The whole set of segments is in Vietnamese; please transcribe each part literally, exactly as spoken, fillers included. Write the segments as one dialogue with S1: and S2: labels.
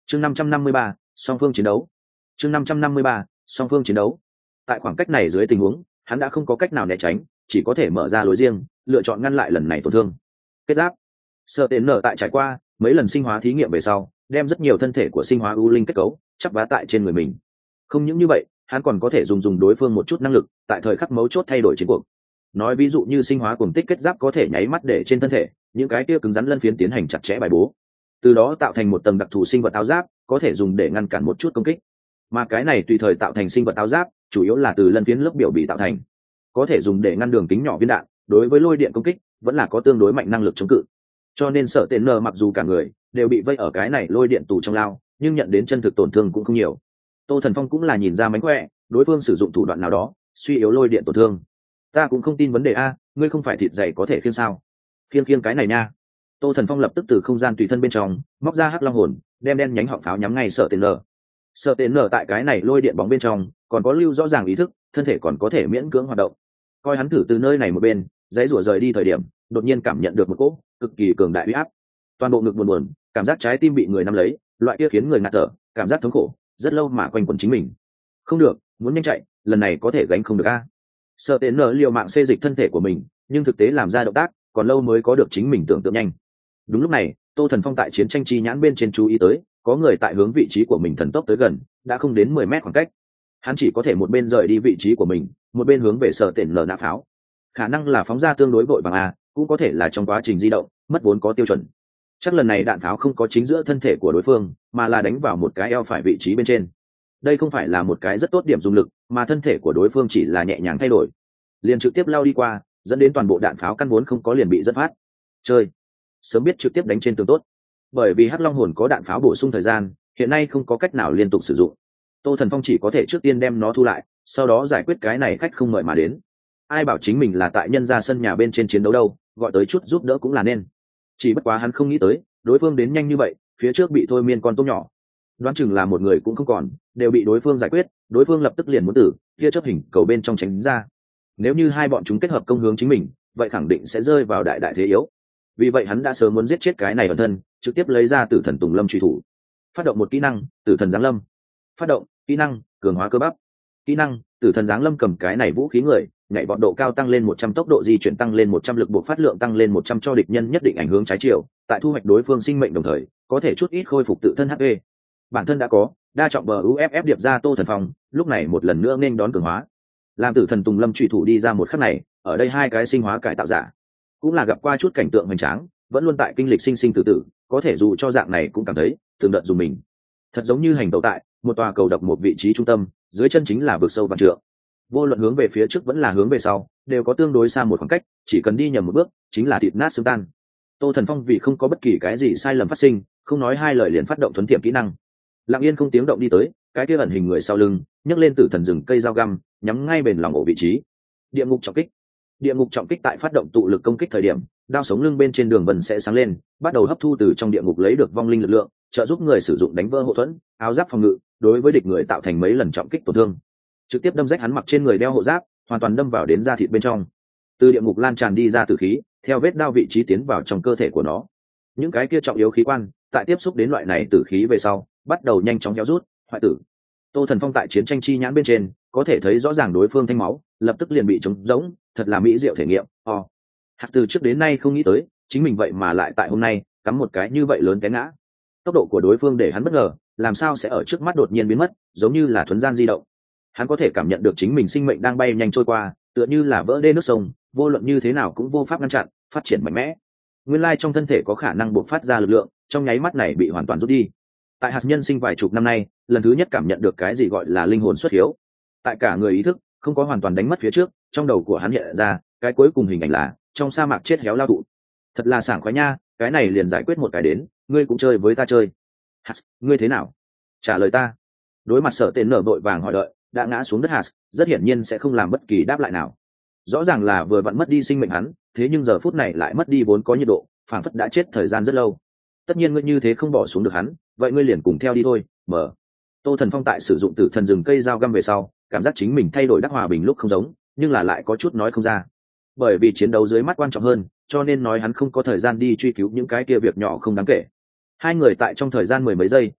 S1: chương năm trăm năm mươi ba song phương chiến đấu chương năm trăm năm mươi ba song phương chiến đấu tại khoảng cách này dưới tình huống hắn đã không có cách nào né tránh, chỉ có thể mở ra lối riêng lựa chọn ngăn lại lần này tổn thương. Kết giáp sợ tên nở tại trải qua mấy lần sinh hóa thí nghiệm về sau đem rất nhiều thân thể của sinh hóa ưu linh kết cấu chắp vá tại trên người mình. Không những như vậy, hắn còn có thể dùng dùng đối phương một chút năng lực tại thời khắc mấu chốt thay đổi chiến cuộc. Nói ví dụ như sinh hóa cuồng tích kết giáp có thể nháy mắt để trên thân thể những cái kia cứng rắn lân phiến tiến hành chặt chẽ bài bố, từ đó tạo thành một tầng đặc thù sinh vật áo giáp có thể dùng để ngăn cản một chút công kích. Mà cái này tùy thời tạo thành sinh vật áo giáp chủ yếu là từ lân phiến lớp biểu bị tạo thành, có thể dùng để ngăn đường kính nhỏ viên đạn, đối với lôi điện công kích vẫn là có tương đối mạnh năng lực chống cự. Cho nên sợ tên nở mặc dù cả người đều bị vây ở cái này lôi điện tù trong lao, nhưng nhận đến chân thực tổn thương cũng không nhiều. Tô Thần Phong cũng là nhìn ra mánh khỏe, đối phương sử dụng thủ đoạn nào đó suy yếu lôi điện tổn thương. Ta cũng không tin vấn đề a, ngươi không phải thịt dày có thể khiêng sao? Khiêng khiêng cái này nha. Tô Thần Phong lập tức từ không gian tùy thân bên trong móc ra hắc long hồn, đem đen nhánh họng pháo nhắm ngay sợ tên nở. Sợ tên nở tại cái này lôi điện bóng bên trong còn có lưu rõ ràng ý thức, thân thể còn có thể miễn cưỡng hoạt động. Coi hắn thử từ nơi này một bên dãy rủa rời đi thời điểm, đột nhiên cảm nhận được một cỗ cực kỳ cường đại uy áp, toàn bộ ngực buồn buồn, cảm giác trái tim bị người nắm lấy, loại kia khiến người ngạt thở, cảm giác thống khổ rất lâu mà quanh quẩn chính mình. Không được, muốn nhanh chạy, lần này có thể gánh không được a. Sợ tên nở liều mạng xê dịch thân thể của mình, nhưng thực tế làm ra động tác còn lâu mới có được chính mình tưởng tượng nhanh. Đúng lúc này, Tô Thần Phong tại chiến tranh chi nhãn bên trên chú ý tới, có người tại hướng vị trí của mình thần tốc tới gần, đã không đến mười mét khoảng cách. Hắn chỉ có thể một bên rời đi vị trí của mình, một bên hướng về sợ tên nở nã pháo. Khả năng là phóng ra tương đối vội vàng a, cũng có thể là trong quá trình di động mất vốn có tiêu chuẩn. Chắc lần này đạn pháo không có chính giữa thân thể của đối phương, mà là đánh vào một cái eo phải vị trí bên trên. Đây không phải là một cái rất tốt điểm dùng lực, mà thân thể của đối phương chỉ là nhẹ nhàng thay đổi, liền trực tiếp lao đi qua, dẫn đến toàn bộ đạn pháo căn vốn không có liền bị dẫn phát. Chơi, sớm biết trực tiếp đánh trên tường tốt. Bởi vì hắc long hồn có đạn pháo bổ sung thời gian, hiện nay không có cách nào liên tục sử dụng. Tô Thần Phong chỉ có thể trước tiên đem nó thu lại, sau đó giải quyết cái này khách không mời mà đến. Ai bảo chính mình là tại nhân gia sân nhà bên trên chiến đấu đâu, gọi tới chút giúp đỡ cũng là nên. Chỉ bất quá hắn không nghĩ tới đối phương đến nhanh như vậy, phía trước bị thôi miên con tôm nhỏ, đoán chừng là một người cũng không còn, đều bị đối phương giải quyết. Đối phương lập tức liền muốn tử, kia chớp hình cầu bên trong tránh ra. Nếu như hai bọn chúng kết hợp công hướng chính mình, vậy khẳng định sẽ rơi vào đại đại thế yếu. Vì vậy hắn đã sớm muốn giết chết cái này ẩn thân, trực tiếp lấy ra Tử Thần Tùng Lâm truy thủ, phát động một kỹ năng Tử Thần Giáng Lâm. Phát động kỹ năng cường hóa cơ bắp. Kỹ năng Tử Thần Giáng Lâm cầm cái này vũ khí người, nhảy vọt độ cao tăng lên một trăm, tốc độ di chuyển tăng lên một trăm, lực buộc phát lượng tăng lên một trăm, cho địch nhân nhất định ảnh hướng trái chiều, tại thu hoạch đối phương sinh mệnh đồng thời có thể chút ít khôi phục tự thân hát pê. Bản thân đã có đa trọng bờ u ép ép điệp ra Tô Thần Phong, lúc này một lần nữa nên đón cường hóa. Làm Tử Thần Tùng Lâm truy thủ đi ra một khắc này, ở đây hai cái sinh hóa cải tạo giả cũng là gặp qua chút cảnh tượng hoành tráng, vẫn luôn tại kinh lịch sinh sinh tử tử, có thể dù cho dạng này cũng cảm thấy từng đợt dùng mình. Thật giống như hành tẩu tại một tòa cầu độc một vị trí trung tâm, dưới chân chính là vực sâu vạn trượng. Vô luận hướng về phía trước vẫn là hướng về sau, đều có tương đối xa một khoảng cách, chỉ cần đi nhầm một bước chính là thịt nát xương tan. Tô Thần Phong vì không có bất kỳ cái gì sai lầm phát sinh, không nói hai lời liền phát động thuấn tiệm kỹ năng, lặng yên không tiếng động đi tới cái kia ẩn hình người sau lưng, nhấc lên Tử Thần rừng cây dao găm, nhắm ngay bền lòng ổ vị trí. Địa ngục trọng kích. Địa ngục trọng kích tại phát động tụ lực công kích thời điểm, đao sống lưng bên trên đường vân sẽ sáng lên, bắt đầu hấp thu từ trong địa ngục lấy được vong linh lực lượng, trợ giúp người sử dụng đánh vỡ hộ thuẫn, áo giáp phòng ngự, đối với địch người tạo thành mấy lần trọng kích tổn thương, trực tiếp đâm rách hắn mặc trên người đeo hộ giáp, hoàn toàn đâm vào đến da thịt bên trong. Từ địa ngục lan tràn đi ra tử khí, theo vết đao vị trí tiến vào trong cơ thể của nó. Những cái kia trọng yếu khí quan, tại tiếp xúc đến loại này tử khí về sau, bắt đầu nhanh chóng héo rút, hoại tử. Tô Thần Phong tại chiến tranh chi nhãn bên trên, có thể thấy rõ ràng đối phương thanh máu, lập tức liền bị trống rỗng, thật là mỹ diệu thể nghiệm. Ồ, hạt từ trước đến nay không nghĩ tới, chính mình vậy mà lại tại hôm nay cắm một cái như vậy lớn té ngã. Tốc độ của đối phương để hắn bất ngờ, làm sao sẽ ở trước mắt đột nhiên biến mất, giống như là thuấn gian di động. Hắn có thể cảm nhận được chính mình sinh mệnh đang bay nhanh trôi qua, tựa như là vỡ đê nước sông, vô luận như thế nào cũng vô pháp ngăn chặn, phát triển mạnh mẽ. Nguyên lai trong thân thể có khả năng bộc phát ra lực lượng, trong nháy mắt này bị hoàn toàn rút đi. Tại hạt nhân sinh vài chục năm nay, lần thứ nhất cảm nhận được cái gì gọi là linh hồn xuất hiếu. Tại cả người ý thức không có hoàn toàn đánh mất phía trước, trong đầu của hắn hiện ra cái cuối cùng hình ảnh là trong sa mạc chết héo lao thụ. Thật là sảng khoái nha, cái này liền giải quyết một cái đến, ngươi cũng chơi với ta chơi. Hạt, ngươi thế nào? Trả lời ta. Đối mặt Sở Tên nở vội vàng hỏi đợi, đã ngã xuống đất hạt, rất hiển nhiên sẽ không làm bất kỳ đáp lại nào. Rõ ràng là vừa vặn mất đi sinh mệnh hắn, thế nhưng giờ phút này lại mất đi vốn có nhiệt độ, phảng phất đã chết thời gian rất lâu. Tất nhiên ngươi như thế không bỏ xuống được hắn, vậy ngươi liền cùng theo đi thôi. Mở. Tô Thần Phong tại sử dụng Tử Thần rừng cây dao găm về sau, cảm giác chính mình thay đổi đắc hòa bình lúc không giống, nhưng là lại có chút nói không ra. Bởi vì chiến đấu dưới mắt quan trọng hơn, cho nên nói hắn không có thời gian đi truy cứu những cái kia việc nhỏ không đáng kể. Hai người tại trong thời gian mười mấy giây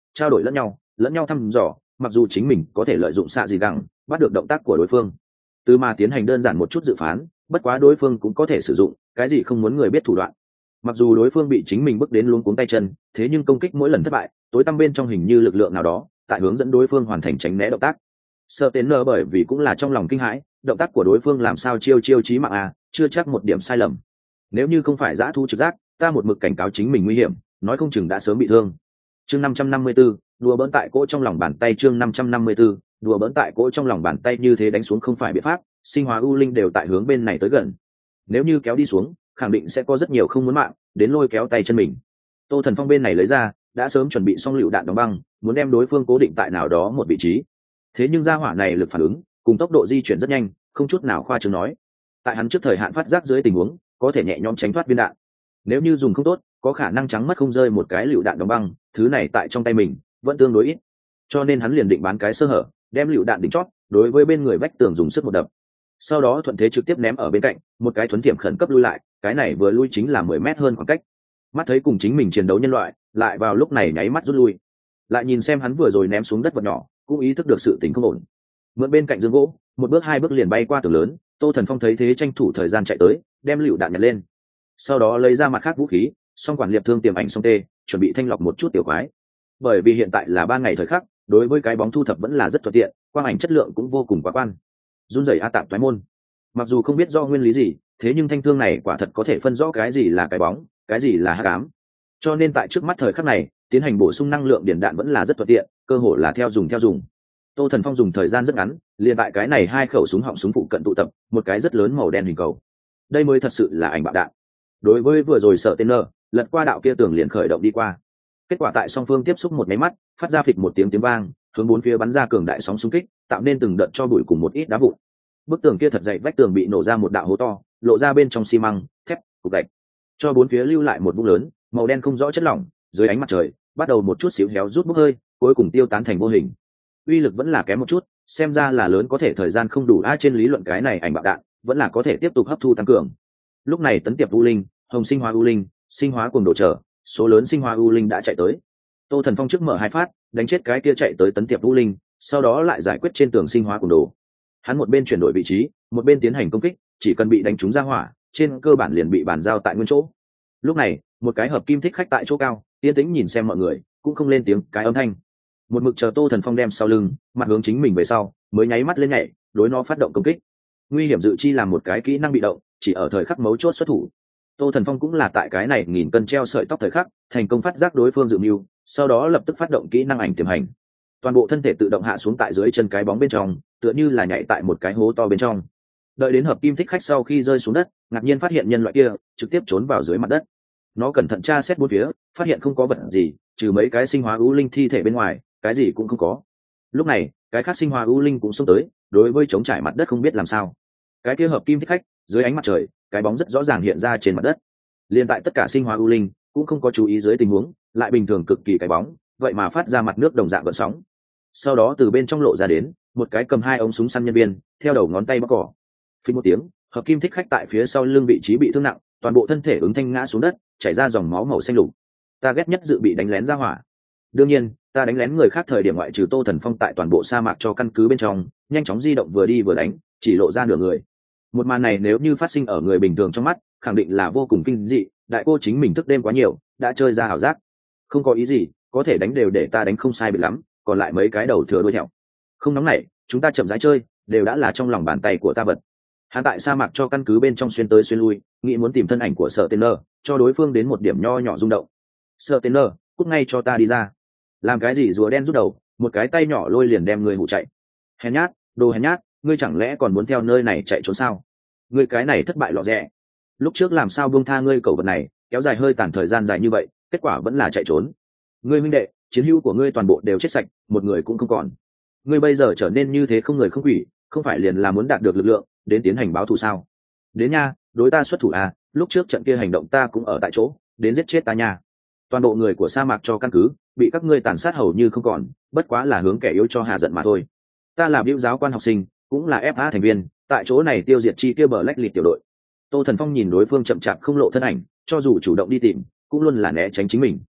S1: trao đổi lẫn nhau lẫn nhau thăm dò, mặc dù chính mình có thể lợi dụng xạ gì gẳng bắt được động tác của đối phương, từ mà tiến hành đơn giản một chút dự phán, bất quá đối phương cũng có thể sử dụng cái gì không muốn người biết thủ đoạn. Mặc dù đối phương bị chính mình bước đến luống cuống tay chân, thế nhưng công kích mỗi lần thất bại, tối tăm bên trong hình như lực lượng nào đó tại hướng dẫn đối phương hoàn thành tránh né động tác. Sợ tiến nơ bởi vì cũng là trong lòng kinh hãi, động tác của đối phương làm sao chiêu chiêu chí mạng à, chưa chắc một điểm sai lầm. Nếu như không phải dã thu trực giác, ta một mực cảnh cáo chính mình nguy hiểm, nói không chừng đã sớm bị thương. Chương năm trăm năm mươi tư, đùa bỡn tại cỗ trong lòng bàn tay. Chương năm trăm năm mươi tư, đùa bỡn tại cỗ trong lòng bàn tay. Như thế đánh xuống không phải biện pháp, sinh hóa u linh đều tại hướng bên này tới gần. Nếu như kéo đi xuống, khẳng định sẽ có rất nhiều không muốn mạng đến lôi kéo tay chân mình. Tô Thần Phong bên này lấy ra, đã sớm chuẩn bị xong lựu đạn đóng băng, muốn đem đối phương cố định tại nào đó một vị trí. Thế nhưng gia hỏa này lực phản ứng cùng tốc độ di chuyển rất nhanh, không chút nào khoa trương nói. Tại hắn trước thời hạn phát giác dưới tình huống, có thể nhẹ nhõm tránh thoát viên đạn. Nếu như dùng không tốt, có khả năng trắng mất không rơi một cái lựu đạn đóng băng, thứ này tại trong tay mình vẫn tương đối ít. Cho nên hắn liền định bán cái sơ hở, đem lựu đạn đỉnh chót, đối với bên người vách tường dùng sức một đập. Sau đó thuận thế trực tiếp ném ở bên cạnh, một cái thuấn tiệm khẩn cấp lui lại, cái này vừa lui chính là mười mét hơn khoảng cách. Mắt thấy cùng chính mình chiến đấu nhân loại, lại vào lúc này nháy mắt rút lui. Lại nhìn xem hắn vừa rồi ném xuống đất vật nhỏ, cũng ý thức được sự tình không ổn. Mượn bên cạnh dương gỗ, một bước hai bước liền bay qua tường lớn. Tô Thần Phong thấy thế tranh thủ thời gian chạy tới, đem lựu đạn nhặt lên. Sau đó lấy ra mặt khác vũ khí, song quản liệp thương tiềm ảnh song tê, chuẩn bị thanh lọc một chút tiểu quái. Bởi vì hiện tại là ban ngày thời khắc, đối với cái bóng thu thập vẫn là rất thuận tiện, quang ảnh chất lượng cũng vô cùng quá quan. Run rẩy a tạm toái môn. Mặc dù không biết do nguyên lý gì, thế nhưng thanh thương này quả thật có thể phân rõ cái gì là cái bóng, cái gì là hắc ám. Cho nên tại trước mắt thời khắc này, tiến hành bổ sung năng lượng điển đạn vẫn là rất thuận tiện, cơ hội là theo dùng theo dùng. Tô Thần Phong dùng thời gian rất ngắn, liền tại cái này hai khẩu súng họng súng phụ cận tụ tập một cái rất lớn màu đen hình cầu. Đây mới thật sự là ảnh bạo đạn. Đối với vừa rồi sợ tên nơ, lật qua đạo kia tường liền khởi động đi qua. Kết quả tại song phương tiếp xúc một máy mắt, phát ra phịch một tiếng tiếng vang, hướng bốn phía bắn ra cường đại sóng xung kích, tạo nên từng đợt cho bụi cùng một ít đá vụn. Bức tường kia thật dày, vách tường bị nổ ra một đạo hố to, lộ ra bên trong xi măng, thép, cục gạch, cho bốn phía lưu lại một vũng lớn, màu đen không rõ chất lỏng, dưới ánh mặt trời, bắt đầu một chút xíu héo rút bốc hơi, cuối cùng tiêu tán thành vô hình. Uy lực vẫn là kém một chút, xem ra là lớn có thể thời gian không đủ a, trên lý luận cái này ảnh bạo đạn vẫn là có thể tiếp tục hấp thu tăng cường. Lúc này tấn tiệp u linh, hồng sinh hóa u linh, sinh hóa cuồng độ trở, số lớn sinh hóa u linh đã chạy tới. Tô Thần Phong trước mở hai phát, đánh chết cái kia chạy tới tấn tiệp u linh, sau đó lại giải quyết trên tường sinh hóa cuồng độ. Hắn một bên chuyển đổi vị trí, một bên tiến hành công kích, chỉ cần bị đánh trúng ra hỏa, trên cơ bản liền bị bàn giao tại nguyên chỗ. Lúc này, một cái hợp kim thích khách tại chỗ cao, yên tĩnh nhìn xem mọi người, cũng không lên tiếng cái âm thanh. Một mực chờ Tô Thần Phong đem sau lưng, mặt hướng chính mình về sau, mới nháy mắt lên nhảy, đối nó phát động công kích. Nguy hiểm dự chi làm một cái kỹ năng bị động, chỉ ở thời khắc mấu chốt xuất thủ. Tô Thần Phong cũng là tại cái này nghìn cân treo sợi tóc thời khắc, thành công phát giác đối phương dự mưu, sau đó lập tức phát động kỹ năng ảnh tiềm hành. Toàn bộ thân thể tự động hạ xuống tại dưới chân cái bóng bên trong, tựa như là nhảy tại một cái hố to bên trong. Đợi đến hợp kim thích khách sau khi rơi xuống đất, ngạc nhiên phát hiện nhân loại kia trực tiếp trốn vào dưới mặt đất. Nó cẩn thận tra xét bốn phía, phát hiện không có vật gì, trừ mấy cái sinh hóa u linh thi thể bên ngoài, cái gì cũng không có. Lúc này, cái khác sinh hóa u linh cũng xông tới, đối với chống trải mặt đất không biết làm sao. Cái kia hợp kim thích khách, dưới ánh mặt trời, cái bóng rất rõ ràng hiện ra trên mặt đất. Liên tại tất cả sinh hóa u linh cũng không có chú ý dưới tình huống, lại bình thường cực kỳ cái bóng, vậy mà phát ra mặt nước đồng dạng gợn sóng. Sau đó từ bên trong lộ ra đến một cái cầm hai ống súng săn nhân viên, theo đầu ngón tay bóc cỏ. Phình một tiếng, hợp kim thích khách tại phía sau lưng vị trí bị thương nặng, toàn bộ thân thể ứng thanh ngã xuống đất, chảy ra dòng máu màu xanh lục. Ta ghét nhất dự bị đánh lén ra hỏa. Đương nhiên, ta đánh lén người khác thời điểm ngoại trừ Tô Thần Phong tại toàn bộ sa mạc cho căn cứ bên trong, nhanh chóng di động vừa đi vừa đánh, chỉ lộ ra nửa người. Một màn này nếu như phát sinh ở người bình thường trong mắt, khẳng định là vô cùng kinh dị, đại cô chính mình thức đêm quá nhiều, đã chơi ra ảo giác. Không có ý gì, có thể đánh đều để ta đánh không sai biệt lắm, còn lại mấy cái đầu thừa đuôi theo. Không nóng nảy, chúng ta chậm rãi chơi, đều đã là trong lòng bàn tay của ta vật. Hắn tại sa mạc cho căn cứ bên trong xuyên tới xuyên lui, nghĩ muốn tìm thân ảnh của Sở Tên Nơ, cho đối phương đến một điểm nho nhỏ rung động. Sở Tên Nơ, cút ngay cho ta đi ra. Làm cái gì rùa đen rút đầu, một cái tay nhỏ lôi liền đem người hụ chạy. Hèn nhát, đồ hèn nhát, ngươi chẳng lẽ còn muốn theo nơi này chạy trốn sao? Ngươi cái này thất bại lọ rẻ. Lúc trước làm sao buông tha ngươi cẩu vật này, kéo dài hơi tàn thời gian dài như vậy, kết quả vẫn là chạy trốn. Ngươi huynh đệ, chiến hữu của ngươi toàn bộ đều chết sạch, một người cũng không còn. Ngươi bây giờ trở nên như thế không người không quỷ, không phải liền là muốn đạt được lực lượng đến tiến hành báo thù sao? Đến nha, đối ta xuất thủ à, lúc trước trận kia hành động ta cũng ở tại chỗ, đến giết chết ta nha. Toàn bộ người của sa mạc cho căn cứ bị các ngươi tàn sát hầu như không còn, bất quá là hướng kẻ yếu cho hạ giận mà thôi. Ta là Bưu giáo quan học sinh, cũng là ép a thành viên, tại chỗ này tiêu diệt chi kia bờ lách lịt tiểu đội. Tô Thần Phong nhìn đối phương chậm chạp không lộ thân ảnh, cho dù chủ động đi tìm, cũng luôn là né tránh chính mình.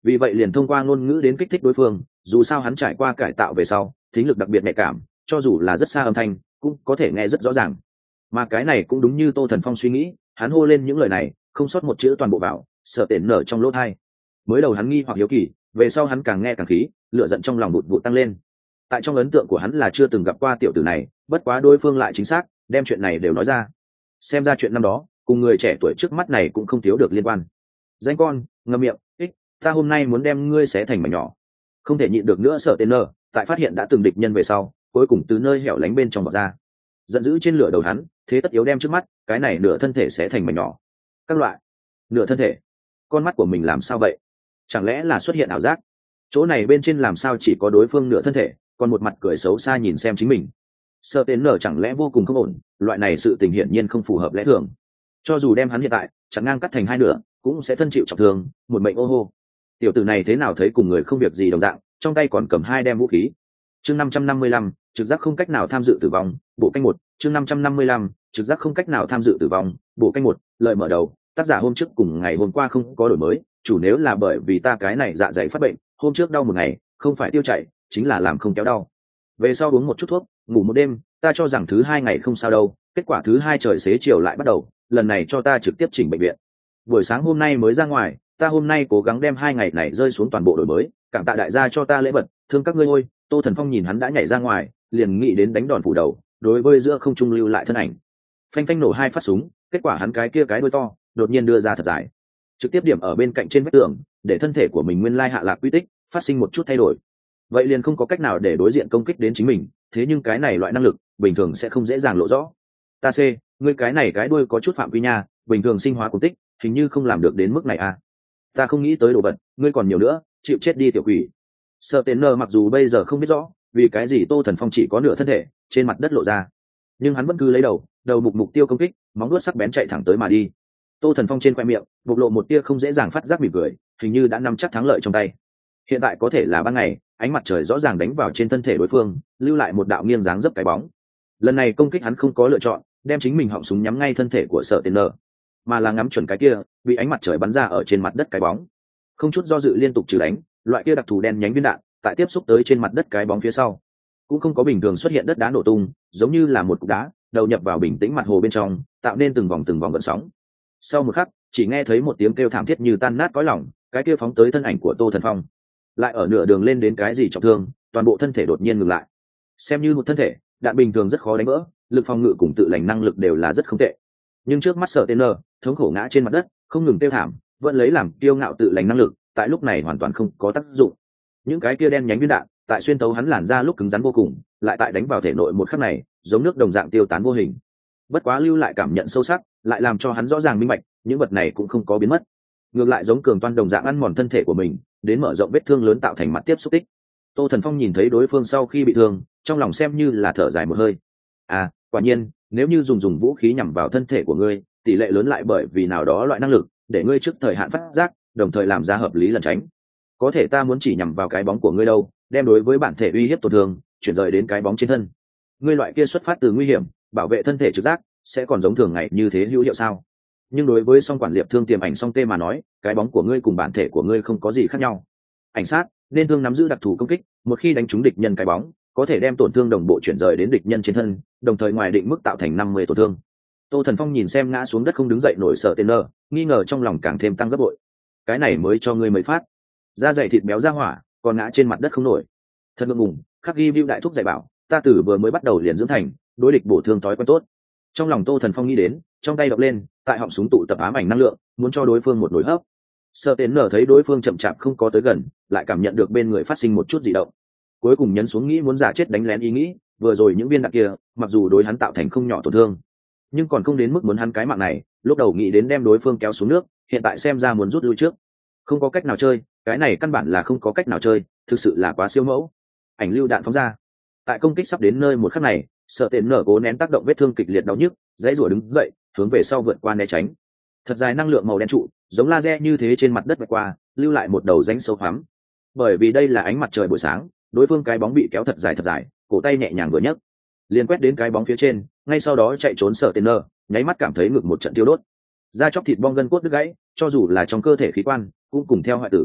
S1: vì vậy liền thông qua ngôn ngữ đến kích thích đối phương. Dù sao hắn trải qua cải tạo về sau thính lực đặc biệt nhạy cảm, cho dù là rất xa âm thanh cũng có thể nghe rất rõ ràng. Mà cái này cũng đúng như Tô Thần Phong suy nghĩ, hắn hô lên những lời này không sót một chữ toàn bộ vào sợ tện nở trong lỗ tai. Mới đầu hắn nghi hoặc hiếu kỳ, về sau hắn càng nghe càng khí, lửa giận trong lòng bụt bụt tăng lên. Tại trong ấn tượng của hắn là chưa từng gặp qua tiểu tử này, bất quá đối phương lại chính xác đem chuyện này đều nói ra. Xem ra chuyện năm đó cùng người trẻ tuổi trước mắt này cũng không thiếu được liên quan. Danh con ngậm miệng, ích, ta hôm nay muốn đem ngươi xé thành mảnh nhỏ. Không thể nhịn được nữa sợ tên nở, tại phát hiện đã từng địch nhân về sau, cuối cùng từ nơi hẻo lánh bên trong bò ra, giận dữ trên lửa đầu hắn, thế tất yếu đem trước mắt cái này nửa thân thể xé thành mảnh nhỏ. Các loại nửa thân thể, con mắt của mình làm sao vậy? Chẳng lẽ là xuất hiện ảo giác? Chỗ này bên trên làm sao chỉ có đối phương nửa thân thể, còn một mặt cười xấu xa nhìn xem chính mình. Sợ tên nở chẳng lẽ vô cùng không ổn, loại này sự tình hiển nhiên không phù hợp lẽ thường. Cho dù đem hắn hiện tại chặn ngang cắt thành hai nửa, cũng sẽ thân chịu trọng thương, một mệnh ô hô. Tiểu tử này thế nào thấy cùng người không việc gì đồng dạng, trong tay còn cầm hai đem vũ khí. Chương năm trăm năm mươi lăm, trực giác không cách nào tham dự tử vong, bộ canh một. Chương năm trăm năm mươi lăm, trực giác không cách nào tham dự tử vong, bộ canh một. Lời mở đầu, tác giả hôm trước cùng ngày hôm qua không có đổi mới, chủ nếu là bởi vì ta cái này dạ dày phát bệnh, hôm trước đau một ngày, không phải tiêu chảy, chính là làm không kéo đau. Về sau uống một chút thuốc, ngủ một đêm, ta cho rằng thứ hai ngày không sao đâu, kết quả thứ hai trời xế chiều lại bắt đầu, lần này cho ta trực tiếp chỉnh bệnh viện. Buổi sáng hôm nay mới ra ngoài, ta hôm nay cố gắng đem hai ngày này rơi xuống toàn bộ đổi mới, cảm tạ đại gia cho ta lễ vật, thương các ngươi ôi. Tô Thần Phong nhìn hắn đã nhảy ra ngoài, liền nghĩ đến đánh đòn phủ đầu, đối với giữa không trung lưu lại thân ảnh. Phanh phanh nổ hai phát súng, kết quả hắn cái kia cái đuôi to đột nhiên đưa ra thật dài, trực tiếp điểm ở bên cạnh trên vách tường, để thân thể của mình nguyên lai hạ lạc quy tích phát sinh một chút thay đổi. Vậy liền không có cách nào để đối diện công kích đến chính mình, thế nhưng cái này loại năng lực bình thường sẽ không dễ dàng lộ rõ. Ta c ngươi cái này cái đuôi có chút phạm quy nha, bình thường sinh hóa cùng tích hình như không làm được đến mức này à. Ta không nghĩ tới đồ vật, ngươi còn nhiều nữa, chịu chết đi tiểu quỷ. Sợ tên nơ mặc dù bây giờ không biết rõ vì cái gì Tô Thần Phong chỉ có nửa thân thể trên mặt đất lộ ra, nhưng hắn vẫn cứ lấy đầu đầu mục mục tiêu công kích, móng vuốt sắc bén chạy thẳng tới mà đi. Tô Thần Phong trên khoe miệng bộc lộ một tia không dễ dàng phát giác mỉm cười, hình như đã nắm chắc thắng lợi trong tay. Hiện tại có thể là ban ngày, ánh mặt trời rõ ràng đánh vào trên thân thể đối phương, lưu lại một đạo nghiêng dáng dấp cái bóng. Lần này công kích hắn không có lựa chọn đem chính mình họng súng nhắm ngay thân thể của Sở Tên Nơ, mà là ngắm chuẩn cái kia bị ánh mặt trời bắn ra ở trên mặt đất cái bóng, không chút do dự liên tục trừ đánh. Loại kia đặc thù đen nhánh viên đạn tại tiếp xúc tới trên mặt đất cái bóng phía sau, cũng không có bình thường xuất hiện đất đá nổ tung, giống như là một cục đá đầu nhập vào bình tĩnh mặt hồ bên trong, tạo nên từng vòng từng vòng gợn sóng. Sau một khắc, chỉ nghe thấy một tiếng kêu thảm thiết như tan nát cõi lòng, cái kia phóng tới thân ảnh của Tô Thần Phong, lại ở nửa đường lên đến cái gì trọng thương, toàn bộ thân thể đột nhiên ngừng lại. Xem như một thân thể đạn bình thường rất khó đánh vỡ, lực phòng ngự cùng tự lành năng lực đều là rất không tệ, nhưng trước mắt Sở Tên Nơ thống khổ ngã trên mặt đất, không ngừng kêu thảm, vẫn lấy làm kiêu ngạo tự lành năng lực tại lúc này hoàn toàn không có tác dụng. Những cái kia đen nhánh viên đạn tại xuyên tấu hắn làn ra lúc cứng rắn vô cùng, lại tại đánh vào thể nội một khắc này giống nước đồng dạng tiêu tán vô hình. Bất quá lưu lại cảm nhận sâu sắc, lại làm cho hắn rõ ràng minh bạch những vật này cũng không có biến mất, ngược lại giống cường toan đồng dạng ăn mòn thân thể của mình, đến mở rộng vết thương lớn tạo thành mặt tiếp xúc tích. Tô Thần Phong nhìn thấy đối phương sau khi bị thương, trong lòng xem như là thở dài một hơi. À, quả nhiên, nếu như dùng dùng vũ khí nhắm vào thân thể của ngươi, tỷ lệ lớn lại bởi vì nào đó loại năng lực để ngươi trước thời hạn phát giác, đồng thời làm ra hợp lý lẩn tránh. Có thể ta muốn chỉ nhắm vào cái bóng của ngươi đâu, đem đối với bản thể uy hiếp tổn thương chuyển rời đến cái bóng trên thân. Ngươi loại kia xuất phát từ nguy hiểm, bảo vệ thân thể trực giác sẽ còn giống thường ngày như thế hữu hiệu sao? Nhưng đối với song quản liệp thương tiềm ảnh song tê mà nói, cái bóng của ngươi cùng bản thể của ngươi không có gì khác nhau. Ảnh sát nên thương nắm giữ đặc thù công kích, một khi đánh trúng địch nhân cái bóng, có thể đem tổn thương đồng bộ chuyển rời đến địch nhân trên thân, đồng thời ngoài định mức tạo thành năm mươi tổn thương. Tô Thần Phong nhìn xem ngã xuống đất không đứng dậy nổi Sở Tên Nơ, nghi ngờ trong lòng càng thêm tăng gấp bội. Cái này mới cho ngươi mấy phát, da dày thịt béo ra hỏa, còn ngã trên mặt đất không nổi. Thật ngượng ngùng, khắc ghi view đại thúc dạy bảo, ta tử vừa mới bắt đầu liền dưỡng thành đối địch bổ thương thói quen tốt. Trong lòng Tô Thần Phong nghĩ đến, trong tay đập lên, tại họng súng tụ tập ám ảnh năng lượng, muốn cho đối phương một nổi hấp. Sở Tên Nơ thấy đối phương chậm chạp không có tới gần, lại cảm nhận được bên người phát sinh một chút dị động, cuối cùng nhấn xuống nghĩ muốn giả chết đánh lén ý nghĩ. Vừa rồi những viên đạn kia mặc dù đối hắn tạo thành không nhỏ tổn thương, nhưng còn không đến mức muốn hắn cái mạng này. Lúc đầu nghĩ đến đem đối phương kéo xuống nước, hiện tại xem ra muốn rút lui trước. Không có cách nào chơi, cái này căn bản là không có cách nào chơi, thực sự là quá siêu mẫu. Ảnh lưu đạn phóng ra, tại công kích sắp đến nơi một khắc này, Sở Tên Nơ cố nén tác động vết thương kịch liệt đau nhức, dãy rủa đứng dậy, hướng về sau vượt qua né tránh. Thật dài năng lượng màu đen trụ giống laser như thế trên mặt đất vượt qua, lưu lại một đầu rãnh sâu hoắm. Bởi vì đây là ánh mặt trời buổi sáng, đối phương cái bóng bị kéo thật dài thật dài, cổ tay nhẹ nhàng vừa nhấc, liền quét đến cái bóng phía trên, ngay sau đó chạy trốn. Sở Tên Nơ nháy mắt cảm thấy ngực một trận tiêu đốt, da chóc thịt bong gân cốt đứt gãy, cho dù là trong cơ thể khí quan cũng cùng theo hoại tử.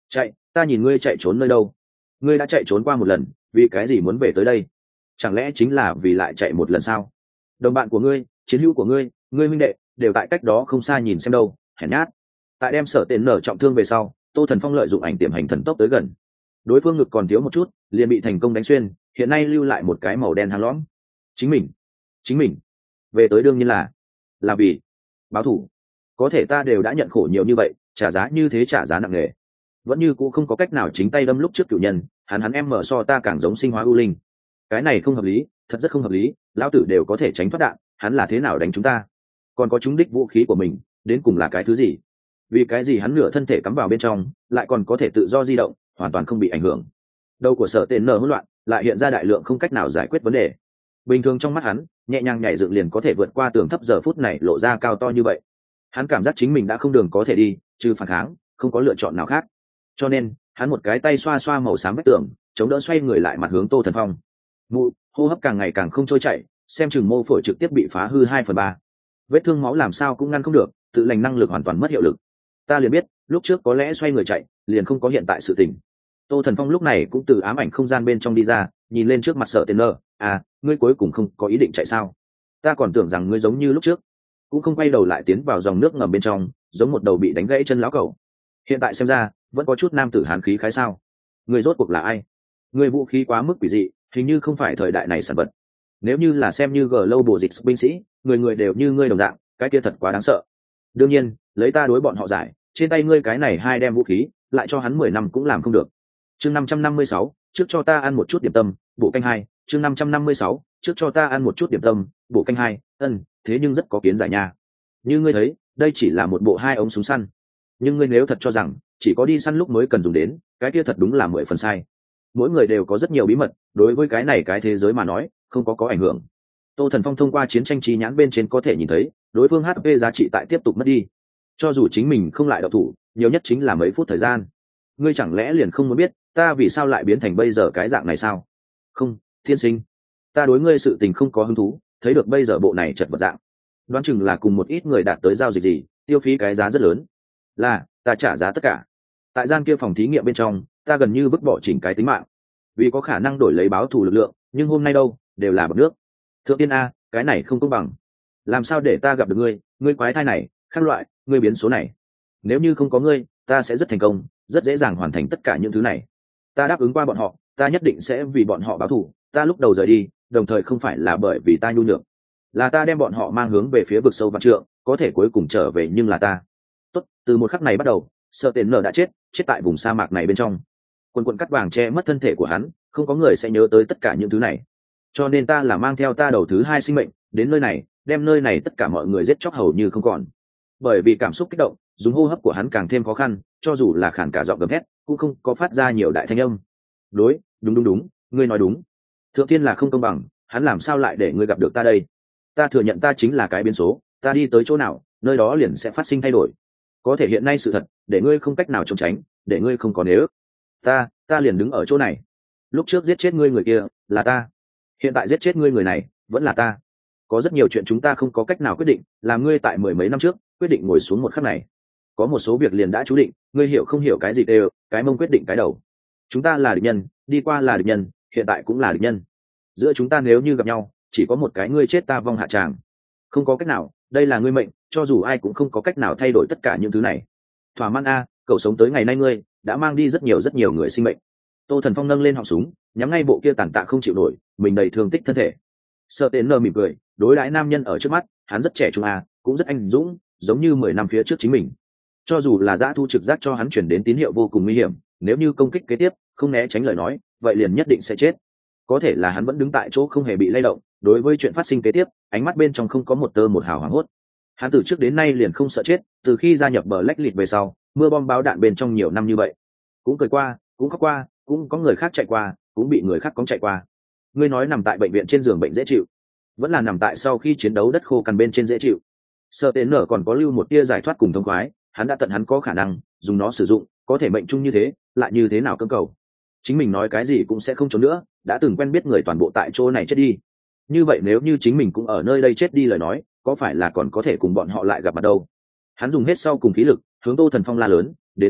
S1: Chạy? Ta nhìn ngươi chạy trốn nơi đâu? Ngươi đã chạy trốn qua một lần, vì cái gì muốn về tới đây? Chẳng lẽ chính là vì lại chạy một lần sao? Đồng bạn của ngươi, chiến hữu của ngươi, ngươi huynh đệ đều tại cách đó không xa nhìn xem đâu, hèn nhát. Tại đem Sở Tên nở trọng thương về sau, Tô Thần Phong lợi dụng ảnh tiềm hành thần tốc tới gần. Đối phương ngực còn thiếu một chút, liền bị thành công đánh xuyên, hiện nay lưu lại một cái màu đen hang lõm. Chính mình, chính mình về tới đương nhiên là là vì báo thù. Có thể ta đều đã nhận khổ nhiều như vậy, trả giá như thế trả giá nặng nề, vẫn như cũng không có cách nào chính tay đâm lúc trước cửu nhân, hắn hắn em mở so ta càng giống sinh hóa ưu linh. Cái này không hợp lý, thật rất không hợp lý, lão tử đều có thể tránh thoát đạn, hắn là thế nào đánh chúng ta? Còn có chúng đích vũ khí của mình, đến cùng là cái thứ gì? Vì cái gì hắn nửa thân thể cắm vào bên trong, lại còn có thể tự do di động, hoàn toàn không bị ảnh hưởng? Đầu của Sở Tên nở hỗn loạn, lại hiện ra đại lượng không cách nào giải quyết vấn đề. Bình thường trong mắt hắn, nhẹ nhàng nhảy dựng liền có thể vượt qua tường thấp, giờ phút này lộ ra cao to như vậy. Hắn cảm giác chính mình đã không đường có thể đi, trừ phản kháng, không có lựa chọn nào khác. Cho nên, hắn một cái tay xoa xoa màu xám vách tường, chống đỡ xoay người lại mặt hướng Tô Thần Phong. Mụ, hô hấp càng ngày càng không trôi chảy, xem chừng mô phổi trực tiếp bị phá hư hai phần ba. Vết thương máu làm sao cũng ngăn không được, tự lành năng lực hoàn toàn mất hiệu lực. Ta liền biết, lúc trước có lẽ xoay người chạy, liền không có hiện tại sự tình. Tô Thần Phong lúc này cũng từ ám ảnh không gian bên trong đi ra, nhìn lên trước mặt Sở Tên nở, à, ngươi cuối cùng không có ý định chạy sao? Ta còn tưởng rằng ngươi giống như lúc trước, cũng không quay đầu lại tiến vào dòng nước ngầm bên trong, giống một đầu bị đánh gãy chân lão cẩu. Hiện tại xem ra, vẫn có chút nam tử hán khí khái sao? Ngươi rốt cuộc là ai? Ngươi vũ khí quá mức quỷ dị, hình như không phải thời đại này sản vật. Nếu như là xem như Global Dịch binh sĩ, người người đều như ngươi đồng dạng, cái kia thật quá đáng sợ. Đương nhiên, lấy ta đối bọn họ giải, trên tay ngươi cái này hai đem vũ khí, lại cho hắn mười năm cũng làm không được. Chương năm trăm năm mươi sáu, trước cho ta ăn một chút điểm tâm, bộ canh hai. Chương năm trăm năm mươi sáu, trước cho ta ăn một chút điểm tâm, bộ canh hai. Ân, thế nhưng rất có kiến giải nha. Như ngươi thấy, đây chỉ là một bộ hai ống súng săn. Nhưng ngươi nếu thật cho rằng chỉ có đi săn lúc mới cần dùng đến, cái kia thật đúng là mười phần sai. Mỗi người đều có rất nhiều bí mật, đối với cái này cái thế giới mà nói, không có có ảnh hưởng. Tô Thần Phong thông qua chiến tranh trí nhãn bên trên có thể nhìn thấy, đối phương hát pê giá trị tại tiếp tục mất đi. Cho dù chính mình không lại độc thủ, nhiều nhất chính là mấy phút thời gian. Ngươi chẳng lẽ liền không muốn biết, ta vì sao lại biến thành bây giờ cái dạng này sao? Không, thiên sinh, ta đối ngươi sự tình không có hứng thú, thấy được bây giờ bộ này chật vật dạng, đoán chừng là cùng một ít người đạt tới giao dịch gì, tiêu phí cái giá rất lớn. Là, ta trả giá tất cả. Tại gian kia phòng thí nghiệm bên trong, ta gần như vứt bỏ chỉnh cái tính mạng, vì có khả năng đổi lấy báo thù lực lượng, nhưng hôm nay đâu, đều là bọt nước. Thượng tiên a, cái này không công bằng. Làm sao để ta gặp được ngươi, ngươi quái thai này, khác loại, ngươi biến số này. Nếu như không có ngươi, ta sẽ rất thành công, rất dễ dàng hoàn thành tất cả những thứ này. Ta đáp ứng qua bọn họ, ta nhất định sẽ vì bọn họ báo thù. Ta lúc đầu rời đi, đồng thời không phải là bởi vì ta nhu nhược, là ta đem bọn họ mang hướng về phía vực sâu vạn trượng, có thể cuối cùng trở về nhưng là ta. Tốt, từ một khắc này bắt đầu, Sở Tên nở đã chết, chết tại vùng sa mạc này bên trong. Quần quần cắt vàng che mất thân thể của hắn, không có người sẽ nhớ tới tất cả những thứ này. Cho nên ta là mang theo ta đầu thứ hai sinh mệnh đến nơi này, đem nơi này tất cả mọi người giết chóc hầu như không còn. Bởi vì cảm xúc kích động, dùng hô hấp của hắn càng thêm khó khăn, cho dù là khản cả giọng gầm thét, cũng không có phát ra nhiều đại thanh âm. Đối, đúng đúng đúng, ngươi nói đúng. Thượng thiên là không công bằng, hắn làm sao lại để ngươi gặp được ta đây? Ta thừa nhận ta chính là cái biến số, ta đi tới chỗ nào, nơi đó liền sẽ phát sinh thay đổi. Có thể hiện nay sự thật, để ngươi không cách nào trốn tránh, để ngươi không có nếu. Ta, ta liền đứng ở chỗ này. Lúc trước giết chết ngươi người kia, là ta. Hiện tại giết chết ngươi người này, vẫn là ta. Có rất nhiều chuyện chúng ta không có cách nào quyết định, làm ngươi tại mười mấy năm trước, quyết định ngồi xuống một khắc này. Có một số việc liền đã chú định, ngươi hiểu không hiểu cái gì đều, cái mông quyết định cái đầu. Chúng ta là địch nhân, đi qua là địch nhân, hiện tại cũng là địch nhân. Giữa chúng ta nếu như gặp nhau, chỉ có một cái ngươi chết ta vong hạ tràng. Không có cách nào, đây là ngươi mệnh, cho dù ai cũng không có cách nào thay đổi tất cả những thứ này. Thỏa mãn a, cậu sống tới ngày nay ngươi đã mang đi rất nhiều rất nhiều người sinh mệnh. Tô Thần Phong nâng lên họng súng, nhắm ngay bộ kia tàn tạ không chịu nổi, mình đầy thương tích thân thể. Sở Tên nở mỉm cười, đối đãi nam nhân ở trước mắt, hắn rất trẻ trung a, cũng rất anh dũng, giống như mười năm phía trước chính mình. Cho dù là dã thu trực giác cho hắn chuyển đến tín hiệu vô cùng nguy hiểm, nếu như công kích kế tiếp không né tránh lời nói, vậy liền nhất định sẽ chết. Có thể là hắn vẫn đứng tại chỗ không hề bị lay động, đối với chuyện phát sinh kế tiếp, ánh mắt bên trong không có một tơ một hào hoảng hốt. Hắn từ trước đến nay liền không sợ chết, từ khi gia nhập Black List về sau, mưa bom báo đạn bên trong nhiều năm như vậy, cũng cười qua, cũng khóc qua, cũng có người khác chạy qua, cũng bị người khác cóng chạy qua. Ngươi nói nằm tại bệnh viện trên giường bệnh dễ chịu, vẫn là nằm tại sau khi chiến đấu đất khô cằn bên trên dễ chịu. Sở Tên nở còn có lưu một tia giải thoát cùng thông khoái, hắn đã tận hắn có khả năng dùng nó sử dụng, có thể mệnh chung như thế, lại như thế nào cưỡng cầu. Chính mình nói cái gì cũng sẽ không trốn nữa, đã từng quen biết người toàn bộ tại chỗ này chết đi. Như vậy nếu như chính mình cũng ở nơi đây chết đi lời nói, có phải là còn có thể cùng bọn họ lại gặp mặt đâu? Hắn dùng hết sau cùng khí lực, hướng Tô Thần Phong la lớn, đến a,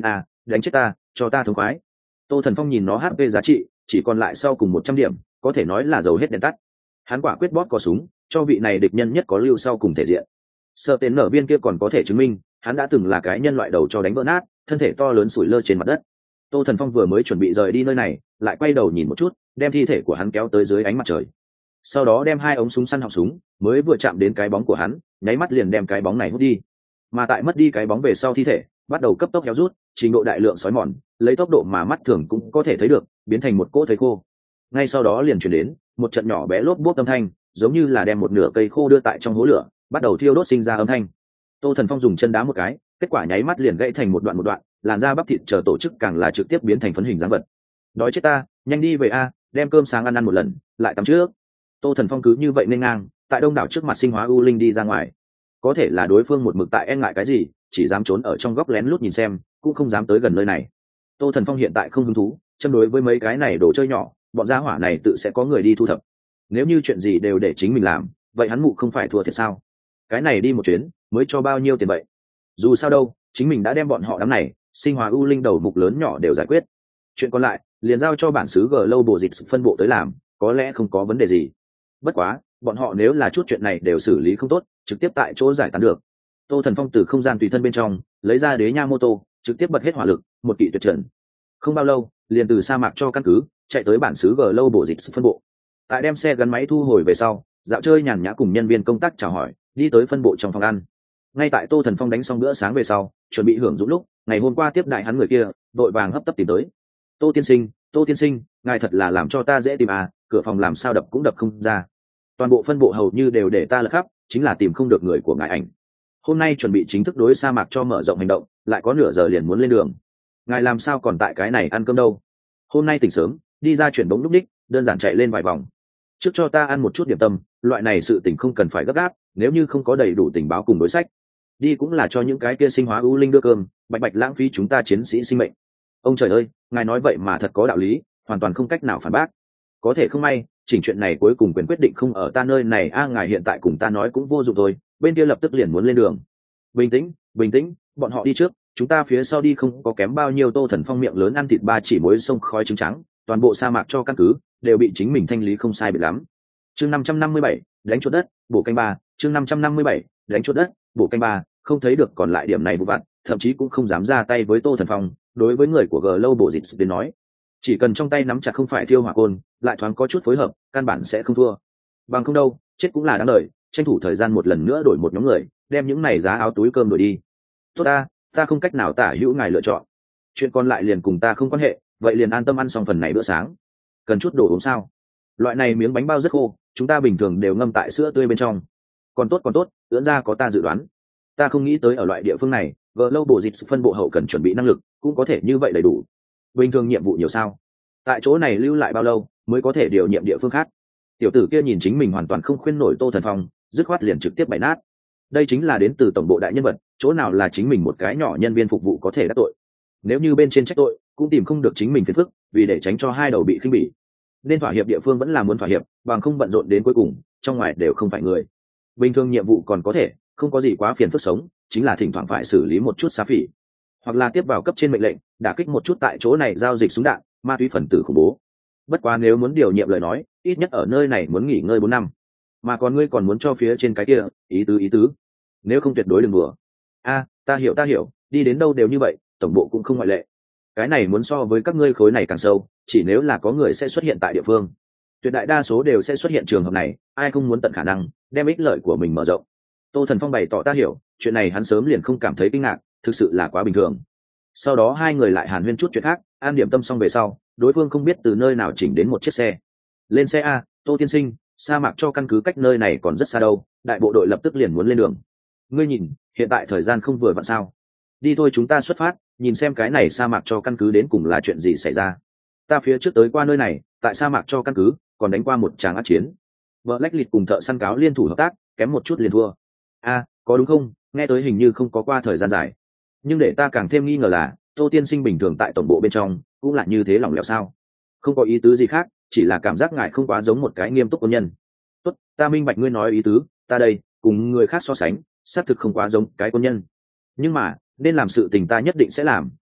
S1: đánh chết ta cho ta thống khoái. Tô Thần Phong nhìn nó hát pê giá trị chỉ còn lại sau cùng một trăm điểm, có thể nói là dầu hết đèn tắt. Hắn quả quyết bóp cò súng cho vị này địch nhân nhất có lưu sau cùng thể diện. Sợ tên nở viên kia còn có thể chứng minh hắn đã từng là cái nhân loại đầu cho đánh vỡ nát, thân thể to lớn sủi lơ trên mặt đất. Tô Thần Phong vừa mới chuẩn bị rời đi nơi này, lại quay đầu nhìn một chút, đem thi thể của hắn kéo tới dưới ánh mặt trời. Sau đó đem hai ống súng săn họng súng, mới vừa chạm đến cái bóng của hắn, nháy mắt liền đem cái bóng này hút đi. Mà tại mất đi cái bóng về sau thi thể, bắt đầu cấp tốc héo rút, trình độ đại lượng sói mòn, lấy tốc độ mà mắt thường cũng có thể thấy được, biến thành một cỗ thây khô. Ngay sau đó liền chuyển đến một trận nhỏ bé lốp bốp âm thanh, giống như là đem một nửa cây khô đưa tại trong hố lửa, bắt đầu thiêu đốt sinh ra âm thanh. Tô Thần Phong dùng chân đá một cái, kết quả nháy mắt liền gãy thành một đoạn một đoạn, làn da bắp thịt chờ tổ chức càng là trực tiếp biến thành phấn hình dáng vật. Đói chết ta, nhanh đi về a, đem cơm sáng ăn ăn một lần, lại tắm trước. Tô Thần Phong cứ như vậy nên ngang tại đông đảo trước mặt sinh hóa u linh đi ra ngoài. Có thể là đối phương một mực tại e ngại cái gì, chỉ dám trốn ở trong góc lén lút nhìn xem, cũng không dám tới gần nơi này. Tô Thần Phong hiện tại không hứng thú châm đối với mấy cái này đồ chơi nhỏ, bọn gia hỏa này tự sẽ có người đi thu thập. Nếu như chuyện gì đều để chính mình làm, vậy hắn mụ không phải thua thiệt sao? Cái này đi một chuyến mới cho bao nhiêu tiền vậy? Dù sao đâu, chính mình đã đem bọn họ đám này sinh hóa u linh đầu mục lớn nhỏ đều giải quyết. Chuyện còn lại liền giao cho bản xứ G lâu bộ dịch phân bộ tới làm, có lẽ không có vấn đề gì. Bất quá bọn họ nếu là chút chuyện này đều xử lý không tốt, trực tiếp tại chỗ giải tán được. Tô Thần Phong từ không gian tùy thân bên trong lấy ra đế nha mô tô, trực tiếp bật hết hỏa lực, một kỵ tuyệt trần. Không bao lâu liền từ sa mạc cho căn cứ chạy tới bản xứ G lâu bộ dịch phân bộ. Tại đem xe gắn máy thu hồi về sau, dạo chơi nhàn nhã cùng nhân viên công tác chào hỏi, đi tới phân bộ trong phòng ăn. Ngay tại Tô Thần Phong đánh xong bữa sáng về sau, chuẩn bị hưởng dụng lúc, ngày hôm qua tiếp đại hắn người kia đội vàng hấp tấp tìm tới. Tô tiên sinh, Tô tiên sinh, ngài thật là làm cho ta dễ tìm à, cửa phòng làm sao đập cũng đập không ra. Toàn bộ phân bộ hầu như đều để ta lật khắp, chính là tìm không được người của ngài ảnh. Hôm nay chuẩn bị chính thức đối sa mạc cho mở rộng hành động, lại có nửa giờ liền muốn lên đường. Ngài làm sao còn tại cái này ăn cơm đâu? Hôm nay tỉnh sớm, đi ra chuyển bóng lúc đích, đơn giản chạy lên vài vòng. Trước cho ta ăn một chút điểm tâm, loại này sự tình không cần phải gấp gáp, nếu như không có đầy đủ tình báo cùng đối sách, đi cũng là cho những cái kia sinh hóa ưu linh đưa cơm, bạch bạch lãng phí chúng ta chiến sĩ sinh mệnh. Ông trời ơi, ngài nói vậy mà thật có đạo lý, hoàn toàn không cách nào phản bác. Có thể không may, chỉnh chuyện này cuối cùng quyền quyết định không ở ta nơi này a, ngài hiện tại cùng ta nói cũng vô dụng thôi, bên kia lập tức liền muốn lên đường. Bình tĩnh, bình tĩnh, bọn họ đi trước, chúng ta phía sau đi không có kém bao nhiêu. Tô Thần Phong miệng lớn ăn thịt ba chỉ muối sông khói trứng trắng, toàn bộ sa mạc cho căn cứ đều bị chính mình thanh lý không sai biệt lắm. Chương năm trăm năm mươi bảy, đánh chốt đất, bổ canh ba, chương năm trăm năm mươi bảy, đánh chốt đất, bổ canh ba, không thấy được còn lại điểm này vụ vặt, thậm chí cũng không dám ra tay với Tô Thần Phong. Đối với người của G lâu bộ dịch đến nói, chỉ cần trong tay nắm chặt không phải thiêu hỏa côn, lại thoáng có chút phối hợp, căn bản sẽ không thua. Bằng không đâu, chết cũng là đáng đời, tranh thủ thời gian một lần nữa đổi một nhóm người, đem những này giá áo túi cơm đổi đi. Tốt ta, ta không cách nào tả hữu ngài lựa chọn. Chuyện còn lại liền cùng ta không quan hệ, vậy liền an tâm ăn xong phần này bữa sáng. Cần chút đồ uống sao? Loại này miếng bánh bao rất khô, chúng ta bình thường đều ngâm tại sữa tươi bên trong. Còn tốt còn tốt, ưỡn ra có ta dự đoán. Ta không nghĩ tới ở loại địa phương này, G lâu bộ dịch phân bộ hậu cần chuẩn bị năng lực cũng có thể như vậy đầy đủ. Bình thường nhiệm vụ nhiều sao? Tại chỗ này lưu lại bao lâu mới có thể điều nhiệm địa phương khác? Tiểu tử kia nhìn chính mình hoàn toàn không khuyên nổi Tô Thần Phong, dứt khoát liền trực tiếp bày nát. Đây chính là đến từ tổng bộ đại nhân vật, chỗ nào là chính mình một cái nhỏ nhân viên phục vụ có thể đắc tội. Nếu như bên trên trách tội, cũng tìm không được chính mình phiền phức, vì để tránh cho hai đầu bị khinh bỉ, nên thỏa hiệp địa phương vẫn là muốn thỏa hiệp, bằng không bận rộn đến cuối cùng, trong ngoài đều không phải người. Bình thường nhiệm vụ còn có thể, không có gì quá phiền phức sống, chính là thỉnh thoảng phải xử lý một chút xá phỉ, hoặc là tiếp vào cấp trên mệnh lệnh, đả kích một chút tại chỗ này giao dịch súng đạn, ma túy phần tử khủng bố. Bất quá nếu muốn điều nhiệm lời nói, ít nhất ở nơi này muốn nghỉ ngơi bốn năm, mà còn ngươi còn muốn cho phía trên cái kia, ý tứ ý tứ. Nếu không tuyệt đối đừng đùa. A, ta hiểu ta hiểu, đi đến đâu đều như vậy, tổng bộ cũng không ngoại lệ. Cái này muốn so với các ngươi khối này càng sâu, chỉ nếu là có người sẽ xuất hiện tại địa phương, tuyệt đại đa số đều sẽ xuất hiện trường hợp này, ai không muốn tận khả năng đem ích lợi của mình mở rộng. Tô Thần Phong bày tỏ ta hiểu, chuyện này hắn sớm liền không cảm thấy kinh ngạc, thực sự là quá bình thường. Sau đó hai người lại hàn huyên chút chuyện khác, an điểm tâm xong về sau, đối phương không biết từ nơi nào chỉnh đến một chiếc xe. Lên xe a, Tô tiên sinh, sa mạc cho căn cứ cách nơi này còn rất xa đâu, đại bộ đội lập tức liền muốn lên đường. Ngươi nhìn, hiện tại thời gian không vừa vặn sao? Đi thôi, chúng ta xuất phát, nhìn xem cái này sa mạc cho căn cứ đến cùng là chuyện gì xảy ra. Ta phía trước tới qua nơi này, tại sa mạc cho căn cứ còn đánh qua một tràng ác chiến. Vợ lách lịch cùng thợ săn cáo liên thủ hợp tác, kém một chút liền thua. A, có đúng không? Nghe tới hình như không có qua thời gian dài. Nhưng để ta càng thêm nghi ngờ là, Tô tiên sinh bình thường tại tổng bộ bên trong cũng là như thế lỏng lẻo sao? Không có ý tứ gì khác, chỉ là cảm giác ngài không quá giống một cái nghiêm túc quân nhân. Tốt, ta minh bạch ngươi nói ý tứ, ta đây cùng người khác so sánh, xác thực không quá giống cái quân nhân. Nhưng mà nên làm sự tình ta nhất định sẽ làm,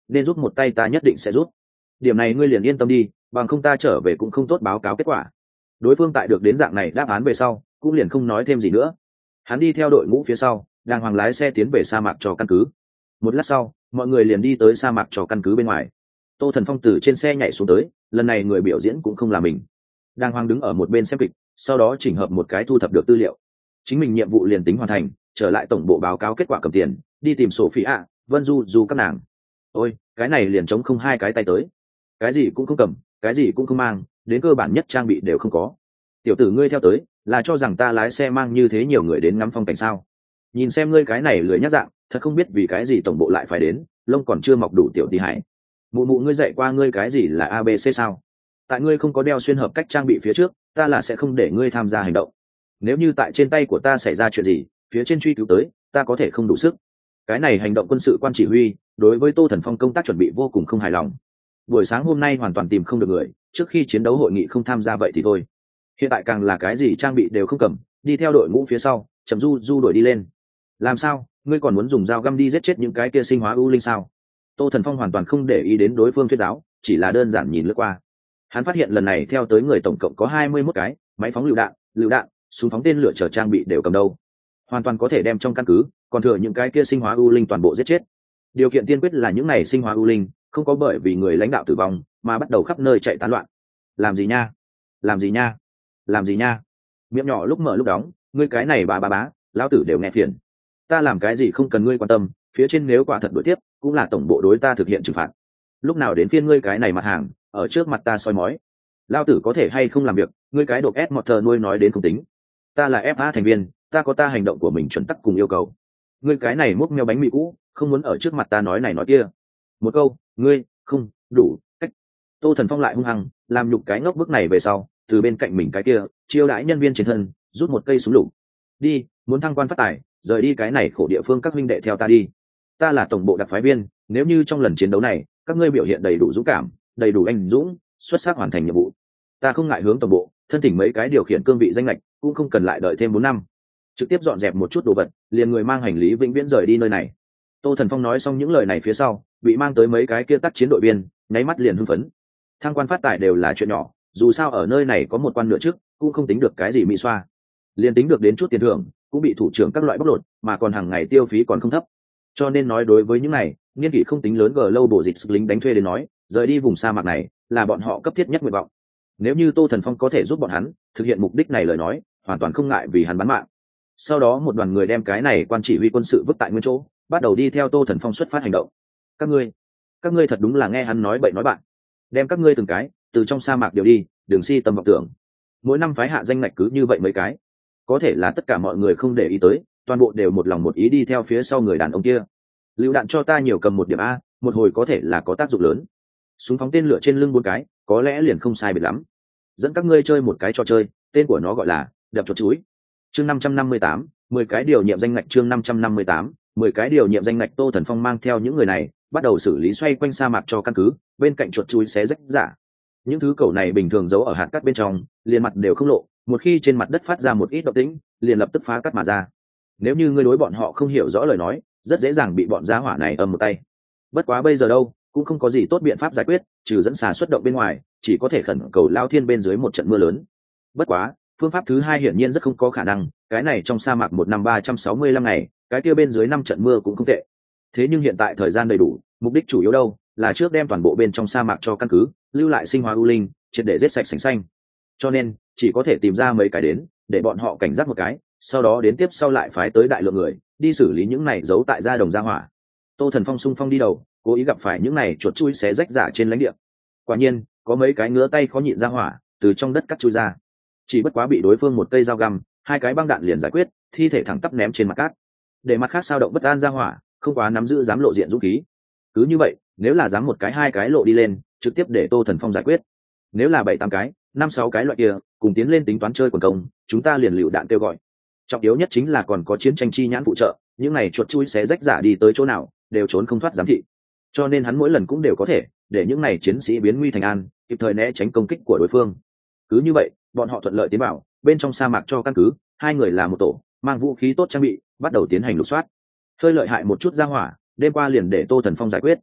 S1: nên giúp một tay ta nhất định sẽ giúp. Điểm này ngươi liền yên tâm đi, bằng không ta trở về cũng không tốt báo cáo kết quả. Đối phương tại được đến dạng này đáp án về sau cũng liền không nói thêm gì nữa. Hắn đi theo đội ngũ phía sau, đàng hoàng lái xe tiến về sa mạc cho căn cứ. Một lát sau mọi người liền đi tới sa mạc cho căn cứ bên ngoài. Tô Thần Phong từ trên xe nhảy xuống tới, lần này người biểu diễn cũng không là mình. Đàng hoàng đứng ở một bên xem kịch, sau đó chỉnh hợp một cái thu thập được tư liệu. Chính mình nhiệm vụ liền tính hoàn thành, trở lại tổng bộ báo cáo kết quả cầm tiền, đi tìm Sophia, Vân Du Du các nàng. Ôi, cái này liền trống không hai cái tay tới. Cái gì cũng không cầm, cái gì cũng không mang, đến cơ bản nhất trang bị đều không có. Tiểu tử ngươi theo tới, là cho rằng ta lái xe mang như thế nhiều người đến ngắm phong cảnh sao? Nhìn xem ngươi cái này lười nhác dạng, thật không biết vì cái gì tổng bộ lại phải đến, lông còn chưa mọc đủ tiểu tí hải. Mụ mụ ngươi dạy qua ngươi cái gì là a bê xê sao? Tại ngươi không có đeo xuyên hợp cách trang bị phía trước, ta là sẽ không để ngươi tham gia hành động. Nếu như tại trên tay của ta xảy ra chuyện gì, phía trên truy cứu tới, ta có thể không đủ sức. Cái này hành động quân sự quan chỉ huy, đối với Tô Thần Phong công tác chuẩn bị vô cùng không hài lòng. Buổi sáng hôm nay hoàn toàn tìm không được người, trước khi chiến đấu hội nghị không tham gia vậy thì thôi. Hiện tại càng là cái gì trang bị đều không cầm, đi theo đội ngũ phía sau, chậm du du đuổi đi lên. Làm sao, ngươi còn muốn dùng dao găm đi giết chết những cái kia sinh hóa ưu linh sao? Tô Thần Phong hoàn toàn không để ý đến đối phương thuyết giáo, chỉ là đơn giản nhìn lướt qua. Hắn phát hiện lần này theo tới người tổng cộng có hai mươi mốt cái, máy phóng lựu đạn, lựu đạn, súng phóng tên lửa chở trang bị đều cầm đâu. Hoàn toàn có thể đem trong căn cứ, còn thừa những cái kia sinh hóa ưu linh toàn bộ giết chết. Điều kiện tiên quyết là những này sinh hóa ưu linh không có bởi vì người lãnh đạo tử vong mà bắt đầu khắp nơi chạy tán loạn. Làm gì nha? Làm gì nha? Làm gì nha? Miệng nhỏ lúc mở lúc đóng, ngươi cái này bà bà bá, lão tử đều nghe phiền. Ta làm cái gì không cần ngươi quan tâm, phía trên nếu quả thật đối tiếp, cũng là tổng bộ đối ta thực hiện trừng phạt. Lúc nào đến phiên ngươi cái này mặt hàng, ở trước mặt ta soi mói. Lão tử có thể hay không làm việc, ngươi cái đột ép một thờ nuôi nói đến không tính. Ta là ép a thành viên, ta có ta hành động của mình chuẩn tắc cùng yêu cầu. Ngươi cái này múc meo bánh mì cũ, không muốn ở trước mặt ta nói này nói kia. Một câu, ngươi không đủ cách. Tô Thần Phong lại hung hăng làm nhục cái ngốc bức này về sau, từ bên cạnh mình cái kia chiêu đãi nhân viên trên thân, rút một cây súng lục. Đi, muốn thăng quan phát tài, rời đi cái này khổ địa phương, các huynh đệ theo ta đi. Ta là tổng bộ đặc phái viên, nếu như trong lần chiến đấu này các ngươi biểu hiện đầy đủ dũng cảm, đầy đủ anh dũng, xuất sắc hoàn thành nhiệm vụ, ta không ngại hướng tổng bộ thân thỉnh mấy cái điều khiển cương vị danh lệch, cũng không cần lại đợi thêm bốn năm, trực tiếp dọn dẹp một chút đồ vật, liền người mang hành lý vĩnh viễn rời đi nơi này. Tô Thần Phong nói xong những lời này phía sau, bị mang tới mấy cái kia tác chiến đội viên nháy mắt liền hưng phấn. Thăng quan phát tài đều là chuyện nhỏ, dù sao ở nơi này có một quan nửa trước, cũng không tính được cái gì mỹ xoa. Liền tính được đến chút tiền thưởng, cũng bị thủ trưởng các loại bóc lột, mà còn hàng ngày tiêu phí còn không thấp. Cho nên nói đối với những này niên kỷ không tính lớn gờ lâu bổ dịch sức lính đánh thuê đến nói, rời đi vùng sa mạc này là bọn họ cấp thiết nhất nguyện vọng. Nếu như Tô Thần Phong có thể giúp bọn hắn thực hiện mục đích này lời nói, hoàn toàn không ngại vì hắn bán mạng. Sau đó một đoàn người đem cái này quan chỉ huy quân sự vứt tại nguyên chỗ, bắt đầu đi theo Tô Thần Phong xuất phát hành động. Các ngươi, các ngươi thật đúng là nghe hắn nói bậy nói bạn. Đem các ngươi từng cái từ trong sa mạc điều đi, đừng si tâm vọng tưởng. Mỗi năm phái hạ danh ngạch cứ như vậy mấy cái, có thể là tất cả mọi người không để ý tới, toàn bộ đều một lòng một ý đi theo phía sau người đàn ông kia. Lưu đạn cho ta nhiều cầm một điểm a, một hồi có thể là có tác dụng lớn. Súng phóng tên lửa trên lưng bốn cái, có lẽ liền không sai biệt lắm. Dẫn các ngươi chơi một cái trò chơi, tên của nó gọi là đập chuột chuối. Chương năm trăm năm mươi tám, mười cái điều nhiệm danh ngạch. Chương năm trăm năm mươi tám, mười cái điều nhiệm danh ngạch. Tô Thần Phong mang theo những người này, bắt đầu xử lý xoay quanh sa mạc cho căn cứ, bên cạnh chuột chuối xé rách giả. Những thứ cẩu này bình thường giấu ở hạt cát bên trong, liền mặt đều không lộ, một khi trên mặt đất phát ra một ít động tĩnh, liền lập tức phá cát mà ra. Nếu như ngươi đối bọn họ không hiểu rõ lời nói, rất dễ dàng bị bọn gia hỏa này ầm một tay. Bất quá bây giờ đâu, cũng không có gì tốt biện pháp giải quyết, trừ dẫn xà xuất động bên ngoài, chỉ có thể khẩn cầu lao thiên bên dưới một trận mưa lớn. Bất quá phương pháp thứ hai hiển nhiên rất không có khả năng, cái này trong sa mạc một năm ba trăm sáu mươi lăm ngày, cái kia bên dưới năm trận mưa cũng không tệ. Thế nhưng hiện tại thời gian đầy đủ, mục đích chủ yếu đâu là trước đem toàn bộ bên trong sa mạc cho căn cứ lưu lại sinh hóa ưu linh, triệt để giết sạch sành xanh. Cho nên chỉ có thể tìm ra mấy cái đến, để bọn họ cảnh giác một cái, sau đó đến tiếp sau lại phái tới đại lượng người đi xử lý những này giấu tại gia đồng gia hỏa. Tô Thần Phong xung phong đi đầu, cố ý gặp phải những này chuột chui xé rách giả trên lãnh địa. Quả nhiên có mấy cái ngứa tay khó nhịn ra hỏa từ trong đất cắt chui ra, chỉ bất quá bị đối phương một cây dao găm, hai cái băng đạn liền giải quyết, thi thể thẳng tắp ném trên mặt cát. Để mặt khác sao động bất an ra hỏa không quá nắm giữ dám lộ diện dũng khí. Cứ như vậy, nếu là dám một cái hai cái lộ đi lên, trực tiếp để Tô Thần Phong giải quyết. Nếu là bảy tám cái, năm sáu cái loại kia cùng tiến lên tính toán chơi quần công, chúng ta liền lựu đạn kêu gọi. Trọng yếu nhất chính là còn có chiến tranh chi nhãn phụ trợ, những này chuột chui xé rách giả đi tới chỗ nào đều trốn không thoát giám thị. Cho nên hắn mỗi lần cũng đều có thể để những này chiến sĩ biến nguy thành an, kịp thời né tránh công kích của đối phương. Cứ như vậy, bọn họ thuận lợi tiến vào bên trong sa mạc cho căn cứ, hai người là một tổ, mang vũ khí tốt trang bị, bắt đầu tiến hành lục soát. Hơi lợi hại một chút ra hỏa, đêm qua liền để Tô Thần Phong giải quyết.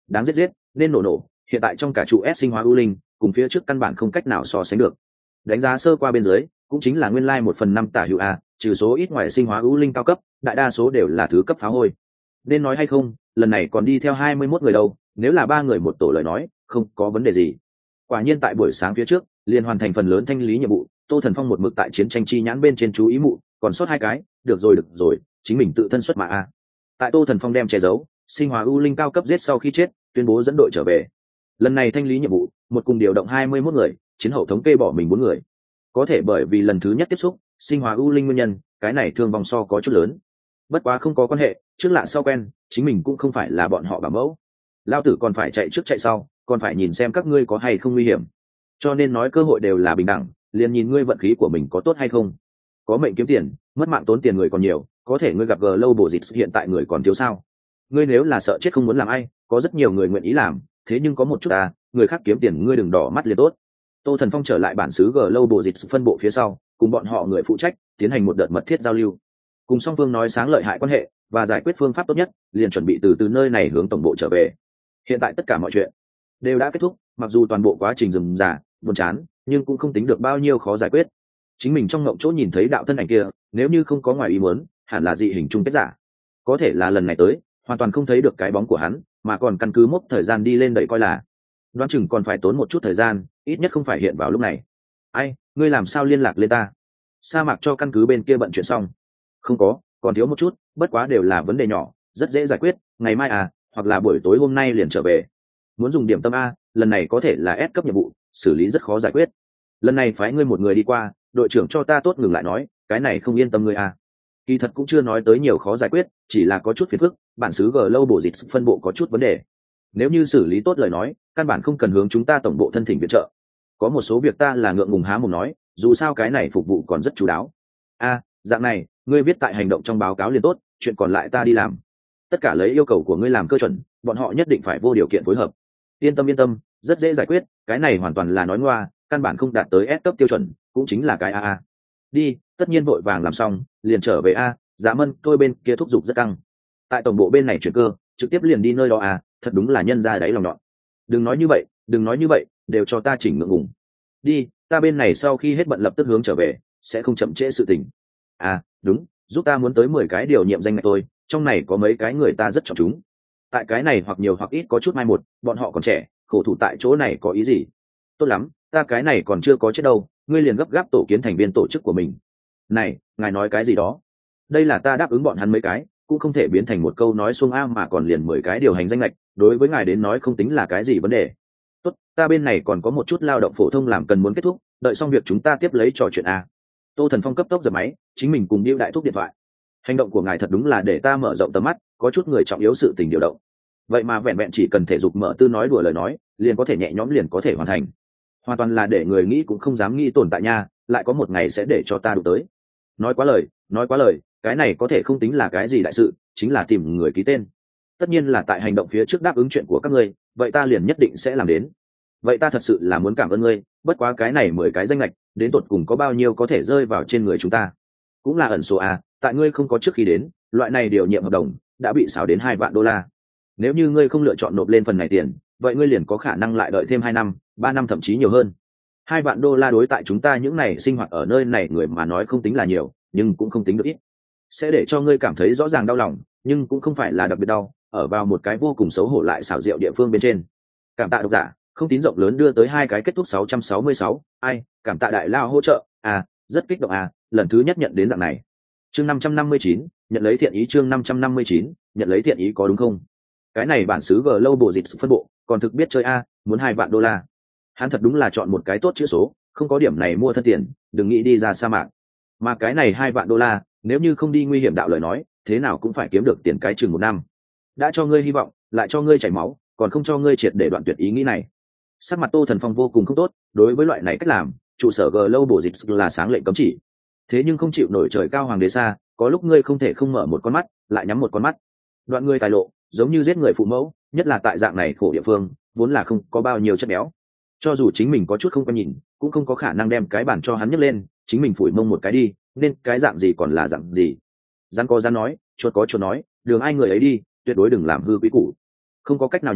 S1: đáng giết giết, nên nổ nổ, hiện tại trong cả trụ S sinh hóa ưu linh cùng phía trước căn bản không cách nào so sánh được. Đánh giá sơ qua bên dưới cũng chính là nguyên lai like một phần năm tả hữu a, trừ số ít ngoài sinh hóa ưu linh cao cấp, đại đa số đều là thứ cấp phá hôi. Nên nói hay không, lần này còn đi theo hai mươi mốt người đâu, nếu là ba người một tổ lời nói không có vấn đề gì. Quả nhiên tại buổi sáng phía trước liền hoàn thành phần lớn thanh lý nhiệm vụ. Tô Thần Phong một mực tại chiến tranh chi nhãn bên trên chú ý mụ, còn sót hai cái, được rồi được rồi, chính mình tự thân xuất mà a. Tại Tô Thần Phong đem che giấu sinh hóa ưu linh cao cấp giết sau khi chết, tuyên bố dẫn đội trở về. Lần này thanh lý nhiệm vụ một cùng điều động hai mươi mốt người, chiến hậu thống kê bỏ mình bốn người. Có thể bởi vì lần thứ nhất tiếp xúc sinh hóa ưu linh nguyên nhân, cái này thương vong so có chút lớn. Bất quá không có quan hệ, trước lạ sau quen, chính mình cũng không phải là bọn họ bảo mẫu. Lao tử còn phải chạy trước chạy sau, còn phải nhìn xem các ngươi có hay không nguy hiểm. Cho nên nói cơ hội đều là bình đẳng, liền nhìn ngươi vận khí của mình có tốt hay không. Có mệnh kiếm tiền, mất mạng tốn tiền người còn nhiều, có thể ngươi gặp g lâu bổ dịch hiện tại người còn thiếu sao. Ngươi nếu là sợ chết không muốn làm ai, có rất nhiều người nguyện ý làm, thế nhưng có một chút à, người khác kiếm tiền ngươi đừng đỏ mắt liền tốt. Tô Thần Phong trở lại bản xứ g lâu bổ dịch phân bộ phía sau, cùng bọn họ người phụ trách tiến hành một đợt mật thiết giao lưu, cùng song phương nói sáng lợi hại quan hệ và giải quyết phương pháp tốt nhất, liền chuẩn bị từ từ nơi này hướng tổng bộ trở về. Hiện tại tất cả mọi chuyện đều đã kết thúc, mặc dù toàn bộ quá trình rườm rà buồn chán, nhưng cũng không tính được bao nhiêu khó giải quyết. Chính mình trong ngộng chỗ nhìn thấy đạo thân ảnh kia, nếu như không có ngoài ý muốn, hẳn là dị hình chung kết giả. Có thể là lần này tới hoàn toàn không thấy được cái bóng của hắn, mà còn căn cứ mốc thời gian đi lên đẩy coi là đoán chừng còn phải tốn một chút thời gian, ít nhất không phải hiện vào lúc này. Ai, ngươi làm sao liên lạc lên ta? Sa mạc cho căn cứ bên kia bận chuyện xong. Không có, còn thiếu một chút, bất quá đều là vấn đề nhỏ, rất dễ giải quyết, ngày mai à, hoặc là buổi tối hôm nay liền trở về. Muốn dùng điểm tâm a, lần này có thể là S cấp nhiệm vụ, xử lý rất khó giải quyết. Lần này phái ngươi một người đi qua, đội trưởng cho ta tốt ngừng lại nói, cái này không yên tâm ngươi a. Kỳ thật cũng chưa nói tới nhiều khó giải quyết, chỉ là có chút phiền phức, bản xứ G lâu bổ dịch phân bộ có chút vấn đề. Nếu như xử lý tốt lời nói, căn bản không cần hướng chúng ta tổng bộ thân thỉnh viện trợ. Có một số việc ta là ngượng ngùng há mồm nói, dù sao cái này phục vụ còn rất chú đáo. A, dạng này, ngươi viết tại hành động trong báo cáo liền tốt, chuyện còn lại ta đi làm. Tất cả lấy yêu cầu của ngươi làm cơ chuẩn, bọn họ nhất định phải vô điều kiện phối hợp. Yên tâm yên tâm, rất dễ giải quyết, cái này hoàn toàn là nói ngoa, căn bản không đạt tới S cấp tiêu chuẩn, cũng chính là cái a a. Đi, tất nhiên vội vàng làm xong, liền trở về a, Dạ Mân, tôi bên kia thúc giục rất căng. Tại tổng bộ bên này chuyển cơ, trực tiếp liền đi nơi đó à, thật đúng là nhân ra đáy lòng nhọn. Đừng nói như vậy, đừng nói như vậy, đều cho ta chỉnh ngượng ngùng. Đi, ta bên này sau khi hết bận lập tức hướng trở về, sẽ không chậm trễ sự tình. À, đúng, giúp ta muốn tới mười cái điều nhiệm danh ngạch tôi, trong này có mấy cái người ta rất chọn chúng. Tại cái này hoặc nhiều hoặc ít có chút mai một, bọn họ còn trẻ, khổ thủ tại chỗ này có ý gì? Tốt lắm, ta cái này còn chưa có chết đâu, ngươi liền gấp gáp tổ kiến thành viên tổ chức của mình. Này, ngài nói cái gì đó? Đây là ta đáp ứng bọn hắn mấy cái, cũng không thể biến thành một câu nói xuông a mà còn liền mười cái điều hành danh lệch, đối với ngài đến nói không tính là cái gì vấn đề. Tốt, ta bên này còn có một chút lao động phổ thông làm cần muốn kết thúc, đợi xong việc chúng ta tiếp lấy trò chuyện a. Tô Thần Phong cấp tốc giật máy, chính mình cùng Diêu Đại Thúc điện thoại. Hành động của ngài thật đúng là để ta mở rộng tầm mắt, có chút người trọng yếu sự tình điều động. Vậy mà vẹn vẹn chỉ cần thể dục mở tư nói đùa lời nói, liền có thể nhẹ nhõm liền có thể hoàn thành. Hoàn toàn là để người nghĩ cũng không dám nghĩ tồn tại nha, lại có một ngày sẽ để cho ta đụng tới. Nói quá lời, nói quá lời, cái này có thể không tính là cái gì đại sự, chính là tìm người ký tên. Tất nhiên là tại hành động phía trước đáp ứng chuyện của các ngươi, vậy ta liền nhất định sẽ làm đến. Vậy ta thật sự là muốn cảm ơn ngươi, bất quá cái này mười cái danh lệch, đến tột cùng có bao nhiêu có thể rơi vào trên người chúng ta. Cũng là ẩn số à, tại ngươi không có trước khi đến, loại này điều nhiệm hợp đồng đã bị xảo đến hai vạn đô la. Nếu như ngươi không lựa chọn nộp lên phần này tiền, vậy ngươi liền có khả năng lại đợi thêm hai năm, ba năm thậm chí nhiều hơn. Hai vạn đô la đối tại chúng ta những này sinh hoạt ở nơi này người mà nói không tính là nhiều, nhưng cũng không tính được ít. Sẽ để cho ngươi cảm thấy rõ ràng đau lòng, nhưng cũng không phải là đặc biệt đau, ở vào một cái vô cùng xấu hổ lại xảo diệu địa phương bên trên. Cảm tạ độc giả, không tín rộng lớn đưa tới hai cái kết thúc sáu trăm sáu mươi sáu, ai, cảm tạ đại lao hỗ trợ, à, rất kích động à, lần thứ nhất nhận đến dạng này. Chương năm trăm năm mươi chín, nhận lấy thiện ý chương năm trăm năm mươi chín, nhận lấy thiện ý có đúng không? Cái này bản xứ G lâu bổ dịch phân bộ, còn thực biết chơi a, muốn hai vạn đô la. Hắn thật đúng là chọn một cái tốt chữ số, không có điểm này mua thân tiền, đừng nghĩ đi ra sa mạc. Mà cái này hai vạn đô la, nếu như không đi nguy hiểm đạo lời nói, thế nào cũng phải kiếm được tiền cái chừng một năm. Đã cho ngươi hy vọng, lại cho ngươi chảy máu, còn không cho ngươi triệt để đoạn tuyệt ý nghĩ này. Sắc mặt Tô Thần Phong vô cùng không tốt, đối với loại này cách làm, trụ sở G lâu bổ dịch là sáng lệnh cấm chỉ. Thế nhưng không chịu nổi trời cao hoàng đế xa, có lúc ngươi không thể không mở một con mắt, lại nhắm một con mắt. Đoạn ngươi tài lộ, giống như giết người phụ mẫu, nhất là tại dạng này khổ địa phương, vốn là không có bao nhiêu chất béo. Cho dù chính mình có chút không có nhìn, cũng không có khả năng đem cái bản cho hắn nhấc lên, chính mình phủi mông một cái đi, nên cái dạng gì còn là dạng gì. Rắn có rắn nói, chuột có chuột nói, đường ai người ấy đi, tuyệt đối đừng làm hư quý củ. Không có cách nào nha,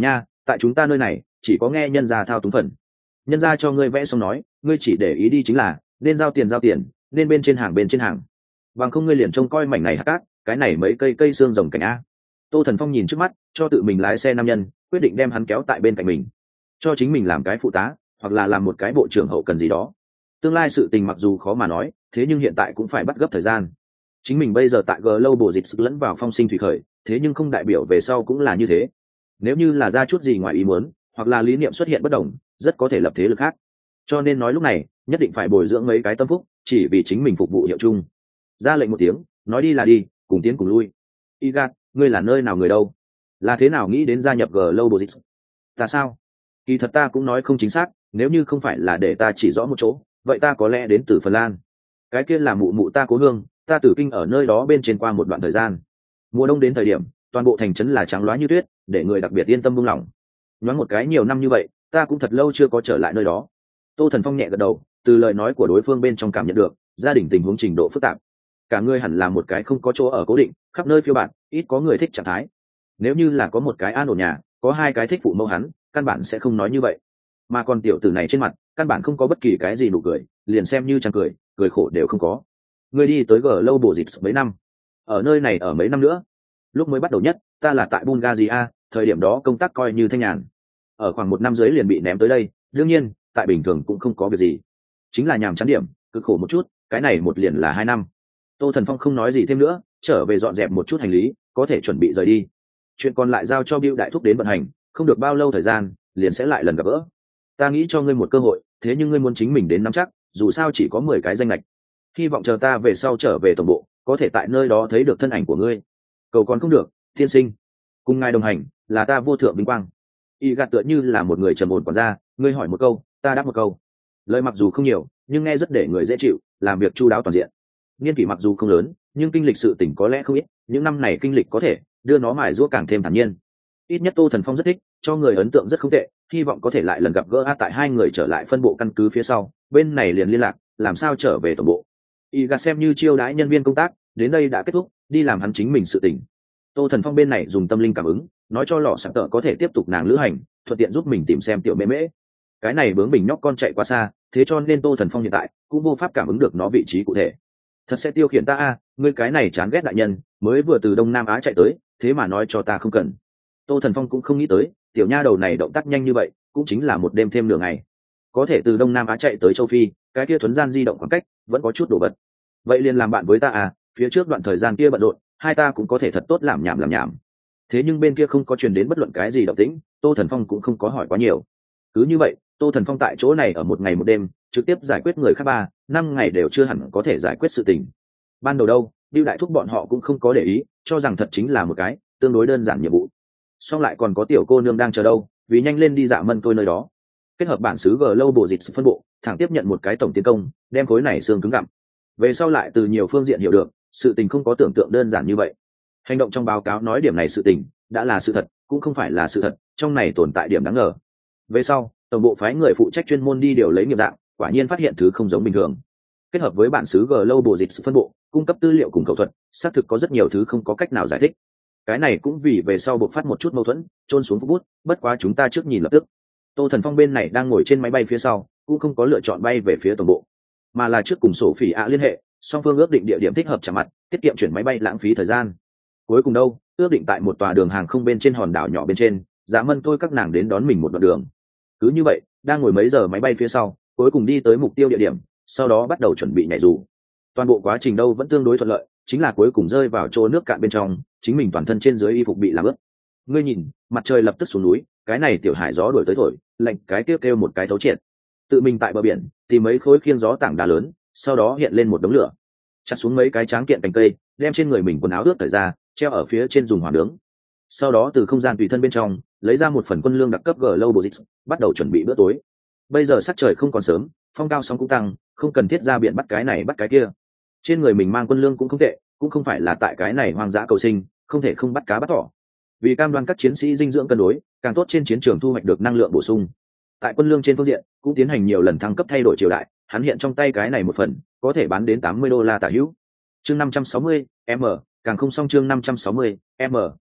S1: tại chúng ta nơi này chỉ có nghe nhân gia thao túng phần. Nhân gia cho ngươi vẽ xong nói, ngươi chỉ để ý đi chính là nên giao tiền giao tiền, nên bên trên hàng bên trên hàng, bằng không ngươi liền trông coi mảnh này hạt cát, cái này mấy cây cây xương rồng cảnh a. Tô Thần Phong nhìn trước mắt cho tự mình lái xe nam nhân, quyết định đem hắn kéo tại bên cạnh mình, cho chính mình làm cái phụ tá hoặc là làm một cái bộ trưởng hậu cần gì đó. Tương lai sự tình mặc dù khó mà nói, thế nhưng hiện tại cũng phải bắt gấp thời gian. Chính mình bây giờ tại Global dịch sự lẫn vào phong sinh thủy khởi, thế nhưng không đại biểu về sau cũng là như thế. Nếu như là ra chút gì ngoài ý muốn, hoặc là lý niệm xuất hiện bất đồng, rất có thể lập thế lực khác. Cho nên nói lúc này nhất định phải bồi dưỡng mấy cái tâm phúc, chỉ vì chính mình phục vụ hiệu chung. Ra lệnh một tiếng, nói đi là đi, cùng tiến cùng lui. Igat, ngươi là nơi nào người đâu? Là thế nào nghĩ đến gia nhập Global dịch? Ta sao? Kỳ thật ta cũng nói không chính xác, nếu như không phải là để ta chỉ rõ một chỗ, vậy ta có lẽ đến từ Phần Lan. Cái kia là mụ mụ ta cố hương, ta tử kinh ở nơi đó bên trên qua một đoạn thời gian. Mùa đông đến thời điểm, toàn bộ thành trấn là trắng loá như tuyết, để người đặc biệt yên tâm buông lỏng. Nhoáng một cái nhiều năm như vậy, ta cũng thật lâu chưa có trở lại nơi đó. Tô Thần Phong nhẹ gật đầu, từ lời nói của đối phương bên trong cảm nhận được gia đình tình huống trình độ phức tạp. Cả người hẳn là một cái không có chỗ ở cố định, khắp nơi phiêu bạt, ít có người thích trạng thái. Nếu như là có một cái an ổn nhà, có hai cái thích phụ mẫu hắn, căn bản sẽ không nói như vậy. Mà còn tiểu tử này trên mặt, căn bản không có bất kỳ cái gì nụ cười, liền xem như chẳng cười, cười khổ đều không có. Ngươi đi tới Global dịch mấy năm? Ở nơi này ở mấy năm nữa? Lúc mới bắt đầu nhất, ta là tại Bulgaria, thời điểm đó công tác coi như thanh nhàn. Ở khoảng một năm dưới liền bị ném tới đây, đương nhiên, tại bình thường cũng không có việc gì. Chính là nhàm chán điểm, cực khổ một chút, cái này một liền là hai năm. Tô Thần Phong không nói gì thêm nữa, trở về dọn dẹp một chút hành lý, có thể chuẩn bị rời đi. Chuyện còn lại giao cho Bưu đại thúc đến vận hành, không được bao lâu thời gian, liền sẽ lại lần gặp gỡ. Ta nghĩ cho ngươi một cơ hội, thế nhưng ngươi muốn chính mình đến nắm chắc, dù sao chỉ có mười cái danh lệch. Hy vọng chờ ta về sau trở về tổng bộ, có thể tại nơi đó thấy được thân ảnh của ngươi. Cầu còn không được, tiên sinh. Cùng ngài đồng hành, là ta vô thượng vinh quang. Y gạt tựa như là một người trầm ổn quản gia, ngươi hỏi một câu, ta đáp một câu. Lời mặc dù không nhiều, nhưng nghe rất để người dễ chịu, làm việc chu đáo toàn diện. Niên kỷ mặc dù không lớn, nhưng kinh lịch sự tỉnh có lẽ không ít, những năm này kinh lịch có thể đưa nó mài giũa càng thêm thản nhiên. Ít nhất Tô Thần Phong rất thích, cho người ấn tượng rất không tệ, hy vọng có thể lại lần gặp gỡ a. Tại hai người trở lại phân bộ căn cứ phía sau, bên này liền liên lạc, làm sao trở về tổng bộ. Y gạt xem như chiêu đãi nhân viên công tác, đến đây đã kết thúc, đi làm hắn chính mình sự tỉnh. Tô Thần Phong bên này dùng tâm linh cảm ứng, nói cho lọ sạc tợ có thể tiếp tục nàng lữ hành, thuận tiện giúp mình tìm xem tiểu mễ mễ. Cái này bướng bình nhóc con chạy quá xa, thế cho nên Tô Thần Phong hiện tại cũng vô pháp cảm ứng được nó vị trí cụ thể. Thật sẽ tiêu khiển ta a, ngươi cái này chán ghét đại nhân, mới vừa từ Đông Nam Á chạy tới, thế mà nói cho ta không cần. Tô Thần Phong cũng không nghĩ tới, tiểu nha đầu này động tác nhanh như vậy, cũng chính là một đêm thêm nửa ngày. Có thể từ Đông Nam Á chạy tới châu Phi, cái kia thuấn gian di động khoảng cách, vẫn có chút đồ vật. Vậy liền làm bạn với ta à, phía trước đoạn thời gian kia bận rộn, hai ta cũng có thể thật tốt làm nhảm làm nhảm. Thế nhưng bên kia không có truyền đến bất luận cái gì động tĩnh, Tô Thần Phong cũng không có hỏi quá nhiều. Cứ như vậy, Tô Thần Phong tại chỗ này ở một ngày một đêm, trực tiếp giải quyết người khác ba, năm ngày đều chưa hẳn có thể giải quyết sự tình. Ban đầu đâu, Bưu đại thúc bọn họ cũng không có để ý, cho rằng thật chính là một cái tương đối đơn giản nhiệm vụ. Song lại còn có tiểu cô nương đang chờ đâu, vì nhanh lên đi dạ mân tôi nơi đó. Kết hợp bản xứ Global dịch phân bộ, thẳng tiếp nhận một cái tổng tiến công, đem khối này xương cứng gặm. Về sau lại từ nhiều phương diện hiểu được, sự tình không có tưởng tượng đơn giản như vậy. Hành động trong báo cáo nói điểm này sự tình đã là sự thật, cũng không phải là sự thật, trong này tồn tại điểm đáng ngờ. Về sau, tổng bộ phái người phụ trách chuyên môn đi điều lấy nghiệp dạng, quả nhiên phát hiện thứ không giống bình thường. Kết hợp với bản xứ Global dịch phân bộ, cung cấp tư liệu cùng khẩu thuật, xác thực có rất nhiều thứ không có cách nào giải thích. Cái này cũng vì về sau bộc phát một chút mâu thuẫn, trôn xuống phút bút, bất quá chúng ta trước nhìn lập tức. Tô Thần Phong bên này đang ngồi trên máy bay phía sau, cũng không có lựa chọn bay về phía tổng bộ, mà là trước cùng sổ phỉ ạ liên hệ, song phương ước định địa điểm thích hợp chạm mặt, tiết kiệm chuyển máy bay lãng phí thời gian. Cuối cùng đâu, ước định tại một tòa đường hàng không bên trên hòn đảo nhỏ bên trên, Dạ Mân tôi các nàng đến đón mình một đoạn đường. Cứ như vậy, đang ngồi mấy giờ máy bay phía sau, cuối cùng đi tới mục tiêu địa điểm, sau đó bắt đầu chuẩn bị nhảy dù. Toàn bộ quá trình đâu vẫn tương đối thuận lợi, chính là cuối cùng rơi vào chỗ nước cạn bên trong, chính mình toàn thân trên dưới y phục bị làm ướt. Ngươi nhìn, mặt trời lập tức xuống núi, cái này tiểu hải gió đuổi tới thổi, lạnh cái kêu kêu một cái thấu triệt. Tự mình tại bờ biển, tìm mấy khối khiên gió tảng đá lớn, sau đó hiện lên một đống lửa, chặt xuống mấy cái tráng kiện cành cây, đem trên người mình quần áo ướt cởi ra, treo ở phía trên dùng hỏa nướng. Sau đó từ không gian tùy thân bên trong lấy ra một phần quân lương đặc cấp Global dịch, bắt đầu chuẩn bị bữa tối. Bây giờ sắc trời không còn sớm, phong cao sóng cũng tăng, không cần thiết ra biển bắt cái này bắt cái kia. Trên người mình mang quân lương cũng không tệ, cũng không phải là tại cái này hoang dã cầu sinh, không thể không bắt cá bắt thỏ. Vì cam đoan các chiến sĩ dinh dưỡng cân đối, càng tốt trên chiến trường thu hoạch được năng lượng bổ sung. Tại quân lương trên phương diện cũng tiến hành nhiều lần thăng cấp thay đổi triều đại, hắn hiện trong tay cái này một phần có thể bán đến tám mươi đô la tả hữu. Chương năm trăm sáu mươi m, càng không xong chương năm trăm sáu mươi m,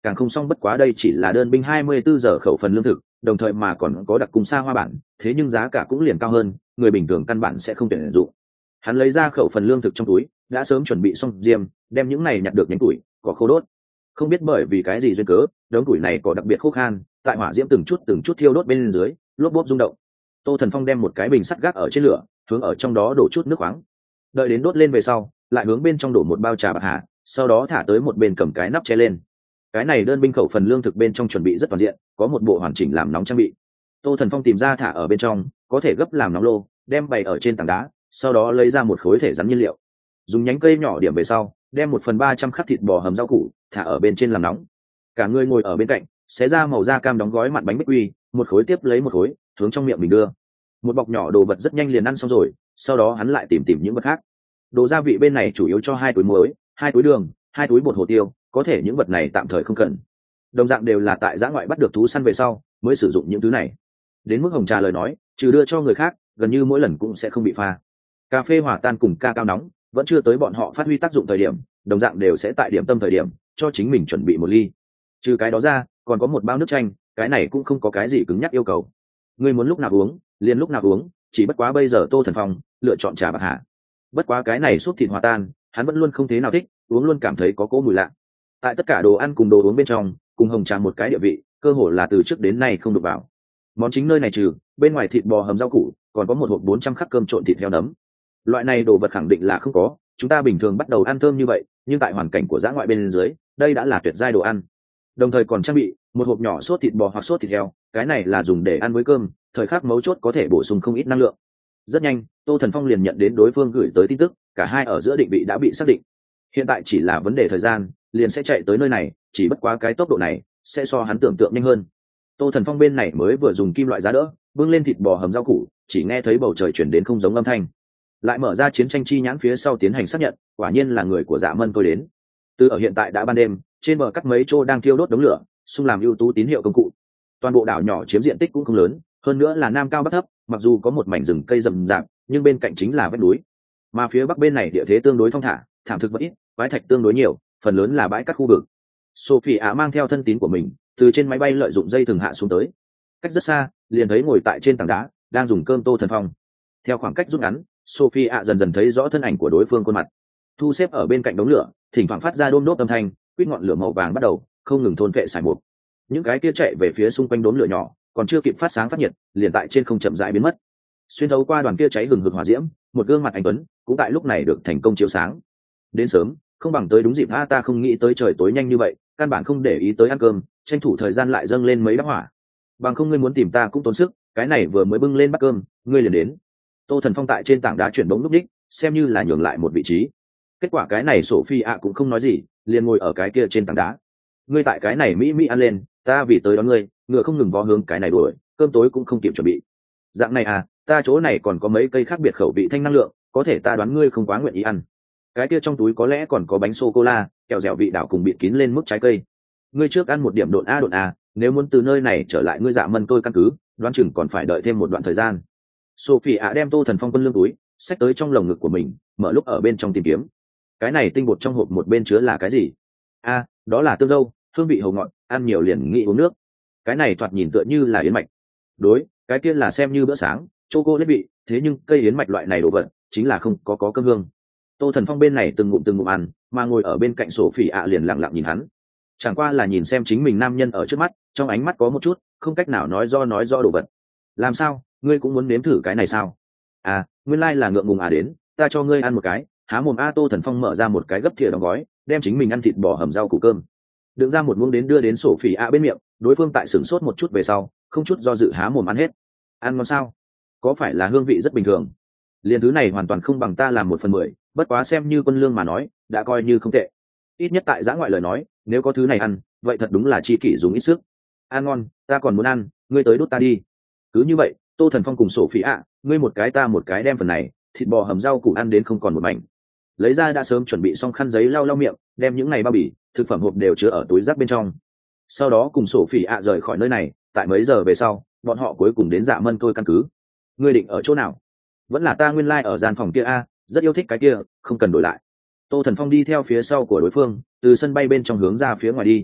S1: càng không xong, bất quá đây chỉ là đơn binh hai mươi bốn giờ khẩu phần lương thực, đồng thời mà còn có đặc cung xa hoa bản, thế nhưng giá cả cũng liền cao hơn, người bình thường căn bản sẽ không tuyển dụng. Hắn lấy ra khẩu phần lương thực trong túi, đã sớm chuẩn bị xong diêm, đem những này nhặt được nhánh củi có khô đốt. Không biết bởi vì cái gì duyên cớ, đống củi này có đặc biệt khô khan, tại hỏa diễm từng chút từng chút thiêu đốt bên dưới, lốp bốp rung động. Tô Thần Phong đem một cái bình sắt gác ở trên lửa, hướng ở trong đó đổ chút nước khoáng. Đợi đến đốt lên về sau, lại hướng bên trong đổ một bao trà bạc hà, sau đó thả tới một bên cầm cái nắp che lên. Cái này đơn binh khẩu phần lương thực bên trong chuẩn bị rất toàn diện, có một bộ hoàn chỉnh làm nóng trang bị. Tô Thần Phong tìm ra thả ở bên trong, có thể gấp làm nóng lô, đem bày ở trên tảng đá, sau đó lấy ra một khối thể rắn nhiên liệu, dùng nhánh cây nhỏ điểm về sau, đem một phần ba trăm khắc thịt bò hầm rau củ thả ở bên trên làm nóng. Cả người ngồi ở bên cạnh, xé ra màu da cam đóng gói mặn bánh bích quy, một khối tiếp lấy một khối, hướng trong miệng mình đưa. Một bọc nhỏ đồ vật rất nhanh liền ăn xong rồi, sau đó hắn lại tìm tìm những vật khác. Đồ gia vị bên này chủ yếu cho hai túi muối, hai túi đường, hai túi bột hồ tiêu, có thể những vật này tạm thời không cần. Đồng dạng đều là tại giã ngoại bắt được thú săn về sau mới sử dụng những thứ này. Đến mức hồng trà lời nói, trừ đưa cho người khác, gần như mỗi lần cũng sẽ không bị pha. Cà phê hòa tan cùng ca cao nóng, vẫn chưa tới bọn họ phát huy tác dụng thời điểm, đồng dạng đều sẽ tại điểm tâm thời điểm cho chính mình chuẩn bị một ly. Trừ cái đó ra, còn có một bao nước chanh, cái này cũng không có cái gì cứng nhắc yêu cầu. Ngươi muốn lúc nào uống, liền lúc nào uống, chỉ bất quá bây giờ Tô Thần Phong lựa chọn trà bạc hà. Bất quá cái này súp thịt hòa tan, hắn vẫn luôn không thế nào thích, uống luôn cảm thấy có cỗ mùi lạ. Tại tất cả đồ ăn cùng đồ uống bên trong, cùng hồng trà một cái địa vị, cơ hồ là từ trước đến nay không được vào. Món chính nơi này trừ bên ngoài thịt bò hầm rau củ, còn có một hộp bốn trăm khắc cơm trộn thịt heo nấm. Loại này đồ vật khẳng định là không có, chúng ta bình thường bắt đầu ăn thơm như vậy, nhưng tại hoàn cảnh của dã ngoại bên dưới, đây đã là tuyệt giai đồ ăn. Đồng thời còn trang bị một hộp nhỏ sốt thịt bò hoặc sốt thịt heo, cái này là dùng để ăn với cơm, thời khắc mấu chốt có thể bổ sung không ít năng lượng. Rất nhanh, Tô Thần Phong liền nhận đến đối phương gửi tới tin tức, cả hai ở giữa định vị đã bị xác định. Hiện tại chỉ là vấn đề thời gian, liền sẽ chạy tới nơi này, chỉ bất quá cái tốc độ này sẽ so hắn tưởng tượng nhanh hơn. Tô Thần Phong bên này mới vừa dùng kim loại giá đỡ, bưng lên thịt bò hầm rau củ, chỉ nghe thấy bầu trời chuyển đến không giống âm thanh. Lại mở ra chiến tranh chi nhãn phía sau tiến hành xác nhận, quả nhiên là người của Dạ Mân tôi đến. Từ ở hiện tại đã ban đêm, trên bờ cắt mấy chỗ đang thiêu đốt đống lửa, xung làm ưu tú tín hiệu công cụ. Toàn bộ đảo nhỏ chiếm diện tích cũng không lớn, hơn nữa là nam cao bắc thấp, mặc dù có một mảnh rừng cây rậm rạp, nhưng bên cạnh chính là vách núi. Mà phía bắc bên này địa thế tương đối thong thả, thảm thực vật ít, quái thạch tương đối nhiều, phần lớn là bãi cát khu vực. Sophie Á mang theo thân tín của mình, từ trên máy bay lợi dụng dây thừng hạ xuống tới. Cách rất xa, liền thấy ngồi tại trên tảng đá, đang dùng cơm Tô Thần Phong. Theo khoảng cách rút ngắn, Sophie Á dần dần thấy rõ thân ảnh của đối phương khuôn mặt. Thu xếp ở bên cạnh đống lửa, thỉnh thoảng phát ra đôm đốp âm thanh, quýt ngọn lửa màu vàng bắt đầu không ngừng thôn phệ xài mục. Những cái kia chạy về phía xung quanh đốm lửa nhỏ, còn chưa kịp phát sáng phát nhiệt, liền tại trên không chậm rãi biến mất. Xuyên thấu qua đoàn kia cháy hừng hực hỏa diễm, một gương mặt anh tuấn cũng tại lúc này được thành công chiếu sáng. Đến sớm, không bằng tới đúng dịp a, ta không nghĩ tới trời tối nhanh như vậy, căn bản không để ý tới ăn cơm, tranh thủ thời gian lại dâng lên mấy đắp hỏa. Bằng không ngươi muốn tìm ta cũng tốn sức, cái này vừa mới bưng lên bát cơm, ngươi liền đến. Tô Thần Phong tại trên tảng đá chuyển bóng lúc đích, xem như là nhường lại một vị trí. Kết quả cái này Sophie ạ cũng không nói gì, liền ngồi ở cái kia trên tảng đá. Ngươi tại cái này mỹ mỹ ăn lên, ta vì tới đón ngươi, ngựa không ngừng vó hướng cái này đuổi, cơm tối cũng không kịp chuẩn bị. Dạng này à, ta chỗ này còn có mấy cây khác biệt khẩu vị thanh năng lượng, có thể ta đoán ngươi không quá nguyện ý ăn. Cái kia trong túi có lẽ còn có bánh sô cô la, kẹo dẻo vị đảo cùng bịt kín lên mức trái cây. Ngươi trước ăn một điểm độn a độn a, nếu muốn từ nơi này trở lại ngươi Dạ Mân tôi căn cứ, đoán chừng còn phải đợi thêm một đoạn thời gian. Sophie ạ đem Tô Thần Phong quân lương túi xách tới trong lồng ngực của mình, mở lúc ở bên trong tìm kiếm. Cái này tinh bột trong hộp một bên chứa là cái gì? A, à, đó là tương dâu, hương vị hầu ngọt, ăn nhiều liền nghĩ uống nước. Cái này thoạt nhìn tựa như là yến mạch. Đối, cái kia là xem như bữa sáng, chocolate vị, thế nhưng cây yến mạch loại này đồ vật, chính là không có có cơm hương. Tô Thần Phong bên này từng ngụm từng ngụm ăn, mà ngồi ở bên cạnh Sophie ạ liền lặng lặng nhìn hắn. Chẳng qua là nhìn xem chính mình nam nhân ở trước mắt, trong ánh mắt có một chút không cách nào nói do nói do đồ vật. Làm sao, ngươi cũng muốn nếm thử cái này sao? À, nguyên lai là ngượng ngùng à, đến, ta cho ngươi ăn một cái. Há mồm a, Tô Thần Phong mở ra một cái gấp thìa đóng gói, đem chính mình ăn thịt bò hầm rau củ cơm đựng ra một muỗng đến đưa đến Sophie ạ bên miệng. Đối phương tại sửng sốt một chút về sau, không chút do dự há mồm ăn hết. Ăn ngon sao? Có phải là hương vị rất bình thường? Liên thứ này hoàn toàn không bằng ta làm một phần mười, bất quá xem như quân lương mà nói, đã coi như không tệ. Ít nhất tại giã ngoại lời nói, nếu có thứ này ăn, vậy thật đúng là chi kỷ dùng ít sức. Ăn ngon, ta còn muốn ăn, ngươi tới đút ta đi. Cứ như vậy, Tô Thần Phong cùng Sophie ạ, ngươi một cái ta một cái đem phần này, thịt bò hầm rau củ ăn đến không còn một mảnh. Lấy ra đã sớm chuẩn bị xong khăn giấy lau lau miệng, đem những này bao bì, thực phẩm hộp đều chứa ở túi giáp bên trong. Sau đó cùng Sophie ạ rời khỏi nơi này, tại mấy giờ về sau, bọn họ cuối cùng đến Dạ Mân tôi căn cứ. Ngươi định ở chỗ nào? Vẫn là ta nguyên lai like ở gian phòng kia a, rất yêu thích cái kia, không cần đổi lại. Tô Thần Phong đi theo phía sau của đối phương, từ sân bay bên trong hướng ra phía ngoài đi.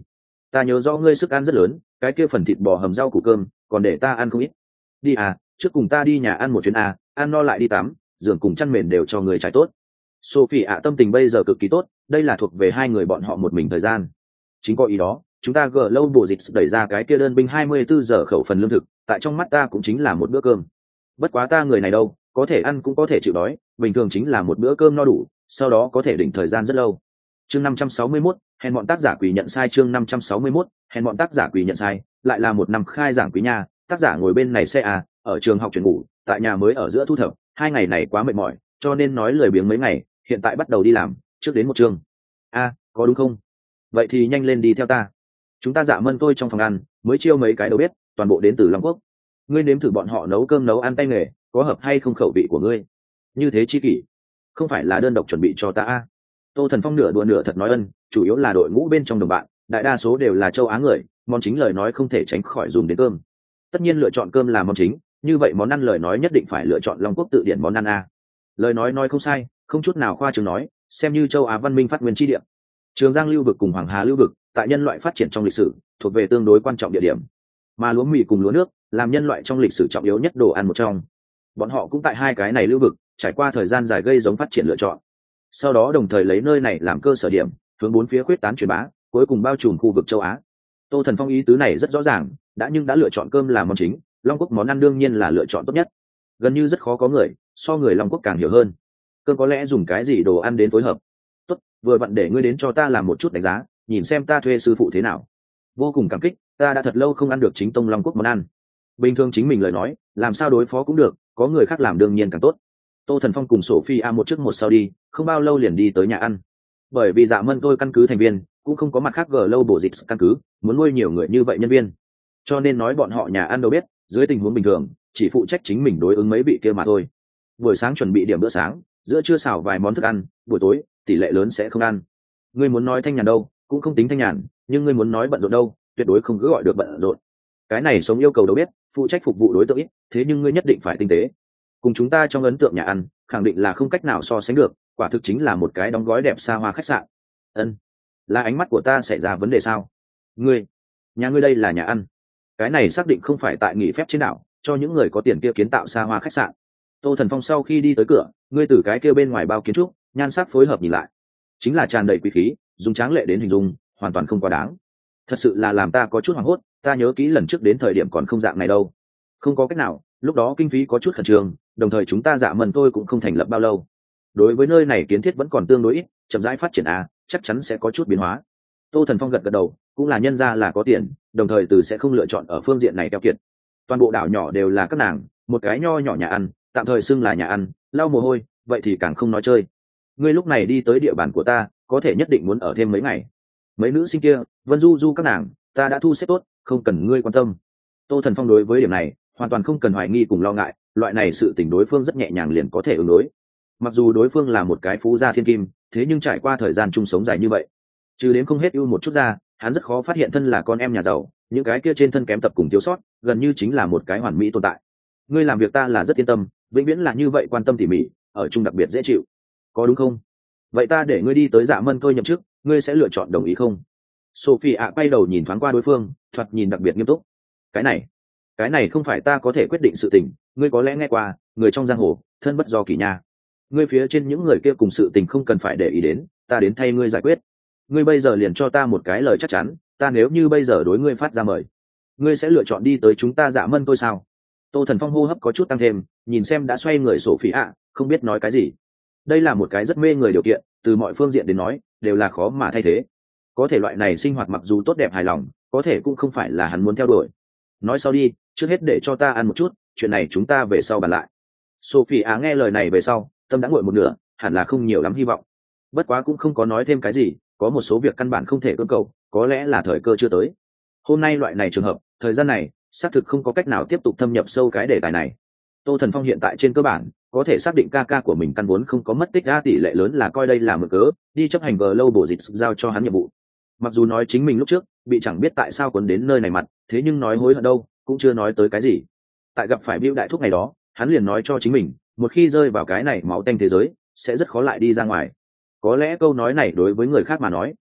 S1: ta nhớ rõ ngươi sức ăn rất lớn, cái kia phần thịt bò hầm rau củ cơm còn để ta ăn không ít. Đi à, trước cùng ta đi nhà ăn một chuyến à, ăn no lại đi tắm, giường cùng chăn mền đều cho người trải tốt. Sophie ạ tâm tình bây giờ cực kỳ tốt, đây là thuộc về hai người bọn họ một mình thời gian. Chính có ý đó, chúng ta gỡ lâu bộ dịch đẩy ra cái kia đơn binh hai mươi bốn giờ khẩu phần lương thực, tại trong mắt ta cũng chính là một bữa cơm. Bất quá ta người này đâu, có thể ăn cũng có thể chịu đói, bình thường chính là một bữa cơm no đủ, sau đó có thể đỉnh thời gian rất lâu. Chương năm trăm sáu mươi mốt, hèn bọn tác giả quỷ nhận sai. Chương năm trăm sáu mươi mốt, hèn bọn tác giả quỷ nhận sai, lại là một năm khai giảng quý nha, tác giả ngồi bên này xe à, ở trường học chuyển ngủ, tại nhà mới ở giữa thu thập, hai ngày này quá mệt mỏi, cho nên nói lười biếng mấy ngày, hiện tại bắt đầu đi làm, trước đến một chương. A, có đúng không? Vậy thì nhanh lên đi theo ta. Chúng ta dạ mân tôi trong phòng ăn, mới chiêu mấy cái đầu bếp, toàn bộ đến từ Long Quốc. Ngươi nếm thử bọn họ nấu cơm nấu ăn tay nghề, có hợp hay không khẩu vị của ngươi? Như thế chi kỷ, không phải là đơn độc chuẩn bị cho ta a. Tô Thần Phong nửa đùa nửa thật nói ân, chủ yếu là đội ngũ bên trong đồng bạn, đại đa số đều là châu Á người, món chính lời nói không thể tránh khỏi dùng đến cơm. Tất nhiên lựa chọn cơm là món chính, như vậy món ăn lời nói nhất định phải lựa chọn Long Quốc tự điển món ăn a. Lời nói nói không sai, không chút nào khoa trương nói, xem như châu Á văn minh phát nguyên chi địa. Trường Giang lưu vực cùng Hoàng Hà lưu vực, tại nhân loại phát triển trong lịch sử, thuộc về tương đối quan trọng địa điểm. Mà lúa mì cùng lúa nước, làm nhân loại trong lịch sử trọng yếu nhất đồ ăn một trong. Bọn họ cũng tại hai cái này lưu vực, trải qua thời gian dài gây giống phát triển lựa chọn. Sau đó đồng thời lấy nơi này làm cơ sở điểm, hướng bốn phía khuyết tán truyền bá, cuối cùng bao trùm khu vực châu Á. Tô Thần Phong ý tứ này rất rõ ràng, đã nhưng đã lựa chọn cơm làm món chính, Long Quốc món ăn đương nhiên là lựa chọn tốt nhất. Gần như rất khó có người so người Long Quốc càng hiểu hơn. Cơm có lẽ dùng cái gì đồ ăn đến phối hợp. Tốt, vừa vặn để ngươi đến cho ta làm một chút đánh giá, nhìn xem ta thuê sư phụ thế nào. Vô cùng cảm kích, ta đã thật lâu không ăn được chính tông Long Quốc món ăn. Bình thường chính mình lời nói, làm sao đối phó cũng được, có người khác làm đương nhiên càng tốt. Tô Thần Phong cùng Sophia một trước một sau đi, không bao lâu liền đi tới nhà ăn. Bởi vì Dạ Mân tôi căn cứ thành viên, cũng không có mặt khác gờ lâu bổ dịch căn cứ, muốn nuôi nhiều người như vậy nhân viên. Cho nên nói bọn họ nhà ăn đâu biết, dưới tình huống bình thường, chỉ phụ trách chính mình đối ứng mấy vị kia mà thôi. Buổi sáng chuẩn bị điểm bữa sáng, giữa trưa xào vài món thức ăn, buổi tối tỷ lệ lớn sẽ không ăn. Ngươi muốn nói thanh nhàn đâu, cũng không tính thanh nhàn, nhưng ngươi muốn nói bận rộn đâu, tuyệt đối không cứ gọi được bận rộn. Cái này sống yêu cầu đâu biết, phụ trách phục vụ đối tượng ít, thế nhưng ngươi nhất định phải tinh tế. Cùng chúng ta trong ấn tượng nhà ăn, khẳng định là không cách nào so sánh được, quả thực chính là một cái đóng gói đẹp xa hoa khách sạn. Ân, là ánh mắt của ta xảy ra vấn đề sao? Ngươi, nhà ngươi đây là nhà ăn, cái này xác định không phải tại nghỉ phép trên đảo, cho những người có tiền kia kiến tạo xa hoa khách sạn. Tô Thần Phong sau khi đi tới cửa, ngươi từ cái kia bên ngoài bao kiến trúc, nhan sắc phối hợp nhìn lại, chính là tràn đầy quý khí, dùng tráng lệ đến hình dung, hoàn toàn không quá đáng. Thật sự là làm ta có chút hoảng hốt, ta nhớ kỹ lần trước đến thời điểm còn không dạng này đâu. Không có cách nào, lúc đó kinh phí có chút khẩn trương, đồng thời chúng ta Dạ Mân tôi cũng không thành lập bao lâu. Đối với nơi này kiến thiết vẫn còn tương đối ít, chậm rãi phát triển à, chắc chắn sẽ có chút biến hóa. Tô Thần Phong gật gật đầu, cũng là nhân ra là có tiền, đồng thời từ sẽ không lựa chọn ở phương diện này keo kiệt. Toàn bộ đảo nhỏ đều là các nàng, một cái nho nhỏ nhà ăn, tạm thời xưng là nhà ăn, lau mồ hôi, vậy thì càng không nói chơi. Ngươi lúc này đi tới địa bàn của ta, có thể nhất định muốn ở thêm mấy ngày. Mấy nữ sinh kia, Vân Du Du các nàng, ta đã thu xếp tốt, không cần ngươi quan tâm. Tô Thần Phong đối với điểm này, hoàn toàn không cần hoài nghi cùng lo ngại, loại này sự tình đối phương rất nhẹ nhàng liền có thể ứng đối. Mặc dù đối phương là một cái phú gia thiên kim, thế nhưng trải qua thời gian chung sống dài như vậy, trừ đến không hết ưu một chút ra, hắn rất khó phát hiện thân là con em nhà giàu, những cái kia trên thân kém tập cùng thiếu sót, gần như chính là một cái hoàn mỹ tồn tại. Ngươi làm việc ta là rất yên tâm, vĩnh viễn là như vậy, quan tâm tỉ mỉ, ở chung đặc biệt dễ chịu, có đúng không? Vậy ta để ngươi đi tới Dạ Mân tôi nhậm chức, ngươi sẽ lựa chọn đồng ý không? Sophie ạ quay đầu nhìn thoáng qua đối phương, thoạt nhìn đặc biệt nghiêm túc. Cái này, cái này không phải ta có thể quyết định sự tình, ngươi có lẽ nghe qua, người trong giang hồ, thân bất do kỷ nha. Ngươi phía trên những người kia cùng sự tình không cần phải để ý đến, ta đến thay ngươi giải quyết. Ngươi bây giờ liền cho ta một cái lời chắc chắn, ta nếu như bây giờ đối ngươi phát ra mời, ngươi sẽ lựa chọn đi tới chúng ta Dạ Mân tôi sao? Tô Thần Phong hô hấp có chút tăng thêm, nhìn xem đã xoay người Sophie ạ, không biết nói cái gì. Đây là một cái rất mê người điều kiện, từ mọi phương diện đến nói, đều là khó mà thay thế. Có thể loại này sinh hoạt mặc dù tốt đẹp hài lòng, có thể cũng không phải là hắn muốn theo đuổi. Nói sau đi, trước hết để cho ta ăn một chút, chuyện này chúng ta về sau bàn lại. Sophie á nghe lời này về sau, tâm đã nguội một nửa, hẳn là không nhiều lắm hy vọng. Bất quá cũng không có nói thêm cái gì, có một số việc căn bản không thể cưỡng cầu, có lẽ là thời cơ chưa tới. Hôm nay loại này trường hợp, thời gian này, xác thực không có cách nào tiếp tục thâm nhập sâu cái đề tài này. Tô Thần Phong hiện tại trên cơ bản có thể xác định ca ca của mình căn vốn không có mất tích, ra tỷ lệ lớn là coi đây là mực cớ đi chấp hành vờ lâu bổ dịch giao cho hắn nhiệm vụ. Mặc dù nói chính mình lúc trước bị chẳng biết tại sao cuốn đến nơi này mặt, thế nhưng nói hối hận đâu cũng chưa nói tới cái gì. Tại gặp phải Bưu đại thúc ngày đó, hắn liền nói cho chính mình, một khi rơi vào cái này máu tanh thế giới, sẽ rất khó lại đi ra ngoài. Có lẽ câu nói này đối với người khác mà nói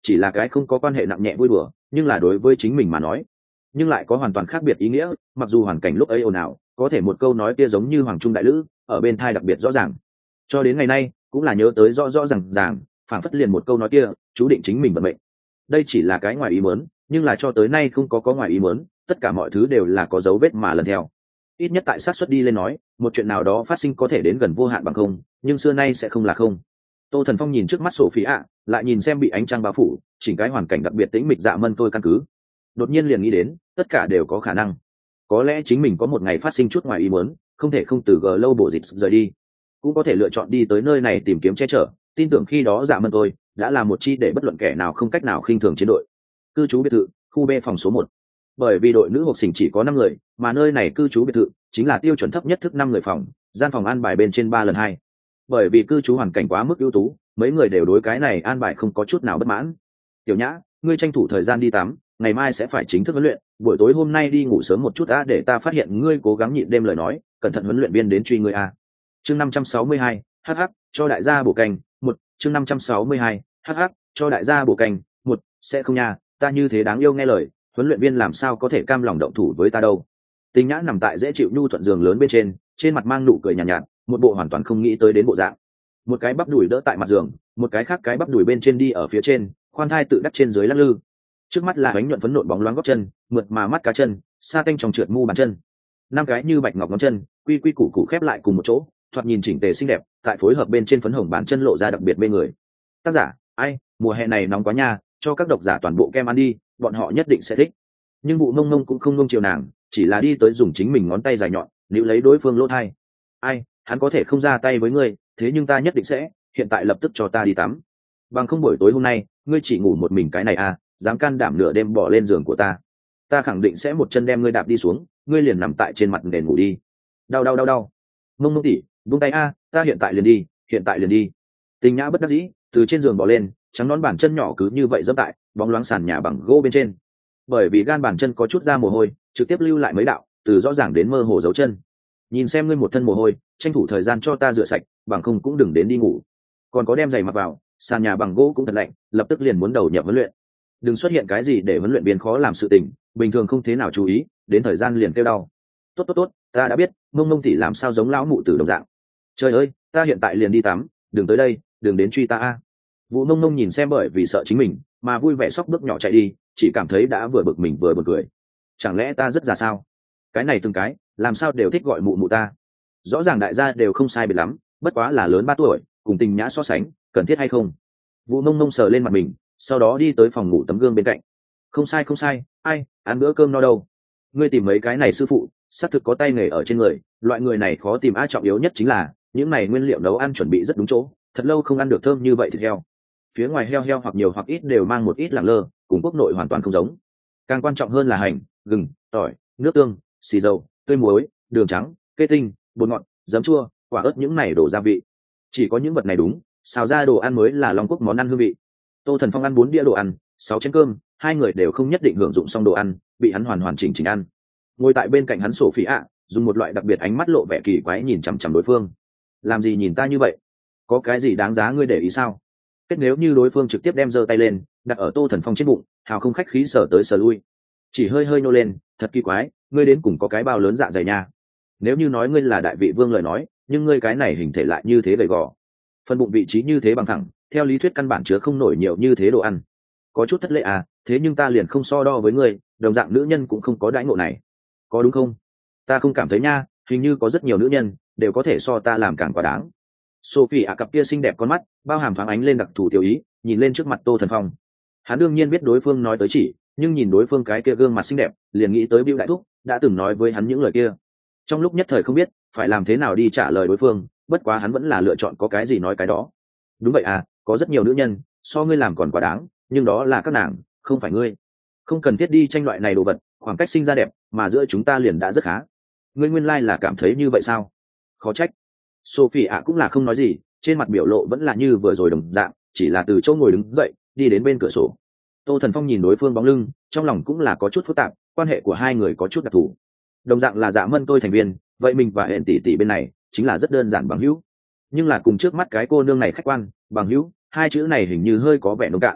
S1: chỉ là cái không có quan hệ nặng nhẹ vui đùa, nhưng là đối với chính mình mà nói nhưng lại có hoàn toàn khác biệt ý nghĩa. Mặc dù hoàn cảnh lúc ấy ồn ào, có thể một câu nói kia giống như hoàng trung đại lữ ở bên thai đặc biệt rõ ràng, cho đến ngày nay cũng là nhớ tới rõ rõ ràng ràng, phảng phất liền một câu nói kia chú định chính mình vận mệnh. Đây chỉ là cái ngoài ý muốn, nhưng là cho tới nay không có có ngoài ý muốn, tất cả mọi thứ đều là có dấu vết mà lần theo. Ít nhất tại sát xuất đi lên nói, một chuyện nào đó phát sinh có thể đến gần vô hạn bằng không, nhưng xưa nay sẽ không là không. Tô Thần Phong nhìn trước mắt Sophie ạ, lại nhìn xem bị ánh trăng bao phủ chỉnh cái hoàn cảnh đặc biệt tĩnh mịch dạ mân tôi căn cứ, đột nhiên liền nghĩ đến tất cả đều có khả năng. Có lẽ chính mình có một ngày phát sinh chút ngoài ý muốn, không thể không từ gờ lâu bộ dịch rời đi, cũng có thể lựa chọn đi tới nơi này tìm kiếm che chở. Tin tưởng khi đó dạ mân tôi đã là một chi để bất luận kẻ nào không cách nào khinh thường chiến đội. Cư trú biệt thự khu B phòng số một. Bởi vì đội nữ học sinh chỉ có năm người, mà nơi này cư trú biệt thự chính là tiêu chuẩn thấp nhất thức năm người phòng, gian phòng an bài bên trên ba lần hai. Bởi vì cư trú hoàn cảnh quá mức ưu tú, mấy người đều đối cái này an bài không có chút nào bất mãn. Tiểu Nhã, ngươi tranh thủ thời gian đi tắm, ngày mai sẽ phải chính thức huấn luyện, buổi tối hôm nay đi ngủ sớm một chút đã, để ta phát hiện ngươi cố gắng nhịn đêm lời nói, cẩn thận huấn luyện viên đến truy ngươi a. Chương năm trăm sáu mươi hai, hh, cho đại gia bổ canh, một, chương năm trăm sáu mươi hai, hh, cho đại gia bổ canh, một, sẽ không nha, ta như thế đáng yêu nghe lời, huấn luyện viên làm sao có thể cam lòng động thủ với ta đâu. Tình Nhã nằm tại dễ chịu nhu thuận giường lớn bên trên, trên mặt mang nụ cười nhàn nhạt, nhạt, một bộ hoàn toàn không nghĩ tới đến bộ dạng. Một cái bắp đùi đỡ tại mặt giường, một cái khác cái bắp đùi bên trên đi ở phía trên, khoan thai tự đắc trên dưới lắc lư. Trước mắt là bánh nhuận phấn nộn bóng loáng gót chân, mượt mà mắt cá chân, sa tanh trong trượt mu bàn chân. Năm cái như bạch ngọc ngón chân, quy quy củ củ khép lại cùng một chỗ, thoạt nhìn chỉnh tề xinh đẹp, tại phối hợp bên trên phấn hồng bàn chân lộ ra đặc biệt mê người. Tác giả, ai, mùa hè này nóng quá nha, cho các độc giả toàn bộ kem ăn đi, bọn họ nhất định sẽ thích. Nhưng vụ mông mông cũng không nung chiều nàng, chỉ là đi tới dùng chính mình ngón tay dài nhọn níu lấy đối phương lỗ thai. Ai, hắn có thể không ra tay với ngươi, thế nhưng ta nhất định sẽ, hiện tại lập tức cho ta đi tắm. Bằng không buổi tối hôm nay, ngươi chỉ ngủ một mình cái này à, dám can đảm nửa đêm bỏ lên giường của ta, ta khẳng định sẽ một chân đem ngươi đạp đi xuống, ngươi liền nằm tại trên mặt nền ngủ đi. Đau đau đau đau. Mông mông tỉ, buông tay a, ta hiện tại liền đi, hiện tại liền đi. Tình Nhã bất đắc dĩ, từ trên giường bỏ lên, trắng nón bàn chân nhỏ cứ như vậy dẫm tại bóng loáng sàn nhà bằng gỗ bên trên. Bởi vì gan bàn chân có chút ra mồ hôi, trực tiếp lưu lại mấy đạo, từ rõ ràng đến mơ hồ dấu chân. Nhìn xem ngươi một thân mồ hôi, tranh thủ thời gian cho ta rửa sạch, bằng không cũng đừng đến đi ngủ. Còn có đem giày mặc vào, sàn nhà bằng gỗ cũng thật lạnh, lập tức liền muốn đầu nhập huấn luyện. Đừng xuất hiện cái gì để huấn luyện viên khó làm sự tình, bình thường không thế nào chú ý, đến thời gian liền kêu đau. Tốt tốt tốt, ta đã biết, mông mông tỉ làm sao giống lão mụ tử đồng dạng. Trời ơi, ta hiện tại liền đi tắm, đừng tới đây, đừng đến truy ta a. Vũ mông mông nhìn xem bởi vì sợ chính mình mà vui vẻ xóc bước nhỏ chạy đi, chỉ cảm thấy đã vừa bực mình vừa buồn cười. Chẳng lẽ ta rất già sao? Cái này từng cái, làm sao đều thích gọi mụ mụ ta. Rõ ràng đại gia đều không sai biệt lắm, bất quá là lớn ba tuổi, cùng Tình Nhã so sánh, cần thiết hay không? Vũ mông mông sờ lên mặt mình, sau đó đi tới phòng ngủ tấm gương bên cạnh. Không sai không sai, ai ăn bữa cơm no đâu. Ngươi tìm mấy cái này sư phụ, xác thực có tay nghề ở trên người, loại người này khó tìm. A trọng yếu nhất chính là những này nguyên liệu nấu ăn chuẩn bị rất đúng chỗ, thật lâu không ăn được thơm như vậy thịt heo. Phía ngoài heo heo hoặc nhiều hoặc ít đều mang một ít lẳng lơ, cùng quốc nội hoàn toàn không giống. Càng quan trọng hơn là hành, gừng, tỏi, nước tương, xì dầu, tươi muối, đường trắng, cây tinh, bột ngọt, giấm chua, quả ớt, những này đổ gia vị. Chỉ có những vật này đúng, xào ra đồ ăn mới là Long Quốc món ăn hương vị. Tô Thần Phong ăn bốn đĩa đồ ăn, sáu chén cơm, hai người đều không nhất định hưởng dụng xong đồ ăn, bị hắn hoàn hoàn chỉnh chỉnh ăn. Ngồi tại bên cạnh hắn Sophie ạ, dùng một loại đặc biệt ánh mắt lộ vẻ kỳ quái nhìn chằm chằm đối phương. Làm gì nhìn ta như vậy? Có cái gì đáng giá ngươi để ý sao? Kết nếu như đối phương trực tiếp đem giơ tay lên, đặt ở Tô Thần Phong trên bụng, hào không khách khí sở tới sở lui. Chỉ hơi hơi nô lên, thật kỳ quái, ngươi đến cùng có cái bao lớn dạ dày nha. Nếu như nói ngươi là đại vị vương lời nói, nhưng ngươi cái này hình thể lại như thế gầy gò, phần bụng vị trí như thế bằng thẳng, theo lý thuyết căn bản chứa không nổi nhiều như thế đồ ăn. Có chút thất lễ à, thế nhưng ta liền không so đo với ngươi, đồng dạng nữ nhân cũng không có đãi ngộ này, có đúng không? Ta không cảm thấy nha, hình như có rất nhiều nữ nhân đều có thể so ta làm càng quá đáng. Sophie ạ cặp kia xinh đẹp con mắt bao hàm thoáng ánh lên đặc thù tiểu ý, nhìn lên trước mặt Tô Thần Phong. Hắn đương nhiên biết đối phương nói tới chỉ, nhưng nhìn đối phương cái kia gương mặt xinh đẹp, liền nghĩ tới Bưu đại thúc đã từng nói với hắn những lời kia. Trong lúc nhất thời không biết phải làm thế nào đi trả lời đối phương, bất quá hắn vẫn là lựa chọn có cái gì nói cái đó. Đúng vậy à, có rất nhiều nữ nhân so ngươi làm còn quá đáng, nhưng đó là các nàng, không phải ngươi. Không cần thiết đi tranh loại này đồ vật, khoảng cách sinh ra đẹp mà giữa chúng ta liền đã rất khá. Ngươi nguyên lai là cảm thấy như vậy sao? Khó trách. Sophie ạ cũng là không nói gì, trên mặt biểu lộ vẫn là như vừa rồi đồng dạng, chỉ là từ chỗ ngồi đứng dậy đi đến bên cửa sổ. Tô Thần Phong nhìn đối phương bóng lưng, trong lòng cũng là có chút phức tạp, quan hệ của hai người có chút đặc thù. Đồng dạng là Dạ Mân tôi thành viên, vậy mình và Hẹn tỷ tỷ bên này chính là rất đơn giản bằng hữu. Nhưng là cùng trước mắt cái cô nương này khách quan, bằng hữu, hai chữ này hình như hơi có vẻ nông cạn.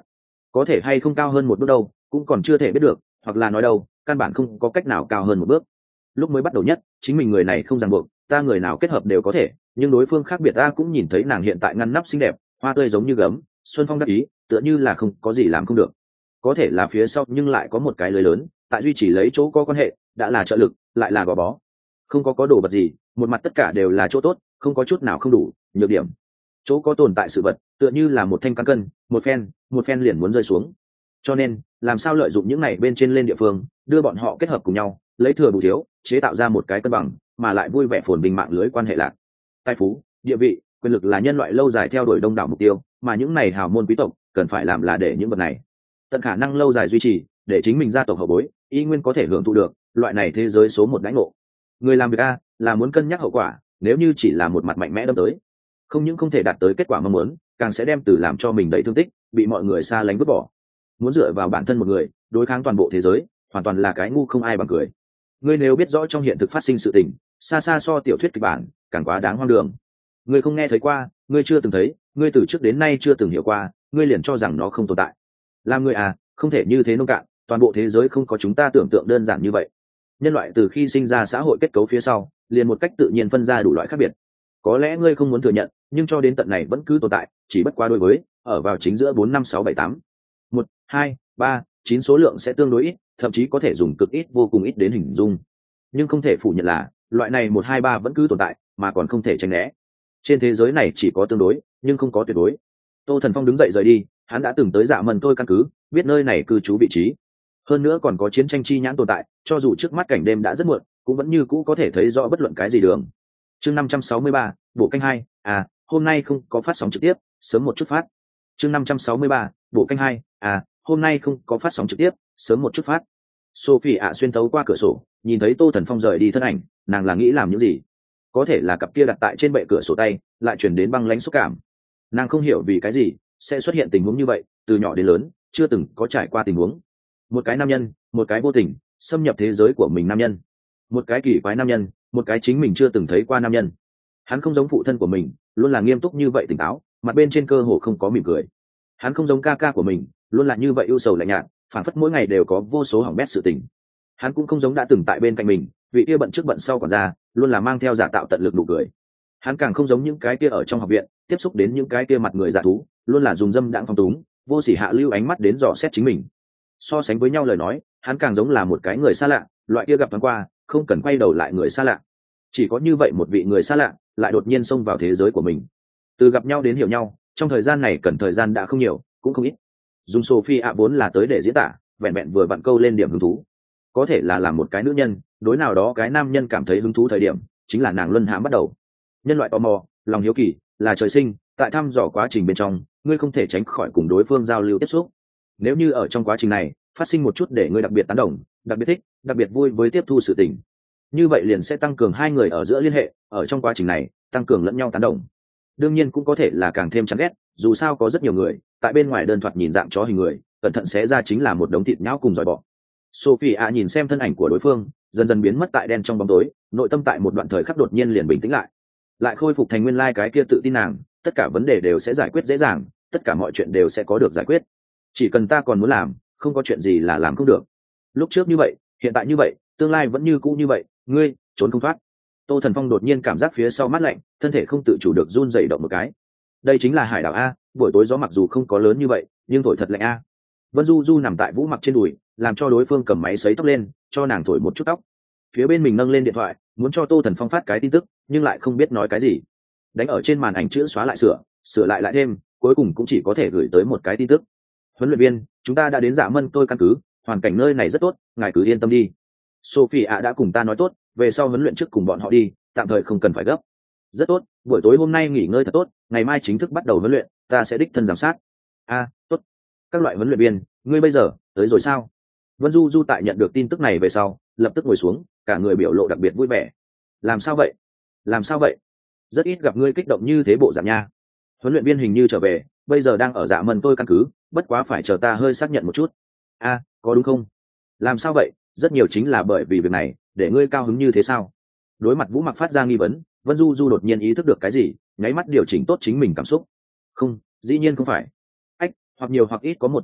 S1: có thể hay không cao hơn một bước đâu cũng còn chưa thể biết được, hoặc là nói đâu căn bản không có cách nào cao hơn một bước. Lúc mới bắt đầu nhất chính mình người này không ràng buộc, ta người nào kết hợp đều có thể, nhưng đối phương khác biệt, ta cũng nhìn thấy nàng hiện tại ngăn nắp xinh đẹp, hoa tươi giống như gấm, xuân phong đắc ý, tựa như là không có gì làm không được. Có thể là phía sau nhưng lại có một cái lưới lớn tại duy trì lấy chỗ có quan hệ, đã là trợ lực lại là gò bó. Không có có đồ vật gì, một mặt tất cả đều là chỗ tốt, không có chút nào không đủ. Nhược điểm, chỗ có tồn tại sự vật tựa như là một thanh cán cân, một phen một phen liền muốn rơi xuống. Cho nên làm sao lợi dụng những này bên trên lên địa phương, đưa bọn họ kết hợp cùng nhau, lấy thừa bù thiếu, chế tạo ra một cái cân bằng, mà lại vui vẻ phồn bình mạng lưới quan hệ lạc. Tài phú, địa vị, quyền lực là nhân loại lâu dài theo đuổi đông đảo mục tiêu, mà những này hào môn quý tộc cần phải làm là để những vật này tận khả năng lâu dài duy trì, để chính mình gia tộc hậu bối y nguyên có thể hưởng thụ được loại này thế giới số một đãi ngộ. Người làm việc a là muốn cân nhắc hậu quả, nếu như chỉ là một mặt mạnh mẽ đâm tới, không những không thể đạt tới kết quả mong muốn, càng sẽ đem từ làm cho mình đầy thương tích, bị mọi người xa lánh vứt bỏ. Muốn dựa vào bản thân một người đối kháng toàn bộ thế giới, hoàn toàn là cái ngu không ai bằng cười. Ngươi nếu biết rõ trong hiện thực phát sinh sự tình xa xa so tiểu thuyết kịch bản càng quá đáng hoang đường. Ngươi không nghe thấy qua, ngươi chưa từng thấy, ngươi từ trước đến nay chưa từng hiểu qua, ngươi liền cho rằng nó không tồn tại. Làm người à, không thể như thế nông cạn, toàn bộ thế giới không có chúng ta tưởng tượng đơn giản như vậy. Nhân loại từ khi sinh ra xã hội kết cấu phía sau, liền một cách tự nhiên phân ra đủ loại khác biệt. Có lẽ ngươi không muốn thừa nhận, nhưng cho đến tận này vẫn cứ tồn tại, chỉ bất quá đối với ở vào chính giữa bốn năm sáu bảy tám, một hai ba chín số lượng sẽ tương đối ít, thậm chí có thể dùng cực ít vô cùng ít đến hình dung. Nhưng không thể phủ nhận là loại này một hai ba vẫn cứ tồn tại, mà còn không thể tránh né. Trên thế giới này chỉ có tương đối, nhưng không có tuyệt đối. Tô Thần Phong đứng dậy rời đi, hắn đã từng tới Dạ Mân tôi căn cứ, biết nơi này cư trú vị trí. Hơn nữa còn có chiến tranh chi nhãn tồn tại, cho dù trước mắt cảnh đêm đã rất muộn, cũng vẫn như cũ có thể thấy rõ bất luận cái gì đường. Chương năm trăm sáu mươi ba, bộ canh hai, à, hôm nay không có phát sóng trực tiếp, sớm một chút phát. Chương năm trăm sáu mươi ba, bộ canh hai, à, hôm nay không có phát sóng trực tiếp, sớm một chút phát. Sophie ạ xuyên thấu qua cửa sổ, nhìn thấy Tô Thần Phong rời đi thân ảnh, nàng là nghĩ làm những gì? Có thể là cặp kia đặt tại trên bệ cửa sổ tay, lại truyền đến băng lãnh xúc cảm. Nàng không hiểu vì cái gì sẽ xuất hiện tình huống như vậy, từ nhỏ đến lớn chưa từng có trải qua tình huống. Một cái nam nhân, một cái vô tình xâm nhập thế giới của mình nam nhân, một cái kỳ quái nam nhân, một cái chính mình chưa từng thấy qua nam nhân. Hắn không giống phụ thân của mình, luôn là nghiêm túc như vậy tỉnh táo, mặt bên trên cơ hồ không có mỉm cười. Hắn không giống ca ca của mình, luôn là như vậy ưu sầu lạnh nhạt, phản phất mỗi ngày đều có vô số hỏng bét sự tình. Hắn cũng không giống đã từng tại bên cạnh mình, vị kia bận trước bận sau còn ra, luôn là mang theo giả tạo tận lực nụ cười. Hắn càng không giống những cái kia ở trong học viện tiếp xúc đến những cái kia mặt người giả thú, luôn là dùng dâm đãng phong túng, vô sỉ hạ lưu ánh mắt đến dò xét chính mình. So sánh với nhau lời nói, hắn càng giống là một cái người xa lạ, loại kia gặp thoáng qua không cần quay đầu lại người xa lạ. Chỉ có như vậy một vị người xa lạ lại đột nhiên xông vào thế giới của mình. Từ gặp nhau đến hiểu nhau, trong thời gian này cần thời gian đã không nhiều, cũng không ít. Dùng Sophie ạ vốn là tới để diễn tả, vẹn vẹn vừa vặn câu lên điểm hứng thú. Có thể là làm một cái nữ nhân, đối nào đó cái nam nhân cảm thấy hứng thú thời điểm, chính là nàng luân hãm bắt đầu. Nhân loại tò mò, lòng hiếu kỳ là trời sinh, tại thăm dò quá trình bên trong, ngươi không thể tránh khỏi cùng đối phương giao lưu tiếp xúc. Nếu như ở trong quá trình này phát sinh một chút để ngươi đặc biệt tán đồng, đặc biệt thích, đặc biệt vui với tiếp thu sự tình, như vậy liền sẽ tăng cường hai người ở giữa liên hệ, ở trong quá trình này tăng cường lẫn nhau tán đồng. Đương nhiên cũng có thể là càng thêm chán ghét, dù sao có rất nhiều người tại bên ngoài đơn thoạt nhìn dạng chó hình người, cẩn thận xé ra chính là một đống thịt nhão cùng dòi bọ. Sophie ạ nhìn xem thân ảnh của đối phương dần dần biến mất tại đen trong bóng tối, nội tâm tại một đoạn thời khắc đột nhiên liền bình tĩnh lại, lại khôi phục thành nguyên lai cái kia tự tin nàng, tất cả vấn đề đều sẽ giải quyết dễ dàng, tất cả mọi chuyện đều sẽ có được giải quyết, chỉ cần ta còn muốn làm, không có chuyện gì là làm không được. Lúc trước như vậy, hiện tại như vậy, tương lai vẫn như cũ như vậy, ngươi trốn không thoát. Tô Thần Phong đột nhiên cảm giác phía sau mát lạnh, thân thể không tự chủ được run dậy động một cái. Đây chính là hải đảo a, buổi tối gió mặc dù không có lớn như vậy, nhưng thổi thật lạnh a. Vân Du Du nằm tại Vũ Mặc trên đùi, làm cho đối phương cầm máy sấy tóc lên, cho nàng thổi một chút tóc. Phía bên mình nâng lên điện thoại, muốn cho Tô Thần Phong phát cái tin tức, nhưng lại không biết nói cái gì. Đánh ở trên màn ảnh chữ xóa lại sửa, sửa lại lại thêm, cuối cùng cũng chỉ có thể gửi tới một cái tin tức. Huấn luyện viên, chúng ta đã đến Dạ Mân tôi căn cứ, hoàn cảnh nơi này rất tốt, ngài cứ yên tâm đi. Sophie ạ đã cùng ta nói tốt, về sau huấn luyện trước cùng bọn họ đi, tạm thời không cần phải gấp. Rất tốt, buổi tối hôm nay nghỉ ngơi thật tốt, ngày mai chính thức bắt đầu huấn luyện, ta sẽ đích thân giám sát. A, tốt. Các loại huấn luyện viên, ngươi bây giờ tới rồi sao? Vân Du Du tại nhận được tin tức này về sau, lập tức ngồi xuống, cả người biểu lộ đặc biệt vui vẻ. Làm sao vậy? Làm sao vậy? Rất ít gặp ngươi kích động như thế bộ dạng nha. Huấn luyện viên hình như trở về, bây giờ đang ở Dạ Mân tôi căn cứ, bất quá phải chờ ta hơi xác nhận một chút. A, có đúng không? Làm sao vậy? Rất nhiều chính là bởi vì việc này, để ngươi cao hứng như thế sao? Đối mặt Vũ Mặc phát ra nghi vấn, Vân Du Du đột nhiên ý thức được cái gì, nháy mắt điều chỉnh tốt chính mình cảm xúc. Không, dĩ nhiên không phải. Ách, hoặc nhiều hoặc ít có một chút à,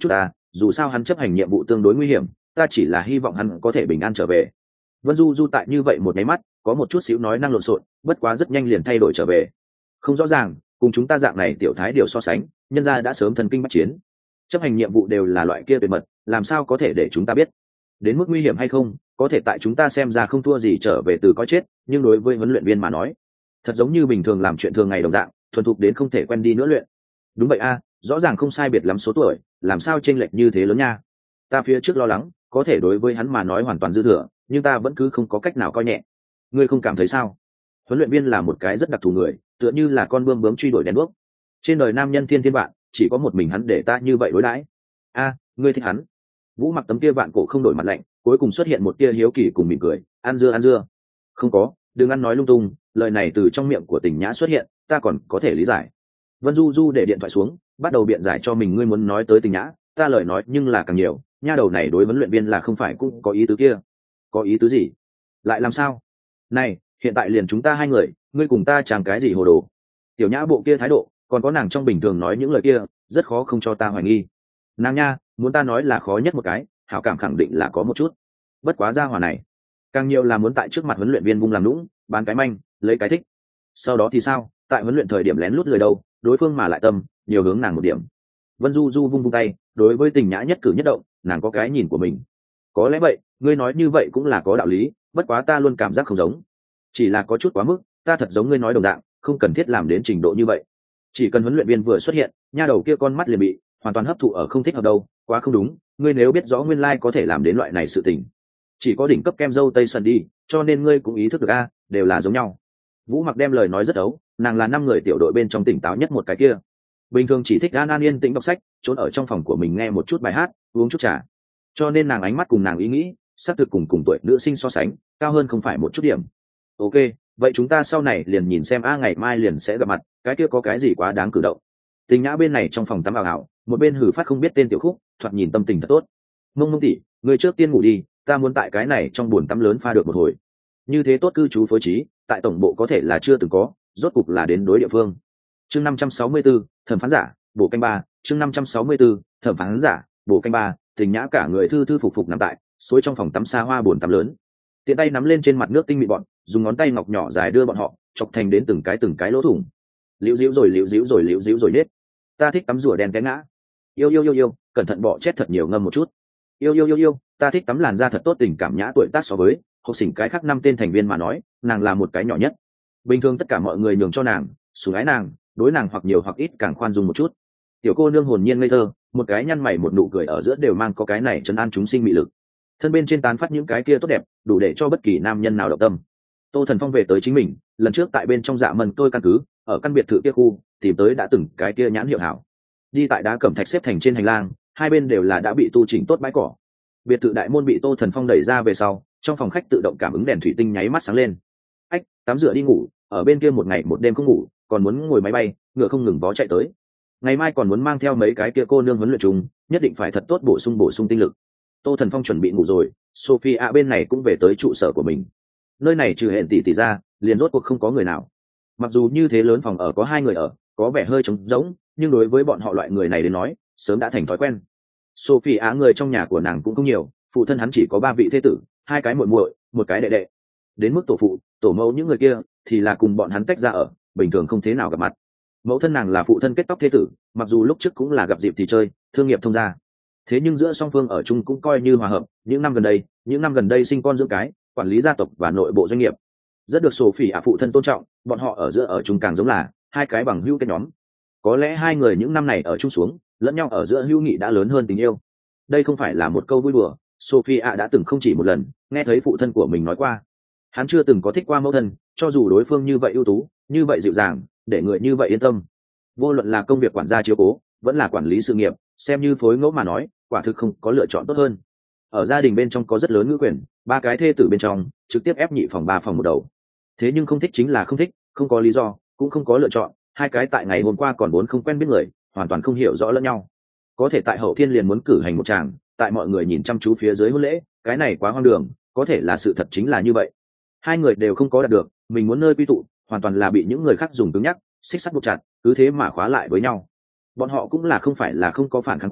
S1: dù sao hắn chấp hành nhiệm vụ tương đối nguy hiểm, ta chỉ là hy vọng hắn có thể bình an trở về. Vân Du Du tại như vậy một nháy mắt có một chút xíu nói năng lộn xộn, bất quá rất nhanh liền thay đổi trở về. Không rõ ràng, cùng chúng ta dạng này tiểu thái điều so sánh, nhân gia đã sớm thần kinh bách chiến, chấp hành nhiệm vụ đều là loại kia tuyệt mật, làm sao có thể để chúng ta biết đến mức nguy hiểm hay không, có thể tại chúng ta xem ra không thua gì trở về từ coi chết, nhưng đối với huấn luyện viên mà nói thật giống như bình thường làm chuyện thường ngày đồng dạng, thuần thục đến không thể quen đi nữa luyện. Đúng vậy a, rõ ràng không sai biệt lắm số tuổi, làm sao chênh lệch như thế lớn nha. Ta phía trước lo lắng có thể đối với hắn mà nói hoàn toàn dư thừa, nhưng ta vẫn cứ không có cách nào coi nhẹ. Ngươi không cảm thấy sao? Huấn luyện viên là một cái rất đặc thù người, tựa như là con bươm bướm truy đuổi đèn đuốc. Trên đời nam nhân thiên thiên vạn, chỉ có một mình hắn để ta như vậy đối đãi. A, ngươi thích hắn? Vũ Mặc tấm kia vạn cổ không đổi mặt lạnh, cuối cùng xuất hiện một tia hiếu kỳ cùng mỉm cười. Ăn dưa ăn dưa. Không có, đừng ăn nói lung tung, lời này từ trong miệng của Tình Nhã xuất hiện, ta còn có thể lý giải. Vân Du Du để điện thoại xuống, bắt đầu biện giải cho mình. Ngươi muốn nói tới Tình Nhã, ta lời nói nhưng là càng nhiều, nha đầu này đối huấn luyện viên là không phải cũng có ý tứ kia. Có ý tứ gì? Lại làm sao? Này, hiện tại liền chúng ta hai người, ngươi cùng ta chẳng cái gì hồ đồ. Tiểu Nhã bộ kia thái độ, còn có nàng trong bình thường nói những lời kia, rất khó không cho ta hoài nghi. Nàng nha, muốn ta nói là khó nhất một cái, hảo cảm khẳng định là có một chút. Bất quá gia hỏa này, càng nhiều là muốn tại trước mặt huấn luyện viên vung làm lũng, bán cái manh, lấy cái thích. Sau đó thì sao? Tại huấn luyện thời điểm lén lút lời đâu, đối phương mà lại tâm, nhiều hướng nàng một điểm. Vân Du Du vung vung tay, đối với Tình Nhã nhất cử nhất động, nàng có cái nhìn của mình. Có lẽ vậy, ngươi nói như vậy cũng là có đạo lý, bất quá ta luôn cảm giác không giống. Chỉ là có chút quá mức, ta thật giống ngươi nói đồng dạng, không cần thiết làm đến trình độ như vậy. Chỉ cần huấn luyện viên vừa xuất hiện, nha đầu kia con mắt liền bị hoàn toàn hấp thụ ở không thích hợp đâu, quá không đúng, ngươi nếu biết rõ nguyên lai like có thể làm đến loại này sự tình. Chỉ có đỉnh cấp kem dâu tây sần đi, cho nên ngươi cũng ý thức được a, đều là giống nhau. Vũ Mặc đem lời nói rất ấu, nàng là năm người tiểu đội bên trong tỉnh táo nhất một cái kia. Bình thường chỉ thích an an yên tĩnh đọc sách, trốn ở trong phòng của mình nghe một chút bài hát, uống chút trà. Cho nên nàng ánh mắt cùng nàng ý nghĩ, xác thực cùng cùng tuổi nữ sinh so sánh, cao hơn không phải một chút điểm. Ok, vậy chúng ta sau này liền nhìn xem a ngày mai liền sẽ gặp mặt, cái kia có cái gì quá đáng cử động. Tình Nhã bên này trong phòng tắm ảo ảo, một bên hử phát không biết tên tiểu khúc, thoạt nhìn tâm tình thật tốt. Mông Mông tỷ, người trước tiên ngủ đi, ta muốn tại cái này trong buồn tắm lớn pha được một hồi. Như thế tốt cư trú phối trí, tại tổng bộ có thể là chưa từng có, rốt cục là đến đối địa phương. Chương năm trăm sáu mươi tư, thẩm phán giả, bổ canh ba, chương năm trăm sáu mươi tư, thẩm phán giả, bổ canh ba, Tình Nhã cả người thư thư phục phục nằm tại, xối trong phòng tắm xa hoa buồn tắm lớn. Tiện tay nắm lên trên mặt nước tinh mịn bọn, dùng ngón tay ngọc nhỏ dài đưa bọn họ chọc thành đến từng cái từng cái lỗ thủng. Liễu díu rồi liễu díu rồi liễu díu rồi nết. Ta thích tắm rùa đen té ngã. Yêu yêu yêu yêu, cẩn thận bỏ chết thật nhiều ngâm một chút. Yêu yêu yêu yêu, ta thích tắm làn da thật tốt. Tình Cảm Nhã tuổi tác so với học sinh cái khác năm tên thành viên mà nói, nàng là một cái nhỏ nhất. Bình thường tất cả mọi người nhường cho nàng, sủng ái nàng, đối nàng hoặc nhiều hoặc ít càng khoan dung một chút. Tiểu cô nương hồn nhiên ngây thơ, một cái nhăn mày một nụ cười ở giữa đều mang có cái này trấn an chúng sinh mị lực. Thân bên trên tán phát những cái kia tốt đẹp, đủ để cho bất kỳ nam nhân nào động tâm. Tô Thần Phong về tới chính mình, lần trước tại bên trong Dạ Mân tôi căn cứ, ở căn biệt thự kia khu, tìm tới đã từng cái kia nhãn hiệu hảo. Đi tại đá cẩm thạch xếp thành trên hành lang, hai bên đều là đã bị tu chỉnh tốt bãi cỏ. Biệt thự đại môn bị Tô Thần Phong đẩy ra về sau, trong phòng khách tự động cảm ứng đèn thủy tinh nháy mắt sáng lên. Ách, tắm rửa đi ngủ, ở bên kia một ngày một đêm không ngủ, còn muốn ngồi máy bay, ngựa không ngừng vó chạy tới. Ngày mai còn muốn mang theo mấy cái kia cô nương huấn luyện chúng, nhất định phải thật tốt bổ sung bổ sung tinh lực. Tô Thần Phong chuẩn bị ngủ rồi, Sophia bên này cũng về tới trụ sở của mình. Nơi này trừ hẹn tỷ tỷ ra, liền rốt cuộc không có người nào. Mặc dù như thế lớn phòng ở có hai người ở, có vẻ hơi trống rỗng, nhưng đối với bọn họ loại người này đến nói, sớm đã thành thói quen. Sophia người trong nhà của nàng cũng không nhiều, phụ thân hắn chỉ có ba vị thế tử, hai cái muội muội, một cái đệ đệ. Đến mức tổ phụ, tổ mẫu những người kia thì là cùng bọn hắn tách ra ở, bình thường không thế nào gặp mặt. Mẫu thân nàng là phụ thân kết tóc thế tử, mặc dù lúc trước cũng là gặp dịp thì chơi, thương nghiệp thông gia. Thế nhưng giữa song phương ở chung cũng coi như hòa hợp. Những năm gần đây, những năm gần đây sinh con dưỡng cái, quản lý gia tộc và nội bộ doanh nghiệp, rất được Sophie ạ phụ thân tôn trọng. Bọn họ ở giữa ở chung càng giống là hai cái bằng hữu kết nhóm. Có lẽ hai người những năm này ở chung xuống, lẫn nhau ở giữa hữu nghị đã lớn hơn tình yêu. Đây không phải là một câu vui đùa. Sophie ạ đã từng không chỉ một lần nghe thấy phụ thân của mình nói qua, hắn chưa từng có thích qua mẫu thân, cho dù đối phương như vậy ưu tú, như vậy dịu dàng, để người như vậy yên tâm. Vô luận là công việc quản gia chiếu cố, vẫn là quản lý sự nghiệp, xem như phối ngẫu mà nói, quả thực không có lựa chọn tốt hơn. Ở gia đình bên trong có rất lớn ngữ quyền, ba cái thê tử bên trong trực tiếp ép nhị phòng ba phòng một đầu. Thế nhưng không thích chính là không thích, không có lý do, cũng không có lựa chọn. Hai cái tại ngày hôm qua còn vốn không quen biết người, hoàn toàn không hiểu rõ lẫn nhau. Có thể tại hậu thiên liền muốn cử hành một tràng, tại mọi người nhìn chăm chú phía dưới hôn lễ, cái này quá hoang đường, có thể là sự thật chính là như vậy. Hai người đều không có đạt được mình muốn nơi quy tụ, hoàn toàn là bị những người khác dùng cứng nhắc, xích sắt buộc chặt, cứ thế mà khóa lại với nhau. Bọn họ cũng là không phải là không có phản kháng qua,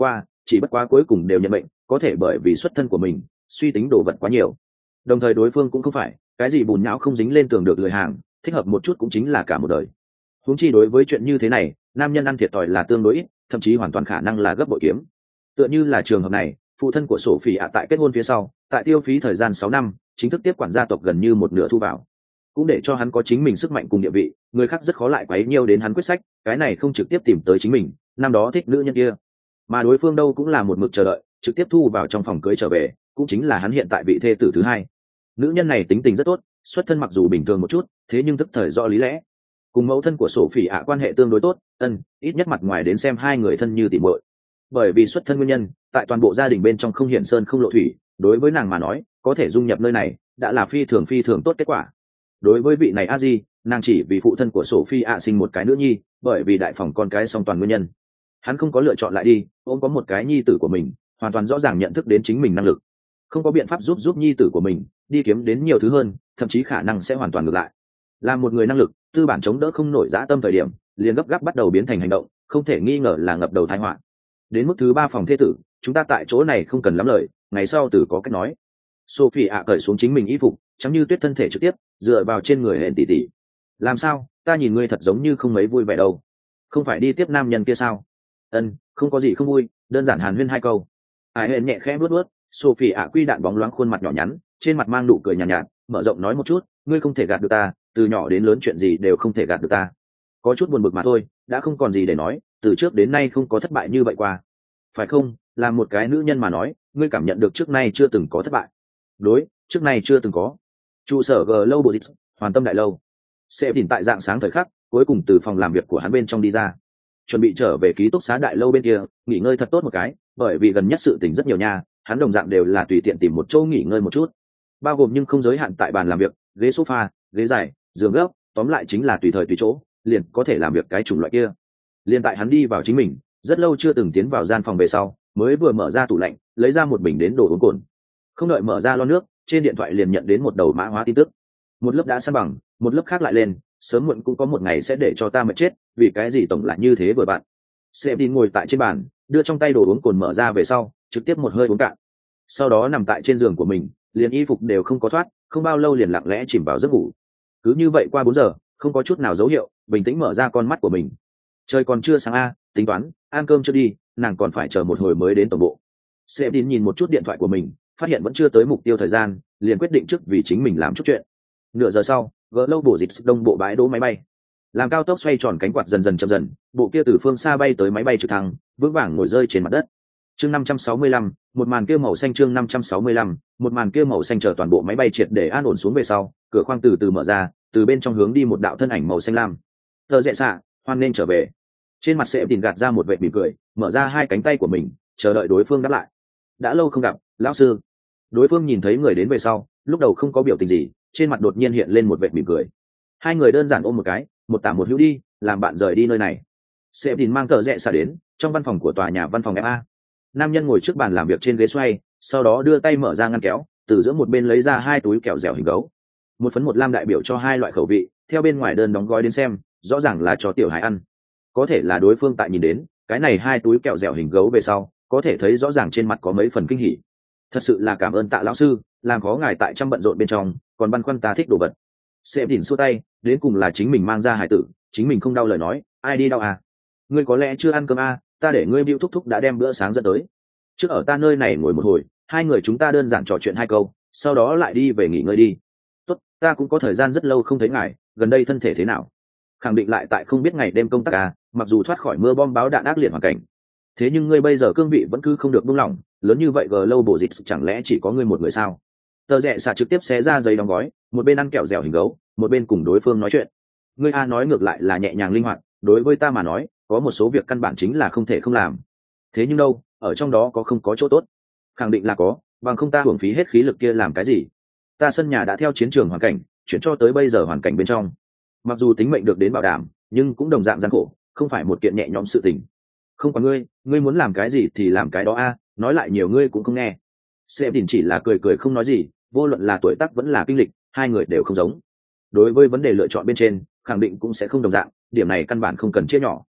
S1: chỉ bất quá cuối cùng đều nhận mệnh, có thể bởi vì xuất thân của mình suy tính đồ vật quá nhiều, đồng thời đối phương cũng không phải cái gì bùn nhão không dính lên tường được lười hàng, thích hợp một chút cũng chính là cả một đời. Huống chi đối với chuyện như thế này, nam nhân ăn thiệt thòi là tương đối ít, thậm chí hoàn toàn khả năng là gấp bội kiếm. Tựa như là trường hợp này, phụ thân của sổ phỉ ạ tại kết hôn phía sau, tại tiêu phí thời gian sáu năm chính thức tiếp quản gia tộc gần như một nửa thu vào, cũng để cho hắn có chính mình sức mạnh cùng địa vị, người khác rất khó lại quấy nhiêu đến hắn quyết sách, cái này không trực tiếp tìm tới chính mình, năm đó thích nữ nhân kia, mà đối phương đâu cũng là một mực chờ đợi, trực tiếp thu vào trong phòng cưới trở về, cũng chính là hắn hiện tại vị thê tử thứ hai. Nữ nhân này tính tình rất tốt, xuất thân mặc dù bình thường một chút, thế nhưng thức thời rõ lý lẽ, cùng mẫu thân của sổ phỉ ạ quan hệ tương đối tốt, ân ít nhất mặt ngoài đến xem hai người thân như tỉ muội. Bởi vì xuất thân nguyên nhân, tại toàn bộ gia đình bên trong không hiện sơn không lộ thủy, đối với nàng mà nói, có thể dung nhập nơi này đã là phi thường phi thường tốt kết quả. Đối với vị này a di, nàng chỉ vì phụ thân của Sophie ạ sinh một cái nữ nhi, bởi vì đại phòng con cái song toàn nguyên nhân, hắn không có lựa chọn lại đi ôm có một cái nhi tử của mình, hoàn toàn rõ ràng nhận thức đến chính mình năng lực, không có biện pháp giúp giúp nhi tử của mình đi kiếm đến nhiều thứ hơn, thậm chí khả năng sẽ hoàn toàn ngược lại. Là một người năng lực tư bản chống đỡ không nổi dã tâm thời điểm, liền gấp gáp bắt đầu biến thành hành động, không thể nghi ngờ là ngập đầu tai họa. Đến mức thứ ba phòng thê tử, chúng ta tại chỗ này không cần lắm lời, ngày sau tử có cách nói. Sophie ạ cởi xuống chính mình y phục, trắng như tuyết thân thể trực tiếp dựa vào trên người hẹn tỷ tỷ. Làm sao, ta nhìn ngươi thật giống như không mấy vui vẻ đâu. Không phải đi tiếp nam nhân kia sao? Ân, không có gì không vui, đơn giản hàn huyên hai câu. Ai hẹn nhẹ khẽ bước bước, Sophie ạ quy đạn bóng loáng khuôn mặt nhỏ nhắn, trên mặt mang nụ cười nhàn nhạt, nhạt, mở rộng nói một chút, ngươi không thể gạt được ta, từ nhỏ đến lớn chuyện gì đều không thể gạt được ta. Có chút buồn bực mà thôi, đã không còn gì để nói, từ trước đến nay không có thất bại như vậy qua. Phải không? Là một cái nữ nhân mà nói, ngươi cảm nhận được trước nay chưa từng có thất bại. Đối, trước nay chưa từng có. Trụ sở Global hoàn tâm đại lâu. Sẽ tìm tại dạng sáng thời khắc, cuối cùng từ phòng làm việc của hắn bên trong đi ra, chuẩn bị trở về ký túc xá đại lâu bên kia, nghỉ ngơi thật tốt một cái, bởi vì gần nhất sự tình rất nhiều nha, hắn đồng dạng đều là tùy tiện tìm một chỗ nghỉ ngơi một chút, bao gồm nhưng không giới hạn tại bàn làm việc, ghế sofa, ghế dài, giường gấp, tóm lại chính là tùy thời tùy chỗ, liền có thể làm việc cái chủng loại kia. Liền tại hắn đi vào chính mình rất lâu chưa từng tiến vào gian phòng về sau, mới vừa mở ra tủ lạnh, lấy ra một bình đến đồ uống cồn, không đợi mở ra lon nước, trên điện thoại liền nhận đến một đầu mã hóa tin tức. Một lớp đã san bằng, một lớp khác lại lên, sớm muộn cũng có một ngày sẽ để cho ta mệt chết, vì cái gì tổng lại như thế vừa bạn. Sebin ngồi tại trên bàn, đưa trong tay đồ uống cồn mở ra về sau, trực tiếp một hơi uống cạn. Sau đó nằm tại trên giường của mình, liền y phục đều không có thoát, không bao lâu liền lặng lẽ chìm vào giấc ngủ. Cứ như vậy qua bốn giờ, không có chút nào dấu hiệu, bình tĩnh mở ra con mắt của mình. Trời còn chưa sáng a, tính toán, ăn cơm chưa đi, nàng còn phải chờ một hồi mới đến tổng bộ. Sebin nhìn một chút điện thoại của mình, phát hiện vẫn chưa tới mục tiêu thời gian, liền quyết định trước vì chính mình làm chút chuyện. Nửa giờ sau, gỡ lâu bổ dịch đông bộ bãi đỗ máy bay, làm cao tốc xoay tròn cánh quạt dần dần chậm dần, bộ kia từ phương xa bay tới máy bay trực thăng vững vàng ngồi rơi trên mặt đất. Chương năm trăm sáu mươi lăm, một màn kia màu xanh chương năm trăm sáu mươi lăm, một màn kia màu xanh chờ toàn bộ máy bay triệt để an ổn xuống về sau, cửa khoang từ từ mở ra, từ bên trong hướng đi một đạo thân ảnh màu xanh lam. Tờ Rẽ Xạ, hoan nên trở về. Trên mặt sẽ tìm gạt ra một vệt mỉm cười, mở ra hai cánh tay của mình, chờ đợi đối phương đáp lại. Đã lâu không gặp, lão sư. Đối phương nhìn thấy người đến về sau, lúc đầu không có biểu tình gì, trên mặt đột nhiên hiện lên một vệt mỉm cười. Hai người đơn giản ôm một cái, một tả một hữu đi, làm bạn rời đi nơi này. Sẽ tìm mang Tờ Rẽ Xạ đến trong văn phòng của tòa nhà văn phòng ép a. Nam nhân ngồi trước bàn làm việc trên ghế xoay, sau đó đưa tay mở ra ngăn kéo, từ giữa một bên lấy ra hai túi kẹo dẻo hình gấu, một phấn một lam đại biểu cho hai loại khẩu vị, theo bên ngoài đơn đóng gói đến xem, rõ ràng là cho tiểu hải ăn. Có thể là đối phương tại nhìn đến cái này hai túi kẹo dẻo hình gấu về sau, có thể thấy rõ ràng trên mặt có mấy phần kinh hỉ. Thật sự là cảm ơn Tạ lão sư, làm khó ngài tại trăm bận rộn bên trong, còn băn khoăn ta thích đồ vật. Sẽ đỉnh xua tay, đến cùng là chính mình mang ra hải tử, chính mình không đau lời nói, ai đi đau à? Ngươi có lẽ chưa ăn cơm à, ta để ngươi Bưu thúc thúc đã đem bữa sáng dẫn tới. Trước ở ta nơi này ngồi một hồi, hai người chúng ta đơn giản trò chuyện hai câu, sau đó lại đi về nghỉ ngơi đi. Tốt, ta cũng có thời gian rất lâu không thấy ngài, gần đây thân thể thế nào? Khẳng định lại tại không biết ngày đêm công tác à, mặc dù thoát khỏi mưa bom báo đạn ác liệt hoàn cảnh, thế nhưng ngươi bây giờ cương vị vẫn cứ không được buông lỏng, lớn như vậy gờ lâu bổ dịch chẳng lẽ chỉ có ngươi một người sao? Tờ Rẽ Xạ trực tiếp xé ra giấy đóng gói, một bên ăn kẹo dẻo hình gấu, một bên cùng đối phương nói chuyện. Ngươi a nói ngược lại là nhẹ nhàng linh hoạt, đối với ta mà nói, có một số việc căn bản chính là không thể không làm. Thế nhưng đâu, ở trong đó có không có chỗ tốt? Khẳng định là có, bằng không ta hưởng phí hết khí lực kia làm cái gì? Ta sân nhà đã theo chiến trường hoàn cảnh, chuyển cho tới bây giờ hoàn cảnh bên trong. Mặc dù tính mệnh được đến bảo đảm, nhưng cũng đồng dạng gian khổ, không phải một kiện nhẹ nhõm sự tình. Không có ngươi, ngươi muốn làm cái gì thì làm cái đó a, nói lại nhiều ngươi cũng không nghe. Sếp Đình chỉ là cười cười không nói gì, vô luận là tuổi tác vẫn là kinh lịch, hai người đều không giống. Đối với vấn đề lựa chọn bên trên, khẳng định cũng sẽ không đồng dạng, điểm này căn bản không cần chia nhỏ.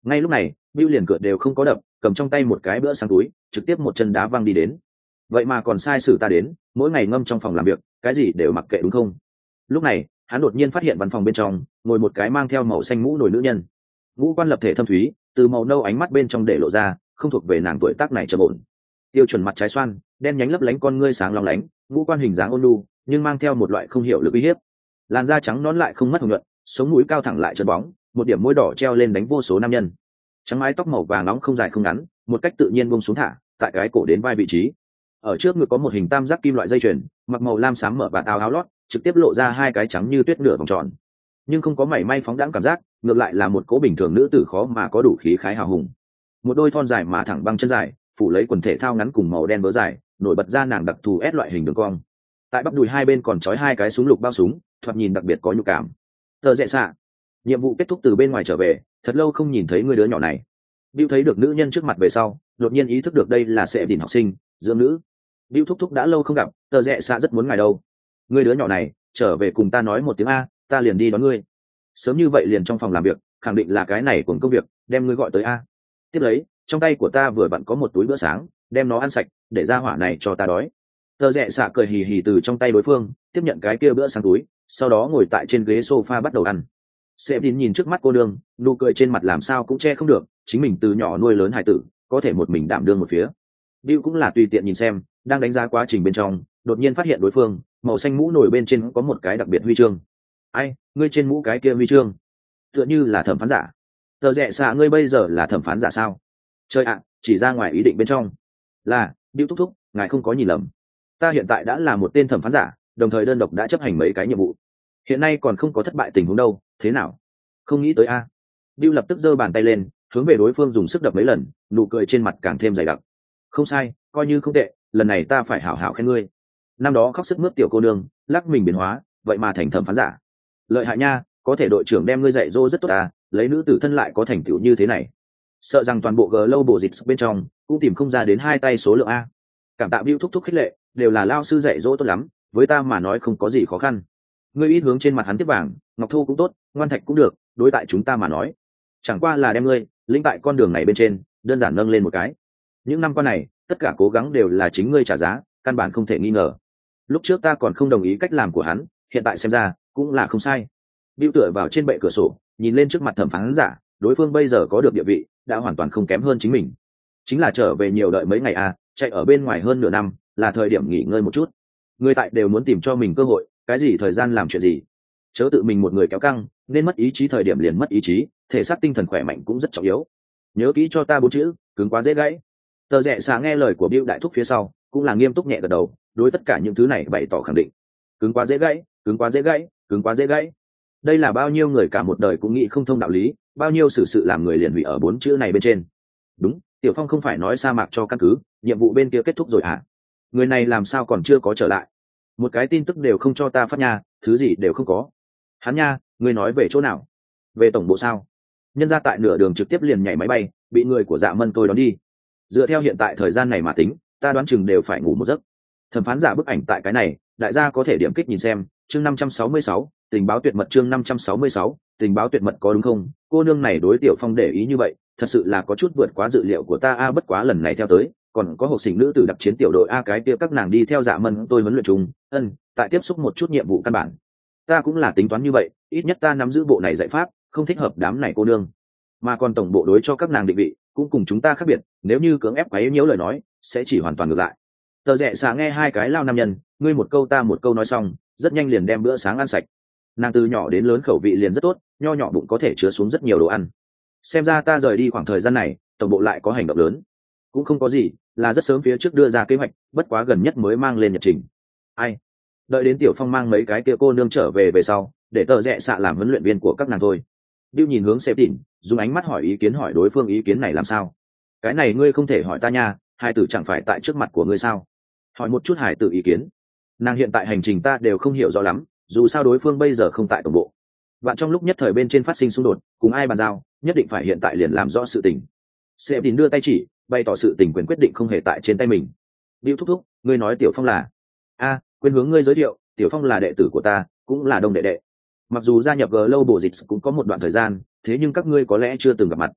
S1: Ngay lúc này Bill liền cửa đều không có đập, cầm trong tay một cái bữa sáng túi, trực tiếp một chân đá văng đi đến. Vậy mà còn sai sử ta đến, mỗi ngày ngâm trong phòng làm việc, cái gì đều mặc kệ đúng không? Lúc này hắn đột nhiên phát hiện văn phòng bên trong ngồi một cái mang theo màu xanh mũ nổi nữ nhân. Ngũ quan lập thể thâm thúy, từ màu nâu ánh mắt bên trong để lộ ra, không thuộc về nàng tuổi tác này trầm ổn. Tiêu chuẩn mặt trái xoan, đen nhánh lấp lánh con ngươi sáng long lánh, ngũ quan hình dáng ôn nhu, nhưng mang theo một loại không hiểu lực uy hiếp. Làn da trắng nõn lại không mất hồng nhuận, sống mũi cao thẳng lại chân bóng, một điểm môi đỏ treo lên đánh vô số nam nhân. Trắng mái tóc màu vàng nóng không dài không ngắn, một cách tự nhiên buông xuống thả, tại cái cổ đến vai vị trí. Ở trước ngực có một hình tam giác kim loại dây chuyền, mặc màu lam xám mở vạt áo áo lót, trực tiếp lộ ra hai cái trắng như tuyết nửa vòng tròn, nhưng không có mảy may phóng đãng cảm giác, ngược lại là một cố bình thường nữ tử khó mà có đủ khí khái hào hùng. Một đôi thon dài mà thẳng băng chân dài, phủ lấy quần thể thao ngắn cùng màu đen vớ dài, nổi bật ra nàng đặc thù ép loại hình đường cong. Tại bắp đùi hai bên còn trói hai cái súng lục bao súng, thoạt nhìn đặc biệt có nhục cảm. Tờ Rẽ Xạ, nhiệm vụ kết thúc từ bên ngoài trở về, thật lâu không nhìn thấy người đứa nhỏ này. Bill thấy được nữ nhân trước mặt về sau, đột nhiên ý thức được đây là sẽ đỉnh học sinh, dưỡng nữ. Bill thúc thúc đã lâu không gặp, Tờ Rẽ Xạ rất muốn ngài đâu. Người đứa nhỏ này, trở về cùng ta nói một tiếng a, ta liền đi đón ngươi. Sớm như vậy liền trong phòng làm việc, khẳng định là cái này cùng công việc, đem ngươi gọi tới a. Tiếp lấy, trong tay của ta vừa vặn có một túi bữa sáng, đem nó ăn sạch, để ra hỏa này cho ta đói. Tờ Rẽ Xạ cười hì hì từ trong tay đối phương tiếp nhận cái kia bữa sáng túi, sau đó ngồi tại trên ghế sofa bắt đầu ăn. Sếp Tín nhìn trước mắt cô nương, nụ cười trên mặt làm sao cũng che không được, chính mình từ nhỏ nuôi lớn hải tử, có thể một mình đảm đương một phía. Bill cũng là tùy tiện nhìn xem, đang đánh giá quá trình bên trong, đột nhiên phát hiện đối phương màu xanh mũ nổi bên trên có một cái đặc biệt huy chương. Ai, ngươi trên mũ cái kia huy chương tựa như là thẩm phán giả. Tờ Rẽ Xạ, ngươi bây giờ là thẩm phán giả sao? Chơi ạ, chỉ ra ngoài ý định bên trong. Là, Bill thúc thúc, ngài không có nhìn lầm, ta hiện tại đã là một tên thẩm phán giả, đồng thời đơn độc đã chấp hành mấy cái nhiệm vụ, hiện nay còn không có thất bại tình huống đâu. Thế nào, không nghĩ tới a? À? Bill lập tức giơ bàn tay lên, hướng về đối phương dùng sức đập mấy lần, nụ cười trên mặt càng thêm dày đặc. Không sai, coi như không tệ, lần này ta phải hảo hảo khen ngươi. Năm đó khóc sức mướt tiểu cô nương, lắc mình biến hóa, vậy mà thành thẩm phán giả, lợi hại nha, có thể đội trưởng đem ngươi dạy dỗ rất tốt à, lấy nữ tử thân lại có thành tựu như thế này, sợ rằng toàn bộ Global dịch bên trong cũng tìm không ra đến hai tay số lượng a. Cảm tạ Bill thúc thúc khích lệ, đều là lao sư dạy dỗ tốt lắm, với ta mà nói không có gì khó khăn. Ngươi ít hướng trên mặt hắn tiếp vàng, ngọc thô cũng tốt, ngoan thạch cũng được, đối tại chúng ta mà nói chẳng qua là đem ngươi lĩnh tại con đường này bên trên đơn giản nâng lên một cái. Những năm qua này tất cả cố gắng đều là chính ngươi trả giá, căn bản không thể nghi ngờ. Lúc trước ta còn không đồng ý cách làm của hắn, hiện tại xem ra cũng là không sai. Bill tựa vào trên bệ cửa sổ, nhìn lên trước mặt thẩm phán giả, đối phương bây giờ có được địa vị, đã hoàn toàn không kém hơn chính mình. Chính là trở về nhiều đợi mấy ngày à, chạy ở bên ngoài hơn nửa năm, là thời điểm nghỉ ngơi một chút. Người tại đều muốn tìm cho mình cơ hội, cái gì thời gian làm chuyện gì, chớ tự mình một người kéo căng, nên mất ý chí thời điểm liền mất ý chí, thể xác tinh thần khỏe mạnh cũng rất trọng yếu. Nhớ kỹ cho ta bốn chữ, cứng quá dễ gãy. Tờ Rẽ Xạ nghe lời của Bill đại thúc phía sau, cũng là nghiêm túc nhẹ gật đầu, đối tất cả những thứ này bày tỏ khẳng định. Cứng quá dễ gãy, cứng quá dễ gãy, cứng quá dễ gãy. Đây là bao nhiêu người cả một đời cũng nghĩ không thông đạo lý, bao nhiêu sự sự làm người liền hủy ở bốn chữ này bên trên. Đúng, Tiểu Phong không phải nói sa mạc cho căn cứ, nhiệm vụ bên kia kết thúc rồi à? Người này làm sao còn chưa có trở lại? Một cái tin tức đều không cho ta phát nha, thứ gì đều không có. Hắn nha, ngươi nói về chỗ nào? Về tổng bộ sao? Nhân ra tại nửa đường trực tiếp liền nhảy máy bay, bị người của Dạ Mân tôi đón đi. Dựa theo hiện tại thời gian này mà tính, ta đoán chừng đều phải ngủ một giấc. Thẩm phán giả bức ảnh tại cái này, đại gia có thể điểm kích nhìn xem. Chương năm trăm sáu mươi sáu, tình báo tuyệt mật. Chương năm trăm sáu mươi sáu, tình báo tuyệt mật có đúng không? Cô nương này đối Tiểu Phong để ý như vậy, thật sự là có chút vượt quá dự liệu của ta a. Bất quá lần này theo tới, còn có học sinh nữ tử đặc chiến tiểu đội a, cái kia các nàng đi theo Dạ Mân tôi huấn luyện chung, ân, tại tiếp xúc một chút nhiệm vụ căn bản. Ta cũng là tính toán như vậy, ít nhất ta nắm giữ bộ này giải pháp, không thích hợp đám này cô nương. Mà còn tổng bộ đối cho các nàng định vị cũng cùng chúng ta khác biệt, nếu như cưỡng ép quá yếu nhiễu lời nói, sẽ chỉ hoàn toàn ngược lại. Tờ Rẽ Xạ nghe hai cái lao nam nhân, ngươi một câu ta một câu nói xong, rất nhanh liền đem bữa sáng ăn sạch. Nàng từ nhỏ đến lớn khẩu vị liền rất tốt, nho nhỏ bụng có thể chứa xuống rất nhiều đồ ăn. Xem ra ta rời đi khoảng thời gian này, tổng bộ lại có hành động lớn. Cũng không có gì, là rất sớm phía trước đưa ra kế hoạch, bất quá gần nhất mới mang lên nhật trình. Ai? Đợi đến Tiểu Phong mang mấy cái kia cô nương trở về về sau, để Tờ Rẽ Xạ làm huấn luyện viên của các nàng thôi. Bill nhìn hướng Sếp Tỉn, dùng ánh mắt hỏi ý kiến hỏi đối phương ý kiến này làm sao? Cái này ngươi không thể hỏi ta nha, hải tử chẳng phải tại trước mặt của ngươi sao? Hỏi một chút hải tử ý kiến. Nàng hiện tại hành trình ta đều không hiểu rõ lắm, dù sao đối phương bây giờ không tại tổng bộ. Bạn trong lúc nhất thời bên trên phát sinh xung đột, cùng ai bàn giao, nhất định phải hiện tại liền làm rõ sự tình. Sếp Tỉn đưa tay chỉ, bày tỏ sự tình quyền quyết định không hề tại trên tay mình. Bill thúc thúc, ngươi nói Tiểu Phong là? A, quên hướng ngươi giới thiệu, Tiểu Phong là đệ tử của ta, cũng là đồng đệ đệ. Mặc dù gia nhập Global dịch cũng có một đoạn thời gian, thế nhưng các ngươi có lẽ chưa từng gặp mặt.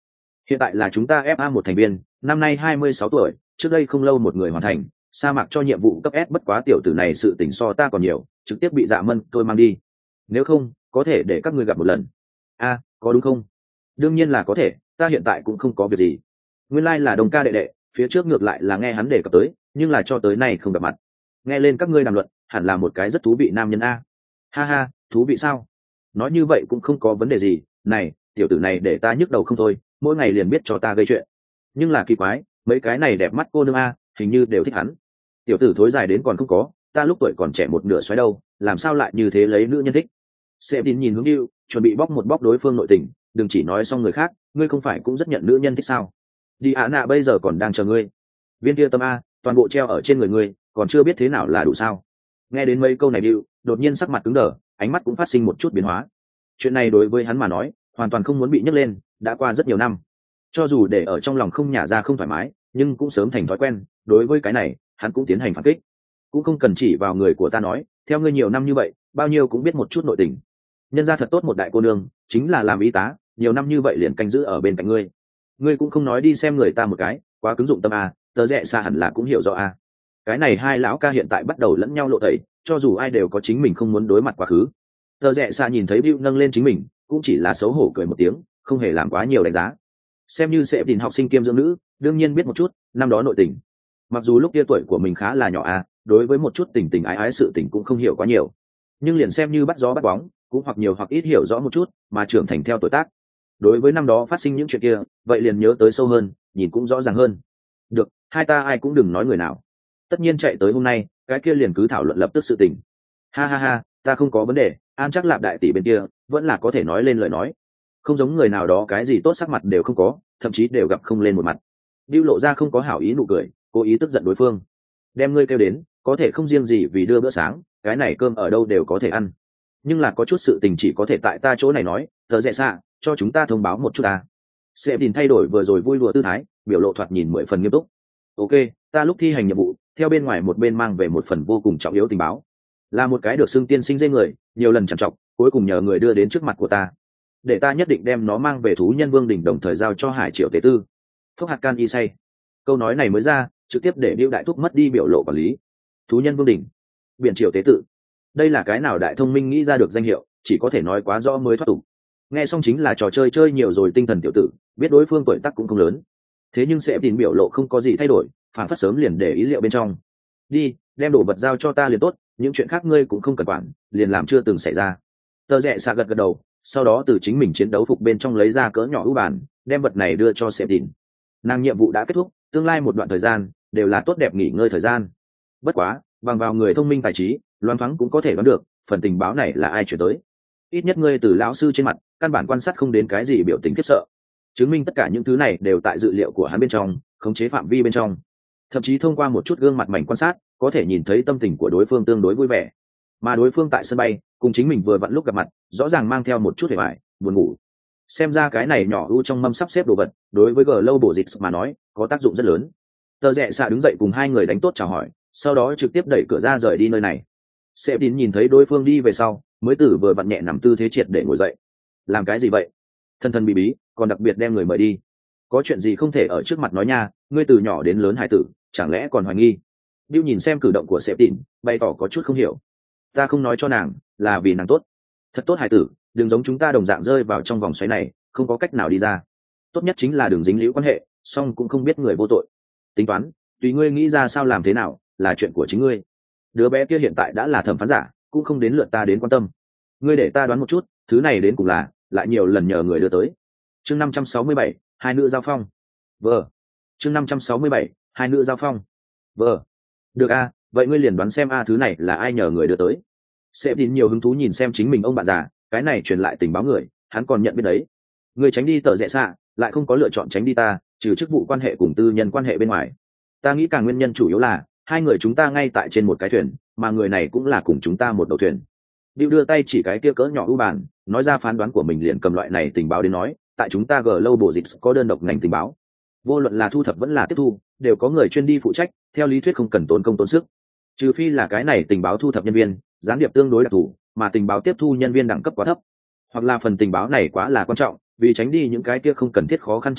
S1: Hiện tại là chúng ta ép a một thành viên, năm nay hai mươi sáu tuổi, trước đây không lâu một người hoàn thành sa mạc cho nhiệm vụ cấp S, bất quá tiểu tử này sự tình so ta còn nhiều, trực tiếp bị Dạ Mân tôi mang đi. Nếu không, có thể để các ngươi gặp một lần. A, có đúng không? Đương nhiên là có thể, ta hiện tại cũng không có việc gì. Nguyên lai like là đồng ca đệ đệ, phía trước ngược lại là nghe hắn đề cập tới, nhưng là cho tới nay không gặp mặt. Nghe lên các ngươi đàm luận, hẳn là một cái rất thú vị nam nhân a. Ha ha, thú vị sao? Nói như vậy cũng không có vấn đề gì, này, tiểu tử này để ta nhức đầu không thôi, mỗi ngày liền biết cho ta gây chuyện. Nhưng là kỳ quái, mấy cái này đẹp mắt cô nương a, hình như đều thích hắn. Tiểu tử thối dài đến còn không có, ta lúc tuổi còn trẻ một nửa xoáy đâu, làm sao lại như thế lấy nữ nhân thích. Sẽ tin nhìn hướng Diệu, chuẩn bị bóc một bóc đối phương nội tình, đừng chỉ nói xong người khác, ngươi không phải cũng rất nhận nữ nhân thích sao? Đi Á nạ bây giờ còn đang chờ ngươi. Viên kia tâm a, toàn bộ treo ở trên người ngươi, còn chưa biết thế nào là đủ sao? Nghe đến mấy câu này Diệu, đột nhiên sắc mặt cứng đờ, ánh mắt cũng phát sinh một chút biến hóa. Chuyện này đối với hắn mà nói, hoàn toàn không muốn bị nhấc lên, đã qua rất nhiều năm. Cho dù để ở trong lòng không nhả ra không thoải mái, nhưng cũng sớm thành thói quen, đối với cái này, hắn cũng tiến hành phản kích. Cũng không cần chỉ vào người của ta nói, theo ngươi nhiều năm như vậy, bao nhiêu cũng biết một chút nội tình. Nhân gia thật tốt một đại cô nương, chính là làm y tá, nhiều năm như vậy liền canh giữ ở bên cạnh ngươi. Ngươi cũng không nói đi xem người ta một cái, quá cứng dụng tâm a, tớ rẽ xa hẳn là cũng hiểu rõ a. Cái này hai lão ca hiện tại bắt đầu lẫn nhau lộ tẩy, cho dù ai đều có chính mình không muốn đối mặt quá khứ. Tớ rẽ xa nhìn thấy Bill nâng lên chính mình, cũng chỉ là xấu hổ cười một tiếng, không hề làm quá nhiều đánh giá. Xem như sẽ tìm học sinh kiêm dưỡng nữ, đương nhiên biết một chút năm đó nội tình. Mặc dù lúc kia tuổi của mình khá là nhỏ a, đối với một chút tình tình ái ái sự tình cũng không hiểu quá nhiều, nhưng liền xem như bắt gió bắt bóng, cũng hoặc nhiều hoặc ít hiểu rõ một chút, mà trưởng thành theo tuổi tác. Đối với năm đó phát sinh những chuyện kia, vậy liền nhớ tới sâu hơn, nhìn cũng rõ ràng hơn. Được, hai ta ai cũng đừng nói người nào. Tất nhiên chạy tới hôm nay, cái kia liền cứ thảo luận lập tức sự tình. Ha ha ha, ta không có vấn đề, An chắc Lạp đại tỷ bên kia, vẫn là có thể nói lên lời nói. Không giống người nào đó cái gì tốt sắc mặt đều không có, thậm chí đều gặp không lên một mặt. Diêu lộ ra không có hảo ý nụ cười, cố ý tức giận đối phương. Đem ngươi kêu đến, có thể không riêng gì vì đưa bữa sáng, cái này cơm ở đâu đều có thể ăn. Nhưng là có chút sự tình chỉ có thể tại ta chỗ này nói, tớ dễ xạ, cho chúng ta thông báo một chút ta. Sẽ đình thay đổi vừa rồi vui đùa tư thái, biểu lộ thoạt nhìn mười phần nghiêm túc. Ok, ta lúc thi hành nhiệm vụ, theo bên ngoài một bên mang về một phần vô cùng trọng yếu tình báo. Là một cái được xưng tiên sinh dây người, nhiều lần trằn trọc, cuối cùng nhờ người đưa đến trước mặt của ta. Để ta nhất định đem nó mang về thú nhân vương đỉnh đồng thời giao cho Hải Triệu tế tư. Phúc hạt can y say. Câu nói này mới ra, trực tiếp để Diêu đại thúc mất đi biểu lộ quản lý. Thú nhân vương đỉnh, biển Triệu tế tự. Đây là cái nào đại thông minh nghĩ ra được danh hiệu, chỉ có thể nói quá rõ mới thoát tục. Nghe xong chính là trò chơi chơi nhiều rồi tinh thần tiểu tử, biết đối phương tuổi tác cũng không lớn. Thế nhưng sẽ tìm biểu lộ không có gì thay đổi, phản phất sớm liền để ý liệu bên trong. Đi, đem đồ vật giao cho ta liền tốt, những chuyện khác ngươi cũng không cần quản, liền làm chưa từng xảy ra. Tờ rẽ xạ gật gật đầu, sau đó từ chính mình chiến đấu phục bên trong lấy ra cỡ nhỏ ưu bản, đem vật này đưa cho Sẹp Đỉnh. Nàng nhiệm vụ đã kết thúc, tương lai một đoạn thời gian đều là tốt đẹp nghỉ ngơi thời gian. Bất quá, bằng vào người thông minh tài trí, loan thoáng cũng có thể đoán được, phần tình báo này là ai chuyển tới. Ít nhất ngươi từ lão sư trên mặt, căn bản quan sát không đến cái gì biểu tình khiếp sợ. Chứng minh tất cả những thứ này đều tại dự liệu của hắn bên trong, khống chế phạm vi bên trong. Thậm chí thông qua một chút gương mặt mảnh quan sát, có thể nhìn thấy tâm tình của đối phương tương đối vui vẻ. Mà đối phương tại sân bay, cùng chính mình vừa vặn lúc gặp mặt, rõ ràng mang theo một chút hề bại, buồn ngủ. Xem ra cái này nhỏ ưu trong mâm sắp xếp đồ vật, đối với Global Dịch mà nói, có tác dụng rất lớn. Tờ rẽ xạ đứng dậy cùng hai người đánh tốt chào hỏi, sau đó trực tiếp đẩy cửa ra rời đi nơi này. Sếp Tín nhìn thấy đối phương đi về sau, mới tử vừa vặn nhẹ nằm tư thế triệt để ngồi dậy. Làm cái gì vậy? Thân thân bí bí, còn đặc biệt đem người mời đi. Có chuyện gì không thể ở trước mặt nói nha, ngươi từ nhỏ đến lớn hải tử, chẳng lẽ còn hoài nghi? Bill nhìn xem cử động của Sếp Tín, bày tỏ có chút không hiểu. Ta không nói cho nàng, là vì nàng tốt. Thật tốt hải tử, đừng giống chúng ta đồng dạng rơi vào trong vòng xoáy này, không có cách nào đi ra. Tốt nhất chính là đừng dính líu quan hệ, song cũng không biết người vô tội. Tính toán, tùy ngươi nghĩ ra sao làm thế nào, là chuyện của chính ngươi. Đứa bé kia hiện tại đã là thẩm phán giả, cũng không đến lượt ta đến quan tâm. Ngươi để ta đoán một chút, thứ này đến cùng là, lại nhiều lần nhờ người đưa tới. Chương năm trăm sáu mươi bảy, hai nữ giao phong. Vờ. Chương năm trăm sáu mươi bảy, hai nữ giao phong. Vờ. Được a, vậy ngươi liền đoán xem a thứ này là ai nhờ người đưa tới. Sẽ tin nhiều hứng thú nhìn xem chính mình ông bạn già, cái này truyền lại tình báo người, hắn còn nhận biết đấy. Ngươi tránh đi tờ rẽ xạ, lại không có lựa chọn tránh đi ta, trừ chức vụ quan hệ cùng tư nhân quan hệ bên ngoài. Ta nghĩ càng nguyên nhân chủ yếu là hai người chúng ta ngay tại trên một cái thuyền, mà người này cũng là cùng chúng ta một đầu thuyền. Diêu đưa tay chỉ cái kia cỡ nhỏ ưu bản, nói ra phán đoán của mình liền cầm loại này tình báo đến nói, tại chúng ta Global Dịch có đơn độc ngành tình báo. Vô luận là thu thập vẫn là tiếp thu, đều có người chuyên đi phụ trách, theo lý thuyết không cần tốn công tốn sức. Trừ phi là cái này tình báo thu thập nhân viên, gián điệp tương đối đặc thù, mà tình báo tiếp thu nhân viên đẳng cấp quá thấp, hoặc là phần tình báo này quá là quan trọng, vì tránh đi những cái kia không cần thiết khó khăn chắc trở,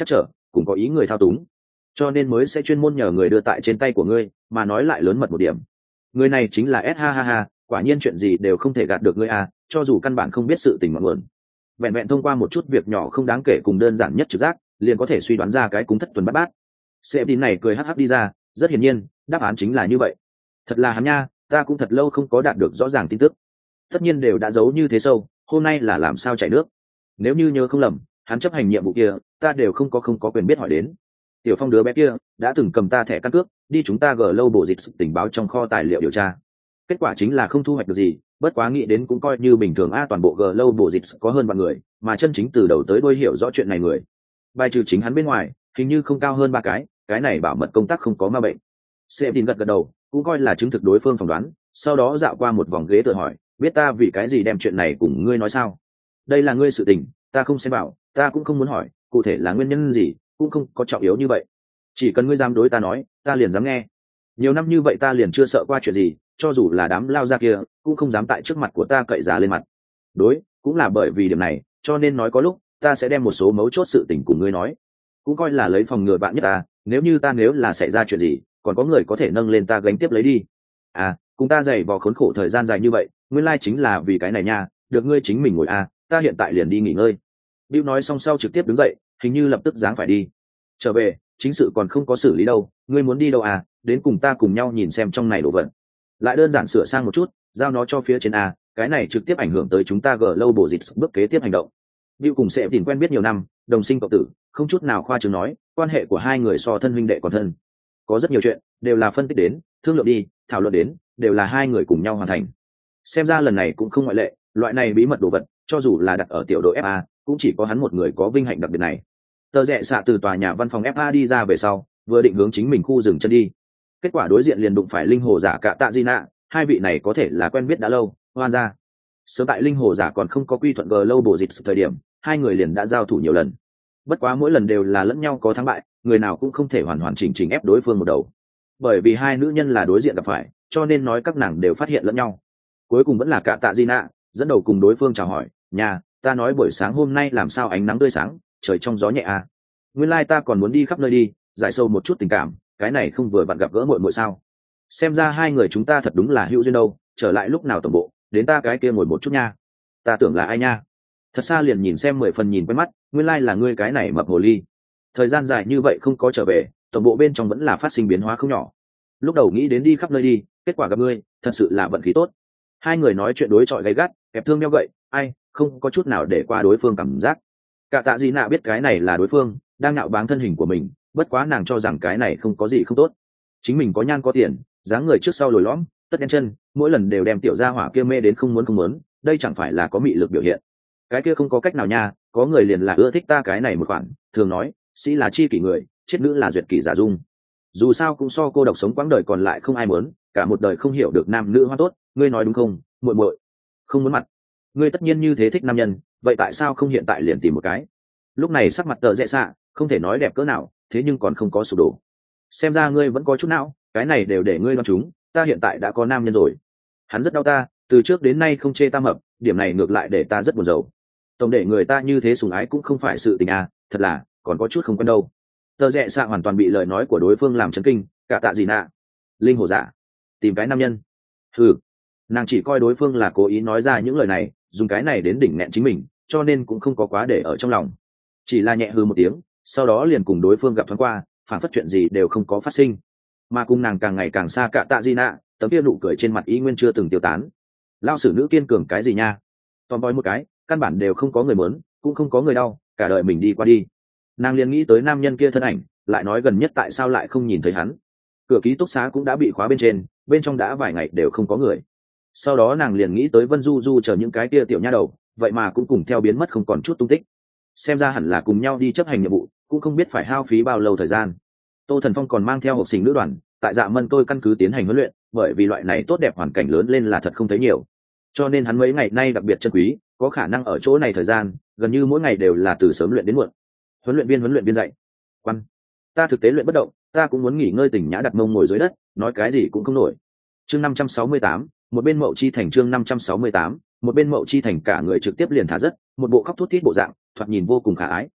S1: cũng có ý người thao túng, cho nên mới sẽ chuyên môn nhờ người đưa tại trên tay của ngươi, mà nói lại lớn mật một điểm. Người này chính là S ha ha ha, quả nhiên chuyện gì đều không thể gạt được ngươi à, cho dù căn bản không biết sự tình ngọn nguồn. Vẹn vẹn thông qua một chút việc nhỏ không đáng kể cùng đơn giản nhất trực giác, liền có thể suy đoán ra cái cúng thất tuần bát bát. Sếp tin này cười hắc hắc đi ra, rất hiển nhiên, đáp án chính là như vậy. Thật là hắn nha, ta cũng thật lâu không có đạt được rõ ràng tin tức. Tất nhiên đều đã giấu như thế sâu, hôm nay là làm sao chảy nước. Nếu như nhớ không lầm, hắn chấp hành nhiệm vụ kia, ta đều không có không có quyền biết hỏi đến. Tiểu Phong đứa bé kia đã từng cầm ta thẻ căn cước, đi chúng ta gờ lâu bộ dịch tình báo trong kho tài liệu điều tra. Kết quả chính là không thu hoạch được gì, bất quá nghĩ đến cũng coi như bình thường a, toàn bộ g lâu bộ dịch có hơn vạn người, mà chân chính từ đầu tới đuôi hiểu rõ chuyện này người, bài trừ chính hắn bên ngoài, hình như không cao hơn ba cái, cái này bảo mật công tác không có ma bệnh. Sếp tin gật gật đầu, cũng coi là chứng thực đối phương phỏng đoán, sau đó dạo qua một vòng ghế tự hỏi, biết ta vì cái gì đem chuyện này cùng ngươi nói sao? Đây là ngươi sự tình, ta không xem bảo, ta cũng không muốn hỏi, cụ thể là nguyên nhân gì, cũng không có trọng yếu như vậy. Chỉ cần ngươi dám đối ta nói, ta liền dám nghe. Nhiều năm như vậy ta liền chưa sợ qua chuyện gì, cho dù là đám lao ra kia cũng không dám tại trước mặt của ta cậy giá lên mặt. Đối, cũng là bởi vì điểm này, cho nên nói có lúc ta sẽ đem một số mấu chốt sự tình cùng ngươi nói, cũng coi là lấy phòng ngừa bạn nhất ta, nếu như ta nếu là xảy ra chuyện gì, còn có người có thể nâng lên ta gánh tiếp lấy đi. À, cùng ta dày vò khốn khổ thời gian dài như vậy, nguyên lai chính là vì cái này nha, được ngươi chính mình ngồi à, ta hiện tại liền đi nghỉ ngơi. Bill nói xong sau trực tiếp đứng dậy, hình như lập tức dáng phải đi. Trở về, chính sự còn không có xử lý đâu, ngươi muốn đi đâu à, đến cùng ta cùng nhau nhìn xem trong này đồ vật. Lại đơn giản sửa sang một chút, giao nó cho phía trên a, cái này trực tiếp ảnh hưởng tới chúng ta gờ lâu bổ dịch bước kế tiếp hành động. Bill cùng sẽ tìm quen biết nhiều năm, đồng sinh cộng tử, không chút nào khoa trương nói, quan hệ của hai người so thân huynh đệ còn thân. Có rất nhiều chuyện đều là phân tích đến, thương lượng đi, thảo luận đến, đều là hai người cùng nhau hoàn thành. Xem ra lần này cũng không ngoại lệ, loại này bí mật đồ vật, cho dù là đặt ở tiểu đội ép a, cũng chỉ có hắn một người có vinh hạnh đặc biệt này. Tờ rẽ xạ từ tòa nhà văn phòng ép a đi ra về sau, vừa định hướng chính mình khu dừng chân đi, kết quả đối diện liền đụng phải linh hồ giả cả tạ di nạ, hai vị này có thể là quen biết đã lâu, hoan ra. Sớm tại linh hồ giả còn không có quy thuận g lâu bổ dịch thời điểm, hai người liền đã giao thủ nhiều lần. Bất quá mỗi lần đều là lẫn nhau có thắng bại, người nào cũng không thể hoàn hoàn chỉnh chỉnh ép đối phương một đầu. Bởi vì hai nữ nhân là đối diện gặp phải, cho nên nói các nàng đều phát hiện lẫn nhau. Cuối cùng vẫn là cả tạ di nạ dẫn đầu cùng đối phương chào hỏi, nhà, ta nói buổi sáng hôm nay làm sao ánh nắng tươi sáng, trời trong gió nhẹ à. Nguyên lai ta còn muốn đi khắp nơi đi, giải sâu một chút tình cảm, cái này không vừa vặn gặp gỡ muội muội sao? Xem ra hai người chúng ta thật đúng là hữu duyên đâu, trở lại lúc nào tổng bộ, đến ta cái kia ngồi một chút nha. Ta tưởng là ai nha? Thật xa liền nhìn xem mười phần nhìn quen mắt, nguyên lai là ngươi cái này mập hồ ly. Thời gian dài như vậy không có trở về, tổng bộ bên trong vẫn là phát sinh biến hóa không nhỏ. Lúc đầu nghĩ đến đi khắp nơi đi, kết quả gặp ngươi, thật sự là vận khí tốt. Hai người nói chuyện đối chọi gay gắt, kẹp thương nhau gậy, ai, không có chút nào để qua đối phương cảm giác. Cả tạ gì nạ biết cái này là đối phương đang nạo báng thân hình của mình, bất quá nàng cho rằng cái này không có gì không tốt. Chính mình có nhan có tiền, dáng người trước sau lồi lõm, tất đen chân, mỗi lần đều đem tiểu gia hỏa kia mê đến không muốn không muốn, đây chẳng phải là có mị lực biểu hiện. Cái kia không có cách nào nha, có người liền là ưa thích ta cái này một khoản, thường nói, sĩ là chi kỷ người, chết nữ là duyệt kỷ giả dung. Dù sao cũng so cô độc sống quãng đời còn lại không ai muốn, cả một đời không hiểu được nam nữ hoa tốt, ngươi nói đúng không, muội muội? Không muốn mặt. Ngươi tất nhiên như thế thích nam nhân, vậy tại sao không hiện tại liền tìm một cái? Lúc này sắc mặt tờ rẽ xạ, không thể nói đẹp cỡ nào, thế nhưng còn không có sụp đổ. Xem ra ngươi vẫn có chút não, cái này đều để ngươi đoán chúng, ta hiện tại đã có nam nhân rồi. Hắn rất đau ta, từ trước đến nay không chê ta mập, điểm này ngược lại để ta rất buồn rầu. Tổng để người ta như thế sủng ái cũng không phải sự tình à, thật là còn có chút không quen đâu. Tờ rẽ xạ hoàn toàn bị lời nói của đối phương làm chấn kinh, cả tạ gì nạ, linh hồ giả, tìm cái nam nhân. Ừ, nàng chỉ coi đối phương là cố ý nói ra những lời này, dùng cái này đến đỉnh nẹn chính mình, cho nên cũng không có quá để ở trong lòng, chỉ là nhẹ hư một tiếng, sau đó liền cùng đối phương gặp thoáng qua, phản phất chuyện gì đều không có phát sinh. Mà cùng nàng càng ngày càng xa cả tạ di nạ, tấm kia nụ cười trên mặt ý nguyên chưa từng tiêu tán. Lao sử nữ kiên cường cái gì nha, toàn bói một cái, căn bản đều không có người mớn, cũng không có người đau, cả đời mình đi qua đi. Nàng liền nghĩ tới nam nhân kia thân ảnh, lại nói gần nhất tại sao lại không nhìn thấy hắn. Cửa ký túc xá cũng đã bị khóa bên trên, bên trong đã vài ngày đều không có người. Sau đó nàng liền nghĩ tới Vân Du Du chờ những cái kia tiểu nha đầu, vậy mà cũng cùng theo biến mất không còn chút tung tích. Xem ra hẳn là cùng nhau đi chấp hành nhiệm vụ, cũng không biết phải hao phí bao lâu thời gian. Tô Thần Phong còn mang theo học sinh nữ đoàn, tại Dạ Mân tôi căn cứ tiến hành huấn luyện, bởi vì loại này tốt đẹp hoàn cảnh lớn lên là thật không thấy nhiều. Cho nên hắn mấy ngày nay đặc biệt trân quý, có khả năng ở chỗ này thời gian, gần như mỗi ngày đều là từ sớm luyện đến muộn. Huấn luyện viên huấn luyện viên dạy. Quan, ta thực tế luyện bất động, ta cũng muốn nghỉ ngơi tỉnh nhã đặt mông ngồi dưới đất, nói cái gì cũng không nổi. Chương năm trăm sáu mươi tám, một bên Mậu Chi thành chương năm trăm sáu mươi tám, một bên Mậu Chi thành cả người trực tiếp liền thả rất, một bộ khóc thút thít bộ dạng, thoạt nhìn vô cùng khả ái.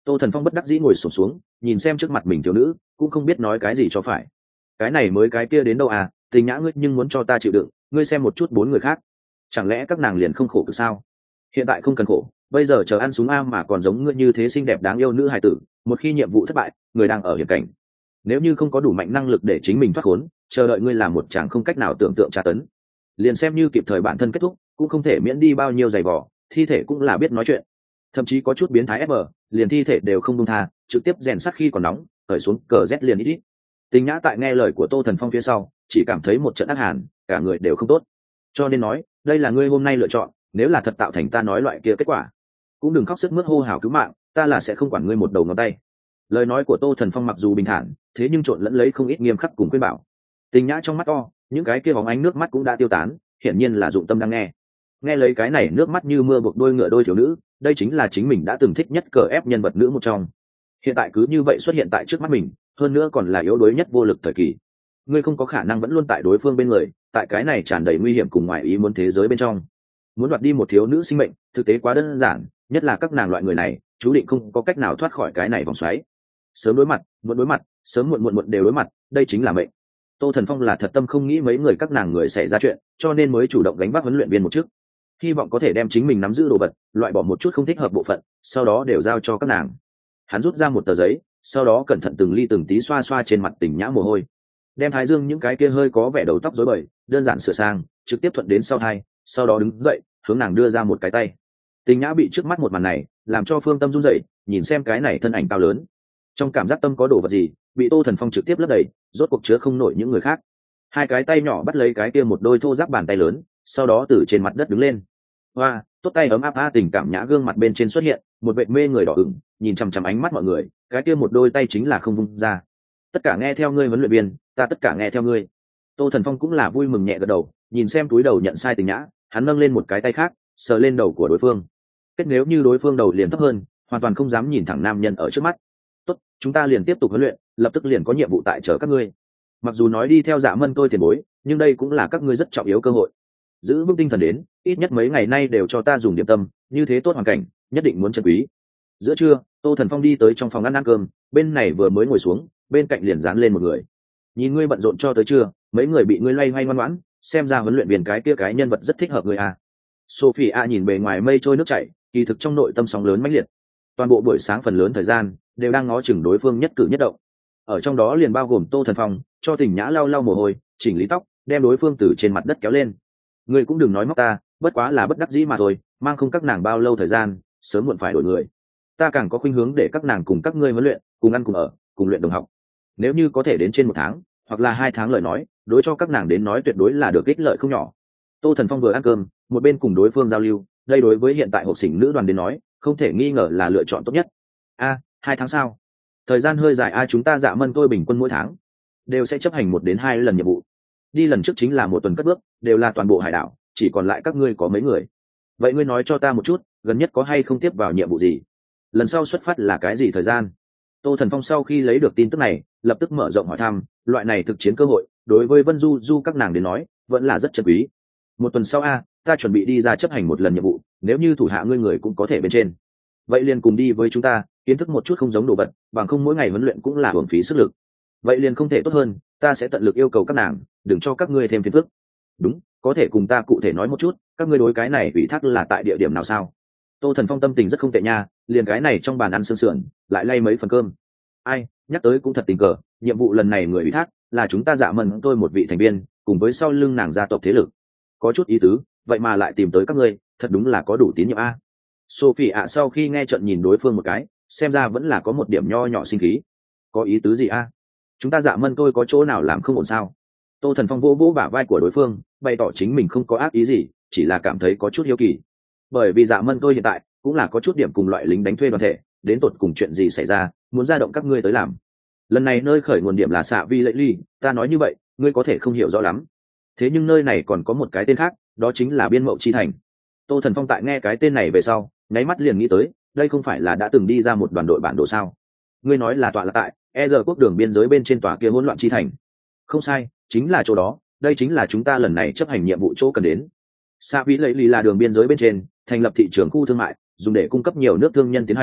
S1: Tô Thần Phong bất đắc dĩ ngồi xổm xuống, nhìn xem trước mặt mình thiếu nữ, cũng không biết nói cái gì cho phải. Cái này mới cái kia đến đâu à, Tình Nhã ngươi nhưng muốn cho ta chịu đựng, ngươi xem một chút bốn người khác, chẳng lẽ các nàng liền không khổ cực sao? Hiện tại không cần khổ, bây giờ chờ ăn súng a mà còn giống ngươi như thế xinh đẹp đáng yêu nữ hài tử, một khi nhiệm vụ thất bại, người đang ở hiểm cảnh. Nếu như không có đủ mạnh năng lực để chính mình thoát khốn, chờ đợi ngươi làm một chàng không cách nào tưởng tượng tra tấn. Liền xem như kịp thời bản thân kết thúc, cũng không thể miễn đi bao nhiêu giày vò, thi thể cũng là biết nói chuyện. Thậm chí có chút biến thái ép bờ, liền thi thể đều không buông tha, trực tiếp rèn sắt khi còn nóng, cởi xuống cờ rét liền ít ít. Tình Nhã tại nghe lời của Tô Thần Phong phía sau, chỉ cảm thấy một trận ác hàn, cả người đều không tốt. Cho nên nói, đây là ngươi hôm nay lựa chọn, nếu là thật tạo thành ta nói loại kia kết quả, cũng đừng khóc sức mướt hô hào cứu mạng, ta là sẽ không quản ngươi một đầu ngón tay. Lời nói của Tô Thần Phong mặc dù bình thản, thế nhưng trộn lẫn lấy không ít nghiêm khắc cùng khuyên bảo. Tình Nhã trong mắt to, những cái kia bóng ánh nước mắt cũng đã tiêu tán, hiển nhiên là dụng tâm đang nghe. Nghe lấy cái này nước mắt như mưa buộc đôi ngựa đôi thiếu nữ, đây chính là chính mình đã từng thích nhất cờ ép nhân vật nữ một trong. Hiện tại cứ như vậy xuất hiện tại trước mắt mình, hơn nữa còn là yếu đuối nhất vô lực thời kỳ. Ngươi không có khả năng vẫn luôn tại đối phương bên người, tại cái này tràn đầy nguy hiểm cùng ngoại ý muốn thế giới bên trong. Muốn đoạt đi một thiếu nữ sinh mệnh, thực tế quá đơn giản, nhất là các nàng loại người này, chú định không có cách nào thoát khỏi cái này vòng xoáy. Sớm đối mặt, muộn đối mặt, sớm muộn muộn muộn đều đối mặt, đây chính là mệnh. Tô Thần Phong là thật tâm không nghĩ mấy người các nàng người xảy ra chuyện, cho nên mới chủ động gánh vác huấn luyện viên một chức, hy vọng có thể đem chính mình nắm giữ đồ vật, loại bỏ một chút không thích hợp bộ phận, sau đó đều giao cho các nàng. Hắn rút ra một tờ giấy, sau đó cẩn thận từng ly từng tí xoa xoa trên mặt Tình Nhã mồ hôi, đem thái dương những cái kia hơi có vẻ đầu tóc rối bời đơn giản sửa sang, trực tiếp thuận đến sau hai, sau đó đứng dậy hướng nàng đưa ra một cái tay. Tình Nhã bị trước mắt một màn này làm cho phương tâm run rẩy, nhìn xem cái này thân ảnh cao lớn, trong cảm giác tâm có đồ vật gì bị Tô Thần Phong trực tiếp lấp đầy, rốt cuộc chứa không nổi những người khác. Hai cái tay nhỏ bắt lấy cái kia một đôi thô ráp bàn tay lớn, sau đó từ trên mặt đất đứng lên. Hoa, tốt tay ấm áp a, tình cảm Nhã gương mặt bên trên xuất hiện một vệt mê người đỏ ửng, nhìn chằm chằm ánh mắt mọi người, cái kia một đôi tay chính là không vung ra. Tất cả nghe theo ngươi huấn luyện viên, ta tất cả nghe theo ngươi. Tô Thần Phong cũng là vui mừng nhẹ gật đầu, nhìn xem túi đầu nhận sai Tình Nhã, hắn nâng lên một cái tay khác sờ lên đầu của đối phương. Kết nếu như đối phương đầu liền thấp hơn, hoàn toàn không dám nhìn thẳng nam nhân ở trước mắt. Tốt, chúng ta liền tiếp tục huấn luyện, lập tức liền có nhiệm vụ tại chờ các ngươi. Mặc dù nói đi theo Dạ Mân tôi tiền bối, nhưng đây cũng là các ngươi rất trọng yếu cơ hội. Giữ vững tinh thần đến, ít nhất mấy ngày nay đều cho ta dùng điểm tâm, như thế tốt hoàn cảnh, nhất định muốn trân quý. Giữa trưa, Tô Thần Phong đi tới trong phòng ăn ăn cơm, bên này vừa mới ngồi xuống, bên cạnh liền dán lên một người. Nhìn ngươi bận rộn cho tới trưa, mấy người bị ngươi loay hoay ngoan ngoãn, xem ra huấn luyện viên cái kia cái nhân vật rất thích hợp ngươi à. Sophie a nhìn bề ngoài mây trôi nước chảy, kỳ thực trong nội tâm sóng lớn mãnh liệt. Toàn bộ buổi sáng phần lớn thời gian đều đang ngó chừng đối phương nhất cử nhất động. Ở trong đó liền bao gồm Tô Thần Phong, cho Tình Nhã lau lau mồ hôi, chỉnh lý tóc, đem đối phương từ trên mặt đất kéo lên. Ngươi cũng đừng nói móc ta, bất quá là bất đắc dĩ mà thôi, mang không các nàng bao lâu thời gian, sớm muộn phải đổi người. Ta càng có khuynh hướng để các nàng cùng các ngươi huấn luyện, cùng ăn cùng ở, cùng luyện đồng học. Nếu như có thể đến trên một tháng, hoặc là hai tháng lời nói, đối cho các nàng đến nói tuyệt đối là được ích lợi không nhỏ. Tô Thần Phong vừa ăn cơm, một bên cùng đối phương giao lưu, đây đối với hiện tại học sinh nữ đoàn đến nói, không thể nghi ngờ là lựa chọn tốt nhất. A, hai tháng sao? Thời gian hơi dài a, chúng ta Dạ Mân tôi bình quân mỗi tháng đều sẽ chấp hành một đến hai lần nhiệm vụ. Đi lần trước chính là một tuần cất bước, đều là toàn bộ hải đảo, chỉ còn lại các ngươi có mấy người. Vậy ngươi nói cho ta một chút, gần nhất có hay không tiếp vào nhiệm vụ gì? Lần sau xuất phát là cái gì thời gian? Tô Thần Phong sau khi lấy được tin tức này, lập tức mở rộng hỏi thăm, loại này thực chiến cơ hội, đối với Vân Du Du các nàng đến nói, vẫn là rất chân quý. Một tuần sau a, ta chuẩn bị đi ra chấp hành một lần nhiệm vụ, nếu như thủ hạ ngươi người cũng có thể bên trên. Vậy liền cùng đi với chúng ta, kiến thức một chút không giống đồ vật, bằng không mỗi ngày huấn luyện cũng là hưởng phí sức lực. Vậy liền không thể tốt hơn, ta sẽ tận lực yêu cầu các nàng, đừng cho các ngươi thêm phiền phức. Đúng, có thể cùng ta cụ thể nói một chút, các ngươi đối cái này ủy thác là tại địa điểm nào sao? Tô Thần Phong tâm tình rất không tệ nha, liền cái này trong bàn ăn sương sườn, lại lay mấy phần cơm. Ai, nhắc tới cũng thật tình cờ, nhiệm vụ lần này người ủy thác là chúng ta Dạ Mân tôi một vị thành viên, cùng với sau lưng nàng gia tộc thế lực. Có chút ý tứ, vậy mà lại tìm tới các ngươi, thật đúng là có đủ tín nhiệm a. Sophie ạ sau khi nghe trận nhìn đối phương một cái, xem ra vẫn là có một điểm nho nhỏ sinh khí. Có ý tứ gì a? Chúng ta Dạ Mân tôi có chỗ nào làm không ổn sao? Tô Thần Phong vỗ vỗ bả vai của đối phương, bày tỏ chính mình không có ác ý gì, chỉ là cảm thấy có chút hiếu kỳ. Bởi vì Dạ Mân tôi hiện tại cũng là có chút điểm cùng loại lính đánh thuê đoàn thể, đến tột cùng chuyện gì xảy ra, muốn ra động các ngươi tới làm. Lần này nơi khởi nguồn điểm là xạ vi lệ ly, ta nói như vậy, ngươi có thể không hiểu rõ lắm. Thế nhưng nơi này còn có một cái tên khác, đó chính là Biên Mậu Chi Thành. Tô Thần Phong tại nghe cái tên này về sau, nháy mắt liền nghĩ tới, đây không phải là đã từng đi ra một đoàn đội bản đồ sao? Ngươi nói là tọa là tại e giờ quốc đường biên giới bên trên tòa kia hỗn loạn chi thành. Không sai, chính là chỗ đó, đây chính là chúng ta lần này chấp hành nhiệm vụ chỗ cần đến. Sa Vĩ Lệ Lì là đường biên giới bên trên, thành lập thị trường khu thương mại, dùng để cung cấp nhiều nước thương nhân tiến hành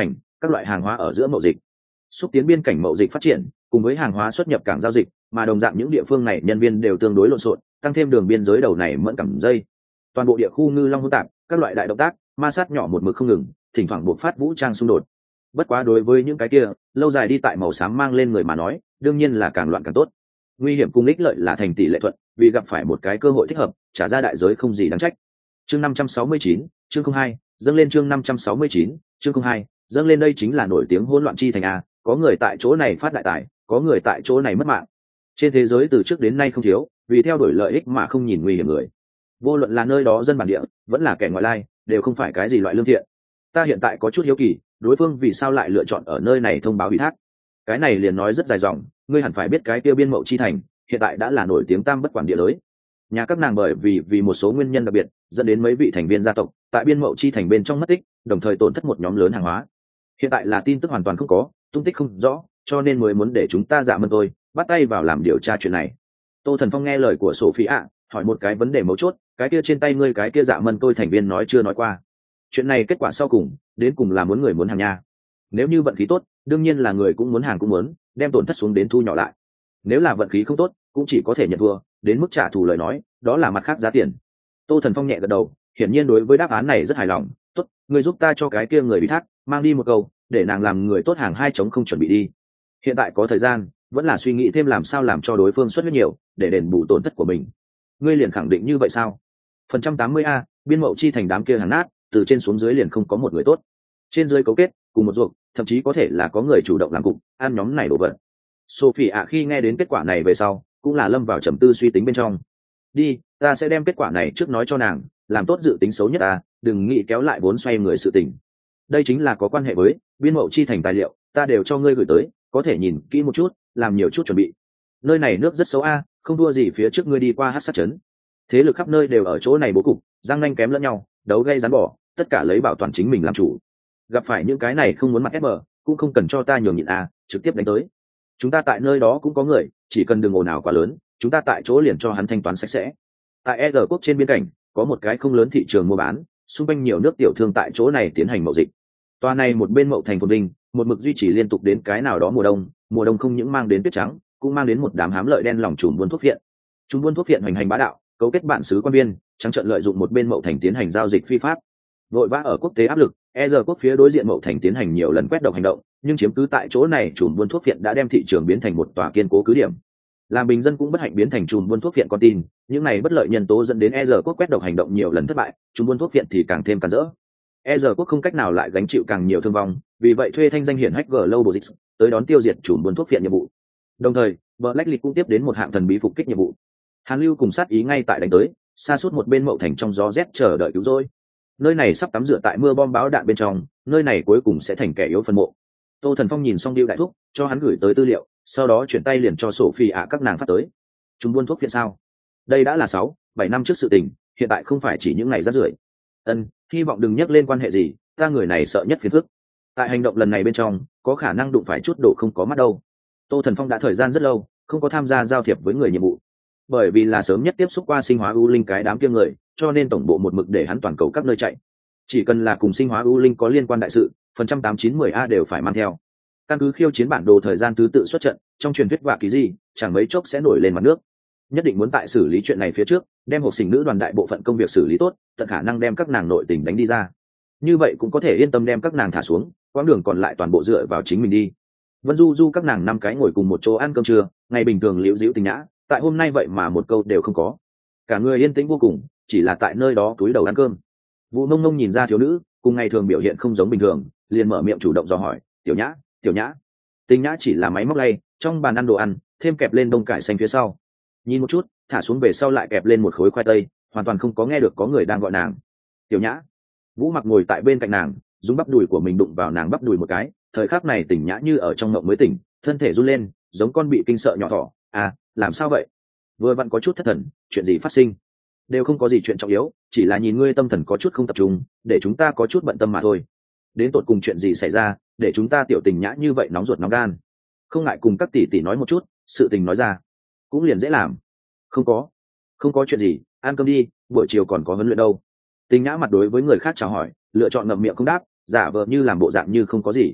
S1: các loại hàng hóa ở giữa mậu dịch, xúc tiến biên cảnh mậu dịch phát triển, cùng với hàng hóa xuất nhập cảng giao dịch, mà đồng dạng những địa phương này nhân viên đều tương đối lộn xộn, tăng thêm đường biên giới đầu này mẫn cảm dây, toàn bộ địa khu ngư long hỗn tạp, các loại đại động tác ma sát nhỏ một mực không ngừng, thỉnh thoảng buộc phát vũ trang xung đột. Bất quá đối với những cái kia lâu dài đi tại màu xám mang lên người mà nói, đương nhiên là càng loạn càng tốt. Nguy hiểm cùng ích lợi là thành tỷ lệ thuận, vì gặp phải một cái cơ hội thích hợp, trả ra đại giới không gì đáng trách. Chương năm trăm sáu mươi chín, chương không hai, dâng lên chương năm trăm sáu mươi chín, chương không hai, dâng lên. Đây chính là nổi tiếng hỗn loạn chi thành a, có người tại chỗ này phát đại tài, có người tại chỗ này mất mạng. Trên thế giới từ trước đến nay không thiếu, vì theo đuổi lợi ích mà không nhìn nguy hiểm người. Vô luận là nơi đó dân bản địa, vẫn là kẻ ngoại lai, đều không phải cái gì loại lương thiện. Ta hiện tại có chút hiếu kỳ, đối phương vì sao lại lựa chọn ở nơi này thông báo ủy thác? Cái này liền nói rất dài dòng, ngươi hẳn phải biết cái kia biên mậu chi thành, hiện tại đã là nổi tiếng tam bất quản địa giới. Nhà các nàng bởi vì vì một số nguyên nhân đặc biệt, dẫn đến mấy vị thành viên gia tộc tại biên mậu chi thành bên trong mất tích, đồng thời tổn thất một nhóm lớn hàng hóa. Hiện tại là tin tức hoàn toàn không có, tung tích không rõ, cho nên mới muốn để chúng ta Dạ Mân tôi bắt tay vào làm điều tra chuyện này. Tô Thần Phong nghe lời của Sophie ạ, hỏi một cái vấn đề mấu chốt, cái kia trên tay ngươi cái kia Dạ Mân tôi thành viên nói chưa nói qua. Chuyện này kết quả sau cùng, đến cùng là muốn người muốn hàng nha. Nếu như vận khí tốt, đương nhiên là người cũng muốn hàng cũng muốn, đem tổn thất xuống đến thu nhỏ lại. Nếu là vận khí không tốt, cũng chỉ có thể nhận thua, đến mức trả thù lời nói, đó là mặt khác giá tiền. Tô Thần Phong nhẹ gật đầu, hiển nhiên đối với đáp án này rất hài lòng. Tốt, người giúp ta cho cái kia người bị thác, mang đi một câu, để nàng làm người tốt hàng hai chống không chuẩn bị đi. Hiện tại có thời gian, vẫn là suy nghĩ thêm làm sao làm cho đối phương xuất huyết nhiều, để đền bù tổn thất của mình. Ngươi liền khẳng định như vậy sao? Phần trăm tám mươi a, biên mậu chi thành đám kia hàng nát, từ trên xuống dưới liền không có một người tốt. Trên dưới cấu kết, cùng một ruột, thậm chí có thể là có người chủ động làm cục, ăn nhóm này đổ vật. Sophie ạ khi nghe đến kết quả này về sau, cũng là lâm vào trầm tư suy tính bên trong. Đi, ta sẽ đem kết quả này trước nói cho nàng, làm tốt dự tính xấu nhất à, đừng nghĩ kéo lại vốn xoay người sự tình. Đây chính là có quan hệ với biên mậu chi thành tài liệu, ta đều cho ngươi gửi tới, có thể nhìn kỹ một chút, làm nhiều chút chuẩn bị. Nơi này nước rất xấu a, à, không thua gì phía trước ngươi đi qua hát sát trấn. Thế lực khắp nơi đều ở chỗ này bố cục, răng nanh kém lẫn nhau, đấu gây rắn bỏ, tất cả lấy bảo toàn chính mình làm chủ. Gặp phải những cái này không muốn mặt ép bờ, cũng không cần cho ta nhường nhịn à, trực tiếp đánh tới. Chúng ta tại nơi đó cũng có người, chỉ cần đừng ồn ào quá lớn, chúng ta tại chỗ liền cho hắn thanh toán sạch sẽ. Tại e rờ quốc trên biên cảnh, có một cái không lớn thị trường mua bán, xung quanh nhiều nước tiểu thương tại chỗ này tiến hành mậu dịch. Toa này một bên mậu thành phồn vinh, một mực duy trì liên tục đến cái nào đó mùa đông, mùa đông không những mang đến tuyết trắng, cũng mang đến một đám hám lợi đen lòng trùm buôn thuốc phiện. Chúng buôn thuốc phiện hoành hành bá đạo, cấu kết bạn sứ quan biên, trắng trợn lợi dụng một bên mậu thành tiến hành giao dịch phi pháp. Vội vã ở quốc tế áp lực, e rờ quốc phía đối diện mậu thành tiến hành nhiều lần quét độc hành động, nhưng chiếm cứ tại chỗ này chùm buôn thuốc phiện đã đem thị trường biến thành một tòa kiên cố cứ điểm. Làm bình dân cũng bất hạnh biến thành chùm buôn thuốc phiện con tin, những này bất lợi nhân tố dẫn đến e rờ quốc quét độc hành động nhiều lần thất bại, chùm buôn thuốc phiện thì càng thêm cản rỡ. e rờ quốc không cách nào lại gánh chịu càng nhiều thương vong, vì vậy thuê thanh danh hiển hách Global tới đón tiêu diệt chùm buôn thuốc phiện nhiệm vụ. Đồng thời, Blacklight cũng tiếp đến một hạng thần bí phục kích nhiệm vụ. Hàn Lưu cùng sát ý ngay tại đánh tới, xa suốt một bên mậu thành trong gió rét chờ đợi cứu rỗi. Nơi này sắp tắm rửa tại mưa bom bão đạn bên trong, nơi này cuối cùng sẽ thành kẻ yếu phân mộ. Tô Thần Phong nhìn xong điêu đại thúc, cho hắn gửi tới tư liệu, sau đó chuyển tay liền cho Sophie ạ các nàng phát tới. Chúng buôn thuốc phiện sao? Đây đã là sáu, bảy năm trước sự tình, hiện tại không phải chỉ những ngày rác rưởi. Ân, hy vọng đừng nhắc lên quan hệ gì, ta người này sợ nhất phiền phức. Tại hành động lần này bên trong, có khả năng đụng phải chút độ không có mắt đâu. Tô Thần Phong đã thời gian rất lâu, không có tham gia giao thiệp với người nhiệm vụ. Bởi vì là sớm nhất tiếp xúc qua sinh hóa u linh cái đám kia người, cho nên tổng bộ một mực để hắn toàn cầu các nơi chạy. Chỉ cần là cùng sinh hóa u linh có liên quan đại sự, phần trăm tám chín mười a đều phải mang theo. Căn cứ khiêu chiến bản đồ thời gian thứ tự xuất trận, trong truyền thuyết vạ kỳ gì, chẳng mấy chốc sẽ nổi lên mặt nước. Nhất định muốn tại xử lý chuyện này phía trước, đem hộp sinh nữ đoàn đại bộ phận công việc xử lý tốt, tận khả năng đem các nàng nội tình đánh đi ra. Như vậy cũng có thể yên tâm đem các nàng thả xuống, quãng đường còn lại toàn bộ dựa vào chính mình đi. Vân Du Du các nàng năm cái ngồi cùng một chỗ ăn cơm trưa, ngày bình thường liễu diễu tình nhã, tại hôm nay vậy mà một câu đều không có. Cả người yên tĩnh vô cùng, chỉ là tại nơi đó túi đầu ăn cơm. Vũ Nông Nông nhìn ra thiếu nữ cùng ngày thường biểu hiện không giống bình thường, liền mở miệng chủ động dò hỏi, tiểu nhã tiểu nhã. Tình nhã chỉ là máy móc lay, trong bàn ăn đồ ăn thêm kẹp lên đông cải xanh phía sau, nhìn một chút thả xuống về sau lại kẹp lên một khối khoai tây, hoàn toàn không có nghe được có người đang gọi nàng tiểu nhã. Vũ Mặc ngồi tại bên cạnh nàng, dùng bắp đùi của mình đụng vào nàng bắp đùi một cái, thời khắc này Tình nhã như ở trong ngộng mới tỉnh, thân thể run lên giống con bị kinh sợ nhỏ thỏ. À, làm sao vậy? Vừa vặn có chút thất thần, chuyện gì phát sinh? Đều không có gì chuyện trọng yếu, chỉ là nhìn ngươi tâm thần có chút không tập trung, để chúng ta có chút bận tâm mà thôi. Đến tột cùng chuyện gì xảy ra, để chúng ta tiểu Tình nhã như vậy nóng ruột nóng gan? Không ngại cùng các tỷ tỷ nói một chút, sự tình nói ra cũng liền dễ làm. Không có, không có chuyện gì, ăn cơm đi, buổi chiều còn có huấn luyện đâu. Tình nhã mặt đối với người khác chào hỏi, lựa chọn ngậm miệng không đáp, giả vờ như làm bộ dạng như không có gì.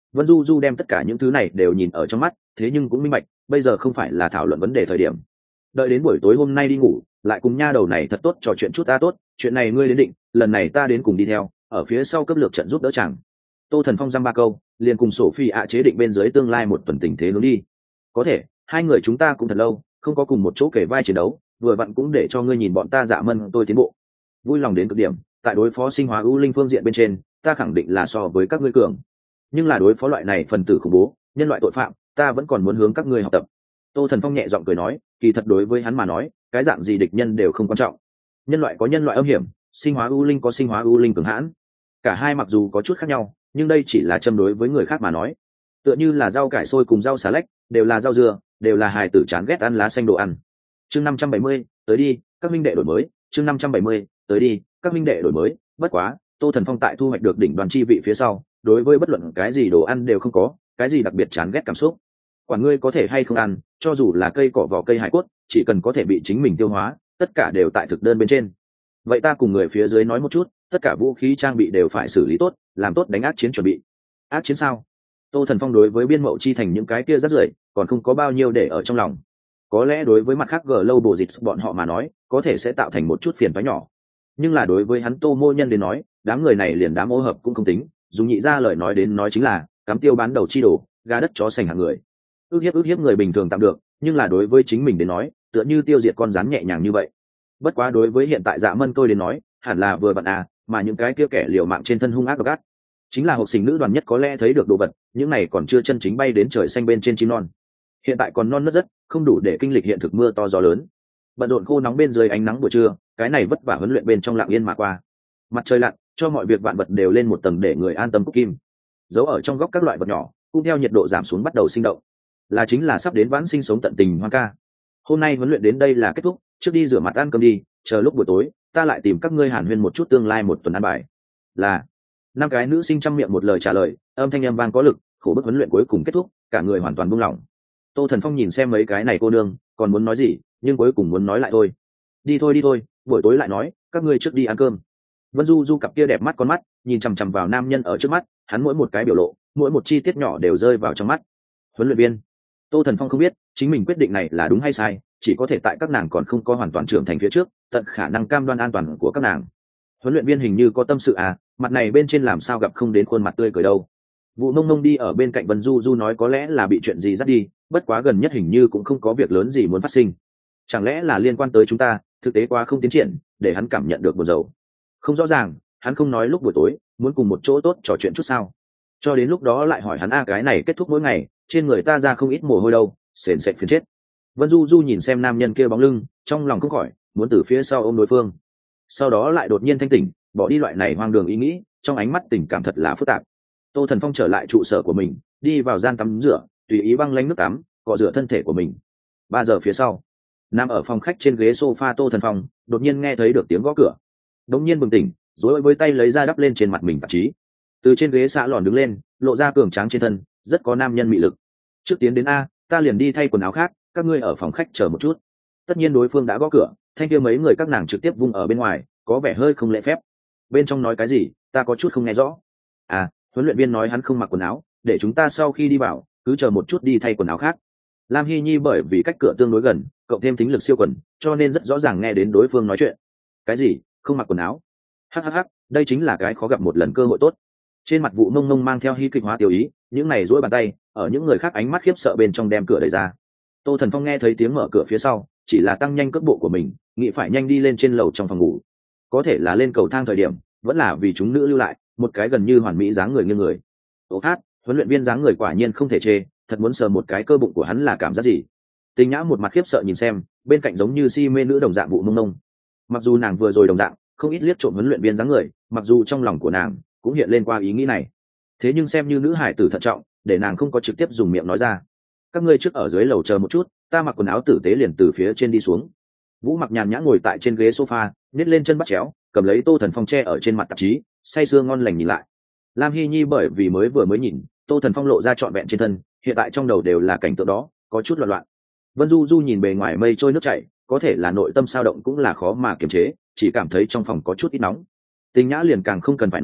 S1: Vân Du Du đem tất cả những thứ này đều nhìn ở trong mắt, thế nhưng cũng minh bạch bây giờ không phải là thảo luận vấn đề thời điểm. Đợi đến buổi tối hôm nay đi ngủ lại cùng nha đầu này thật tốt trò chuyện chút. Ta tốt, chuyện này ngươi đến định, lần này ta đến cùng đi theo ở phía sau cấp lược trận giúp đỡ chàng. Tô Thần Phong dăm ba câu liền cùng Sophie ạ chế định bên dưới tương lai một tuần tình thế hướng đi. Có thể hai người chúng ta cũng thật lâu không có cùng một chỗ kể vai chiến đấu, vừa vặn cũng để cho ngươi nhìn bọn ta Dạ Mân tôi tiến bộ. Vui lòng đến cực điểm, tại đối phó sinh hóa ưu linh phương diện bên trên ta khẳng định là so với các ngươi cường, nhưng là đối phó loại này phần tử khủng bố nhân loại tội phạm ta vẫn còn muốn hướng các ngươi học tập. Tô Thần Phong nhẹ giọng cười nói, kỳ thật đối với hắn mà nói cái dạng gì địch nhân đều không quan trọng. Nhân loại có nhân loại âm hiểm, sinh hóa ưu linh có sinh hóa ưu linh cường hãn, cả hai mặc dù có chút khác nhau nhưng đây chỉ là châm đối với người khác mà nói. Tựa như là rau cải xôi cùng rau xà lách đều là rau dưa, đều là hài tử chán ghét ăn lá xanh đồ ăn. Chương năm trăm bảy mươi, tới đi các minh đệ đổi mới. Chương năm trăm bảy mươi, tới đi các minh đệ đổi mới. Bất quá Tô Thần Phong tại thu hoạch được đỉnh đoàn chi vị phía sau, đối với bất luận cái gì đồ ăn đều không có cái gì đặc biệt chán ghét cảm xúc. Quả ngươi có thể hay không ăn, cho dù là cây cỏ vỏ cây hải cốt, chỉ cần có thể bị chính mình tiêu hóa, tất cả đều tại thực đơn bên trên. Vậy ta cùng người phía dưới nói một chút, tất cả vũ khí trang bị đều phải xử lý tốt, làm tốt đánh ác chiến chuẩn bị. Ác chiến sao? Tô Thần Phong đối với biên mậu chi thành những cái kia rất rưởi còn không có bao nhiêu để ở trong lòng. Có lẽ đối với mặt khác Global dịch bọn họ mà nói có thể sẽ tạo thành một chút phiền toái nhỏ, nhưng là đối với hắn Tô Mô Nhân đến nói, đám người này liền đám ô hợp cũng không tính, dùng nhị ra lời nói đến nói chính là cắm tiêu bán đầu chi đồ, gà đất chó sành hàng người. Ước hiếp ước hiếp người bình thường tạm được, nhưng là đối với chính mình đến nói tựa như tiêu diệt con rắn nhẹ nhàng như vậy. Bất quá đối với hiện tại Dạ Mân tôi đến nói hẳn là vừa vặn à, mà những cái kia kẻ liều mạng trên thân hung ác độc ác chính là học sinh nữ đoàn nhất có lẽ thấy được đồ vật, những này còn chưa chân chính bay đến trời xanh bên trên chim non, hiện tại còn non nớt rất không đủ để kinh lịch hiện thực mưa to gió lớn. Bận rộn khô nóng bên dưới ánh nắng buổi trưa, cái này vất vả huấn luyện bên trong lặng yên mà qua. Mặt trời lặn cho mọi việc vạn vật đều lên một tầng để người an tâm cúc kim. Giấu ở trong góc các loại vật nhỏ cũng theo nhiệt độ giảm xuống bắt đầu sinh động, là chính là sắp đến vãn sinh sống tận tình hoang ca. Hôm nay huấn luyện đến đây là kết thúc, trước đi rửa mặt ăn cơm đi, chờ lúc buổi tối ta lại tìm các ngươi hàn huyên một chút tương lai một tuần ăn bài. Là năm cái nữ sinh trăm miệng một lời trả lời, âm thanh âm vang có lực, khổ bức huấn luyện cuối cùng kết thúc, cả người hoàn toàn buông lỏng. Tô Thần Phong nhìn xem mấy cái này cô nương còn muốn nói gì, nhưng cuối cùng muốn nói lại thôi. Đi thôi đi thôi, buổi tối lại nói, các ngươi trước đi ăn cơm. Vân Du Du cặp kia đẹp mắt con mắt nhìn chằm chằm vào nam nhân ở trước mắt, hắn mỗi một cái biểu lộ, mỗi một chi tiết nhỏ đều rơi vào trong mắt. Huấn luyện viên Tô Thần Phong không biết chính mình quyết định này là đúng hay sai, chỉ có thể tại các nàng còn không có hoàn toàn trưởng thành phía trước tận khả năng cam đoan an toàn của các nàng. Huấn luyện viên hình như có tâm sự à, mặt này bên trên làm sao gặp không đến khuôn mặt tươi cười đâu. Vụ Nông Nông đi ở bên cạnh Vân Du Du nói có lẽ là bị chuyện gì dắt đi, bất quá gần nhất hình như cũng không có việc lớn gì muốn phát sinh. Chẳng lẽ là liên quan tới chúng ta, thực tế quá không tiến triển để hắn cảm nhận được buồn rầu. Không rõ ràng, hắn không nói lúc buổi tối muốn cùng một chỗ tốt trò chuyện chút sao? Cho đến lúc đó lại hỏi hắn a cái này kết thúc mỗi ngày trên người ta ra không ít mồ hôi đâu, sền sệt phiền chết. Vân Du Du nhìn xem nam nhân kia bóng lưng, trong lòng không khỏi muốn từ phía sau ôm đối phương, sau đó lại đột nhiên thanh tỉnh, bỏ đi loại này hoang đường ý nghĩ, trong ánh mắt tình cảm thật là phức tạp. Tô Thần Phong trở lại trụ sở của mình, đi vào gian tắm rửa, tùy ý băng lánh nước tắm cọ rửa thân thể của mình. Ba giờ phía sau, nằm ở phòng khách trên ghế sofa Tô Thần Phong đột nhiên nghe thấy được tiếng gõ cửa, đột nhiên bừng tỉnh, rối với tay lấy ra đắp lên trên mặt mình tạp chí, từ trên ghế xạ lòn đứng lên, lộ ra cường tráng trên thân, rất có nam nhân mị lực. Trước tiến đến a, ta liền đi thay quần áo khác, các ngươi ở phòng khách chờ một chút. Tất nhiên đối phương đã gõ cửa, thanh kia mấy người các nàng trực tiếp vung ở bên ngoài, có vẻ hơi không lễ phép. Bên trong nói cái gì, ta có chút không nghe rõ. À, huấn luyện viên nói hắn không mặc quần áo, để chúng ta sau khi đi vào cứ chờ một chút đi thay quần áo khác. Lam Hy Nhi bởi vì cách cửa tương đối gần, cộng thêm thính lực siêu quần, cho nên rất rõ ràng nghe đến đối phương nói chuyện. Cái gì, không mặc quần áo? Hắc hắc hắc, đây chính là cái khó gặp một lần cơ hội tốt. Trên mặt Vụ Nông Nông mang theo hy kịch hóa tiêu ý, những này duỗi bàn tay ở những người khác ánh mắt khiếp sợ bên trong đem cửa đẩy ra. Tô Thần Phong nghe thấy tiếng mở cửa phía sau, chỉ là tăng nhanh cước bộ của mình, nghĩ phải nhanh đi lên trên lầu trong phòng ngủ. Có thể là lên cầu thang thời điểm, vẫn là vì chúng nữ lưu lại một cái gần như hoàn mỹ dáng người nghiêng người. Ô hát, huấn luyện viên dáng người quả nhiên không thể chê, thật muốn sờ một cái cơ bụng của hắn là cảm giác gì. Tình Nhã một mặt khiếp sợ nhìn xem, bên cạnh giống như si mê nữ đồng dạng Vụ Nông Nông. Mặc dù nàng vừa rồi đồng dạng không ít liếc trộm huấn luyện viên dáng người, mặc dù trong lòng của nàng cũng hiện lên qua ý nghĩ này, thế nhưng xem như nữ hải tử thận trọng, để nàng không có trực tiếp dùng miệng nói ra. Các ngươi trước ở dưới lầu chờ một chút, ta mặc quần áo tử tế liền từ phía trên đi xuống. Vũ Mặc nhàn nhã ngồi tại trên ghế sofa, nhét lên chân bắt chéo, cầm lấy Tô Thần Phong tre ở trên mặt tạp chí, say sưa ngon lành nhìn lại. Lam Hy Nhi bởi vì mới vừa mới nhìn Tô Thần Phong lộ ra trọn vẹn trên thân, hiện tại trong đầu đều là cảnh tượng đó, có chút loạn loạn. Vân Du Du nhìn bề ngoài mây trôi nước chảy, có thể là nội tâm sao động cũng là khó mà kiềm chế, chỉ cảm thấy trong phòng có chút ít nóng. Tình Nhã liền càng không cần phải nói,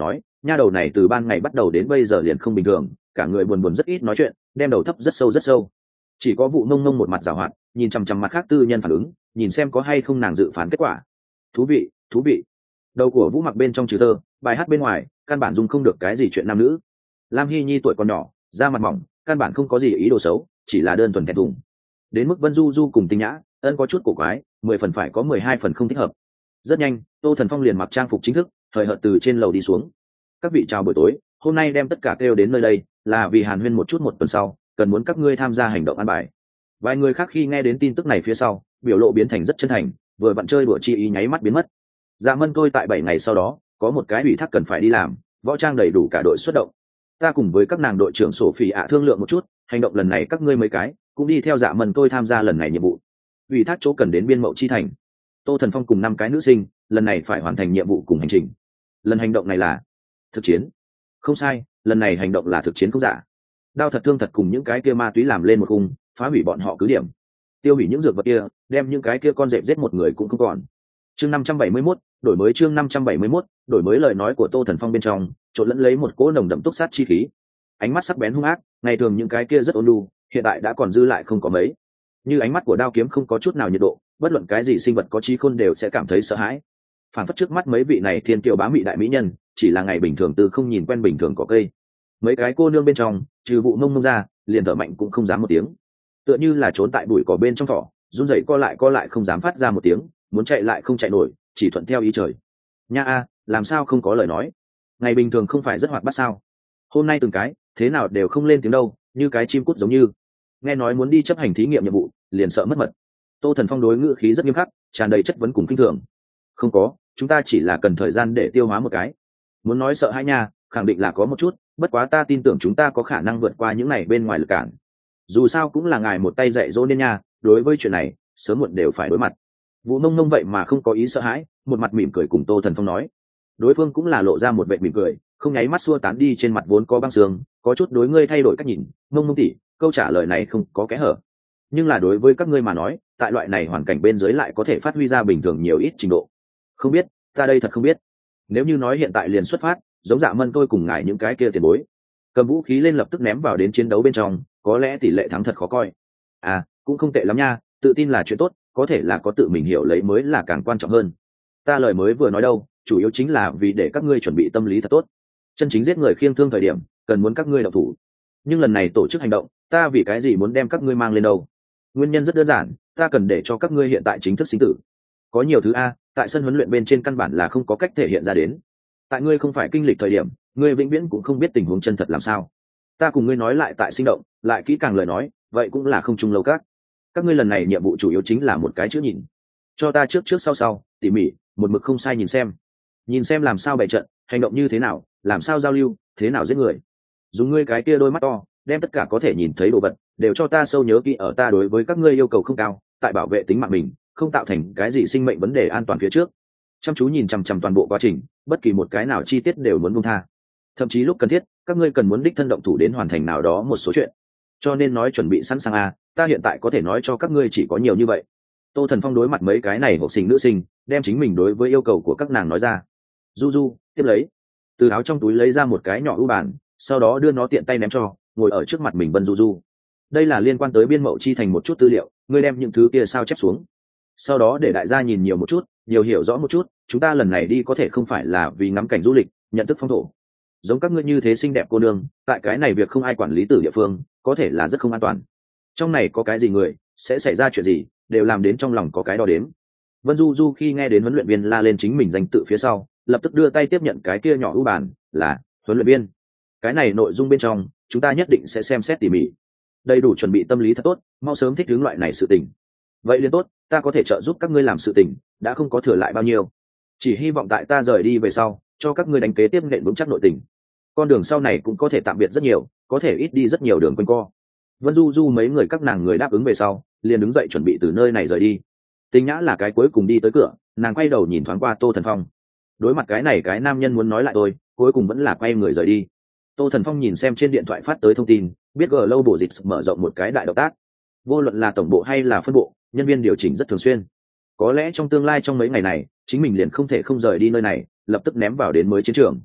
S1: nha đầu này từ ban ngày bắt đầu đến bây giờ liền không bình thường, cả người buồn buồn rất ít nói chuyện, đem đầu thấp rất sâu rất sâu. Chỉ có vụ mông mông một mặt giảo hoạt, nhìn chằm chằm mặt khác tư nhân phản ứng, nhìn xem có hay không nàng dự phán kết quả. Thú vị, thú vị. Đầu của Vũ Mặc bên trong trừ thơ, bài hát bên ngoài, căn bản dung không được cái gì chuyện nam nữ. Lam Hy Nhi tuổi còn nhỏ, da mặt mỏng, căn bản không có gì ý đồ xấu, chỉ là đơn thuần thẹn thùng. Đến mức Vân Du Du cùng Tinh Nhã, ân có chút cổ quái, mười phần phải có mười hai phần không thích hợp. Rất nhanh, Tô Thần Phong liền mặc trang phục chính thức, hời hợt từ trên lầu đi xuống. Các vị chào buổi tối, hôm nay đem tất cả kêu đến nơi đây, là vì hàn huyên một chút một tuần sau, cần muốn các ngươi tham gia hành động ăn bài. Vài người khác khi nghe đến tin tức này phía sau, biểu lộ biến thành rất chân thành, vừa vặn chơi đùa chi ý nháy mắt biến mất. Dạ Mân tôi tại bảy ngày sau đó, có một cái ủy thác cần phải đi làm, võ trang đầy đủ cả đội xuất động. Ta cùng với các nàng đội trưởng sổ phỉ ạ thương lượng một chút, hành động lần này các ngươi mấy cái cũng đi theo Dạ Mân tôi tham gia lần này nhiệm vụ. Ủy thác chỗ cần đến biên mậu chi thành. Tô Thần Phong cùng năm cái nữ sinh, lần này phải hoàn thành nhiệm vụ cùng hành trình. Lần hành động này là thực chiến. Không sai, lần này hành động là thực chiến không giả. Đao thật thương thật cùng những cái kia ma túy làm lên một khung, phá hủy bọn họ cứ điểm, tiêu hủy những dược vật kia, đem những cái kia con dẹp giết một người cũng không còn. Chương năm trăm bảy mươi mốt, đổi mới chương năm trăm bảy mươi mốt, đổi mới lời nói của Tô Thần Phong bên trong, trộn lẫn lấy một cỗ nồng đậm túc sát chi khí. Ánh mắt sắc bén hung ác, ngày thường những cái kia rất ôn nhu, hiện tại đã còn dư lại không có mấy. Như ánh mắt của đao kiếm không có chút nào nhiệt độ, bất luận cái gì sinh vật có trí khôn đều sẽ cảm thấy sợ hãi. Phản phất trước mắt mấy vị này thiên kiều bá mị đại mỹ nhân, chỉ là ngày bình thường từ không nhìn quen bình thường có cây. Mấy cái cô nương bên trong, trừ vụ mông mông ra, liền thở mạnh cũng không dám một tiếng. Tựa như là trốn tại bụi cỏ bên trong thỏ, run rẩy co lại co lại không dám phát ra một tiếng, muốn chạy lại không chạy nổi, chỉ thuận theo ý trời. Nha a, làm sao không có lời nói? Ngày bình thường không phải rất hoạt bát sao? Hôm nay từng cái, thế nào đều không lên tiếng đâu, như cái chim cút giống như. Nghe nói muốn đi chấp hành thí nghiệm nhiệm vụ, liền sợ mất mật. Tô Thần Phong đối ngữ khí rất nghiêm khắc, tràn đầy chất vấn cùng kinh thường. Không có, chúng ta chỉ là cần thời gian để tiêu hóa một cái. Muốn nói sợ hãi nha, khẳng định là có một chút, bất quá ta tin tưởng chúng ta có khả năng vượt qua những này bên ngoài lực cản. Dù sao cũng là ngài một tay dạy dỗ nên nha, đối với chuyện này, sớm muộn đều phải đối mặt. Vũ Mông Mông vậy mà không có ý sợ hãi, một mặt mỉm cười cùng Tô Thần Phong nói. Đối phương cũng là lộ ra một vẻ mỉm cười, không nháy mắt xua tán đi trên mặt vốn có băng sương, có chút đối ngươi thay đổi cách nhìn, Mông Mông tỷ, câu trả lời này không có kẽ hở. Nhưng là đối với các ngươi mà nói, tại loại này hoàn cảnh bên dưới lại có thể phát huy ra bình thường nhiều ít trình độ. Không biết, ta đây thật không biết. Nếu như nói hiện tại liền xuất phát, giống Dạ Mân tôi cùng ngài những cái kia tiền bối, cầm vũ khí lên lập tức ném vào đến chiến đấu bên trong, có lẽ tỷ lệ thắng thật khó coi. À, cũng không tệ lắm nha, tự tin là chuyện tốt, có thể là có tự mình hiểu lấy mới là càng quan trọng hơn. Ta lời mới vừa nói đâu, chủ yếu chính là vì để các ngươi chuẩn bị tâm lý thật tốt. Chân chính giết người khiêng thương thời điểm, cần muốn các ngươi động thủ. Nhưng lần này tổ chức hành động, ta vì cái gì muốn đem các ngươi mang lên đâu? Nguyên nhân rất đơn giản, ta cần để cho các ngươi hiện tại chính thức sinh tử. Có nhiều thứ a, tại sân huấn luyện bên trên căn bản là không có cách thể hiện ra đến. Tại ngươi không phải kinh lịch thời điểm, ngươi vĩnh viễn cũng không biết tình huống chân thật làm sao. Ta cùng ngươi nói lại tại sinh động, lại kỹ càng lời nói, vậy cũng là không chung lâu các. Các ngươi lần này nhiệm vụ chủ yếu chính là một cái chữ nhìn. Cho ta trước trước sau sau, tỉ mỉ, một mực không sai nhìn xem. Nhìn xem làm sao bày trận, hành động như thế nào, làm sao giao lưu, thế nào giết người. Dùng ngươi cái kia đôi mắt to, đem tất cả có thể nhìn thấy đồ vật, đều cho ta sâu nhớ kỹ ở ta đối với các ngươi yêu cầu không cao, tại bảo vệ tính mạng mình, không tạo thành cái gì sinh mệnh vấn đề an toàn phía trước. Chăm chú nhìn chằm chằm toàn bộ quá trình, bất kỳ một cái nào chi tiết đều muốn buông tha. Thậm chí lúc cần thiết, các ngươi cần muốn đích thân động thủ đến hoàn thành nào đó một số chuyện. Cho nên nói chuẩn bị sẵn sàng à, ta hiện tại có thể nói cho các ngươi chỉ có nhiều như vậy. Tô Thần Phong đối mặt mấy cái này học sinh nữ sinh, đem chính mình đối với yêu cầu của các nàng nói ra. Du Du, tiếp lấy, từ áo trong túi lấy ra một cái nhỏ ưu bản, sau đó đưa nó tiện tay ném cho, ngồi ở trước mặt mình Vân Du Du. Đây là liên quan tới biên mậu chi thành một chút tư liệu, ngươi đem những thứ kia sao chép xuống. Sau đó để đại gia nhìn nhiều một chút, nhiều hiểu rõ một chút, chúng ta lần này đi có thể không phải là vì ngắm cảnh du lịch, nhận thức phong thổ. Giống các ngươi như thế xinh đẹp cô nương, tại cái này việc không ai quản lý từ địa phương, có thể là rất không an toàn. Trong này có cái gì người, sẽ xảy ra chuyện gì, đều làm đến trong lòng có cái đo đếm. Vân Du Du khi nghe đến huấn luyện viên la lên chính mình danh tự phía sau, lập tức đưa tay tiếp nhận cái kia nhỏ ưu bản, là huấn luyện viên. Cái này nội dung bên trong, chúng ta nhất định sẽ xem xét tỉ mỉ, đầy đủ chuẩn bị tâm lý thật tốt, mau sớm thích ứng loại này sự tình. Vậy liền tốt, ta có thể trợ giúp các ngươi làm sự tình, đã không có thừa lại bao nhiêu. Chỉ hy vọng tại ta rời đi về sau, cho các ngươi đánh kế tiếp nện vững chắc nội tình. Con đường sau này cũng có thể tạm biệt rất nhiều, có thể ít đi rất nhiều đường quanh co. Vân Du Du mấy người các nàng người đáp ứng về sau, liền đứng dậy chuẩn bị từ nơi này rời đi. Tinh Nhã là cái cuối cùng đi tới cửa, nàng quay đầu nhìn thoáng qua Tô Thần Phong. Đối mặt cái này cái nam nhân muốn nói lại tôi, cuối cùng vẫn là quay người rời đi. Tô Thần Phong nhìn xem trên điện thoại phát tới thông tin, biết G lâu bộ dịch mở rộng một cái đại động tác. Vô luận là tổng bộ hay là phân bộ, nhân viên điều chỉnh rất thường xuyên. Có lẽ trong tương lai trong mấy ngày này, chính mình liền không thể không rời đi nơi này, lập tức ném vào đến mới chiến trường.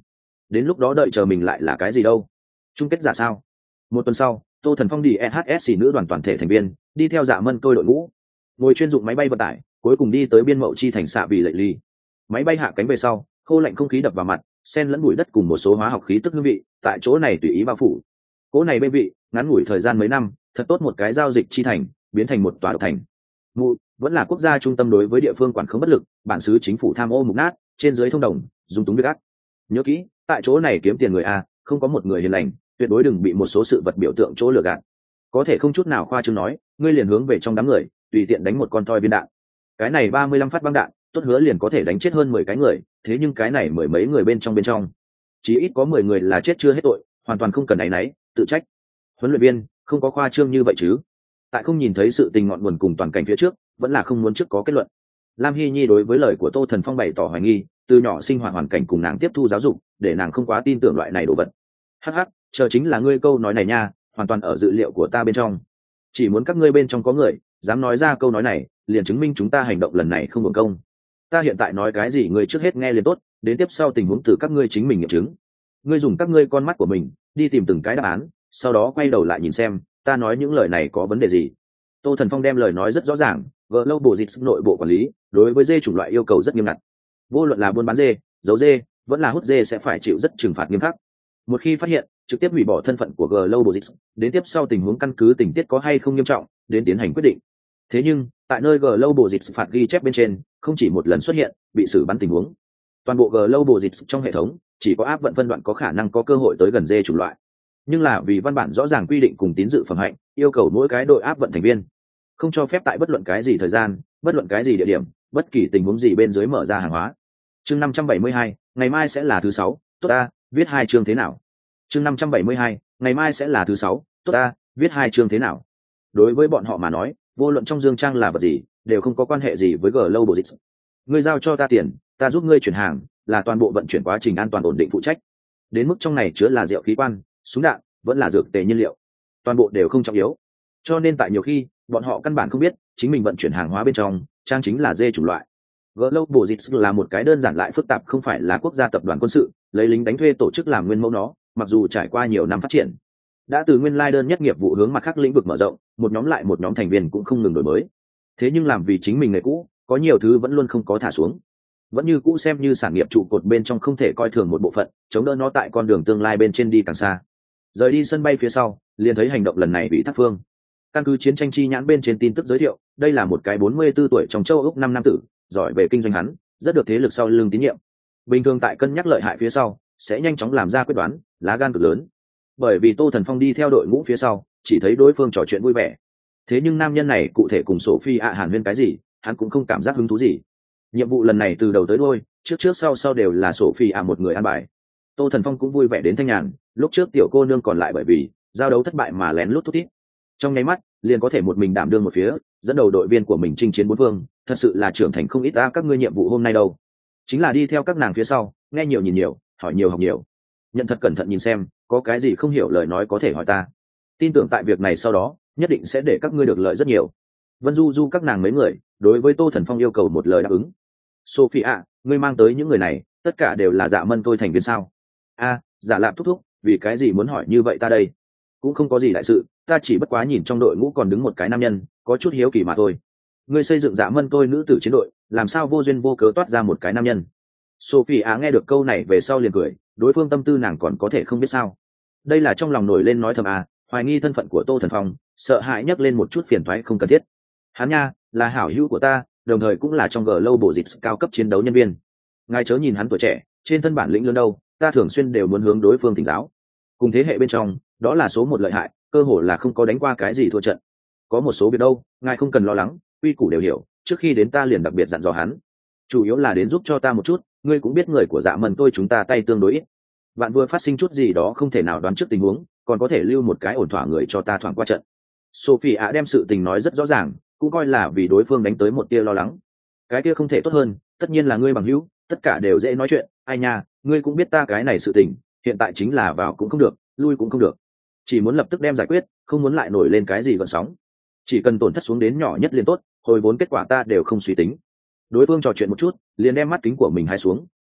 S1: đến lúc đó đợi chờ mình lại là cái gì đâu. Chung kết giả sao? Một tuần sau, Tô Thần Phong đi e hát ét xê nữ đoàn toàn thể thành viên đi theo Dạ Mân tôi đội ngũ, ngồi chuyên dụng máy bay vận tải, cuối cùng đi tới biên mậu chi thành xạ vì lệ ly. Máy bay hạ cánh về sau, khô lạnh không khí đập vào mặt, xen lẫn bụi đất cùng một số hóa học khí tức hương vị, tại chỗ này tùy ý bao phủ. Cố này bên vị, ngắn ngủi thời gian mấy năm, thật tốt một cái giao dịch chi thành, biến thành một tòa độc thành. Ngụ vẫn là quốc gia trung tâm đối với địa phương quản khống bất lực, bản xứ chính phủ tham ô mục nát, trên dưới thông đồng, dùng túng biết ác. Nhớ kỹ, tại chỗ này kiếm tiền người a, không có một người hiền lành, tuyệt đối đừng bị một số sự vật biểu tượng chỗ lừa gạt. Có thể không chút nào khoa trương nói, ngươi liền hướng về trong đám người, tùy tiện đánh một con toi viên đạn. Cái này ba mươi lăm phát băng đạn, tốt hứa liền có thể đánh chết hơn mười cái người, thế nhưng cái này mười mấy người bên trong bên trong, chỉ ít có mười người là chết chưa hết tội, hoàn toàn không cần áy náy, tự trách. Huấn luyện viên, không có khoa trương như vậy chứ? Tại không nhìn thấy sự tình ngọn nguồn cùng toàn cảnh phía trước, vẫn là không muốn trước có kết luận. Lam Hy Nhi đối với lời của Tô Thần Phong bày tỏ hoài nghi, từ nhỏ sinh hoạt hoàn cảnh cùng nàng tiếp thu giáo dục, để nàng không quá tin tưởng loại này đồ vật. Hắc hắc, chờ chính là ngươi câu nói này nha, hoàn toàn ở dự liệu của ta bên trong. Chỉ muốn các ngươi bên trong có người dám nói ra câu nói này, liền chứng minh chúng ta hành động lần này không hưởng công. Ta hiện tại nói cái gì ngươi trước hết nghe liền tốt, đến tiếp sau tình huống từ các ngươi chính mình nghiệm chứng. Ngươi dùng các ngươi con mắt của mình đi tìm từng cái đáp án, sau đó quay đầu lại nhìn xem ta nói những lời này có vấn đề gì. Tô Thần Phong đem lời nói rất rõ ràng, Global Dịch nội bộ quản lý đối với dê chủng loại yêu cầu rất nghiêm ngặt. Vô luận là buôn bán dê, giấu dê, vẫn là hút dê sẽ phải chịu rất trừng phạt nghiêm khắc. Một khi phát hiện, trực tiếp hủy bỏ thân phận của Global Dịch, đến tiếp sau tình huống căn cứ tình tiết có hay không nghiêm trọng, đến tiến hành quyết định. Thế nhưng, tại nơi Global Dịch phạt ghi chép bên trên, không chỉ một lần xuất hiện bị xử bắn tình huống. Toàn bộ Global Dịch trong hệ thống, chỉ có áp vận phân đoạn có khả năng có cơ hội tới gần dê chủng loại. Nhưng là vì văn bản rõ ràng quy định cùng tín dự phẩm hạnh, yêu cầu mỗi cái đội áp vận thành viên không cho phép tại bất luận cái gì thời gian, bất luận cái gì địa điểm, bất kỳ tình huống gì bên dưới mở ra hàng hóa. Chương năm trăm bảy mươi hai, ngày mai sẽ là thứ sáu, tốt ta, viết hai chương thế nào? Chương năm trăm bảy mươi hai, ngày mai sẽ là thứ sáu, tốt ta, viết hai chương thế nào? Đối với bọn họ mà nói, vô luận trong dương trang là vật gì, đều không có quan hệ gì với Global Dịch. Ngươi giao cho ta tiền, ta giúp ngươi chuyển hàng, là toàn bộ vận chuyển quá trình an toàn ổn định phụ trách. Đến mức trong này chứa là rượu khí quan, súng đạn, vẫn là dược tề nhiên liệu, toàn bộ đều không trọng yếu. Cho nên tại nhiều khi, bọn họ căn bản không biết chính mình vận chuyển hàng hóa bên trong trang chính là dê chủng loại. Global Dịch là một cái đơn giản lại phức tạp, không phải là quốc gia tập đoàn quân sự lấy lính đánh thuê tổ chức làm nguyên mẫu nó, mặc dù trải qua nhiều năm phát triển, đã từ nguyên lai đơn nhất nghiệp vụ hướng mặt khác lĩnh vực mở rộng, một nhóm lại một nhóm thành viên cũng không ngừng đổi mới. Thế nhưng làm vì chính mình nghề cũ, có nhiều thứ vẫn luôn không có thả xuống, vẫn như cũ xem như sản nghiệp trụ cột bên trong không thể coi thường một bộ phận, chống đỡ nó tại con đường tương lai bên trên đi càng xa. Rời đi sân bay phía sau, liền thấy hành động lần này bị thất phương. Căn cứ chiến tranh chi nhãn bên trên tin tức giới thiệu, đây là một cái bốn mươi tư tuổi trong châu Úc năm nam tử, giỏi về kinh doanh, hắn rất được thế lực sau lưng tín nhiệm. Bình thường tại cân nhắc lợi hại phía sau, sẽ nhanh chóng làm ra quyết đoán, lá gan cực lớn. Bởi vì Tô Thần Phong đi theo đội ngũ phía sau, chỉ thấy đối phương trò chuyện vui vẻ. Thế nhưng nam nhân này cụ thể cùng Sophie ạ hàn huyên cái gì, hắn cũng không cảm giác hứng thú gì. Nhiệm vụ lần này từ đầu tới đuôi, trước trước sau sau đều là Sophie ạ một người an bài. Tô Thần Phong cũng vui vẻ đến thanh nhàn, lúc trước tiểu cô nương còn lại bởi vì giao đấu thất bại mà lén lút thút thít, trong nháy mắt liền có thể một mình đảm đương một phía, dẫn đầu đội viên của mình chinh chiến bốn phương, thật sự là trưởng thành không ít ta. Các ngươi nhiệm vụ hôm nay đâu? Chính là đi theo các nàng phía sau, nghe nhiều nhìn nhiều, hỏi nhiều học nhiều, nhận thật cẩn thận nhìn xem, có cái gì không hiểu lời nói có thể hỏi ta. Tin tưởng tại việc này sau đó, nhất định sẽ để các ngươi được lợi rất nhiều. Vân Du Du các nàng mấy người đối với Tô Thần Phong yêu cầu một lời đáp ứng. Sophie ạ, ngươi mang tới những người này, tất cả đều là Dạ Mân tôi thành viên sao? A, à, Giả Lạp thúc thúc, vì cái gì muốn hỏi như vậy ta đây? Cũng không có gì đại sự, ta chỉ bất quá nhìn trong đội ngũ còn đứng một cái nam nhân, có chút hiếu kỳ mà thôi. Ngươi xây dựng Dạ Mân tôi nữ tử chiến đội, làm sao vô duyên vô cớ toát ra một cái nam nhân? Sophie á nghe được câu này về sau liền cười, đối phương tâm tư nàng còn có thể không biết sao? Đây là trong lòng nổi lên nói thầm à, hoài nghi thân phận của Tô Thần Phong, sợ hãi nhắc lên một chút phiền toái không cần thiết. Hắn nha, là hảo hữu của ta, đồng thời cũng là trong Global Dịch cao cấp chiến đấu nhân viên. Ngài chớ nhìn hắn tuổi trẻ, trên thân bản lĩnh lớn đâu, ta thường xuyên đều muốn hướng đối phương thỉnh giáo. Cùng thế hệ bên trong, đó là số một lợi hại, cơ hồ là không có đánh qua cái gì thua trận. Có một số việc đâu, ngài không cần lo lắng, quy củ đều hiểu, trước khi đến ta liền đặc biệt dặn dò hắn. Chủ yếu là đến giúp cho ta một chút, ngươi cũng biết người của Dạ Mân tôi chúng ta tay tương đối ít. Bạn vừa phát sinh chút gì đó không thể nào đoán trước tình huống, còn có thể lưu một cái ổn thỏa người cho ta thoảng qua trận. Sophie ạ đem sự tình nói rất rõ ràng, cũng coi là vì đối phương đánh tới một tia lo lắng. Cái kia không thể tốt hơn, tất nhiên là ngươi bằng hữu, tất cả đều dễ nói chuyện. Ai nha, ngươi cũng biết ta cái này sự tình, hiện tại chính là vào cũng không được, lui cũng không được, chỉ muốn lập tức đem giải quyết, không muốn lại nổi lên cái gì gợn sóng. Chỉ cần tổn thất xuống đến nhỏ nhất liền tốt, hồi vốn kết quả ta đều không suy tính. Đối phương trò chuyện một chút, liền đem mắt kính của mình hái xuống,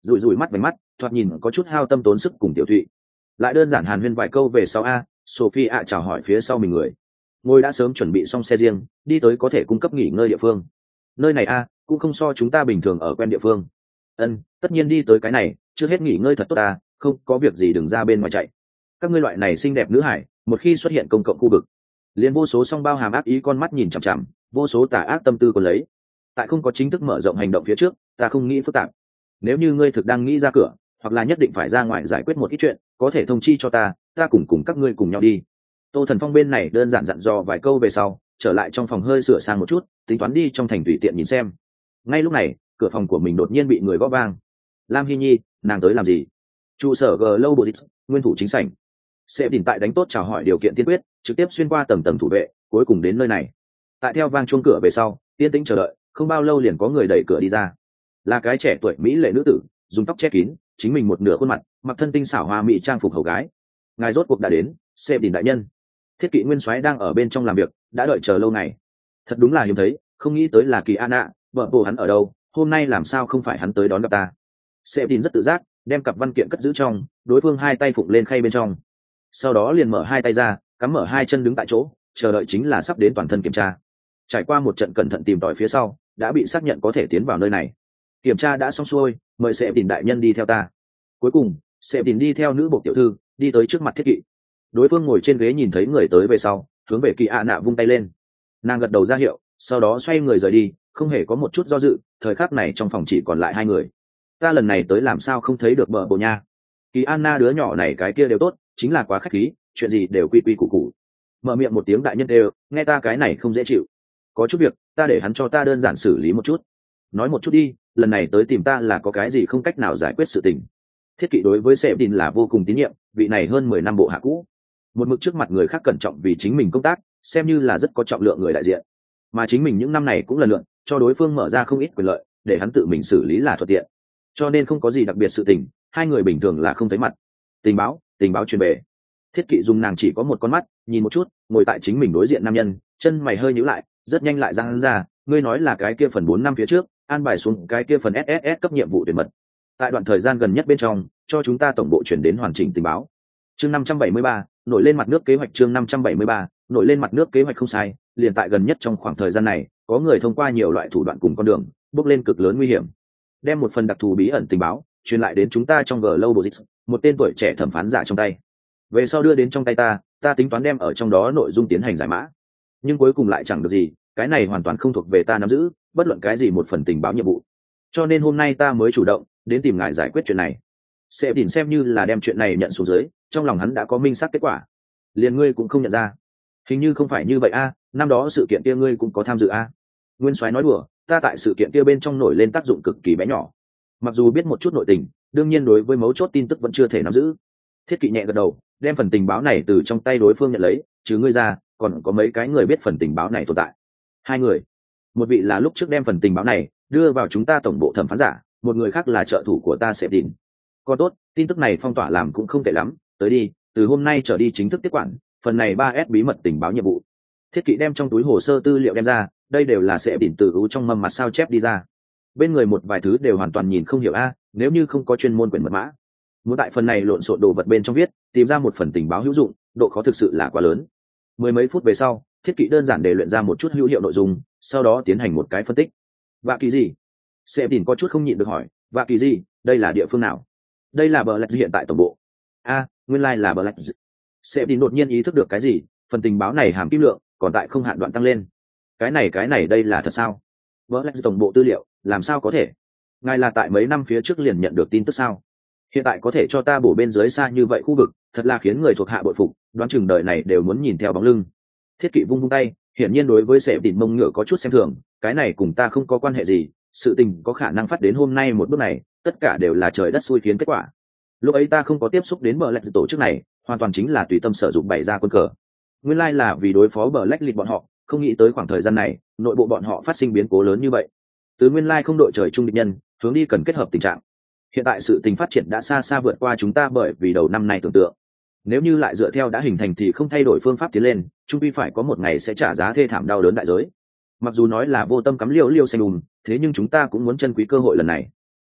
S1: rủi rủi mắt vánh mắt, thoạt nhìn có chút hao tâm tốn sức cùng tiểu thụy. Lại đơn giản hàn huyên vài câu về sau a, Sophie ạ chào hỏi phía sau mình người. Ngôi đã sớm chuẩn bị xong xe riêng, đi tới có thể cung cấp nghỉ ngơi địa phương. Nơi này a, cũng không so chúng ta bình thường ở quen địa phương. Ân, tất nhiên đi tới cái này, chưa hết nghỉ ngơi thật tốt ta, không có việc gì đừng ra bên ngoài chạy. Các ngươi loại này xinh đẹp nữ hải, một khi xuất hiện công cộng khu vực, liền vô số song bao hàm ác ý con mắt nhìn chằm chằm, vô số tà ác tâm tư còn lấy. Tại không có chính thức mở rộng hành động phía trước, ta không nghĩ phức tạp. Nếu như ngươi thực đang nghĩ ra cửa, hoặc là nhất định phải ra ngoài giải quyết một ít chuyện, có thể thông chi cho ta, ta cùng cùng các ngươi cùng nhau đi. Tô Thần Phong bên này đơn giản dặn dò vài câu về sau, trở lại trong phòng hơi sửa sang một chút, tính toán đi trong thành tùy tiện nhìn xem. Ngay lúc này, cửa phòng của mình đột nhiên bị người gõ vang. Lam Hy Nhi, nàng tới làm gì? Trụ sở Global Dịch, nguyên thủ chính sảnh. Sẽ tìm tại đánh tốt chào hỏi điều kiện tiên quyết, trực tiếp xuyên qua tầng tầng thủ vệ, cuối cùng đến nơi này. Tại theo vang chuông cửa về sau, yên tĩnh chờ đợi, không bao lâu liền có người đẩy cửa đi ra. Là cái trẻ tuổi mỹ lệ nữ tử, dùng tóc che kín, chính mình một nửa khuôn mặt, mặc thân tinh xảo hoa mỹ trang phục hầu gái. Ngài rốt cuộc đã đến, Sẽ tìm đại nhân. Thiết kỵ nguyên soái đang ở bên trong làm việc, đã đợi chờ lâu ngày. Thật đúng là hiếm thấy, không nghĩ tới là Kỳ An ạ, vợ bồ hắn ở đâu, hôm nay làm sao không phải hắn tới đón gặp ta. Sẽ tìm rất tự giác, đem cặp văn kiện cất giữ trong, đối phương hai tay phụng lên khay bên trong. Sau đó liền mở hai tay ra, cắm mở hai chân đứng tại chỗ, chờ đợi chính là sắp đến toàn thân kiểm tra. Trải qua một trận cẩn thận tìm tòi phía sau, đã bị xác nhận có thể tiến vào nơi này. Kiểm tra đã xong xuôi, mời Sẽ tìm đại nhân đi theo ta. Cuối cùng, Sẽ tìm đi theo nữ bộ tiểu thư, đi tới trước mặt thiết kỵ. Đối phương ngồi trên ghế nhìn thấy người tới về sau, hướng về Kỳ ạ nạ vung tay lên. Nàng gật đầu ra hiệu, sau đó xoay người rời đi, không hề có một chút do dự. Thời khắc này trong phòng chỉ còn lại hai người. Ta lần này tới làm sao không thấy được bờ bộ nha? Kỳ Anna đứa nhỏ này cái kia đều tốt, chính là quá khách khí, chuyện gì đều quy quy củ củ. Mở miệng một tiếng đại nhân đều, nghe ta cái này không dễ chịu. Có chút việc, ta để hắn cho ta đơn giản xử lý một chút. Nói một chút đi, lần này tới tìm ta là có cái gì không cách nào giải quyết sự tình. Thiết kỵ đối với Sẹp Tin là vô cùng tín nhiệm, vị này hơn mười năm bộ hạ cũ. Một mực trước mặt người khác cẩn trọng vì chính mình công tác, xem như là rất có trọng lượng người đại diện. Mà chính mình những năm này cũng lần lượt cho đối phương mở ra không ít quyền lợi, để hắn tự mình xử lý là thuận tiện. Cho nên không có gì đặc biệt sự tình, hai người bình thường là không thấy mặt. Tình báo, tình báo truyền về. Thiết kỵ dùng nàng chỉ có một con mắt, nhìn một chút, ngồi tại chính mình đối diện nam nhân, chân mày hơi nhíu lại, rất nhanh lại giang ra, ngươi nói là cái kia phần bốn năm phía trước, an bài xuống cái kia phần ét ét ét cấp nhiệm vụ tuyệt mật. Tại đoạn thời gian gần nhất bên trong, cho chúng ta tổng bộ chuyển đến hoàn chỉnh tình báo. Chương năm trăm bảy mươi ba, nổi lên mặt nước kế hoạch chương năm trăm bảy mươi ba, nổi lên mặt nước kế hoạch không sai, liền tại gần nhất trong khoảng thời gian này, có người thông qua nhiều loại thủ đoạn cùng con đường, bước lên cực lớn nguy hiểm. Đem một phần đặc thù bí ẩn tình báo truyền lại đến chúng ta trong Global Dịch, một tên tuổi trẻ thẩm phán giả trong tay. Về sau đưa đến trong tay ta, ta tính toán đem ở trong đó nội dung tiến hành giải mã. Nhưng cuối cùng lại chẳng được gì, cái này hoàn toàn không thuộc về ta nắm giữ, bất luận cái gì một phần tình báo nhiệm vụ. Cho nên hôm nay ta mới chủ động đến tìm ngài giải quyết chuyện này. Sẽ tìm xem như là đem chuyện này nhận xuống dưới, trong lòng hắn đã có minh xác kết quả. Liền ngươi cũng không nhận ra. Hình như không phải như vậy a, năm đó sự kiện kia ngươi cũng có tham dự a. Nguyên soái nói đùa, ta tại sự kiện kia bên trong nổi lên tác dụng cực kỳ bé nhỏ. Mặc dù biết một chút nội tình, đương nhiên đối với mấu chốt tin tức vẫn chưa thể nắm giữ. Thiết kỵ nhẹ gật đầu, đem phần tình báo này từ trong tay đối phương nhận lấy, chứ ngươi ra, còn có mấy cái người biết phần tình báo này tồn tại. Hai người, một vị là lúc trước đem phần tình báo này đưa vào chúng ta tổng bộ thẩm phán giả, một người khác là trợ thủ của ta sẽ tìm. Còn tốt, tin tức này phong tỏa làm cũng không tệ lắm, tới đi, từ hôm nay trở đi chính thức tiếp quản phần này ba S bí mật tình báo nhiệm vụ. Thiết kỵ đem trong túi hồ sơ tư liệu đem ra, đây đều là sẽ tìm từ ưu trong mâm mặt sao chép đi ra. Bên người một vài thứ đều hoàn toàn nhìn không hiểu a, nếu như không có chuyên môn quyển mật mã. Muốn tại phần này lộn xộn đồ vật bên trong viết, tìm ra một phần tình báo hữu dụng, độ khó thực sự là quá lớn. Mười mấy phút về sau, thiết kỵ đơn giản để luyện ra một chút hữu hiệu nội dung, sau đó tiến hành một cái phân tích. Vạ kỳ gì? Sẽ tìm có chút không nhịn được hỏi, vạ kỳ gì, đây là địa phương nào? Đây là bờ lạch hiện tại tổng bộ. A, nguyên lai like là bờ lạch. Sẽ tìm đột nhiên ý thức được cái gì, phần tình báo này hàm kim lượng, còn tại không hạn đoạn tăng lên. Cái này cái này đây là thật sao? Bờ lạch tổng bộ tư liệu, làm sao có thể? Ngài là tại mấy năm phía trước liền nhận được tin tức sao? Hiện tại có thể cho ta bổ bên dưới xa như vậy khu vực, thật là khiến người thuộc hạ bội phục, đoán chừng đời này đều muốn nhìn theo bóng lưng. Thiết kỵ vung vung tay, hiển nhiên đối với Sẽ tìm mông ngựa có chút xem thường, cái này cùng ta không có quan hệ gì, sự tình có khả năng phát đến hôm nay một bước này, tất cả đều là trời đất xui khiến kết quả. Lúc ấy ta không có tiếp xúc đến bờ lạch tổ chức này, hoàn toàn chính là tùy tâm sử dụng bày ra quân cờ. Nguyên lai like là vì đối phó bờ lạch lịch bọn họ, không nghĩ tới khoảng thời gian này, nội bộ bọn họ phát sinh biến cố lớn như vậy. Từ nguyên lai like không đội trời chung địch nhân, hướng đi cần kết hợp tình trạng. Hiện tại sự tình phát triển đã xa xa vượt qua chúng ta bởi vì đầu năm nay tưởng tượng. Nếu như lại dựa theo đã hình thành thì không thay đổi phương pháp tiến lên, chung quy phải có một ngày sẽ trả giá thê thảm đau đớn đại giới. Mặc dù nói là vô tâm cắm liêu liêu xanh đùm, thế nhưng chúng ta cũng muốn trân quý cơ hội lần này.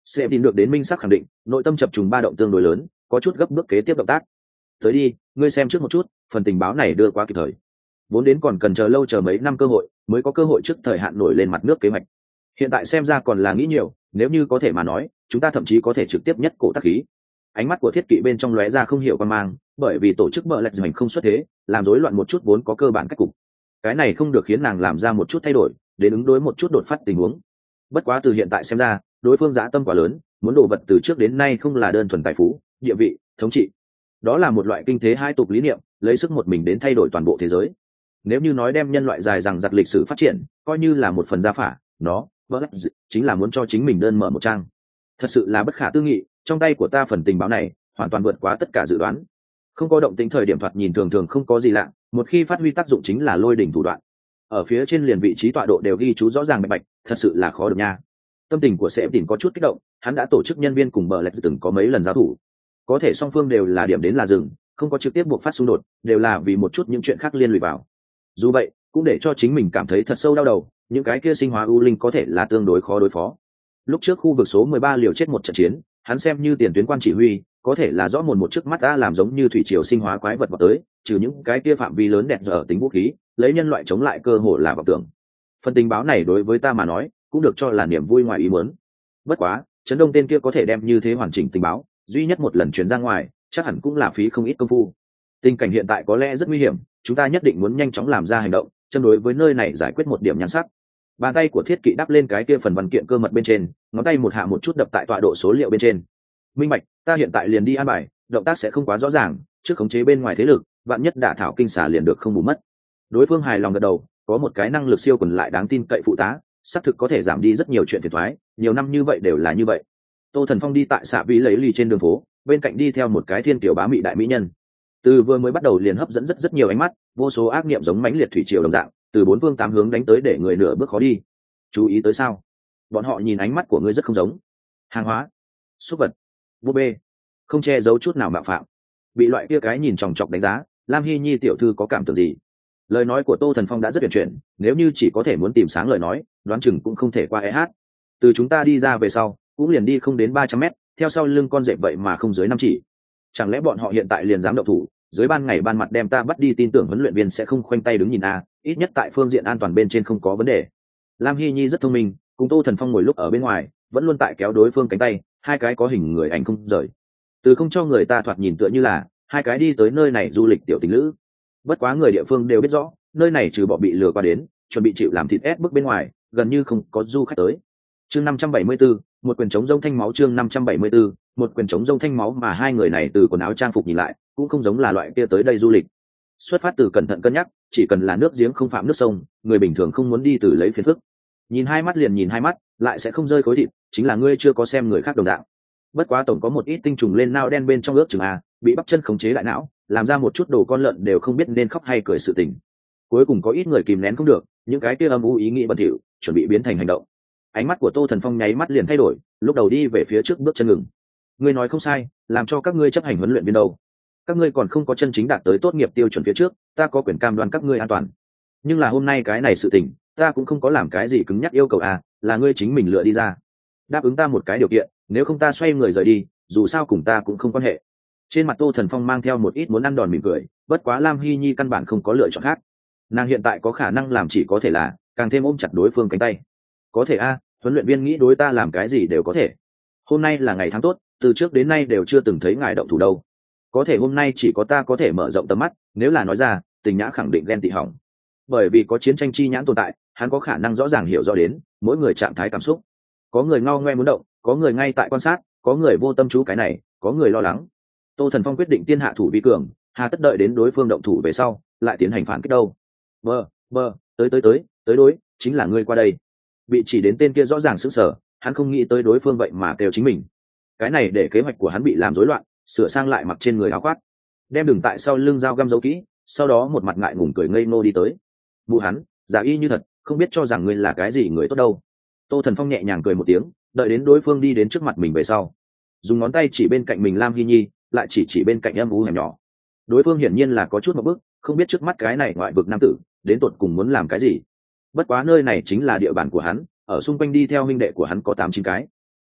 S1: Sẽ tìm được đến minh sắc khẳng định, nội tâm chập trùng ba động tương đối lớn, có chút gấp bước kế tiếp động tác. Tới đi, ngươi xem trước một chút, phần tình báo này đưa quá kịp thời. Vốn đến còn cần chờ lâu chờ mấy năm cơ hội, mới có cơ hội trước thời hạn nổi lên mặt nước kế hoạch. Hiện tại xem ra còn là nghĩ nhiều, nếu như có thể mà nói, chúng ta thậm chí có thể trực tiếp nhất cổ tác khí. Ánh mắt của thiết kỵ bên trong lóe ra không hiểu quan mang, bởi vì tổ chức bợ lạch hành không xuất thế, làm rối loạn một chút vốn có cơ bản cách cục. Cái này không được khiến nàng làm ra một chút thay đổi, đến ứng đối một chút đột phát tình huống. Bất quá từ hiện tại xem ra, đối phương dã tâm quá lớn, muốn đồ vật từ trước đến nay không là đơn thuần tài phú, địa vị, thống trị. Đó là một loại kinh thế hai tục lý niệm, lấy sức một mình đến thay đổi toàn bộ thế giới. Nếu như nói đem nhân loại dài rằng giặc lịch sử phát triển, coi như là một phần gia phả, nó, bợ chính là muốn cho chính mình đơn mở một trang. Thật sự là bất khả tư nghị, trong tay của ta phần tình báo này hoàn toàn vượt quá tất cả dự đoán. Không có động tĩnh thời điểm thoạt nhìn thường thường không có gì lạ, một khi phát huy tác dụng chính là lôi đỉnh thủ đoạn. Ở phía trên liền vị trí tọa độ đều ghi chú rõ ràng bạch bạch, thật sự là khó được nha. Tâm tình của Sẹp Tỉnh có chút kích động, hắn đã tổ chức nhân viên cùng bờ lạch từng có mấy lần giao thủ, có thể song phương đều là điểm đến là dừng, không có trực tiếp buộc phát xung đột, đều là vì một chút những chuyện khác liên lụy vào. Dù vậy, cũng để cho chính mình cảm thấy thật sâu đau đầu, những cái kia sinh hóa ưu linh có thể là tương đối khó đối phó. Lúc trước khu vực số mười ba liều chết một trận chiến, hắn xem như tiền tuyến quan chỉ huy, có thể là rõ mồn một trước mắt đã làm giống như thủy triều sinh hóa quái vật vào tới, trừ những cái kia phạm vi lớn đẹp giờ tính vũ khí, lấy nhân loại chống lại cơ hội là vọng tưởng. Phần tình báo này đối với ta mà nói, cũng được cho là niềm vui ngoài ý muốn. Bất quá, Trấn Đông tên kia có thể đem như thế hoàn chỉnh tình báo, duy nhất một lần truyền ra ngoài, chắc hẳn cũng là phí không ít công phu. Tình cảnh hiện tại có lẽ rất nguy hiểm, chúng ta nhất định muốn nhanh chóng làm ra hành động, châm đối với nơi này giải quyết một điểm nhan sắc. Bàn tay của thiết kỵ đắp lên cái kia phần văn kiện cơ mật bên trên, ngón tay một hạ một chút đập tại tọa độ số liệu bên trên. Minh bạch, ta hiện tại liền đi an bài, động tác sẽ không quá rõ ràng, trước khống chế bên ngoài thế lực, vạn nhất đả thảo kinh xà liền được không bù mất. Đối phương hài lòng gật đầu, có một cái năng lực siêu quần lại đáng tin cậy phụ tá, xác thực có thể giảm đi rất nhiều chuyện phiền toái, nhiều năm như vậy đều là như vậy. Tô Thần Phong đi tại xạ vĩ lấy lì trên đường phố, bên cạnh đi theo một cái thiên tiểu bá mị đại mỹ nhân. Từ vừa mới bắt đầu liền hấp dẫn rất rất nhiều ánh mắt, vô số ác niệm giống mãnh liệt thủy triều đồng dạng, từ bốn phương tám hướng đánh tới để người nửa bước khó đi. Chú ý tới sao? Bọn họ nhìn ánh mắt của ngươi rất không giống. Hàng hóa, súc vật, búp bê, không che giấu chút nào mạo phạm. Bị loại kia cái nhìn chòng chọc đánh giá, Lam Hy Nhi tiểu thư có cảm tưởng gì? Lời nói của Tô Thần Phong đã rất tuyệt chuyển, nếu như chỉ có thể muốn tìm sáng lời nói, đoán chừng cũng không thể qua e hát. Từ chúng ta đi ra về sau, cũng liền đi không đến ba trăm mét, theo sau lưng con dẹp vậy mà không dưới năm chỉ. Chẳng lẽ bọn họ hiện tại liền dám động thủ, dưới ban ngày ban mặt đem ta bắt đi, tin tưởng huấn luyện viên sẽ không khoanh tay đứng nhìn à, ít nhất tại phương diện an toàn bên trên không có vấn đề. Lam Hy Nhi rất thông minh, cùng Tô Thần Phong ngồi lúc ở bên ngoài, vẫn luôn tại kéo đối phương cánh tay, hai cái có hình người ảnh không rời. Từ không cho người ta thoạt nhìn tựa như là hai cái đi tới nơi này du lịch tiểu tình lữ. Bất quá người địa phương đều biết rõ, nơi này trừ bỏ bị lừa qua đến, chuẩn bị chịu làm thịt ép bức bên ngoài, gần như không có du khách tới. Chương năm trăm bảy mươi tư, một quyền chống rông thanh máu. Chương năm trăm bảy mươi tư, một quyền chống rông thanh máu. Mà hai người này từ quần áo trang phục nhìn lại, cũng không giống là loại kia tới đây du lịch. Xuất phát từ cẩn thận cân nhắc, chỉ cần là nước giếng không phạm nước sông, người bình thường không muốn đi từ lấy phiền phức. Nhìn hai mắt liền nhìn hai mắt, lại sẽ không rơi khối thịt, chính là ngươi chưa có xem người khác đồng dạng. Bất quá tổng có một ít tinh trùng lên nao đen bên trong ước chừng a, bị bắp chân khống chế lại não, làm ra một chút đồ con lợn đều không biết nên khóc hay cười sự tình. Cuối cùng có ít người kìm nén không được, những cái kia âm u ý nghĩ bẩn thỉu, chuẩn bị biến thành hành động. Ánh mắt của Tô Thần Phong nháy mắt liền thay đổi, lúc đầu đi về phía trước bước chân ngừng. Ngươi nói không sai, làm cho các ngươi chấp hành huấn luyện viên đâu. Các ngươi còn không có chân chính đạt tới tốt nghiệp tiêu chuẩn phía trước, ta có quyền cam đoan các ngươi an toàn. Nhưng là hôm nay cái này sự tình, ta cũng không có làm cái gì cứng nhắc yêu cầu à, là ngươi chính mình lựa đi ra. Đáp ứng ta một cái điều kiện, nếu không ta xoay người rời đi, dù sao cùng ta cũng không quan hệ. Trên mặt Tô Thần Phong mang theo một ít muốn ăn đòn mỉm cười, bất quá Lam Hy Nhi căn bản không có lựa chọn khác. Nàng hiện tại có khả năng làm chỉ có thể là càng thêm ôm chặt đối phương cánh tay. Có thể a, huấn luyện viên nghĩ đối ta làm cái gì đều có thể. Hôm nay là ngày tháng tốt, từ trước đến nay đều chưa từng thấy ngài động thủ đâu. Có thể hôm nay chỉ có ta có thể mở rộng tầm mắt, nếu là nói ra, Tình Nhã khẳng định ghen tị hỏng. Bởi vì có chiến tranh chi nhãn tồn tại, hắn có khả năng rõ ràng hiểu rõ đến mỗi người trạng thái cảm xúc. Có người ngao ngoe muốn động, có người ngay tại quan sát, có người vô tâm chú cái này, có người lo lắng. Tô Thần Phong quyết định tiên hạ thủ vi cường, hà tất đợi đến đối phương động thủ về sau lại tiến hành phản kích đâu. Bờ, bờ, tới tới tới, tới đối, chính là ngươi qua đây. Bị chỉ đến tên kia rõ ràng sững sờ, hắn không nghĩ tới đối phương vậy mà kêu chính mình. Cái này để kế hoạch của hắn bị làm rối loạn, sửa sang lại mặc trên người áo khoác, đem đường tại sau lưng dao găm giấu kỹ, sau đó một mặt ngại ngùng cười ngây ngô đi tới. Bụ hắn, giả y như thật, không biết cho rằng ngươi là cái gì người tốt đâu. Tô Thần Phong nhẹ nhàng cười một tiếng, đợi đến đối phương đi đến trước mặt mình về sau, dùng ngón tay chỉ bên cạnh mình Lam Hy Nhi, lại chỉ chỉ bên cạnh em ú hẻm nhỏ. Đối phương hiển nhiên là có chút một bước, không biết trước mắt cái này ngoại vực nam tử đến tột cùng muốn làm cái gì. Bất quá nơi này chính là địa bàn của hắn, ở xung quanh đi theo huynh đệ của hắn có tám chín cái.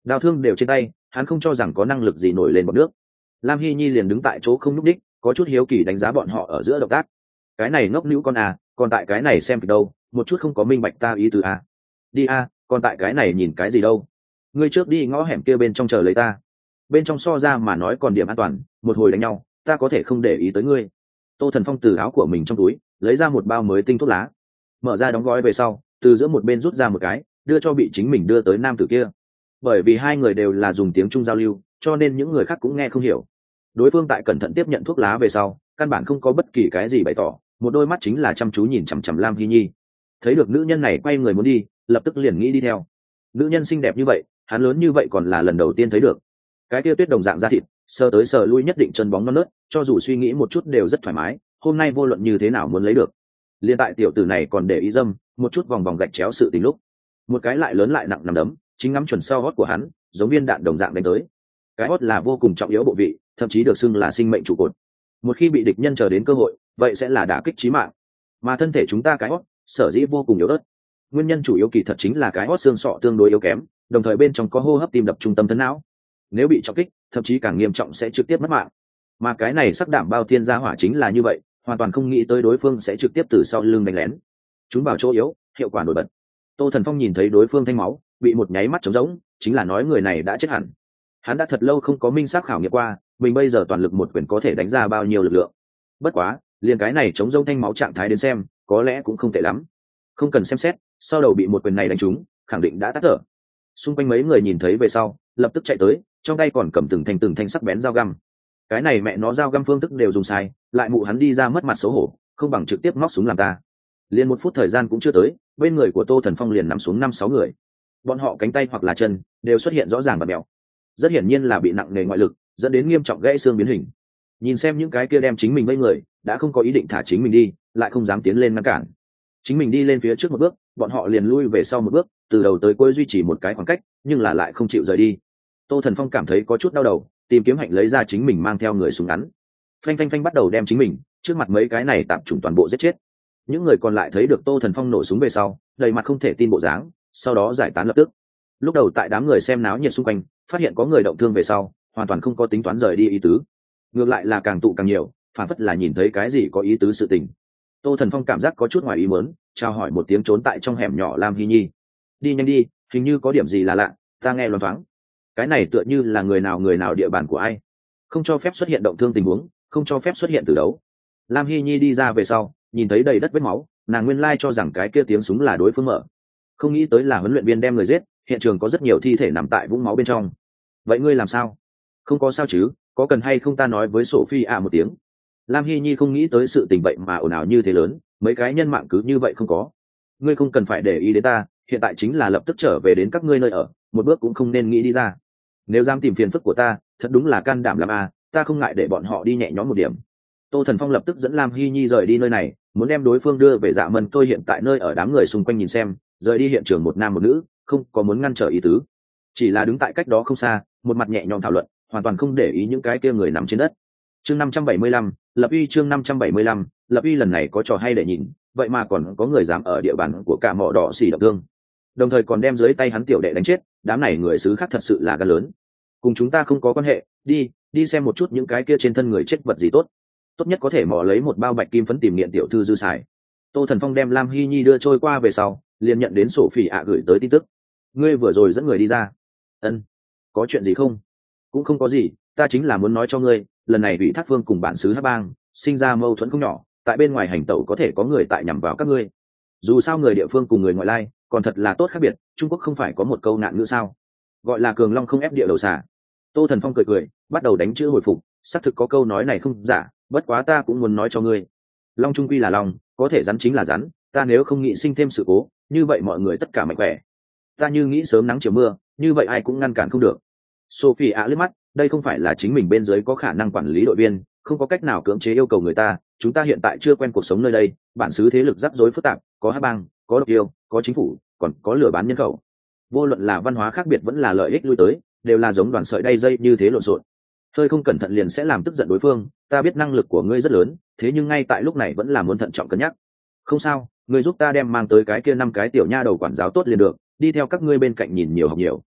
S1: đao thương đều trên tay, hắn không cho rằng có năng lực gì nổi lên bọt nước. Lam Hy Nhi liền đứng tại chỗ không nhúc đích, có chút hiếu kỳ đánh giá bọn họ ở giữa động tác. Cái này ngốc nữ con à, còn tại cái này xem kịch đâu, một chút không có minh bạch ta ý tứ à. Đi à, còn tại cái này nhìn cái gì đâu. Ngươi trước đi ngõ hẻm kia bên trong chờ lấy ta. Bên trong so ra mà nói còn điểm an toàn, một hồi đánh nhau, ta có thể không để ý tới ngươi. Tô Thần Phong từ áo của mình trong túi lấy ra một bao mới tinh thuốc lá, mở ra đóng gói về sau, từ giữa một bên rút ra một cái, đưa cho bị chính mình đưa tới nam tử kia. Bởi vì hai người đều là dùng tiếng Trung giao lưu, cho nên những người khác cũng nghe không hiểu. Đối phương tại cẩn thận tiếp nhận thuốc lá về sau, căn bản không có bất kỳ cái gì bày tỏ, một đôi mắt chính là chăm chú nhìn chằm chằm Lam Hy Nhi. Thấy được nữ nhân này quay người muốn đi, lập tức liền nghĩ đi theo. Nữ nhân xinh đẹp như vậy, hắn lớn như vậy còn là lần đầu tiên thấy được. Cái kia tuyết đồng dạng da thịt, sờ tới sờ lui nhất định chân bóng non nớt, cho dù suy nghĩ một chút đều rất thoải mái, hôm nay vô luận như thế nào muốn lấy được. Liên tại tiểu tử này còn để ý dâm, một chút vòng vòng gạch chéo sự tình lúc, một cái lại lớn lại nặng nằm đấm, chính ngắm chuẩn sau hót của hắn, giống viên đạn đồng dạng đánh tới. Cái hót là vô cùng trọng yếu bộ vị, thậm chí được xưng là sinh mệnh trụ cột. Một khi bị địch nhân chờ đến cơ hội, vậy sẽ là đả kích chí mạng. Mà thân thể chúng ta cái hót, sở dĩ vô cùng yếu ớt. Nguyên nhân chủ yếu kỳ thật chính là cái hót xương sọ tương đối yếu kém, đồng thời bên trong có hô hấp tim đập trung tâm thân não. Nếu bị trọng kích, thậm chí càng nghiêm trọng sẽ trực tiếp mất mạng. Mà cái này sắc đảm bao thiên gia hỏa chính là như vậy, hoàn toàn không nghĩ tới đối phương sẽ trực tiếp từ sau lưng đánh lén. Chúng vào chỗ yếu, hiệu quả nổi bật. Tô Thần Phong nhìn thấy đối phương thanh máu, bị một nháy mắt trống rỗng, chính là nói người này đã chết hẳn. Hắn đã thật lâu không có minh xác khảo nghiệm qua, mình bây giờ toàn lực một quyền có thể đánh ra bao nhiêu lực lượng. Bất quá, liền cái này trống rỗng thanh máu trạng thái đến xem, có lẽ cũng không tệ lắm. Không cần xem xét, sau đầu bị một quyền này đánh trúng, khẳng định đã tắt thở. Xung quanh mấy người nhìn thấy về sau, lập tức chạy tới, trong tay còn cầm từng thanh từng thanh sắc bén dao găm. Cái này mẹ nó dao găm phương thức đều dùng sai, lại mụ hắn đi ra mất mặt xấu hổ, không bằng trực tiếp móc súng làm ta. Liền một phút thời gian cũng chưa tới, bên người của Tô Thần Phong liền nằm xuống năm sáu người. Bọn họ cánh tay hoặc là chân đều xuất hiện rõ ràng và mèo, rất hiển nhiên là bị nặng nề ngoại lực dẫn đến nghiêm trọng gãy xương biến hình. Nhìn xem những cái kia đem chính mình mấy người đã không có ý định thả chính mình đi, lại không dám tiến lên ngăn cản. Chính mình đi lên phía trước một bước, bọn họ liền lui về sau một bước, từ đầu tới cuối duy trì một cái khoảng cách, nhưng là lại không chịu rời đi. Tô Thần Phong cảm thấy có chút đau đầu, tìm kiếm hạnh lấy ra chính mình mang theo người súng ngắn, phanh phanh phanh bắt đầu đem chính mình trước mặt mấy cái này tạm chủng toàn bộ giết chết. Những người còn lại thấy được Tô Thần Phong nổ súng về sau, đầy mặt không thể tin bộ dáng, sau đó giải tán lập tức. Lúc đầu tại đám người xem náo nhiệt xung quanh, phát hiện có người động thương về sau, hoàn toàn không có tính toán rời đi ý tứ, ngược lại là càng tụ càng nhiều, phản phất là nhìn thấy cái gì có ý tứ sự tình. Tô Thần Phong cảm giác có chút ngoài ý muốn, chào hỏi một tiếng trốn tại trong hẻm nhỏ Lam Hy Nhi. Đi nhanh đi, hình như có điểm gì là lạ, ta nghe loáng thoáng. Cái này tựa như là người nào người nào địa bàn của ai, không cho phép xuất hiện động thương tình huống, không cho phép xuất hiện từ đấu. Lam Hy Nhi đi ra về sau, nhìn thấy đầy đất vết máu, nàng nguyên lai cho rằng cái kia tiếng súng là đối phương mở, không nghĩ tới là huấn luyện viên đem người giết. Hiện trường có rất nhiều thi thể nằm tại vũng máu bên trong. Vậy ngươi làm sao? Không có sao chứ, có cần hay không ta nói với Sophie à một tiếng. Lam Hy Nhi không nghĩ tới sự tình vậy mà ồn ào như thế lớn, mấy cái nhân mạng cứ như vậy không có. Ngươi không cần phải để ý đến ta, hiện tại chính là lập tức trở về đến các ngươi nơi ở, một bước cũng không nên nghĩ đi ra. Nếu dám tìm phiền phức của ta, thật đúng là can đảm làm à, ta không ngại để bọn họ đi nhẹ nhõm một điểm. Tô Thần Phong lập tức dẫn Lam Hy Nhi rời đi nơi này, muốn đem đối phương đưa về Dạ Mân tôi hiện tại nơi ở đám người xung quanh nhìn xem, rời đi hiện trường một nam một nữ, không có muốn ngăn trở ý tứ, chỉ là đứng tại cách đó không xa, một mặt nhẹ nhõm thảo luận, hoàn toàn không để ý những cái kia người nằm trên đất. Chương năm trăm bảy mươi lăm, lập uy chương năm trăm bảy mươi lăm, lập uy lần này có trò hay để nhìn, vậy mà còn có người dám ở địa bàn của cả mỏ đỏ xỉ động thương, đồng thời còn đem dưới tay hắn tiểu đệ đánh chết, đám này người xứ khác thật sự là gan lớn. Cùng chúng ta không có quan hệ, đi, đi xem một chút những cái kia trên thân người chết vật gì tốt, tốt nhất có thể mò lấy một bao bạch kim phấn tìm nghiện tiểu thư dư xài. Tô Thần Phong đem Lam Hy Nhi đưa trôi qua về sau, liền nhận đến sổ phỉ ạ gửi tới tin tức. Ngươi vừa rồi dẫn người đi ra. Ân, có chuyện gì không? Cũng không có gì, ta chính là muốn nói cho ngươi, lần này ủy thác phương cùng bản xứ Hắc Bang sinh ra mâu thuẫn không nhỏ, tại bên ngoài hành tẩu có thể có người tại nhằm vào các ngươi. Dù sao người địa phương cùng người ngoại lai còn thật là tốt khác biệt, Trung Quốc không phải có một câu nạn ngữ sao, gọi là cường long không ép địa đầu xả. Tô Thần Phong cười cười, bắt đầu đánh chữ hồi phục, xác thực có câu nói này không giả, bất quá ta cũng muốn nói cho ngươi, long trung quy là long, có thể rắn chính là rắn, ta nếu không nghĩ sinh thêm sự cố, như vậy mọi người tất cả mạnh khỏe, ta như nghĩ sớm nắng chiều mưa, như vậy ai cũng ngăn cản không được. Sophie ạ liếc mắt, đây không phải là chính mình bên dưới có khả năng quản lý đội viên, không có cách nào cưỡng chế yêu cầu người ta, chúng ta hiện tại chưa quen cuộc sống nơi đây, bản xứ thế lực rắc rối phức tạp, có hắc bang, có độc yêu, có chính phủ, còn có lừa bán nhân khẩu, vô luận là văn hóa khác biệt vẫn là lợi ích lui tới, đều là giống đoàn sợi đay dây như thế lộn xộn, hơi không cẩn thận liền sẽ làm tức giận đối phương. Ta biết năng lực của ngươi rất lớn, thế nhưng ngay tại lúc này vẫn là muốn thận trọng cân nhắc. Không sao, ngươi giúp ta đem mang tới cái kia năm cái tiểu nha đầu quản giáo tốt liền được, đi theo các ngươi bên cạnh nhìn nhiều học nhiều.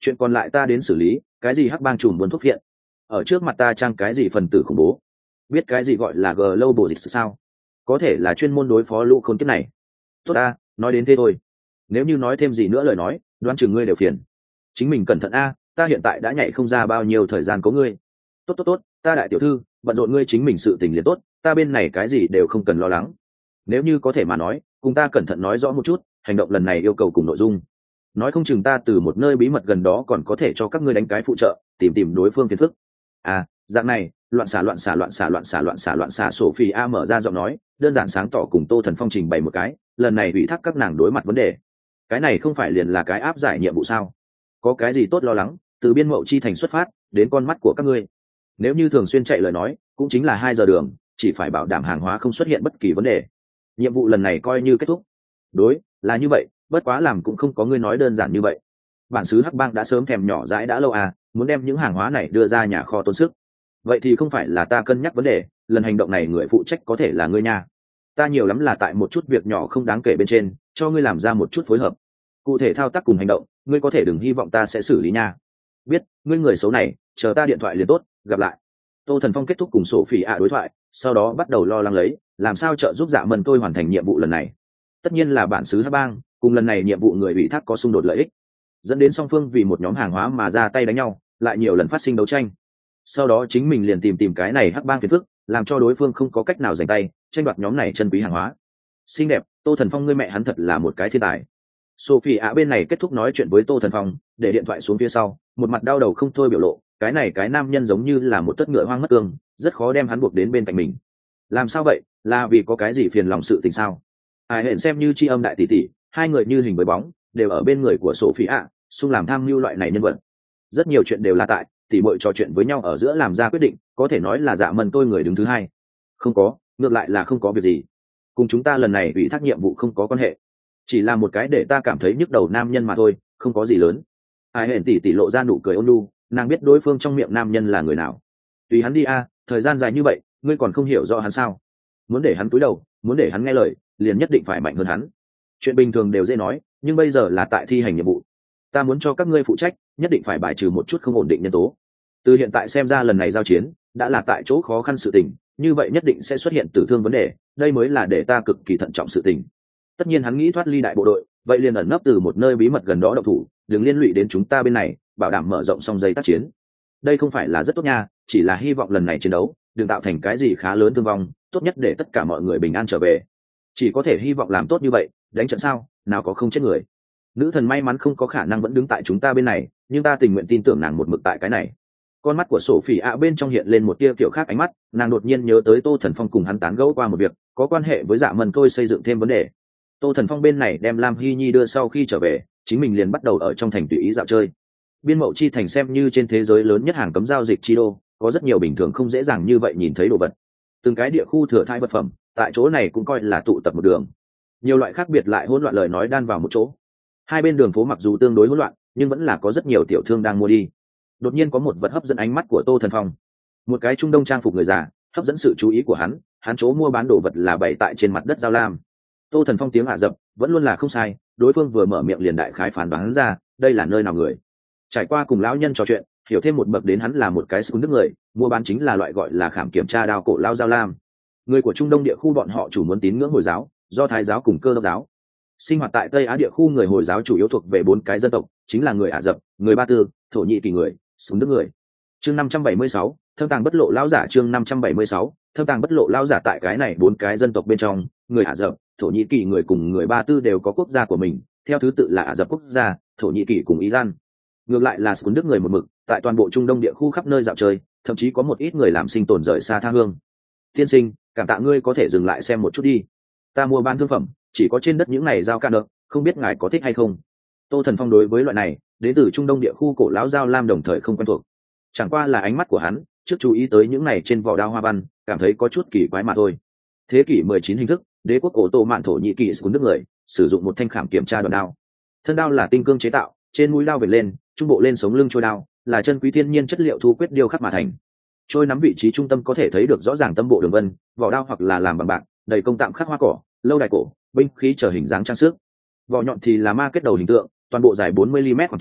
S1: chuyện còn lại ta đến xử lý. Cái gì hắc bang trùm buôn thuốc phiện, ở trước mặt ta trang cái gì phần tử khủng bố, biết cái gì gọi là global dịch sao? Có thể là chuyên môn đối phó lũ khốn kiếp này. Tốt ta, nói đến thế thôi. Nếu như nói thêm gì nữa lời nói, đoán chừng ngươi đều phiền. Chính mình cẩn thận a, ta hiện tại đã nhảy không ra bao nhiêu thời gian có ngươi. Tốt tốt tốt, ta đại tiểu thư, bận rộn ngươi chính mình sự tình liền tốt, ta bên này cái gì đều không cần lo lắng. Nếu như có thể mà nói, cùng ta cẩn thận nói rõ một chút, hành động lần này yêu cầu cùng nội dung. Nói không chừng ta từ một nơi bí mật gần đó còn có thể cho các ngươi đánh cái phụ trợ, tìm tìm đối phương phiền phức. À, dạng này, loạn xả loạn xả loạn xả loạn xả loạn xả loạn xả Sophie A mở ra giọng nói, đơn giản sáng tỏ cùng Tô Thần Phong trình bày một cái, lần này ủy thác các nàng đối mặt vấn đề. Cái này không phải liền là cái áp giải nhiệm vụ sao? Có cái gì tốt lo lắng, từ biên mậu chi thành xuất phát, đến con mắt của các ngươi. Nếu như thường xuyên chạy lời nói, cũng chính là hai giờ đường, chỉ phải bảo đảm hàng hóa không xuất hiện bất kỳ vấn đề. Nhiệm vụ lần này coi như kết thúc. Đối, là như vậy, bất quá làm cũng không có ngươi nói đơn giản như vậy. Bản xứ Hắc Bang đã sớm thèm nhỏ dãi đã lâu à, muốn đem những hàng hóa này đưa ra nhà kho tốn sức. Vậy thì không phải là ta cân nhắc vấn đề, lần hành động này người phụ trách có thể là ngươi nha. Ta nhiều lắm là tại một chút việc nhỏ không đáng kể bên trên, cho ngươi làm ra một chút phối hợp. Cụ thể thao tác cùng hành động, ngươi có thể đừng hy vọng ta sẽ xử lý nha. Biết, ngươi người xấu này, chờ ta điện thoại liền tốt, gặp lại. Tô Thần Phong kết thúc cùng Sophie ạ đối thoại, sau đó bắt đầu lo lắng lấy, làm sao trợ giúp Dạ Mân tôi hoàn thành nhiệm vụ lần này. Tất nhiên là bản xứ Hắc Bang, cùng lần này nhiệm vụ người ủy thác có xung đột lợi ích, dẫn đến song phương vì một nhóm hàng hóa mà ra tay đánh nhau, lại nhiều lần phát sinh đấu tranh. Sau đó chính mình liền tìm tìm cái này Hắc Bang phiền phức, làm cho đối phương không có cách nào giành tay, tranh đoạt nhóm này chân quý hàng hóa. Xinh đẹp, Tô Thần Phong ngươi mẹ hắn thật là một cái thiên tài. Sophie ạ bên này kết thúc nói chuyện với Tô Thần Phong, để điện thoại xuống phía sau, một mặt đau đầu không thôi biểu lộ, cái này cái nam nhân giống như là một tất ngựa hoang mất cương, rất khó đem hắn buộc đến bên cạnh mình. Làm sao vậy, là vì có cái gì phiền lòng sự tình sao? Ai hẹn xem như tri âm đại tỷ tỷ, hai người như hình với bóng, đều ở bên người của Sophie ạ, xung làm tham mưu loại này nhân vật. Rất nhiều chuyện đều là tại tỷ muội trò chuyện với nhau ở giữa làm ra quyết định, có thể nói là Dạ Mân tôi người đứng thứ hai. Không có, ngược lại là không có việc gì. Cùng chúng ta lần này ủy thác nhiệm vụ không có quan hệ, chỉ là một cái để ta cảm thấy nhức đầu nam nhân mà thôi, không có gì lớn. Ai hẹn tỷ tỷ lộ ra nụ cười ôn nhu, nàng biết đối phương trong miệng nam nhân là người nào. Tùy hắn đi a, thời gian dài như vậy, ngươi còn không hiểu rõ hắn sao? Muốn để hắn cúi đầu, muốn để hắn nghe lời, liền nhất định phải mạnh hơn hắn. Chuyện bình thường đều dễ nói, nhưng bây giờ là tại thi hành nhiệm vụ. Ta muốn cho các ngươi phụ trách, nhất định phải bài trừ một chút không ổn định nhân tố. Từ hiện tại xem ra lần này giao chiến đã là tại chỗ khó khăn sự tình, như vậy nhất định sẽ xuất hiện tử thương vấn đề, đây mới là để ta cực kỳ thận trọng sự tình. Tất nhiên hắn nghĩ thoát ly đại bộ đội, vậy liền ẩn nấp từ một nơi bí mật gần đó động thủ, đừng liên lụy đến chúng ta bên này, bảo đảm mở rộng song dây tác chiến. Đây không phải là rất tốt nha, chỉ là hy vọng lần này chiến đấu đừng tạo thành cái gì khá lớn thương vong, tốt nhất để tất cả mọi người bình an trở về. Chỉ có thể hy vọng làm tốt như vậy, đánh trận sao, nào có không chết người. Nữ thần may mắn không có khả năng vẫn đứng tại chúng ta bên này, nhưng ta tình nguyện tin tưởng nàng một mực tại cái này. Con mắt của Sophie ạ bên trong hiện lên một tia kiểu khác ánh mắt, nàng đột nhiên nhớ tới Tô Thần Phong cùng hắn tán gẫu qua một việc, có quan hệ với Dạ Mân tôi xây dựng thêm vấn đề. Tô Thần Phong bên này đem Lam Hy Nhi đưa sau khi trở về, chính mình liền bắt đầu ở trong thành tùy ý dạo chơi. Biên Mậu Chi thành xem như trên thế giới lớn nhất hàng cấm giao dịch chi đô, có rất nhiều bình thường không dễ dàng như vậy nhìn thấy đồ vật. Từng cái địa khu thừa thãi vật phẩm, tại chỗ này cũng coi là tụ tập một đường. Nhiều loại khác biệt lại hỗn loạn lời nói đan vào một chỗ. Hai bên đường phố mặc dù tương đối hỗn loạn, nhưng vẫn là có rất nhiều tiểu thương đang mua đi. Đột nhiên có một vật hấp dẫn ánh mắt của Tô Thần Phong. Một cái trung đông trang phục người già, hấp dẫn sự chú ý của hắn, hắn chỗ mua bán đồ vật là bày tại trên mặt đất giao lam. Tô Thần Phong tiếng Ả Rập vẫn luôn là không sai, đối phương vừa mở miệng liền đại khái phán đoán ra, đây là nơi nào người. Trải qua cùng lão nhân trò chuyện, hiểu thêm một bậc đến hắn là một cái súng nước người, mua bán chính là loại gọi là khảm kiểm tra đao cổ lao giao lam. Người của Trung Đông địa khu bọn họ chủ muốn tín ngưỡng Hồi giáo, Do Thái giáo cùng Cơ đốc giáo. Sinh hoạt tại Tây Á địa khu người Hồi giáo chủ yếu thuộc về bốn cái dân tộc, chính là người Ả Rập, người Ba Tư, Thổ Nhĩ Kỳ người, súng nước người. Chương năm trăm bảy mươi sáu, thâm tàng bất lộ lão giả chương năm trăm bảy mươi sáu, thâm tàng bất lộ lão giả tại cái này bốn cái dân tộc bên trong, người Ả Rập, Thổ Nhĩ Kỳ người cùng người Ba Tư đều có quốc gia của mình, theo thứ tự là Ả Rập quốc gia, Thổ Nhĩ Kỳ cùng Iran. Ngược lại là súng nước người một mực, tại toàn bộ Trung Đông địa khu khắp nơi dạo chơi, thậm chí có một ít người làm sinh tồn rời xa tha hương. Tiên sinh, cảm tạ ngươi có thể dừng lại xem một chút đi. Ta mua bán thương phẩm, chỉ có trên đất những này giao ca được, không biết ngài có thích hay không. Tô Thần Phong đối với loại này, đến từ Trung Đông địa khu cổ lão giao lam đồng thời không quen thuộc. Chẳng qua là ánh mắt của hắn, trước chú ý tới những này trên vỏ đao hoa văn, cảm thấy có chút kỳ quái mà thôi. Thế kỷ mười chín hình thức, đế quốc cổ Tô Mạn Thổ Nhĩ Kỳ súng nước người, sử dụng một thanh khảm kiểm tra đoạn đao. Thân đao là tinh cương chế tạo, trên mũi đao vệt lên, trung bộ lên sống lưng trôi đao, là chân quý thiên nhiên chất liệu thu quyết điêu khắc mà thành. Trôi nắm vị trí trung tâm có thể thấy được rõ ràng tâm bộ đường vân, vỏ đao hoặc là làm bằng bạc, đầy công tạm khắc hoa cỏ, lâu đài cổ, binh khí trở hình dáng trang sức. Vỏ nhọn thì là ma kết đầu hình tượng, toàn bộ dài bốn mươi mi li mét khoảng chừng,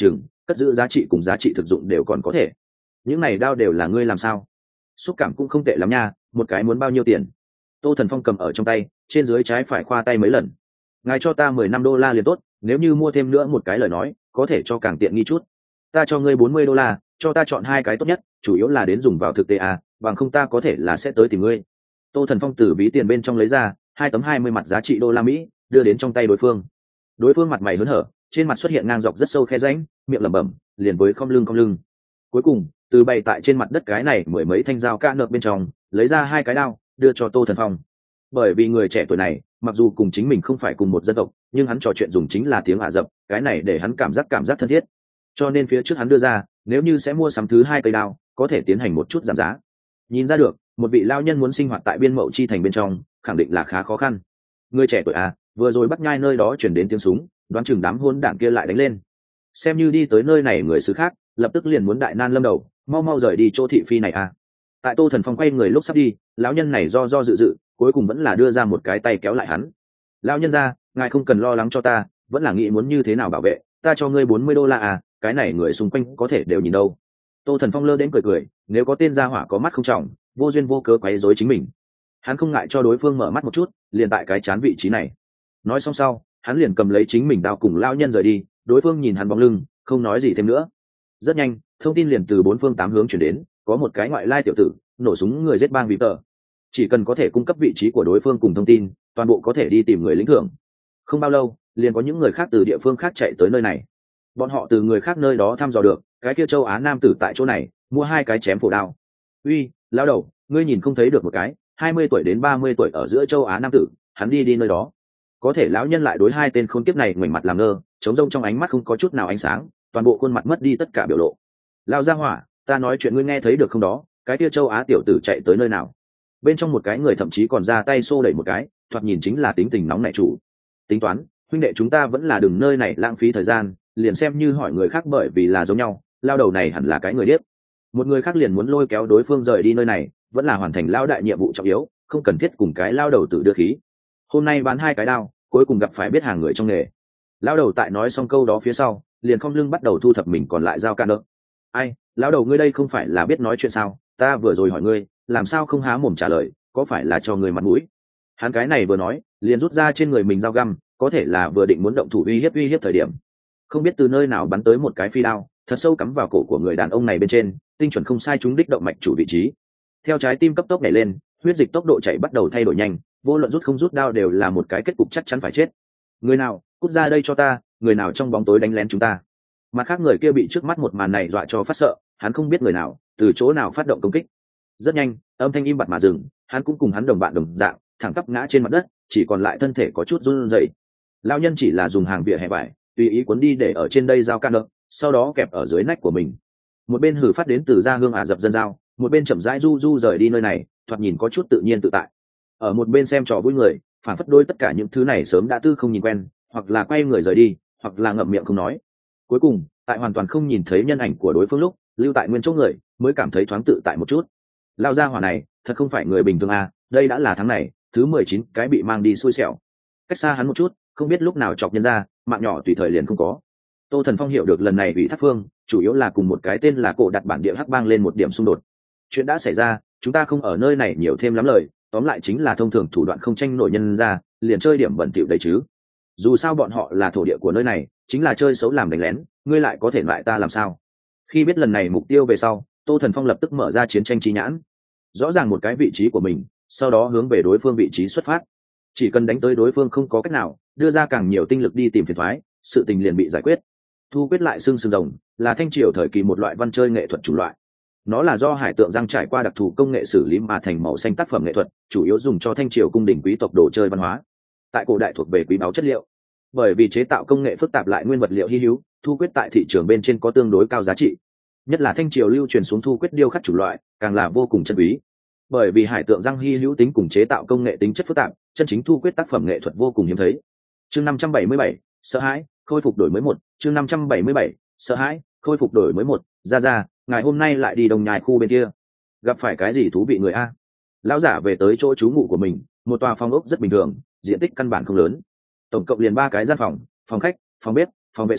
S1: cất giữ giá trị cùng giá trị thực dụng đều còn có thể. Những này đao đều là ngươi làm sao? Xúc cảm cũng không tệ lắm nha, một cái muốn bao nhiêu tiền? Tô Thần Phong cầm ở trong tay, trên dưới trái phải khoa tay mấy lần. Ngài cho ta mười năm đô la liền tốt, nếu như mua thêm nữa một cái lời nói, có thể cho càng tiện nghi chút. Ta cho ngươi bốn mươi đô la, cho ta chọn hai cái tốt nhất, chủ yếu là đến dùng vào thực tế à, bằng không ta có thể là sẽ tới tìm ngươi. Tô Thần Phong từ ví tiền bên trong lấy ra hai tấm hai mươi mặt giá trị đô la Mỹ, đưa đến trong tay đối phương. Đối phương mặt mày hớn hở, trên mặt xuất hiện ngang dọc rất sâu khe rãnh, miệng lẩm bẩm, liền với không lưng không lưng. Cuối cùng, từ bày tại trên mặt đất cái này mười mấy thanh dao cạ nợp bên trong, lấy ra hai cái đao, đưa cho Tô Thần Phong. Bởi vì người trẻ tuổi này, mặc dù cùng chính mình không phải cùng một dân tộc, nhưng hắn trò chuyện dùng chính là tiếng Ả Rập, cái này để hắn cảm giác cảm giác thân thiết. Cho nên phía trước hắn đưa ra, nếu như sẽ mua sắm thứ hai cây đao, có thể tiến hành một chút giảm giá. Nhìn ra được, một vị lao nhân muốn sinh hoạt tại biên mậu chi thành bên trong, khẳng định là khá khó khăn. Người trẻ tuổi à, vừa rồi bắt nhai nơi đó chuyển đến tiếng súng, đoán chừng đám hôn đảng kia lại đánh lên. Xem như đi tới nơi này người xứ khác, lập tức liền muốn đại nan lâm đầu, mau mau rời đi chỗ thị phi này à. Tại Tô Thần Phong quay người lúc sắp đi, lão nhân này do do dự dự, cuối cùng vẫn là đưa ra một cái tay kéo lại hắn. Lão nhân ra, ngài không cần lo lắng cho ta, vẫn là nghĩ muốn như thế nào bảo vệ, ta cho ngươi bốn mươi đô la à, cái này người xung quanh có thể đều nhìn đâu. Tô Thần Phong lơ đến cười cười, nếu có tên gia hỏa có mắt không trọng, vô duyên vô cớ quấy rối chính mình, hắn không ngại cho đối phương mở mắt một chút, liền tại cái chán vị trí này. Nói xong sau, hắn liền cầm lấy chính mình đao cùng lão nhân rời đi, đối phương nhìn hắn bóng lưng, không nói gì thêm nữa. Rất nhanh, thông tin liền từ bốn phương tám hướng chuyển đến, có một cái ngoại lai tiểu tử nổ súng người giết bang vì tờ, chỉ cần có thể cung cấp vị trí của đối phương cùng thông tin, toàn bộ có thể đi tìm người lĩnh thưởng. Không bao lâu, liền có những người khác từ địa phương khác chạy tới nơi này. Bọn họ từ người khác nơi đó thăm dò được, cái kia châu Á nam tử tại chỗ này mua hai cái chém phổ đao. Uy, lão đầu, ngươi nhìn không thấy được một cái hai mươi tuổi đến ba mươi tuổi ở giữa châu Á nam tử, hắn đi đi nơi đó. Có thể lão nhân lại đối hai tên khốn kiếp này ngoảnh mặt làm ngơ, trống rông trong ánh mắt không có chút nào ánh sáng, toàn bộ khuôn mặt mất đi tất cả biểu lộ. Lão gia hỏa, ta nói chuyện ngươi nghe thấy được không đó, cái kia châu Á tiểu tử chạy tới nơi nào? Bên trong một cái người thậm chí còn ra tay xô đẩy một cái, thoạt nhìn chính là tính tình nóng nảy chủ. Tính toán, huynh đệ chúng ta vẫn là đừng nơi này lãng phí thời gian, liền xem như hỏi người khác bởi vì là giống nhau, lao đầu này hẳn là cái người điếc. Một người khác liền muốn lôi kéo đối phương rời đi nơi này, vẫn là hoàn thành lao đại nhiệm vụ trọng yếu, không cần thiết cùng cái lao đầu tự đưa khí. Hôm nay bán hai cái đao, cuối cùng gặp phải biết hàng người trong nghề. Lao đầu tại nói xong câu đó phía sau, liền không lưng bắt đầu thu thập mình còn lại dao can đỡ. Ai, lão đầu ngươi đây không phải là biết nói chuyện sao? Ta vừa rồi hỏi ngươi, làm sao không há mồm trả lời, có phải là cho ngươi mặt mũi? Hắn cái này vừa nói, liền rút ra trên người mình dao găm, có thể là vừa định muốn động thủ uy hiếp uy hiếp thời điểm, không biết từ nơi nào bắn tới một cái phi đao, thật sâu cắm vào cổ của người đàn ông này bên trên, tinh chuẩn không sai trúng đích động mạch chủ vị trí. Theo trái tim cấp tốc nhảy lên, huyết dịch tốc độ chạy bắt đầu thay đổi nhanh, vô luận rút không rút đao đều là một cái kết cục chắc chắn phải chết. Người nào, cút ra đây cho ta, người nào trong bóng tối đánh lén chúng ta. Mặt khác người kia bị trước mắt một màn này dọa cho phát sợ, hắn không biết người nào, từ chỗ nào phát động công kích. Rất nhanh, âm thanh im bặt mà dừng, hắn cũng cùng hắn đồng bạn đồng dạng, thẳng tắp ngã trên mặt đất, chỉ còn lại thân thể có chút run rẩy. Lão nhân chỉ là dùng hàng vỉa hè vải, tùy ý cuốn đi để ở trên đây dao can đỡ, sau đó kẹp ở dưới nách của mình. Một bên hử phát đến từ gia hương Ả Rập dân dao, một bên chậm rãi du du rời đi nơi này, thoạt nhìn có chút tự nhiên tự tại. Ở một bên xem trò vui người, phản phất đôi tất cả những thứ này sớm đã tư không nhìn quen, hoặc là quay người rời đi, hoặc là ngậm miệng không nói. Cuối cùng, tại hoàn toàn không nhìn thấy nhân ảnh của đối phương lúc, lưu tại nguyên chỗ người mới cảm thấy thoáng tự tại một chút. Lao gia hỏa này, thật không phải người bình thường à, đây đã là tháng này thứ mười chín cái bị mang đi xui xẻo. Cách xa hắn một chút, không biết lúc nào chọc nhân ra, mạng nhỏ tùy thời liền không có. Tô Thần Phong hiểu được lần này ủy thác phương chủ yếu là cùng một cái tên là cổ đặt bản địa hắc bang lên một điểm xung đột. Chuyện đã xảy ra, chúng ta không ở nơi này nhiều thêm lắm lời, tóm lại chính là thông thường thủ đoạn không tranh nổi nhân ra, liền chơi điểm bẩn thỉu đấy chứ. Dù sao bọn họ là thổ địa của nơi này, chính là chơi xấu làm đánh lén, ngươi lại có thể loại ta làm sao? Khi biết lần này mục tiêu về sau, Tô Thần Phong lập tức mở ra chiến tranh chi nhãn, rõ ràng một cái vị trí của mình, sau đó hướng về đối phương vị trí xuất phát. Chỉ cần đánh tới đối phương không có cách nào, đưa ra càng nhiều tinh lực đi tìm phiền toái, sự tình liền bị giải quyết. Thu quyết lại xương sừng rồng là thanh triều thời kỳ một loại văn chơi nghệ thuật chủ loại. Nó là do hải tượng răng trải qua đặc thù công nghệ xử lý mà thành màu xanh tác phẩm nghệ thuật, chủ yếu dùng cho thanh triều cung đình quý tộc đồ chơi văn hóa. Tại cổ đại thuộc về quý báu chất liệu. Bởi vì chế tạo công nghệ phức tạp lại nguyên vật liệu hi hữu, thu quyết tại thị trường bên trên có tương đối cao giá trị. Nhất là thanh triều lưu truyền xuống thu quyết điêu khắc chủ loại, càng là vô cùng chân quý. Bởi vì hải tượng răng hi hữu tính cùng chế tạo công nghệ tính chất phức tạp, chân chính thu quyết tác phẩm nghệ thuật vô cùng hiếm thấy. Chương năm trăm bảy mươi bảy, sợ hãi, khôi phục đổi mới một. Chương năm trăm bảy mươi bảy, sợ hãi, khôi phục đổi mới một. Ra ra, ngày hôm nay lại đi đồng nhai khu bên kia, gặp phải cái gì thú vị người a? Lão giả về tới chỗ trú ngụ của mình, một tòa phòng ốc rất bình thường, diện tích căn bản không lớn, tổng cộng liền ba cái gian phòng, phòng khách, phòng bếp, phòng vệ sinh,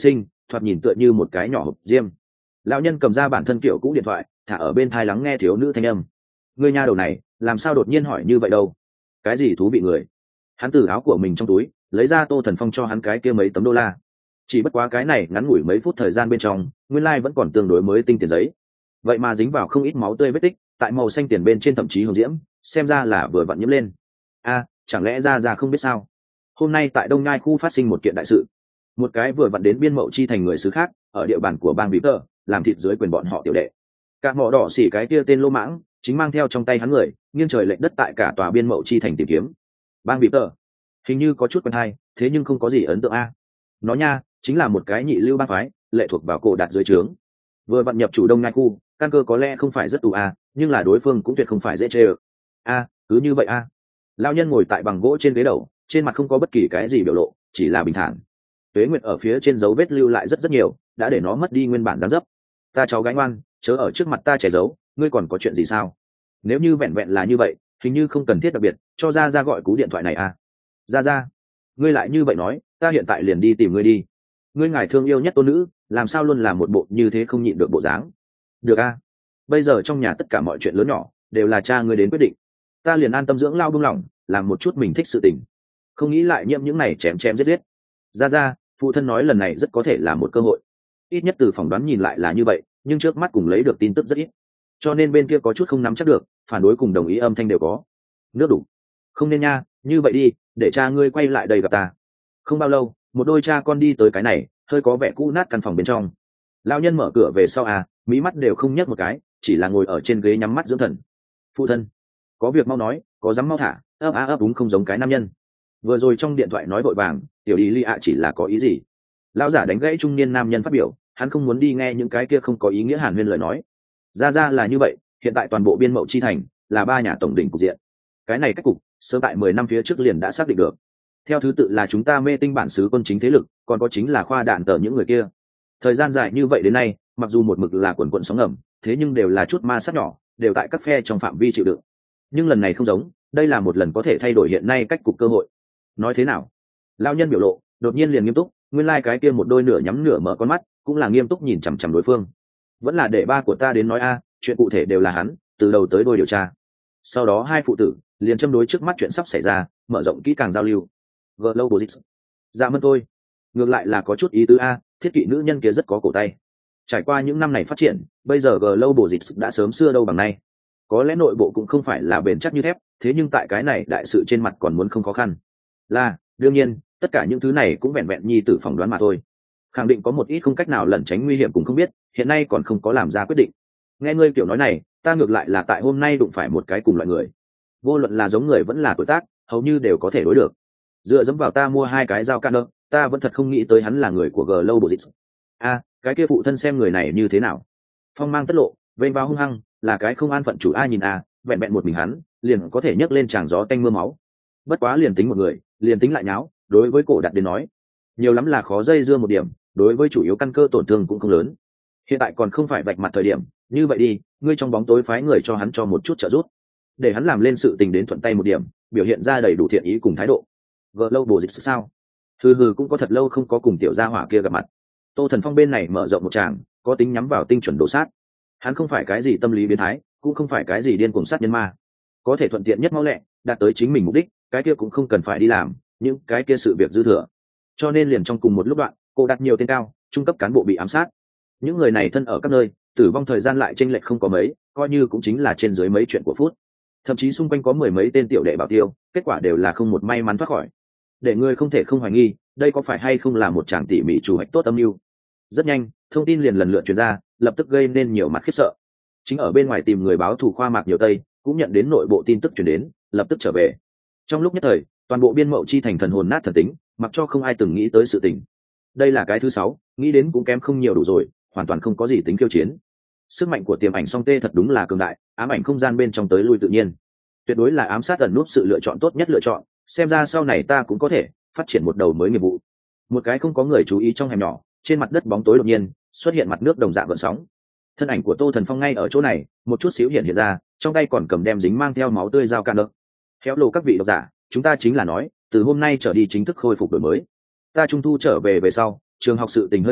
S1: thoạt nhìn tựa như một cái nhỏ hộp diêm. Lão nhân cầm ra bản thân kiểu cũ điện thoại, thả ở bên tai lắng nghe thiếu nữ thanh âm. Người nha đầu này làm sao đột nhiên hỏi như vậy đâu? Cái gì thú vị người? Hắn từ áo của mình trong túi lấy ra Tô Thần Phong cho hắn cái kia mấy tấm đô la. Chỉ bất quá cái này ngắn ngủi mấy phút thời gian bên trong, nguyên lai like vẫn còn tương đối mới tinh tiền giấy. Vậy mà dính vào không ít máu tươi vết tích, tại màu xanh tiền bên trên thậm chí hồng diễm, xem ra là vừa vặn nhiễm lên. A, chẳng lẽ ra ra không biết sao? Hôm nay tại Đông Nhai khu phát sinh một kiện đại sự. Một cái vừa vặn đến biên mậu chi thành người xứ khác, ở địa bàn của bang Bí Tơ, làm thịt dưới quyền bọn họ tiểu đệ. Cả mỏ đỏ xỉ cái kia tên lô mãng, chính mang theo trong tay hắn người, nghiêng trời lệch đất tại cả tòa biên mậu chi thành tìm kiếm. Bang Bí Tơ, hình như có chút quen hay, thế nhưng không có gì ấn tượng a. Nó nha, chính là một cái nhị lưu bang phái, lệ thuộc vào cổ đạt dưới trướng. Vừa vặn nhập chủ Đông Nhai khu, căn cơ có lẽ không phải rất tù a, nhưng là đối phương cũng tuyệt không phải dễ chơi ở. A, cứ như vậy a. Lão nhân ngồi tại bằng gỗ trên ghế đầu, trên mặt không có bất kỳ cái gì biểu lộ, chỉ là bình thản. Tuế Nguyệt ở phía trên dấu vết lưu lại rất rất nhiều, đã để nó mất đi nguyên bản dáng dấp. Ta cháu gái ngoan, chớ ở trước mặt ta che giấu, ngươi còn có chuyện gì sao? Nếu như vẹn vẹn là như vậy, hình như không cần thiết đặc biệt cho ra ra gọi cú điện thoại này a. Ra ra, ngươi lại như vậy nói, ta hiện tại liền đi tìm ngươi đi. Ngươi ngài thương yêu nhất tôn nữ, làm sao luôn làm một bộ như thế không nhịn được bộ dáng? Được a, bây giờ trong nhà tất cả mọi chuyện lớn nhỏ đều là cha ngươi đến quyết định, ta liền an tâm dưỡng lao buông lỏng, làm một chút mình thích sự tình, không nghĩ lại nhiễm những này chém chém giết giết. Ra ra, phụ thân nói lần này rất có thể là một cơ hội, ít nhất từ phỏng đoán nhìn lại là như vậy, nhưng trước mắt cùng lấy được tin tức rất ít, cho nên bên kia có chút không nắm chắc được, phản đối cùng đồng ý âm thanh đều có. Nước đủ, không nên nha, như vậy đi, để cha ngươi quay lại đây gặp ta. Không bao lâu, một đôi cha con đi tới cái này hơi có vẻ cũ nát căn phòng bên trong. Lão nhân mở cửa về sau à, mí mắt đều không nhấc một cái, chỉ là ngồi ở trên ghế nhắm mắt dưỡng thần. Phụ thân, có việc mau nói, có dám mau thả, ấp á ấp đúng không giống cái nam nhân. Vừa rồi trong điện thoại nói vội vàng, tiểu đi ly ạ chỉ là có ý gì? Lão giả đánh gãy trung niên nam nhân phát biểu, hắn không muốn đi nghe những cái kia không có ý nghĩa hàn huyên lời nói. Ra ra là như vậy, hiện tại toàn bộ biên mậu chi thành là ba nhà tổng đỉnh cục diện. Cái này cách cục, sớm tại mười năm phía trước liền đã xác định được. Theo thứ tự là chúng ta mê tinh bản xứ quân chính thế lực, còn có chính là khoa đạn tờ những người kia. Thời gian dài như vậy đến nay, mặc dù một mực là quần quận sóng ngầm, thế nhưng đều là chút ma sát nhỏ, đều tại các phe trong phạm vi chịu đựng. Nhưng lần này không giống, đây là một lần có thể thay đổi hiện nay cách cục cơ hội. Nói thế nào? Lão nhân biểu lộ đột nhiên liền nghiêm túc, nguyên lai like cái kia một đôi nửa nhắm nửa mở con mắt, cũng là nghiêm túc nhìn chằm chằm đối phương. Vẫn là để ba của ta đến nói a, chuyện cụ thể đều là hắn, từ đầu tới đuôi điều tra. Sau đó hai phụ tử liền châm đối trước mắt chuyện sắp xảy ra, mở rộng kỹ càng giao lưu. Global Position. Dạ mân tôi. Ngược lại là có chút ý tứ a, thiết kỵ nữ nhân kia rất có cổ tay. Trải qua những năm này phát triển, bây giờ Global Position đã sớm xưa đâu bằng nay. Có lẽ nội bộ cũng không phải là bền chắc như thép, thế nhưng tại cái này đại sự trên mặt còn muốn không khó khăn. Là, đương nhiên, tất cả những thứ này cũng vẹn vẹn nhi tử phỏng đoán mà thôi. Khẳng định có một ít không cách nào lẩn tránh nguy hiểm cũng không biết, hiện nay còn không có làm ra quyết định. Nghe ngươi kiểu nói này, ta ngược lại là tại hôm nay đụng phải một cái cùng loại người. Vô luận là giống người vẫn là tuổi tác, hầu như đều có thể đối được. Dựa dẫm vào ta mua hai cái dao can, ta vẫn thật không nghĩ tới hắn là người của Global Position. A, cái kia phụ thân xem người này như thế nào? Phong mang tất lộ, vênh vào hung hăng, là cái không an phận chủ ai nhìn a, vẹn vẹn một mình hắn, liền có thể nhấc lên tràng gió tanh mưa máu. Bất quá liền tính một người, liền tính lại nháo, đối với cổ đặt đến nói, nhiều lắm là khó dây dưa một điểm, đối với chủ yếu căn cơ tổn thương cũng không lớn. Hiện tại còn không phải vạch mặt thời điểm, như vậy đi, ngươi trong bóng tối phái người cho hắn cho một chút trợ giúp, để hắn làm lên sự tình đến thuận tay một điểm, biểu hiện ra đầy đủ thiện ý cùng thái độ. Global dịch sao? Hừ hừ, cũng có thật lâu không có cùng tiểu gia hỏa kia gặp mặt. Tô Thần Phong bên này mở rộng một tràng, có tính nhắm vào tinh chuẩn đồ sát. Hắn không phải cái gì tâm lý biến thái, cũng không phải cái gì điên cuồng sát nhân ma, có thể thuận tiện nhất mau lẹ đạt tới chính mình mục đích, cái kia cũng không cần phải đi làm những cái kia sự việc dư thừa. Cho nên liền trong cùng một lúc đoạn, cô đặt nhiều tên cao trung cấp cán bộ bị ám sát. Những người này thân ở các nơi, tử vong thời gian lại chênh lệch không có mấy, coi như cũng chính là trên dưới mấy chuyện của phút. Thậm chí xung quanh có mười mấy tên tiểu đệ bảo tiêu, kết quả đều là không một may mắn thoát khỏi. Để người không thể không hoài nghi, đây có phải hay không là một tràng tỉ mỉ chủ hoạch tốt âm mưu. Rất nhanh, thông tin liền lần lượt truyền ra, lập tức gây nên nhiều mặt khiếp sợ. Chính ở bên ngoài tìm người báo thù khoa mạc nhiều tây, cũng nhận đến nội bộ tin tức truyền đến, lập tức trở về. Trong lúc nhất thời, toàn bộ biên mậu chi thành thần hồn nát thần tính, mặc cho không ai từng nghĩ tới sự tình. Đây là cái thứ sáu, nghĩ đến cũng kém không nhiều đủ rồi, hoàn toàn không có gì tính khiêu chiến. Sức mạnh của tiềm ảnh song tê thật đúng là cường đại, ám ảnh không gian bên trong tới lui tự nhiên, tuyệt đối là ám sát ẩn núp sự lựa chọn tốt nhất lựa chọn. Xem ra sau này ta cũng có thể phát triển một đầu mới nghiệp vụ. Một cái không có người chú ý trong hẻm nhỏ, trên mặt đất bóng tối đột nhiên xuất hiện mặt nước đồng dạng gợn sóng. Thân ảnh của Tô Thần Phong ngay ở chỗ này, một chút xíu hiện hiện ra, trong tay còn cầm đem dính mang theo máu tươi dao can đỡ. Khéo lồ các vị độc giả, chúng ta chính là nói, từ hôm nay trở đi chính thức khôi phục đổi mới. Ta trung thu trở về về sau, trường học sự tình hơi nhiều,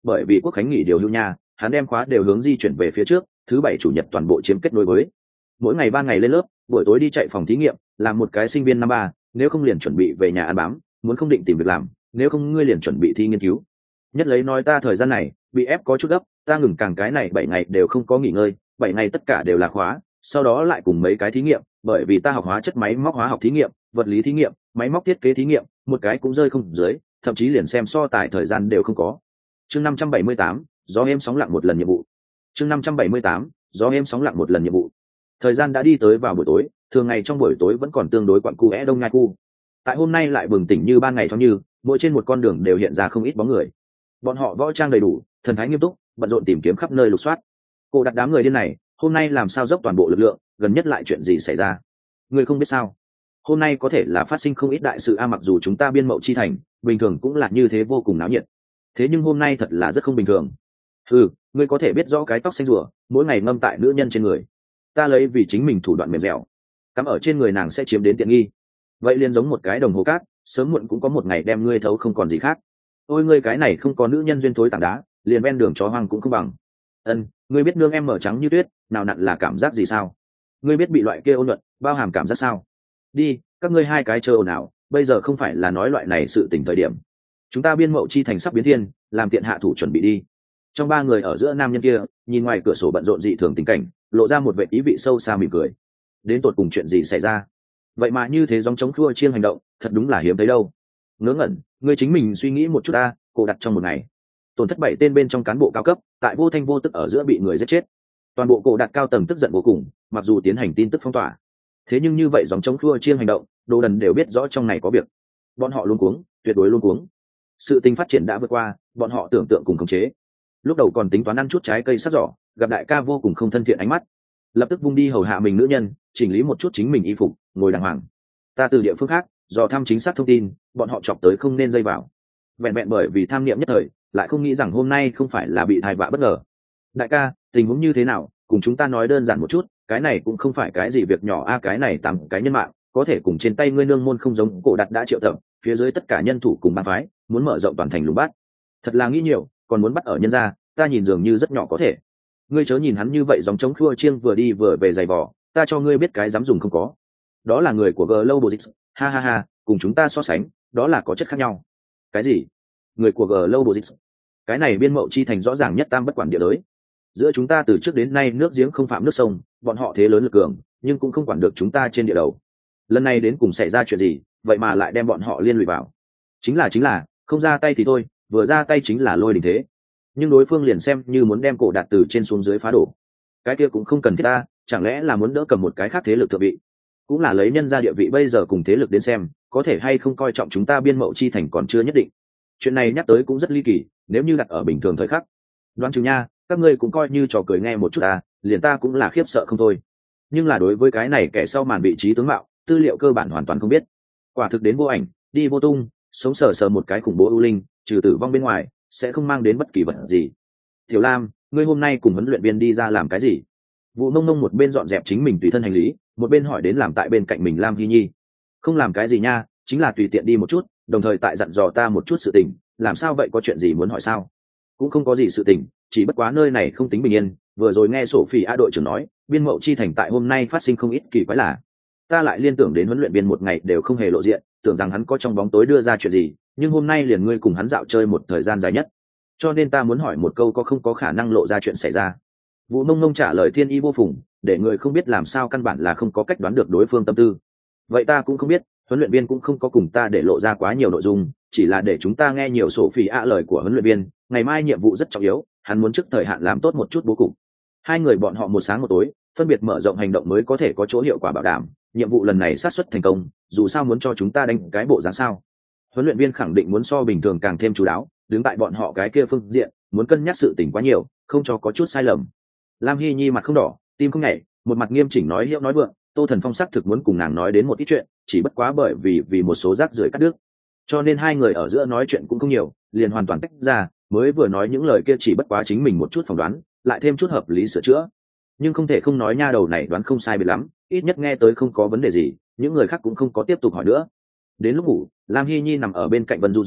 S1: bởi vì quốc khánh nghỉ điều hưu nha, hắn đem khóa đều hướng di chuyển về phía trước, thứ bảy chủ nhật toàn bộ chiếm kết nối với. Mỗi ngày ba ngày lên lớp, buổi tối đi chạy phòng thí nghiệm, làm một cái sinh viên năm ba, nếu không liền chuẩn bị về nhà ăn bám, muốn không định tìm việc làm, nếu không ngươi liền chuẩn bị thi nghiên cứu. Nhất lấy nói ta thời gian này bị ép có chút gấp, ta ngừng càng cái này bảy ngày đều không có nghỉ ngơi, bảy ngày tất cả đều là khóa, sau đó lại cùng mấy cái thí nghiệm, bởi vì ta học hóa chất máy móc hóa học thí nghiệm, vật lý thí nghiệm, máy móc thiết kế thí nghiệm, một cái cũng rơi không dưới, thậm chí liền xem so tài thời gian đều không có. Chương năm trăm bảy mươi tám, gió êm sóng lặng một lần nhiệm vụ. Chương năm trăm bảy mươi tám, gió êm sóng lặng một lần nhiệm vụ. Thời gian đã đi tới vào buổi tối, thường ngày trong buổi tối vẫn còn tương đối quặn cu é đông ngai khu. Tại hôm nay lại bừng tỉnh như ban ngày thoáng như, mỗi trên một con đường đều hiện ra không ít bóng người. Bọn họ võ trang đầy đủ, thần thái nghiêm túc, bận rộn tìm kiếm khắp nơi lục soát. Cô đặt đám người điên này, hôm nay làm sao dốc toàn bộ lực lượng, gần nhất lại chuyện gì xảy ra? Người không biết sao? Hôm nay có thể là phát sinh không ít đại sự a, mặc dù chúng ta biên mậu chi thành, bình thường cũng là như thế vô cùng náo nhiệt. Thế nhưng hôm nay thật là rất không bình thường. Ừ, ngươi có thể biết rõ cái tóc xanh rùa, mỗi ngày ngâm tại nữ nhân trên người. Ta lấy vì chính mình thủ đoạn mềm dẻo, cắm ở trên người nàng sẽ chiếm đến tiện nghi. Vậy liền giống một cái đồng hồ cát, sớm muộn cũng có một ngày đem ngươi thấu không còn gì khác. Ôi ngươi cái này không có nữ nhân duyên thối tảng đá, liền ven đường chó hoang cũng không bằng. Ân, ngươi biết nương em mở trắng như tuyết, nào nặn là cảm giác gì sao? Ngươi biết bị loại kia ôn nhuận, bao hàm cảm giác sao? Đi, các ngươi hai cái chờ ồn ào, bây giờ không phải là nói loại này sự tình thời điểm. Chúng ta biên mậu chi thành sắp biến thiên, làm tiện hạ thủ chuẩn bị đi. Trong ba người ở giữa nam nhân kia, nhìn ngoài cửa sổ bận rộn dị thường tình cảnh, lộ ra một vẻ ý vị sâu xa mỉm cười. Đến tột cùng chuyện gì xảy ra? Vậy mà như thế giống chống khua chiêng hành động, thật đúng là hiếm thấy đâu. Ngớ ngẩn, ngươi chính mình suy nghĩ một chút ta, cô đặt trong một ngày tổn thất bảy tên bên trong cán bộ cao cấp, tại vô thanh vô tức ở giữa bị người giết chết. Toàn bộ cổ đạt cao tầng tức giận vô cùng, mặc dù tiến hành tin tức phong tỏa, thế nhưng như vậy dòng chống khua chiêng hành động, đồ đần đều biết rõ trong này có việc. Bọn họ luôn cuống, tuyệt đối luôn cuống. Sự tình phát triển đã vượt qua bọn họ tưởng tượng cùng khống chế. Lúc đầu còn tính toán ăn chút trái cây sắc giỏ, gặp đại ca vô cùng không thân thiện ánh mắt, lập tức vung đi hầu hạ mình nữ nhân, chỉnh lý một chút chính mình y phục, ngồi đàng hoàng. Ta từ địa phương khác dò thăm chính xác thông tin, bọn họ chọc tới không nên dây vào. Vẹn vẹn bởi vì tham niệm nhất thời, lại không nghĩ rằng hôm nay không phải là bị thai vạ bất ngờ. Đại ca, tình huống như thế nào, cùng chúng ta nói đơn giản một chút, cái này cũng không phải cái gì việc nhỏ a, cái này tám cái nhân mạng có thể cùng trên tay ngươi nương môn không giống. Cổ đặt đã triệu tập phía dưới tất cả nhân thủ cùng bang phái, muốn mở rộng toàn thành lùng bắt. Thật là nghĩ nhiều, còn muốn bắt ở nhân gia, ta nhìn dường như rất nhỏ có thể. Ngươi chớ nhìn hắn như vậy giống chống khua chiêng vừa đi vừa về giày vò, ta cho ngươi biết cái dám dùng không có. Đó là người của Global, ha ha ha, cùng chúng ta so sánh, đó là có chất khác nhau. Cái gì? Người của Global? Cái này biên mậu chi thành rõ ràng nhất tam bất quản địa đới. Giữa chúng ta từ trước đến nay nước giếng không phạm nước sông, bọn họ thế lớn lực cường, nhưng cũng không quản được chúng ta trên địa đầu. Lần này đến cùng xảy ra chuyện gì, vậy mà lại đem bọn họ liên lụy vào? Chính là chính là, không ra tay thì thôi, vừa ra tay chính là lôi đình thế. Nhưng đối phương liền xem như muốn đem cổ đạt từ trên xuống dưới phá đổ. Cái kia cũng không cần thiết ta, chẳng lẽ là muốn đỡ cầm một cái khác thế lực thượng vị? Cũng là lấy nhân ra địa vị bây giờ cùng thế lực đến xem, có thể hay không coi trọng chúng ta biên mậu chi thành còn chưa nhất định. Chuyện này nhắc tới cũng rất ly kỳ, nếu như đặt ở bình thường thời khắc, đoán chừng nha, các ngươi cũng coi như trò cười nghe một chút à, liền ta cũng là khiếp sợ không thôi. Nhưng là đối với cái này kẻ sau màn vị trí tướng mạo, tư liệu cơ bản hoàn toàn không biết. Quả thực đến vô ảnh, đi vô tung, sống sờ sờ một cái khủng bố ưu linh, trừ tử vong bên ngoài, sẽ không mang đến bất kỳ vật gì. Tiểu Lam, ngươi hôm nay cùng huấn luyện viên đi ra làm cái gì? Vụ Mông Mông một bên dọn dẹp chính mình tùy thân hành lý, một bên hỏi đến làm tại bên cạnh mình Lam Hy Nhi. Không làm cái gì nha, chính là tùy tiện đi một chút, đồng thời tại dặn dò ta một chút sự tình. Làm sao vậy, có chuyện gì muốn hỏi sao? Cũng không có gì sự tình, chỉ bất quá nơi này không tính bình yên. Vừa rồi nghe Sophie A đội trưởng nói, biên mậu chi thành tại hôm nay phát sinh không ít kỳ quái lạ. Ta lại liên tưởng đến huấn luyện viên một ngày đều không hề lộ diện, tưởng rằng hắn có trong bóng tối đưa ra chuyện gì, nhưng hôm nay liền ngươi cùng hắn dạo chơi một thời gian dài nhất, cho nên ta muốn hỏi một câu, có không có khả năng lộ ra chuyện xảy ra? Vũ Mông Mông trả lời thiên y vô phùng, để người không biết làm sao, căn bản là không có cách đoán được đối phương tâm tư. Vậy ta cũng không biết, huấn luyện viên cũng không có cùng ta để lộ ra quá nhiều nội dung, chỉ là để chúng ta nghe nhiều sổ phỉ ạ lời của huấn luyện viên. Ngày mai nhiệm vụ rất trọng yếu, hắn muốn trước thời hạn làm tốt một chút bố cục. Hai người bọn họ một sáng một tối, phân biệt mở rộng hành động mới có thể có chỗ hiệu quả bảo đảm. Nhiệm vụ lần này sát xuất thành công, dù sao muốn cho chúng ta đánh cái bộ dáng sao? Huấn luyện viên khẳng định muốn so bình thường càng thêm chú đáo, đứng tại bọn họ cái kia phương diện, muốn cân nhắc sự tình quá nhiều, không cho có chút sai lầm. Lam Hy Nhi mặt không đỏ, tim không nhảy, một mặt nghiêm chỉnh nói hiệu nói vượng. Tô Thần Phong sắc thực muốn cùng nàng nói đến một ít chuyện, chỉ bất quá bởi vì vì một số rác rưởi cắt đứt, cho nên hai người ở giữa nói chuyện cũng không nhiều, liền hoàn toàn tách ra. Mới vừa nói những lời kia chỉ bất quá chính mình một chút phỏng đoán, lại thêm chút hợp lý sửa chữa. Nhưng không thể không nói nha đầu này đoán không sai biệt lắm, ít nhất nghe tới không có vấn đề gì, những người khác cũng không có tiếp tục hỏi nữa. Đến lúc ngủ, Lam Hy Nhi nằm ở bên cạnh Vân Du Du,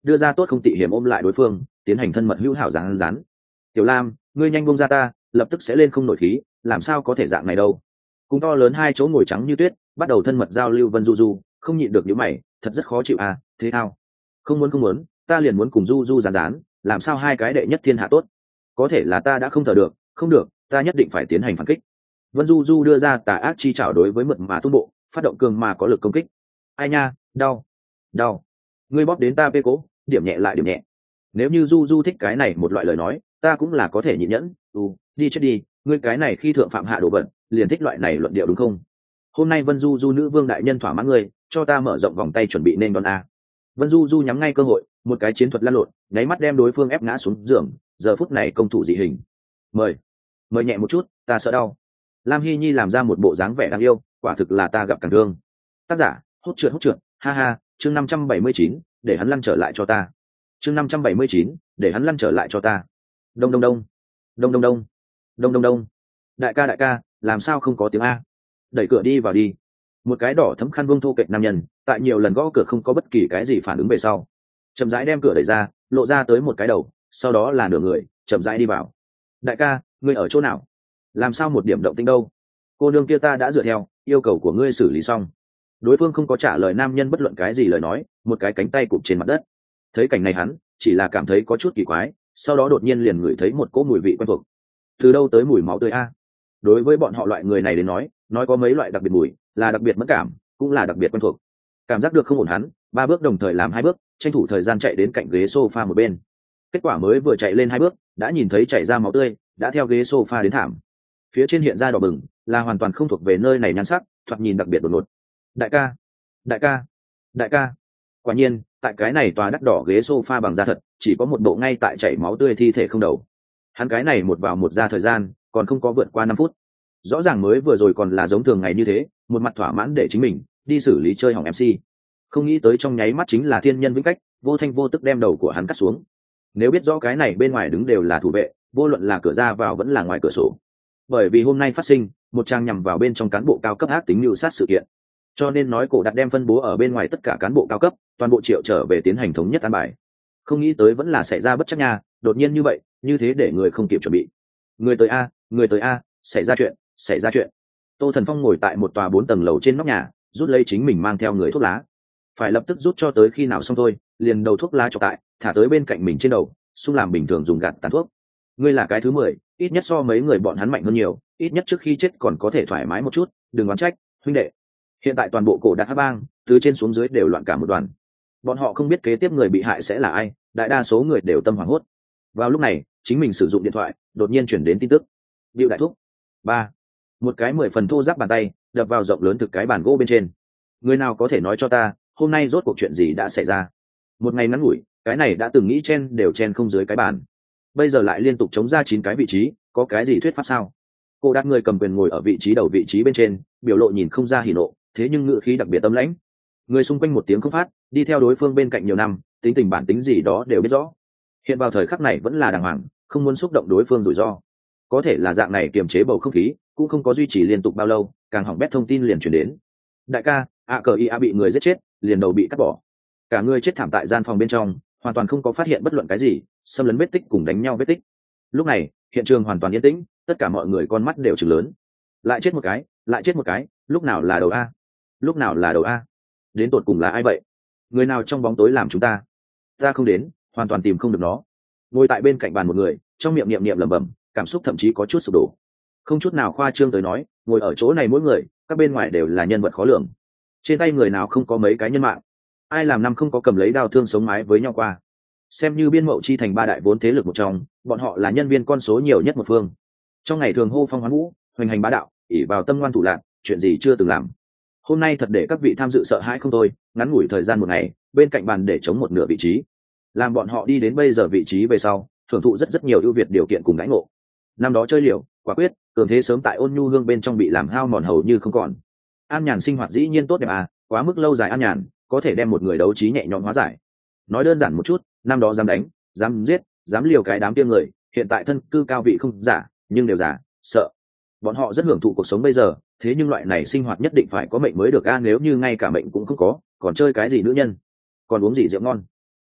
S1: đưa ra tốt không tị hiểm ôm lại đối phương, tiến hành thân mật hữu hảo rán rán. Tiểu Lam, ngươi nhanh buông ra ta, lập tức sẽ lên không nổi khí, làm sao có thể dạng này đâu. Cùng to lớn hai chỗ ngồi trắng như tuyết, bắt đầu thân mật giao lưu. Vân Du Du không nhịn được những mày, thật rất khó chịu à, thế thao. Không muốn không muốn, ta liền muốn cùng Du Du rán rán, làm sao hai cái đệ nhất thiên hạ tốt. Có thể là ta đã không thở được, không được, ta nhất định phải tiến hành phản kích. Vân Du Du đưa ra tà ác chi chảo đối với mượt mà tung bộ, phát động cường mà có lực công kích. Ai nha, đau, đau. Ngươi bóp đến ta vê cố, điểm nhẹ lại điểm nhẹ. Nếu như Du Du thích cái này một loại lời nói, ta cũng là có thể nhịn nhẫn. Ừ, đi chết đi, ngươi cái này khi thượng phạm hạ đồ vật, liền thích loại này luận điệu đúng không? Hôm nay Vân Du Du nữ vương đại nhân thỏa mãn ngươi, cho ta mở rộng vòng tay chuẩn bị nên đón a. Vân Du Du nhắm ngay cơ hội, một cái chiến thuật lăn lộn, nháy mắt đem đối phương ép ngã xuống giường. Giờ phút này công thủ dị hình. Mời, mời nhẹ một chút, ta sợ đau. Lam Hy Nhi làm ra một bộ dáng vẻ đáng yêu, quả thực là ta gặp càng thương. Tác giả, hốt trượt hốt trượt, ha ha. Chương năm trăm bảy mươi chín, để hắn lăn trở lại cho ta. Chương năm trăm bảy mươi chín, để hắn lăn trở lại cho ta. Đông đông đông, đông đông đông, đông đông đông. Đại ca đại ca, làm sao không có tiếng a? Đẩy cửa đi vào đi. Một cái đỏ thấm khăn vuông thô kệch nam nhân, tại nhiều lần gõ cửa không có bất kỳ cái gì phản ứng về sau, chậm rãi đem cửa đẩy ra, lộ ra tới một cái đầu, sau đó là nửa người, chậm rãi đi vào. Đại ca, ngươi ở chỗ nào? Làm sao một điểm động tĩnh đâu? Cô nương kia ta đã dựa theo yêu cầu của ngươi xử lý xong. Đối phương không có trả lời nam nhân bất luận cái gì lời nói, một cái cánh tay cụp trên mặt đất. Thấy cảnh này hắn chỉ là cảm thấy có chút kỳ quái, sau đó đột nhiên liền ngửi thấy một cỗ mùi vị quen thuộc. Từ đâu tới mùi máu tươi a? Đối với bọn họ loại người này đến nói, nói có mấy loại đặc biệt mùi, là đặc biệt mất cảm, cũng là đặc biệt quen thuộc. Cảm giác được không ổn hắn, ba bước đồng thời làm hai bước, tranh thủ thời gian chạy đến cạnh ghế sofa một bên. Kết quả mới vừa chạy lên hai bước, đã nhìn thấy chảy ra máu tươi, đã theo ghế sofa đến thảm. Phía trên hiện ra đỏ bừng, là hoàn toàn không thuộc về nơi này nhan sắc, thoạt nhìn đặc biệt đột ngột. Đại ca, đại ca, đại ca. Quả nhiên, tại cái này tòa đắt đỏ ghế sofa bằng da thật, chỉ có một bộ ngay tại chảy máu tươi thi thể không đầu. Hắn cái này một vào một ra thời gian, còn không có vượt qua năm phút. Rõ ràng mới vừa rồi còn là giống thường ngày như thế, một mặt thỏa mãn để chính mình đi xử lý chơi hỏng em xê. Không nghĩ tới trong nháy mắt chính là thiên nhân vĩnh cách, vô thanh vô tức đem đầu của hắn cắt xuống. Nếu biết rõ cái này bên ngoài đứng đều là thủ vệ, vô luận là cửa ra vào vẫn là ngoài cửa sổ. Bởi vì hôm nay phát sinh một trang nhằm vào bên trong cán bộ cao cấp ác tính mưu sát sự kiện, cho nên nói cổ đặt đem phân bố ở bên ngoài tất cả cán bộ cao cấp, toàn bộ triệu trở về tiến hành thống nhất an bài. Không nghĩ tới vẫn là xảy ra bất trắc nha, đột nhiên như vậy, như thế để người không kịp chuẩn bị. Người tới a, người tới a, xảy ra chuyện, xảy ra chuyện. Tô Thần Phong ngồi tại một tòa bốn tầng lầu trên nóc nhà, rút lấy chính mình mang theo người thuốc lá. Phải lập tức rút cho tới khi nào xong thôi, liền đầu thuốc lá chọc tại, thả tới bên cạnh mình trên đầu, xung làm bình thường dùng gạt tàn thuốc. Ngươi là cái thứ mười, ít nhất so mấy người bọn hắn mạnh hơn nhiều, ít nhất trước khi chết còn có thể thoải mái một chút, đừng oán trách, huynh đệ. Hiện tại toàn bộ cổ đạt hắc bang, từ trên xuống dưới đều loạn cả một đoàn. Bọn họ không biết kế tiếp người bị hại sẽ là ai, đại đa số người đều tâm hoảng hốt. Vào lúc này, chính mình sử dụng điện thoại, đột nhiên chuyển đến tin tức. Điệu đại thúc. Ba. Một cái mười phần thô ráp bàn tay, đập vào rộng lớn thực cái bàn gỗ bên trên. Người nào có thể nói cho ta, hôm nay rốt cuộc chuyện gì đã xảy ra? Một ngày ngắn ngủi, cái này đã từng nghĩ chen đều chen không dưới cái bàn. Bây giờ lại liên tục chống ra chín cái vị trí, có cái gì thuyết pháp sao? Cô đặt người cầm quyền ngồi ở vị trí đầu vị trí bên trên, biểu lộ nhìn không ra hỉ nộ, thế nhưng ngữ khí đặc biệt tâm lãnh. Người xung quanh một tiếng không phát, đi theo đối phương bên cạnh nhiều năm, tính tình bản tính gì đó đều biết rõ. Hiện vào thời khắc này vẫn là đàng hoàng, không muốn xúc động đối phương rủi ro. Có thể là dạng này kiềm chế bầu không khí, cũng không có duy trì liên tục bao lâu, càng hỏng bét thông tin liền truyền đến. Đại ca, a cờ i a bị người giết chết, liền đầu bị cắt bỏ. Cả người chết thảm tại gian phòng bên trong, hoàn toàn không có phát hiện bất luận cái gì, xâm lấn vết tích cùng đánh nhau vết tích. Lúc này, hiện trường hoàn toàn yên tĩnh, tất cả mọi người con mắt đều trừng lớn. Lại chết một cái, lại chết một cái, lúc nào là đầu a? Lúc nào là đầu a? Đến tột cùng là ai vậy? Người nào trong bóng tối làm chúng ta? Ta không đến, hoàn toàn tìm không được nó. Ngồi tại bên cạnh bàn một người, trong miệng niệm niệm lẩm bẩm, cảm xúc thậm chí có chút sụp đổ. Không chút nào khoa trương tới nói, ngồi ở chỗ này mỗi người, các bên ngoài đều là nhân vật khó lường. Trên tay người nào không có mấy cái nhân mạng? Ai làm năm không có cầm lấy đao thương sống mái với nhau qua? Xem như biên mậu chi thành ba đại vốn thế lực một trong, bọn họ là nhân viên con số nhiều nhất một phương. Trong ngày thường hô phong hoán vũ, hoành hành bá đạo, ỷ vào tâm ngoan thủ lạn, chuyện gì chưa từng làm. Hôm nay thật để các vị tham dự sợ hãi không thôi, ngắn ngủi thời gian một ngày, bên cạnh bàn để chống một nửa vị trí, làm bọn họ đi đến bây giờ vị trí về sau, thưởng thụ rất rất nhiều ưu việt điều kiện cùng đãi ngộ. Năm đó chơi liều, quả quyết, cường thế sớm tại Ôn Nhu Hương bên trong bị làm hao mòn hầu như không còn. An nhàn sinh hoạt dĩ nhiên tốt đẹp à, quá mức lâu dài an nhàn, có thể đem một người đấu trí nhẹ nhõm hóa giải. Nói đơn giản một chút, năm đó dám đánh, dám giết, dám liều cái đám tiêm người, hiện tại thân cư cao vị không giả, nhưng đều giả, sợ. Bọn họ rất hưởng thụ cuộc sống bây giờ, thế nhưng loại này sinh hoạt nhất định phải có mệnh mới được a, nếu như ngay cả mệnh cũng không có, còn chơi cái gì nữ nhân, còn uống gì rượu ngon.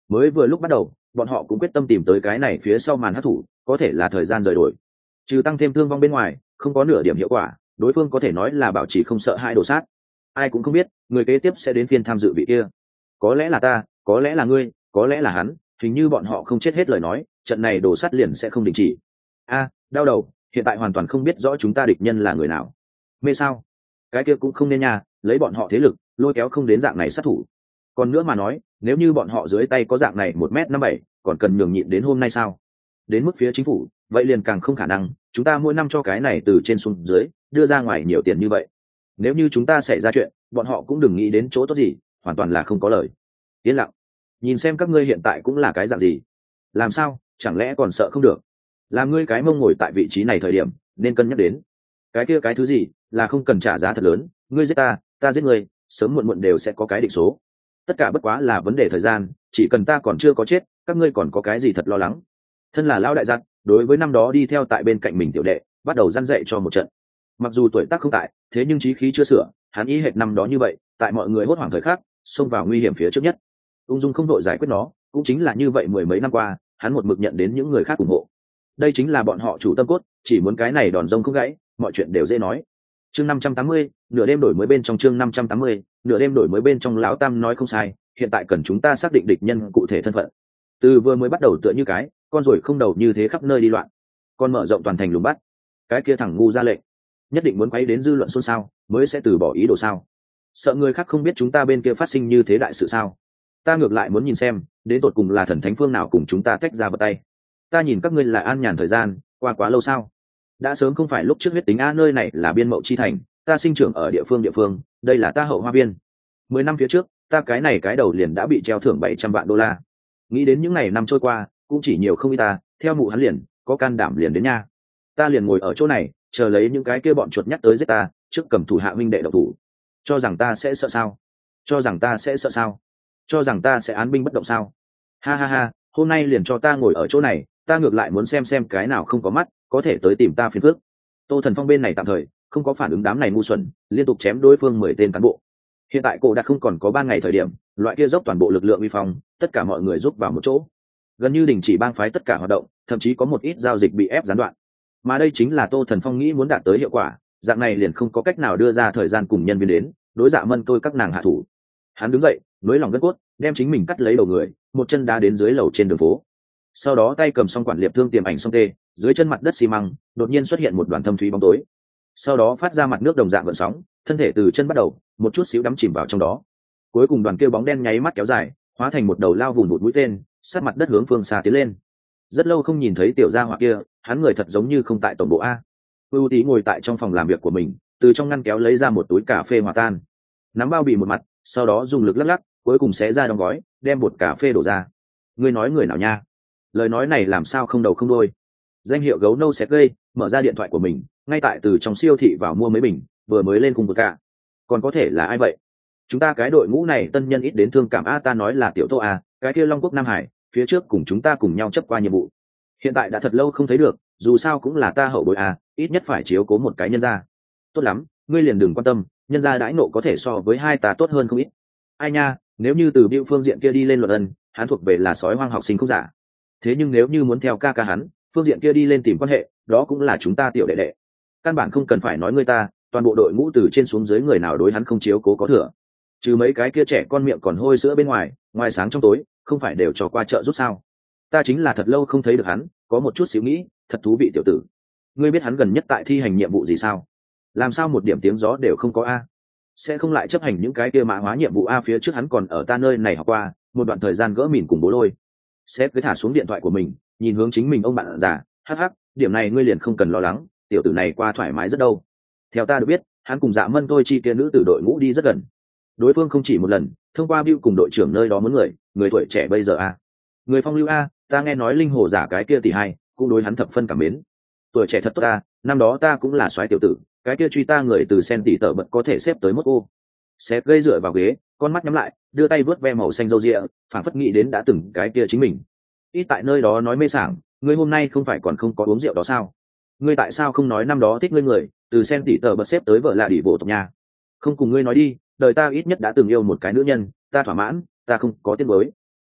S1: mới vừa lúc bắt đầu bọn họ cũng quyết tâm tìm tới cái này phía sau màn hát thủ, có thể là thời gian rời đổi, trừ tăng thêm thương vong bên ngoài không có nửa điểm hiệu quả. Đối phương có thể nói là bảo trì không sợ hai đồ sát. Ai cũng không biết người kế tiếp sẽ đến phiên tham dự vị kia, có lẽ là ta, có lẽ là ngươi, có lẽ là hắn. Hình như bọn họ không chết hết lời nói, trận này đồ sát liền sẽ không đình chỉ. A, đau đầu, hiện tại hoàn toàn không biết rõ chúng ta địch nhân là người nào. Mê sao? Cái kia cũng không nên nha, lấy bọn họ thế lực lôi kéo không đến dạng này sát thủ. Còn nữa mà nói, nếu như bọn họ dưới tay có dạng này một mét năm bảy, còn cần nhường nhịn đến hôm nay sao? Đến mức phía chính phủ, vậy liền càng không khả năng. Chúng ta mỗi năm cho cái này từ trên xuống dưới đưa ra ngoài nhiều tiền như vậy, nếu như chúng ta xảy ra chuyện, bọn họ cũng đừng nghĩ đến chỗ tốt gì, hoàn toàn là không có lời. Yên lặng, nhìn xem các ngươi hiện tại cũng là cái dạng gì. Làm sao, chẳng lẽ còn sợ không được? Làm ngươi cái mông ngồi tại vị trí này thời điểm nên cân nhắc đến cái kia cái thứ gì là không cần trả giá thật lớn. Ngươi giết ta, ta giết ngươi, sớm muộn muộn đều sẽ có cái định số. Tất cả bất quá là vấn đề thời gian, chỉ cần ta còn chưa có chết, các ngươi còn có cái gì thật lo lắng. Thân là lão đại giặc, đối với năm đó đi theo tại bên cạnh mình tiểu đệ bắt đầu răn dạy cho một trận. Mặc dù tuổi tác không tại, thế nhưng chí khí chưa sửa, hắn ý hệt năm đó như vậy, tại mọi người hốt hoảng thời khắc xông vào nguy hiểm phía trước nhất, ung dung không đội giải quyết nó. Cũng chính là như vậy, mười mấy năm qua hắn một mực nhận đến những người khác ủng hộ. Đây chính là bọn họ chủ tâm cốt, chỉ muốn cái này đòn rông không gãy, mọi chuyện đều dễ nói. Chương năm trăm tám mươi, nửa đêm đổi mới bên trong chương năm trăm tám mươi, nửa đêm đổi mới bên trong. Lão Tam nói không sai, hiện tại cần chúng ta xác định địch nhân cụ thể thân phận. Từ vừa mới bắt đầu tựa như cái con ruồi không đầu như thế khắp nơi đi loạn, còn mở rộng toàn thành lùng bắt. Cái kia thằng ngu ra lệnh, nhất định muốn quấy đến dư luận xôn xao mới sẽ từ bỏ ý đồ sao? Sợ người khác không biết chúng ta bên kia phát sinh như thế đại sự sao? Ta ngược lại muốn nhìn xem đến tột cùng là thần thánh phương nào cùng chúng ta tách ra vật tay. Ta nhìn các ngươi là an nhàn thời gian qua quá lâu sao? Đã sớm không phải lúc trước huyết tính a, nơi này là biên mậu chi thành, ta sinh trưởng ở địa phương địa phương, đây là ta hậu hoa viên. Mười năm phía trước ta cái này cái đầu liền đã bị treo thưởng bảy trăm vạn đô la. Nghĩ đến những ngày năm trôi qua cũng chỉ nhiều không ít ta, theo mụ hắn liền có can đảm liền đến nha. Ta liền ngồi ở chỗ này chờ lấy những cái kia bọn chuột nhắt tới giết ta, trước cầm thủ hạ minh đệ độc thủ. Cho rằng ta sẽ sợ sao? Cho rằng ta sẽ sợ sao? Cho rằng ta sẽ án binh bất động sao? Ha ha ha, hôm nay liền cho ta ngồi ở chỗ này, ta ngược lại muốn xem xem cái nào không có mắt có thể tới tìm ta phiền phức. Tô Thần Phong bên này tạm thời không có phản ứng đám này ngu xuẩn, liên tục chém đối phương mười tên cán bộ. Hiện tại cổ đạt không còn có ban ngày thời điểm loại kia dốc toàn bộ lực lượng uy phong, tất cả mọi người giúp vào một chỗ, gần như đình chỉ bang phái tất cả hoạt động, thậm chí có một ít giao dịch bị ép gián đoạn. Mà đây chính là Tô Thần Phong nghĩ muốn đạt tới hiệu quả, dạng này liền không có cách nào đưa ra thời gian cùng nhân viên đến đối Dạ Mân tôi các nàng hạ thủ. Hắn đứng dậy nối lòng gân cốt, đem chính mình cắt lấy đầu người, một chân đá đến dưới lầu trên đường phố. Sau đó tay cầm song quản liệp thương tiềm ảnh song tê, dưới chân mặt đất xi măng đột nhiên xuất hiện một đoàn thâm thúy bóng tối, sau đó phát ra mặt nước đồng dạng gợn sóng, thân thể từ chân bắt đầu một chút xíu đắm chìm vào trong đó. Cuối cùng đoàn kia bóng đen nháy mắt kéo dài, hóa thành một đầu lao vùng một mũi tên, sát mặt đất hướng phương xa tiến lên. Rất lâu không nhìn thấy tiểu gia hỏa kia, hắn người thật giống như không tại tổng bộ a. Ưu Tí ngồi tại trong phòng làm việc của mình, từ trong ngăn kéo lấy ra một túi cà phê hòa tan, nắm bao bì một mặt, sau đó dùng lực lắc lắc, cuối cùng xé ra đóng gói, đem bột cà phê đổ ra. Ngươi nói người nào nha? Lời nói này làm sao không đầu không đuôi? Danh hiệu gấu nâu xẹt gây, mở ra điện thoại của mình, ngay tại từ trong siêu thị vào mua mấy bình, vừa mới lên cùng vừa cả. Còn có thể là ai vậy? Chúng ta cái đội ngũ này tân nhân ít đến thương cảm a. Ta nói là tiểu Tô a, cái kia Long Quốc Nam Hải, phía trước cùng chúng ta cùng nhau chấp qua nhiệm vụ. Hiện tại đã thật lâu không thấy được, dù sao cũng là ta hậu bối a, ít nhất phải chiếu cố một cái nhân gia. Tốt lắm, ngươi liền đừng quan tâm, nhân gia đãi nộ có thể so với hai ta tốt hơn không ít. Ai nha, nếu như từ Bưu phương diện kia đi lên luận ân, hắn thuộc về là sói hoang học sinh không giả. Thế nhưng nếu như muốn theo ca ca hắn, phương diện kia đi lên tìm quan hệ, đó cũng là chúng ta tiểu đệ đệ. Căn bản không cần phải nói người ta, toàn bộ đội ngũ từ trên xuống dưới người nào đối hắn không chiếu cố có thừa. Trừ mấy cái kia trẻ con miệng còn hôi sữa bên ngoài, ngoài sáng trong tối, không phải đều cho qua chợ rút sao? Ta chính là thật lâu không thấy được hắn, có một chút xíu nghĩ, thật thú vị tiểu tử. Ngươi biết hắn gần nhất tại thi hành nhiệm vụ gì sao? Làm sao một điểm tiếng gió đều không có a? Sẽ không lại chấp hành những cái kia mã hóa nhiệm vụ a? Phía trước hắn còn ở ta nơi này học qua, một đoạn thời gian gỡ mìn cùng bố lôi. Sếp cứ thả xuống điện thoại của mình, nhìn hướng chính mình ông bạn già, hắc hắc, điểm này ngươi liền không cần lo lắng, tiểu tử này qua thoải mái rất đâu. Theo ta được biết, hắn cùng Dạ Mân tôi chi kia nữ tử đội ngũ đi rất gần. Đối phương không chỉ một lần thông qua Bưu cùng đội trưởng nơi đó muốn người, người tuổi trẻ bây giờ a, người phong lưu a, ta nghe nói linh hồ giả cái kia tỷ hai cũng đối hắn thập phân cảm mến. Tuổi trẻ thật tốt ta, năm đó ta cũng là soái tiểu tử, cái kia truy ta người từ sen tỷ tở bật có thể xếp tới Moscow. Sếp gây dựa vào ghế, con mắt nhắm lại, đưa tay vớt ve màu xanh râu ria, phảng phất nghĩ đến đã từng cái kia chính mình. Ít tại nơi đó nói mê sảng, ngươi hôm nay không phải còn không có uống rượu đó sao? Ngươi tại sao không nói năm đó thích ngươi người từ sen tỷ tờ bật xếp tới vợ là đỉ bộ tộc nhà? Không cùng ngươi nói đi, đời ta ít nhất đã từng yêu một cái nữ nhân, ta thỏa mãn, ta không có tiếc nuối.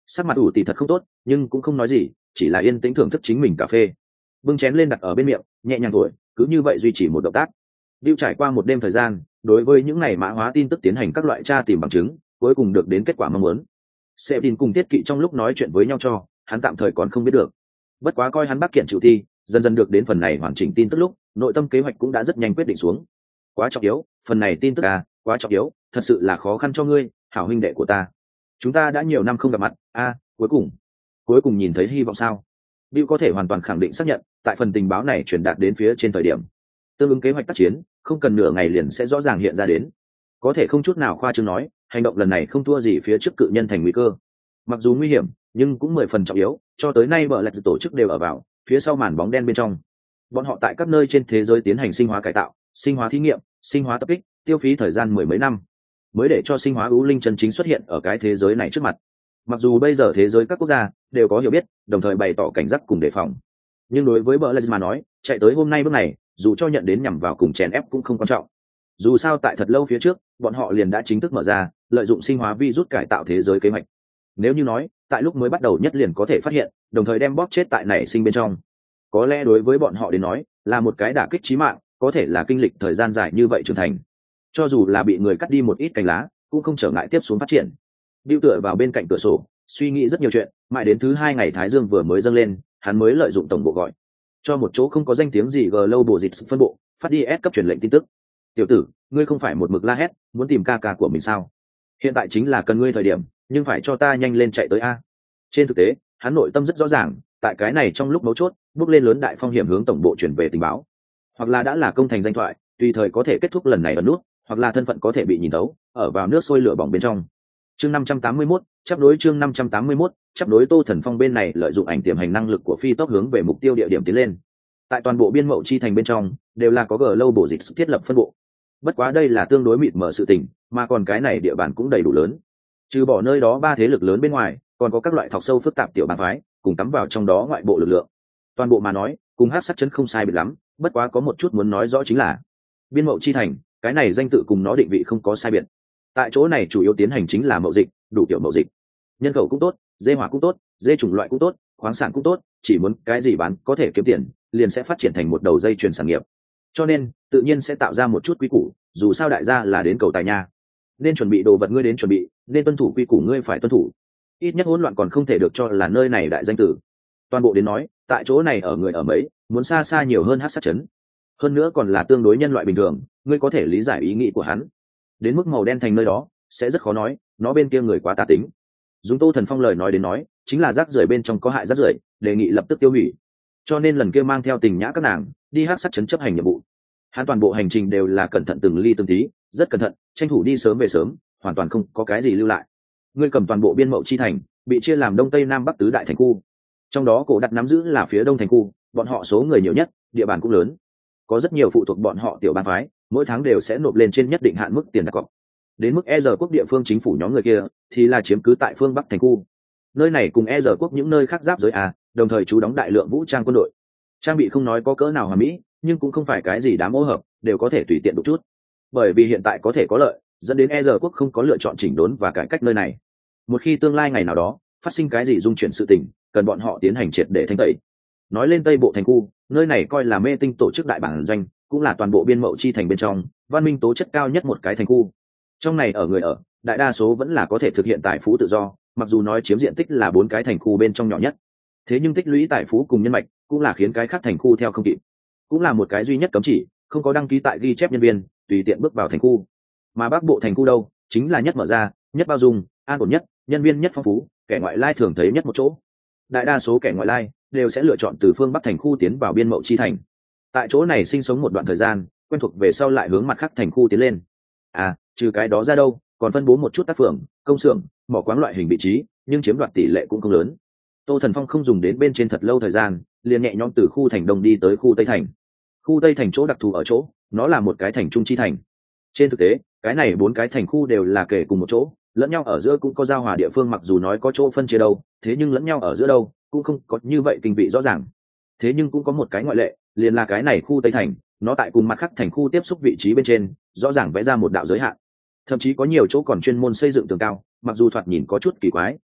S1: sắc mặt ủ tì thật không tốt nhưng cũng không nói gì, chỉ là yên tĩnh thưởng thức chính mình cà phê, bưng chén lên đặt ở bên miệng nhẹ nhàng thổi, cứ như vậy duy trì một động tác. Bill trải qua một đêm thời gian, đối với những ngày mã hóa tin tức tiến hành các loại tra tìm bằng chứng, cuối cùng được đến kết quả mong muốn. Sebin cùng Tiết Kỵ trong lúc nói chuyện với nhau cho, hắn tạm thời còn không biết được. Bất quá coi hắn bác kiện chịu thi, dần dần được đến phần này hoàn chỉnh tin tức lúc, nội tâm kế hoạch cũng đã rất nhanh quyết định xuống. Quá trọng yếu, phần này tin tức à, quá trọng yếu, thật sự là khó khăn cho ngươi, hảo huynh đệ của ta. Chúng ta đã nhiều năm không gặp mặt, a, à, cuối cùng, cuối cùng nhìn thấy hy vọng sao? Bill có thể hoàn toàn khẳng định xác nhận, tại phần tình báo này truyền đạt đến phía trên thời điểm, tương ứng kế hoạch tác chiến, không cần nửa ngày liền sẽ rõ ràng hiện ra đến. Có thể không chút nào khoa trương nói, hành động lần này không thua gì phía trước cự nhân thành nguy cơ. Mặc dù nguy hiểm, nhưng cũng mười phần trọng yếu, cho tới nay bờ lạch tổ chức đều ở vào phía sau màn bóng đen bên trong. Bọn họ tại các nơi trên thế giới tiến hành sinh hóa cải tạo, sinh hóa thí nghiệm, sinh hóa tập kích, tiêu phí thời gian mười mấy năm, mới để cho sinh hóa ưu linh chân chính xuất hiện ở cái thế giới này trước mặt. Mặc dù bây giờ thế giới các quốc gia đều có hiểu biết, đồng thời bày tỏ cảnh giác cùng đề phòng, nhưng đối với bờ lạch mà nói, chạy tới hôm nay bước này, dù cho nhận đến nhằm vào cùng chèn ép cũng không quan trọng. Dù sao tại thật lâu phía trước, bọn họ liền đã chính thức mở ra lợi dụng sinh hóa virus cải tạo thế giới kế hoạch. Nếu như nói tại lúc mới bắt đầu nhất liền có thể phát hiện, đồng thời đem bóp chết tại nảy sinh bên trong, có lẽ đối với bọn họ đến nói là một cái đả kích chí mạng, có thể là kinh lịch thời gian dài như vậy trưởng thành, cho dù là bị người cắt đi một ít cành lá cũng không trở ngại tiếp xuống phát triển. Bill tựa vào bên cạnh cửa sổ, suy nghĩ rất nhiều chuyện, mãi đến thứ hai ngày thái dương vừa mới dâng lên, hắn mới lợi dụng tổng bộ gọi cho một chỗ không có danh tiếng gì Global Dịch phân bộ, phát đi S cấp truyền lệnh tin tức. Tiểu tử, ngươi không phải một mực la hét muốn tìm ca ca của mình sao? Hiện tại chính là cần ngươi thời điểm, nhưng phải cho ta nhanh lên chạy tới a. Trên thực tế, hắn nội tâm rất rõ ràng, tại cái này trong lúc mấu chốt, bước lên lớn đại phong hiểm hướng tổng bộ chuyển về tình báo, hoặc là đã là công thành danh thoại, tùy thời có thể kết thúc lần này ở nút, hoặc là thân phận có thể bị nhìn thấu, ở vào nước sôi lửa bỏng bên trong. Chương năm trăm tám mươi mốt, chấp đối chương năm trăm tám mươi mốt, chấp đối Tô Thần Phong bên này lợi dụng ảnh tiềm hành năng lực của phi tốc hướng về mục tiêu địa điểm tiến lên. Tại toàn bộ biên mậu chi thành bên trong, đều là có Global Dịch thiết lập phân bộ. Bất quá đây là tương đối mịt mờ sự tình, mà còn cái này địa bàn cũng đầy đủ lớn. Trừ bỏ nơi đó ba thế lực lớn bên ngoài, còn có các loại thọc sâu phức tạp tiểu bang phái, cùng cắm vào trong đó ngoại bộ lực lượng. Toàn bộ mà nói, cùng Hắc Sát Trấn không sai biệt lắm, bất quá có một chút muốn nói rõ chính là, biên mậu chi thành, cái này danh tự cùng nó định vị không có sai biệt. Tại chỗ này chủ yếu tiến hành chính là mậu dịch, đủ kiểu mậu dịch. Nhân khẩu cũng tốt, dê hỏa cũng tốt, dê chủng loại cũng tốt, khoáng sản cũng tốt, chỉ muốn cái gì bán có thể kiếm tiền, liền sẽ phát triển thành một đầu dây chuyền sản nghiệp. Cho nên, tự nhiên sẽ tạo ra một chút quy củ, dù sao đại gia là đến cầu tài nha. Nên chuẩn bị đồ vật ngươi đến chuẩn bị, nên tuân thủ quy củ ngươi phải tuân thủ. Ít nhất hỗn loạn còn không thể được cho là nơi này đại danh tử. Toàn bộ đến nói, tại chỗ này ở người ở mấy, muốn xa xa nhiều hơn Hắc Sát Trấn. Hơn nữa còn là tương đối nhân loại bình thường, ngươi có thể lý giải ý nghĩ của hắn. Đến mức màu đen thành nơi đó, sẽ rất khó nói, nó bên kia người quá tà tính. Dùng Tô Thần Phong lời nói đến nói, chính là rác rưởi bên trong có hại rác rưởi, đề nghị lập tức tiêu hủy. Cho nên lần kia mang theo Tình Nhã các nàng đi Hắc Sát Trấn chấp hành nhiệm vụ. Hắn toàn bộ hành trình đều là cẩn thận từng ly từng tí, rất cẩn thận, tranh thủ đi sớm về sớm, hoàn toàn không có cái gì lưu lại. Ngươi cầm toàn bộ biên mậu chi thành, bị chia làm đông tây nam bắc tứ đại thành khu. Trong đó cổ đặt nắm giữ là phía đông thành khu, bọn họ số người nhiều nhất, địa bàn cũng lớn. Có rất nhiều phụ thuộc bọn họ tiểu bang phái, mỗi tháng đều sẽ nộp lên trên nhất định hạn mức tiền đặt cọc. Đến mức e rờ quốc địa phương chính phủ nhóm người kia thì là chiếm cứ tại phương bắc thành khu. Nơi này cùng e rờ quốc những nơi khác giáp giới à, đồng thời chú đóng đại lượng vũ trang quân đội. Trang bị không nói có cỡ nào hoàn mỹ, nhưng cũng không phải cái gì đáng mô hợp, đều có thể tùy tiện đục chút. Bởi vì hiện tại có thể có lợi, dẫn đến e rờ quốc không có lựa chọn chỉnh đốn và cải cách nơi này. Một khi tương lai ngày nào đó phát sinh cái gì dung chuyển sự tình, cần bọn họ tiến hành triệt để thanh tẩy. Nói lên tây bộ thành khu, nơi này coi là mê tinh tổ chức đại bản doanh, cũng là toàn bộ biên mậu chi thành bên trong văn minh tố chất cao nhất một cái thành khu. Trong này ở người ở, đại đa số vẫn là có thể thực hiện tài phú tự do, mặc dù nói chiếm diện tích là bốn cái thành khu bên trong nhỏ nhất, thế nhưng tích lũy tài phú cùng nhân mạch cũng là khiến cái khác thành khu theo không kịp, cũng là một cái duy nhất cấm chỉ, không có đăng ký tại ghi chép nhân viên tùy tiện bước vào thành khu. Mà bắc bộ thành khu đâu, chính là nhất mở ra, nhất bao dung, an ổn nhất, nhân viên nhất phong phú, kẻ ngoại lai thường thấy nhất một chỗ. Đại đa số kẻ ngoại lai đều sẽ lựa chọn từ phương bắc thành khu tiến vào biên mậu chi thành, tại chỗ này sinh sống một đoạn thời gian, quen thuộc về sau lại hướng mặt khác thành khu tiến lên. À, trừ cái đó ra đâu, còn phân bố một chút tác phường, công xưởng, mỏ khoáng loại hình vị trí, nhưng chiếm đoạt tỷ lệ cũng không lớn. Tô Thần Phong không dùng đến bên trên thật lâu thời gian, liền nhẹ nhõm từ khu thành đông đi tới khu tây thành. Khu tây thành chỗ đặc thù ở chỗ, nó là một cái thành trung chi thành. Trên thực tế, cái này bốn cái thành khu đều là kể cùng một chỗ, lẫn nhau ở giữa cũng có giao hòa địa phương, mặc dù nói có chỗ phân chia đâu, thế nhưng lẫn nhau ở giữa đâu cũng không có như vậy kinh vị rõ ràng. Thế nhưng cũng có một cái ngoại lệ, liền là cái này khu tây thành, nó tại cùng mặt khác thành khu tiếp xúc vị trí bên trên, rõ ràng vẽ ra một đạo giới hạn. Thậm chí có nhiều chỗ còn chuyên môn xây dựng tường cao, mặc dù thoạt nhìn có chút kỳ quái,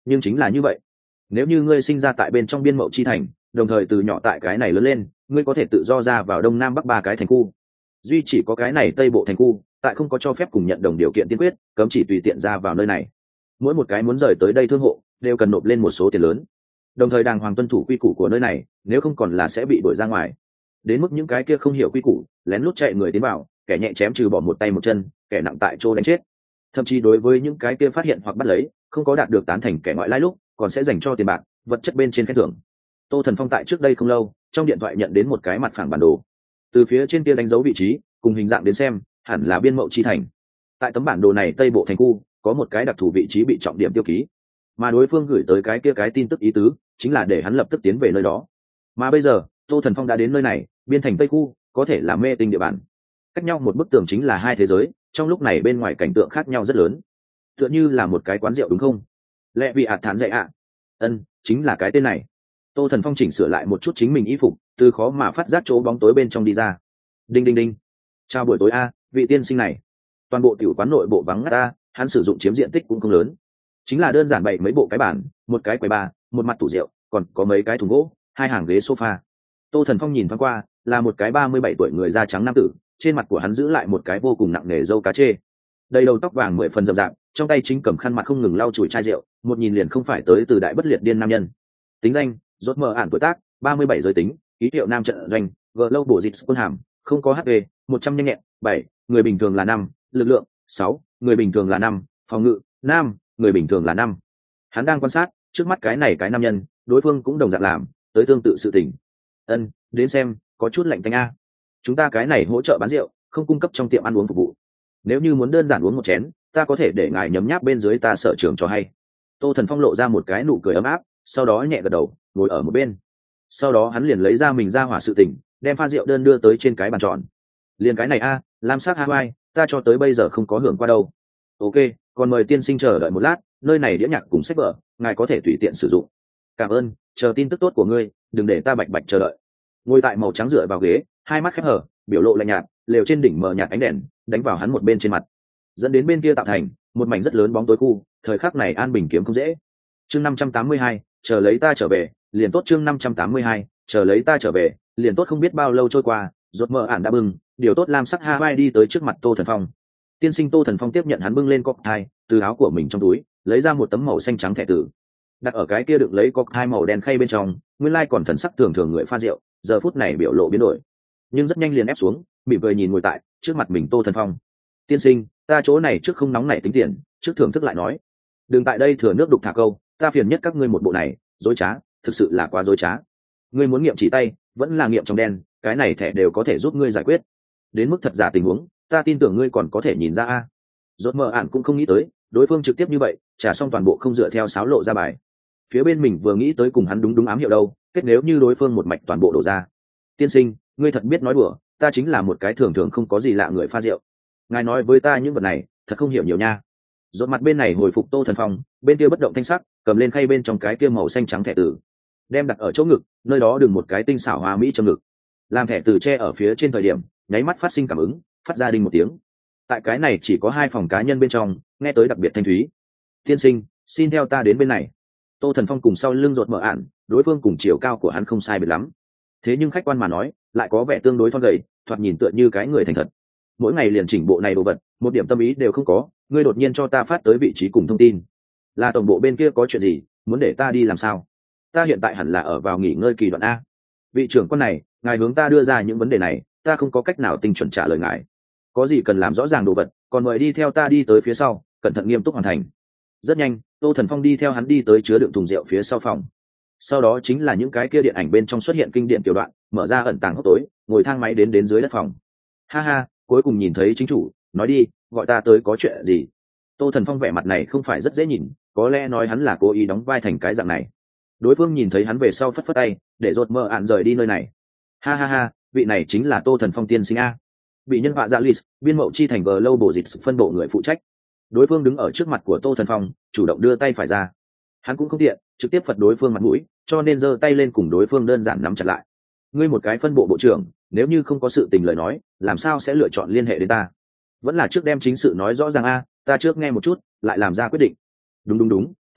S1: nhưng chính là như vậy. Nếu như ngươi sinh ra tại bên trong biên mậu chi thành, đồng thời từ nhỏ tại cái này lớn lên, ngươi có thể tự do ra vào đông nam bắc ba cái thành khu, duy chỉ có cái này tây bộ thành khu tại không có cho phép cùng nhận đồng điều kiện tiên quyết, cấm chỉ tùy tiện ra vào nơi này. Mỗi một cái muốn rời tới đây thương hộ đều cần nộp lên một số tiền lớn, đồng thời đàng hoàng tuân thủ quy củ của nơi này, nếu không còn là sẽ bị đuổi ra ngoài. Đến mức những cái kia không hiểu quy củ, lén lút chạy người tiến vào, kẻ nhẹ chém trừ bỏ một tay một chân, kẻ nặng tại chỗ đánh chết. Thậm chí đối với những cái kia phát hiện hoặc bắt lấy không có đạt được tán thành kẻ ngoại lai lúc, còn sẽ dành cho tiền bạc, vật chất bên trên khen thưởng. Tô Thần Phong tại trước đây không lâu trong điện thoại nhận đến một cái mặt phẳng bản đồ, từ phía trên kia đánh dấu vị trí cùng hình dạng đến xem hẳn là biên mậu chi thành. Tại tấm bản đồ này tây bộ thành khu có một cái đặc thù vị trí bị trọng điểm tiêu ký, mà đối phương gửi tới cái kia cái tin tức ý tứ chính là để hắn lập tức tiến về nơi đó. Mà bây giờ Tô Thần Phong đã đến nơi này, biên thành tây khu có thể là mê tinh địa bàn, cách nhau một bức tường chính là hai thế giới, trong lúc này bên ngoài cảnh tượng khác nhau rất lớn, tựa như là một cái quán rượu đúng không? Lẽ vì ạt thán dạy ạ. Ân, chính là cái tên này. Tô Thần Phong chỉnh sửa lại một chút chính mình y phục, từ khó mà phát giác chỗ bóng tối bên trong đi ra. Đinh đinh đinh. Chào buổi tối a, vị tiên sinh này. Toàn bộ tiểu quán nội bộ vắng ngắt ta, hắn sử dụng chiếm diện tích cũng không lớn, chính là đơn giản bày mấy bộ cái bàn, một cái quầy bar, một mặt tủ rượu, còn có mấy cái thùng gỗ, hai hàng ghế sofa. Tô Thần Phong nhìn thoáng qua, là một cái ba mươi bảy tuổi người da trắng nam tử, trên mặt của hắn giữ lại một cái vô cùng nặng nề râu cá chê, đầy đầu tóc vàng mười phần rậm rạp, trong tay chính cầm khăn mặt không ngừng lau chùi chai rượu, một nhìn liền không phải tới từ đại bất liệt điên nam nhân. Tính danh: Rốt mờ ản, tuổi tác ba mươi bảy, giới tính ký hiệu nam trận doanh, vợ lâu bổ dịch quân hàm, không có hát pê, một trăm nhanh nhẹn bảy, người bình thường là năm, lực lượng sáu, người bình thường là năm, phòng ngự năm, người bình thường là năm. Hắn đang quan sát trước mắt cái này cái nam nhân, đối phương cũng đồng dạng làm tới tương tự sự tình. Ân, đến xem, có chút lạnh tanh a. Chúng ta cái này hỗ trợ bán rượu, không cung cấp trong tiệm ăn uống phục vụ. Nếu như muốn đơn giản uống một chén, ta có thể để ngài nhấm nháp bên dưới ta sở trường cho hay. Tô Thần Phong lộ ra một cái nụ cười ấm áp, sau đó nhẹ gật đầu, ngồi ở một bên. Sau đó hắn liền lấy ra mình ra hỏa sự tình, đem pha rượu đơn đưa tới trên cái bàn tròn. Liền cái này a, lam sắc Hawaii, ta cho tới bây giờ không có hưởng qua đâu. Ok, còn mời tiên sinh chờ đợi một lát, nơi này đĩa nhạc cùng sách vở, ngài có thể tùy tiện sử dụng. Cảm ơn, chờ tin tức tốt của ngươi, đừng để ta bạch bạch chờ đợi. Ngồi tại màu trắng dựa vào ghế, hai mắt khép hở, biểu lộ lạnh nhạt, lều trên đỉnh mờ nhạt ánh đèn đánh vào hắn một bên trên mặt, dẫn đến bên kia tạo thành một mảnh rất lớn bóng tối khu. Thời khắc này an bình kiếm không dễ. Chương năm trăm tám mươi hai, chờ lấy ta trở về, liền tốt. Chương năm trăm tám mươi hai, chờ lấy ta trở về, liền tốt. Không biết bao lâu trôi qua, rốt mờ ản đã bưng điều tốt lam sắc Hawaii đi tới trước mặt Tô Thần Phong. Tiên sinh. Tô Thần Phong tiếp nhận hắn bưng lên cocktail, từ áo của mình trong túi lấy ra một tấm màu xanh trắng thẻ tử, đặt ở cái kia đựng lấy cocktail màu đen khay bên trong. Nguyên lai like còn thần sắc thường thường người pha rượu, giờ phút này biểu lộ biến đổi, nhưng rất nhanh liền ép xuống, mỉm cười nhìn ngồi tại trước mặt mình Tô Thần Phong. Tiên sinh, ta chỗ này trước không nóng nảy tính tiền, trước thưởng thức lại nói. Đừng tại đây thừa nước đục thả câu, ta phiền nhất các ngươi một bộ này, dối trá, thực sự là quá dối trá. Ngươi muốn nghiệm chỉ tay, vẫn là nghiệm trong đen, cái này thẻ đều có thể giúp ngươi giải quyết. Đến mức thật giả tình huống, ta tin tưởng ngươi còn có thể nhìn ra a. Rốt mờ ản cũng không nghĩ tới, đối phương trực tiếp như vậy, trả xong toàn bộ không dựa theo sáo lộ ra bài. Phía bên mình vừa nghĩ tới cùng hắn đúng đúng ám hiệu đâu, kết nếu như đối phương một mạch toàn bộ đổ ra. Tiên sinh, ngươi thật biết nói đùa, ta chính là một cái thường thường không có gì lạ người pha rượu. Ngài nói với ta những vật này, thật không hiểu nhiều nha. Rốt mặt bên này hồi phục Tô Thần Phong, bên kia bất động thanh sắc, cầm lên khay bên trong cái kia màu xanh trắng thẻ tử, đem đặt ở chỗ ngực, nơi đó đừng một cái tinh xảo hoa mỹ trong ngực. Làm thẻ tử che ở phía trên thời điểm, nháy mắt phát sinh cảm ứng, phát ra đinh một tiếng. Tại cái này chỉ có hai phòng cá nhân bên trong, nghe tới đặc biệt thanh thúy. Tiên sinh, xin theo ta đến bên này. Tô Thần Phong cùng sau lưng rột mở ạn, đối phương cùng chiều cao của hắn không sai biệt lắm, thế nhưng khách quan mà nói lại có vẻ tương đối thon gầy, thoạt nhìn tựa như cái người thành thật. Mỗi ngày liền chỉnh bộ này đồ vật, một điểm tâm ý đều không có. Ngươi đột nhiên cho ta phát tới vị trí cùng thông tin, là tổng bộ bên kia có chuyện gì, muốn để ta đi làm sao? Ta hiện tại hẳn là ở vào nghỉ ngơi kỳ đoạn a. Vị trưởng quan này, ngài hướng ta đưa ra những vấn đề này, ta không có cách nào tinh chuẩn trả lời ngài. Có gì cần làm rõ ràng đồ vật, còn mời đi theo ta đi tới phía sau, cẩn thận nghiêm túc hoàn thành. Rất nhanh, Tô Thần Phong đi theo hắn đi tới chứa đựng thùng rượu phía sau phòng. Sau đó chính là những cái kia điện ảnh bên trong xuất hiện kinh điển tiểu đoạn, mở ra ẩn tàng hốc tối, ngồi thang máy đến đến dưới đất phòng. Ha ha, cuối cùng nhìn thấy chính chủ, nói đi, gọi ta tới có chuyện gì? Tô Thần Phong vẻ mặt này không phải rất dễ nhìn, có lẽ nói hắn là cố ý đóng vai thành cái dạng này. Đối phương nhìn thấy hắn về sau phất phất tay, để rột mơ ạn rời đi nơi này. Ha ha ha, vị này chính là Tô Thần Phong tiên sinh a. Bị nhân họa dạ list, biên mậu chi thành vờ lâu bổ dịch phân bộ người phụ trách. Đối phương đứng ở trước mặt của Tô Thần Phong, chủ động đưa tay phải ra. Hắn cũng không tiện trực tiếp phật đối phương mặt mũi, cho nên giơ tay lên cùng đối phương đơn giản nắm chặt lại. Ngươi một cái phân bộ bộ trưởng, nếu như không có sự tình lời nói, làm sao sẽ lựa chọn liên hệ đến ta? Vẫn là trước đem chính sự nói rõ ràng a, ta trước nghe một chút, lại làm ra quyết định. Đúng đúng đúng,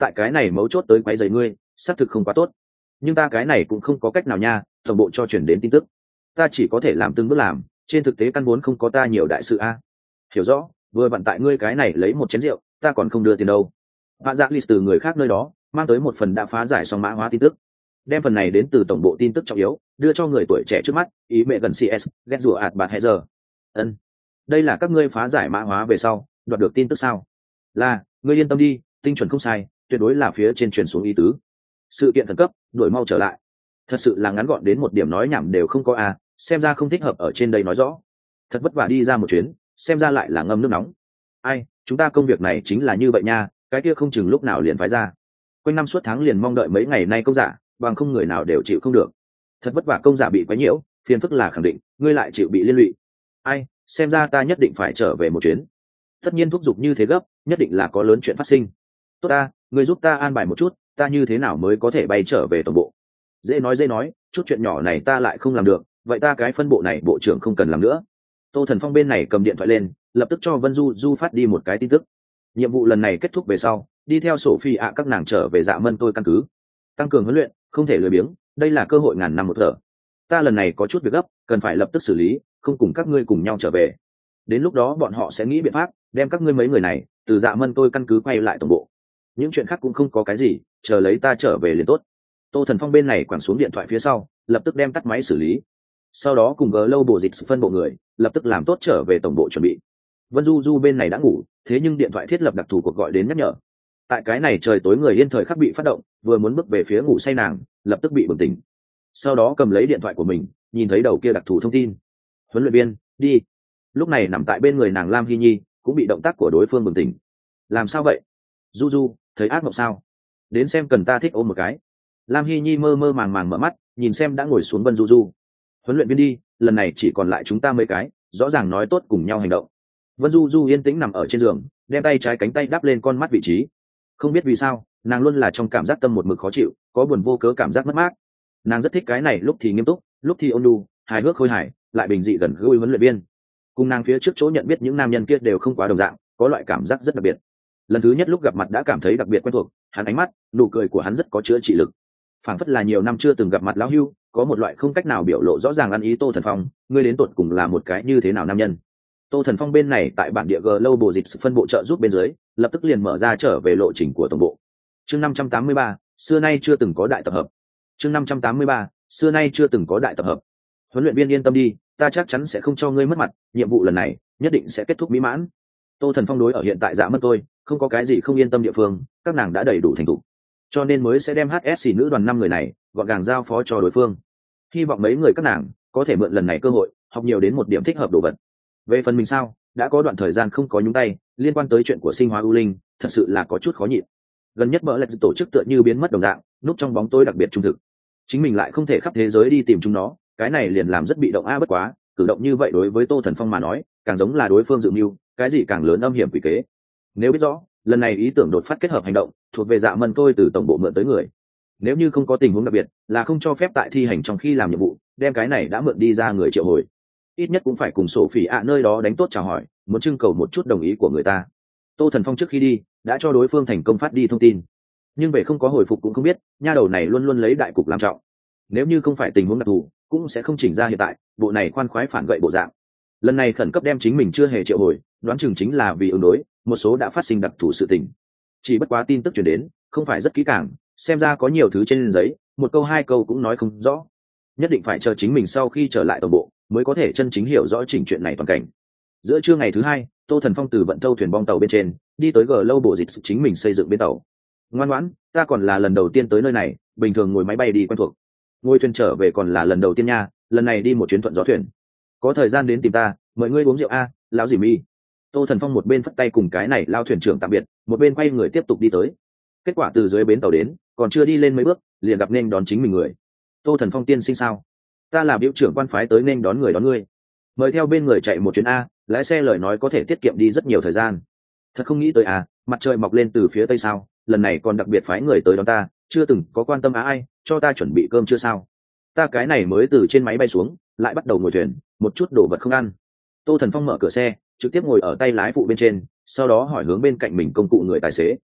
S1: tại cái này mấu chốt tới quấy rầy ngươi xác thực không quá tốt, nhưng ta cái này cũng không có cách nào nha, tổng bộ cho chuyển đến tin tức, ta chỉ có thể làm từng bước làm, trên thực tế căn vốn không có ta nhiều đại sự a. Hiểu rõ, vừa vặn tại ngươi cái này lấy một chén rượu, ta còn không đưa tiền đâu. Vạ Dạ List từ người khác nơi đó mang tới một phần đã phá giải xong mã hóa tin tức, đem phần này đến từ tổng bộ tin tức trọng yếu đưa cho người tuổi trẻ trước mắt, ý mẹ gần xê ét, ghét rủa ạt bạt hay giờ. Ân, đây là các ngươi phá giải mã hóa về sau đoạt được tin tức sao? Là, ngươi yên tâm đi, tinh chuẩn không sai, tuyệt đối là phía trên truyền xuống ý tứ. Sự kiện khẩn cấp, đuổi mau trở lại. Thật sự là ngắn gọn đến một điểm nói nhảm đều không có à, xem ra không thích hợp ở trên đây nói rõ. Thật vất vả đi ra một chuyến, xem ra lại là ngâm nước nóng. Ai, chúng ta công việc này chính là như vậy nha, cái kia không chừng lúc nào liền phái ra. Quanh năm suốt tháng liền mong đợi mấy ngày nay công giả, bằng không người nào đều chịu không được. Thật vất vả công giả bị quấy nhiễu, phiền phức là khẳng định, ngươi lại chịu bị liên lụy. Ai, xem ra ta nhất định phải trở về một chuyến. Tất nhiên thúc giục như thế gấp, nhất định là có lớn chuyện phát sinh. Tốt ta, ngươi giúp ta an bài một chút, ta như thế nào mới có thể bay trở về tổng bộ? Dễ nói dễ nói, chút chuyện nhỏ này ta lại không làm được, vậy ta cái phân bộ này bộ trưởng không cần làm nữa. Tô Thần Phong bên này cầm điện thoại lên, lập tức cho Vân Du Du phát đi một cái tin tức. Nhiệm vụ lần này kết thúc về sau, đi theo Sophie ạ các nàng trở về Dạ Mân tôi căn cứ, tăng cường huấn luyện, không thể lười biếng, đây là cơ hội ngàn năm một thở. Ta lần này có chút việc gấp, cần phải lập tức xử lý, không cùng các ngươi cùng nhau trở về. Đến lúc đó bọn họ sẽ nghĩ biện pháp đem các ngươi mấy người này từ Dạ Mân tôi căn cứ quay lại tổng bộ. Những chuyện khác cũng không có cái gì, chờ lấy ta trở về liền tốt. Tô Thần Phong bên này quẳng xuống điện thoại phía sau, lập tức đem tắt máy xử lý. Sau đó cùng Global Dịch phân bộ người, lập tức làm tốt trở về tổng bộ chuẩn bị. Vân Du Du bên này đã ngủ, thế nhưng điện thoại thiết lập đặc thù cuộc gọi đến nhắc nhở. Tại cái này trời tối người yên thời khắc bị phát động, vừa muốn bước về phía ngủ say nàng, lập tức bị bừng tỉnh. Sau đó cầm lấy điện thoại của mình, nhìn thấy đầu kia đặc thù thông tin. Huấn luyện viên, đi. Lúc này nằm tại bên người nàng Lam Hy Nhi, cũng bị động tác của đối phương bừng tỉnh. Làm sao vậy? Du Du, thấy ác mộng sao? Đến xem cần ta thích ôm một cái. Lam Hy Nhi mơ mơ màng màng mở mắt, nhìn xem đã ngồi xuống Vân Du Du. Huấn luyện viên đi, lần này chỉ còn lại chúng ta mấy cái, rõ ràng nói tốt cùng nhau hành động. Vân Du Du yên tĩnh nằm ở trên giường, đem tay trái cánh tay đắp lên con mắt vị trí. Không biết vì sao, nàng luôn là trong cảm giác tâm một mực khó chịu, có buồn vô cớ cảm giác mất mát. Nàng rất thích cái này lúc thì nghiêm túc, lúc thì ôn nhu, hài hước khôi hài, lại bình dị gần gũi huấn luyện viên. Cùng nàng phía trước chỗ nhận biết những nam nhân kia đều không quá đồng dạng, có loại cảm giác rất đặc biệt. Lần thứ nhất lúc gặp mặt đã cảm thấy đặc biệt quen thuộc, hắn ánh mắt, nụ cười của hắn rất có chữa trị lực. Phảng phất là nhiều năm chưa từng gặp mặt lão hưu, có một loại không cách nào biểu lộ rõ ràng ăn ý. Tô Thần Phong, ngươi đến tột cùng là một cái như thế nào nam nhân? Tô Thần Phong bên này tại bản địa Global Dịch phân bộ trợ giúp bên dưới, lập tức liền mở ra trở về lộ trình của tổng bộ. Chương năm trăm tám mươi ba, xưa nay chưa từng có đại tập hợp. Chương năm trăm tám mươi ba, xưa nay chưa từng có đại tập hợp. Huấn luyện viên yên tâm đi, ta chắc chắn sẽ không cho ngươi mất mặt, nhiệm vụ lần này nhất định sẽ kết thúc mỹ mãn. Tô Thần Phong đối ở hiện tại Dạ Mân tôi, không có cái gì không yên tâm địa phương, các nàng đã đầy đủ thành thục, cho nên mới sẽ đem hát ét xê nữ đoàn năm người này gọn gàng giao phó cho đối phương. Hy vọng mấy người các nàng có thể mượn lần này cơ hội học nhiều đến một điểm thích hợp đồ vật. Về phần mình sao, đã có đoạn thời gian không có nhúng tay liên quan tới chuyện của sinh hóa ưu linh, thật sự là có chút khó nhịn. Gần nhất bỡ lạch tổ chức tựa như biến mất đồng dạng, núp trong bóng tối đặc biệt trung thực, chính mình lại không thể khắp thế giới đi tìm chúng nó, cái này liền làm rất bị động. A bất quá cử động như vậy đối với Tô Thần Phong mà nói càng giống là đối phương dự mưu cái gì càng lớn âm hiểm quỷ kế. Nếu biết rõ lần này ý tưởng đột phát kết hợp hành động thuộc về Dạ Mân tôi từ tổng bộ mượn tới người, nếu như không có tình huống đặc biệt là không cho phép tại thi hành trong khi làm nhiệm vụ đem cái này đã mượn đi ra người triệu hồi, ít nhất cũng phải cùng sổ phỉ ạ nơi đó đánh tốt chào hỏi, muốn trưng cầu một chút đồng ý của người ta. Tô Thần Phong trước khi đi đã cho đối phương thành công phát đi thông tin, nhưng về không có hồi phục cũng không biết nha đầu này luôn luôn lấy đại cục làm trọng, nếu như không phải tình huống đặc thù cũng sẽ không chỉnh ra hiện tại bộ này khoan khoái phản gậy bộ dạng. Lần này khẩn cấp đem chính mình chưa hề triệu hồi, đoán chừng chính là vì ứng đối một số đã phát sinh đặc thù sự tình. Chỉ bất quá tin tức truyền đến không phải rất kỹ càng, xem ra có nhiều thứ trên giấy một câu hai câu cũng nói không rõ, nhất định phải chờ chính mình sau khi trở lại tổng bộ mới có thể chân chính hiểu rõ chỉnh chuyện này toàn cảnh. Giữa trưa ngày thứ hai, Tô Thần Phong từ vận tâu thuyền bong tàu bên trên đi tới Global Dịch chính mình xây dựng bên tàu. Ngoan ngoãn, ta còn là lần đầu tiên tới nơi này, bình thường ngồi máy bay đi quen thuộc, ngồi thuyền trở về còn là lần đầu tiên nha, lần này đi một chuyến thuận gió thuyền. Có thời gian đến tìm ta, mời ngươi uống rượu a, lão dì mi. Tô Thần Phong một bên phất tay cùng cái này lao thuyền trưởng tạm biệt, một bên quay người tiếp tục đi tới. Kết quả từ dưới bến tàu đến, còn chưa đi lên mấy bước, liền gặp nên đón chính mình người. Tô Thần Phong tiên sinh sao? Ta là biểu trưởng quan phái tới nên đón người đón ngươi. Mời theo bên người chạy một chuyến a, lái xe lời nói có thể tiết kiệm đi rất nhiều thời gian. Thật không nghĩ tới à, mặt trời mọc lên từ phía tây sao, lần này còn đặc biệt phái người tới đón ta, chưa từng có quan tâm á ai, cho ta chuẩn bị cơm chưa sao? Ta cái này mới từ trên máy bay xuống, lại bắt đầu ngồi thuyền, một chút đồ vật không ăn. Tô Thần Phong mở cửa xe, trực tiếp ngồi ở tay lái phụ bên trên, sau đó hỏi hướng bên cạnh mình công cụ người tài xế.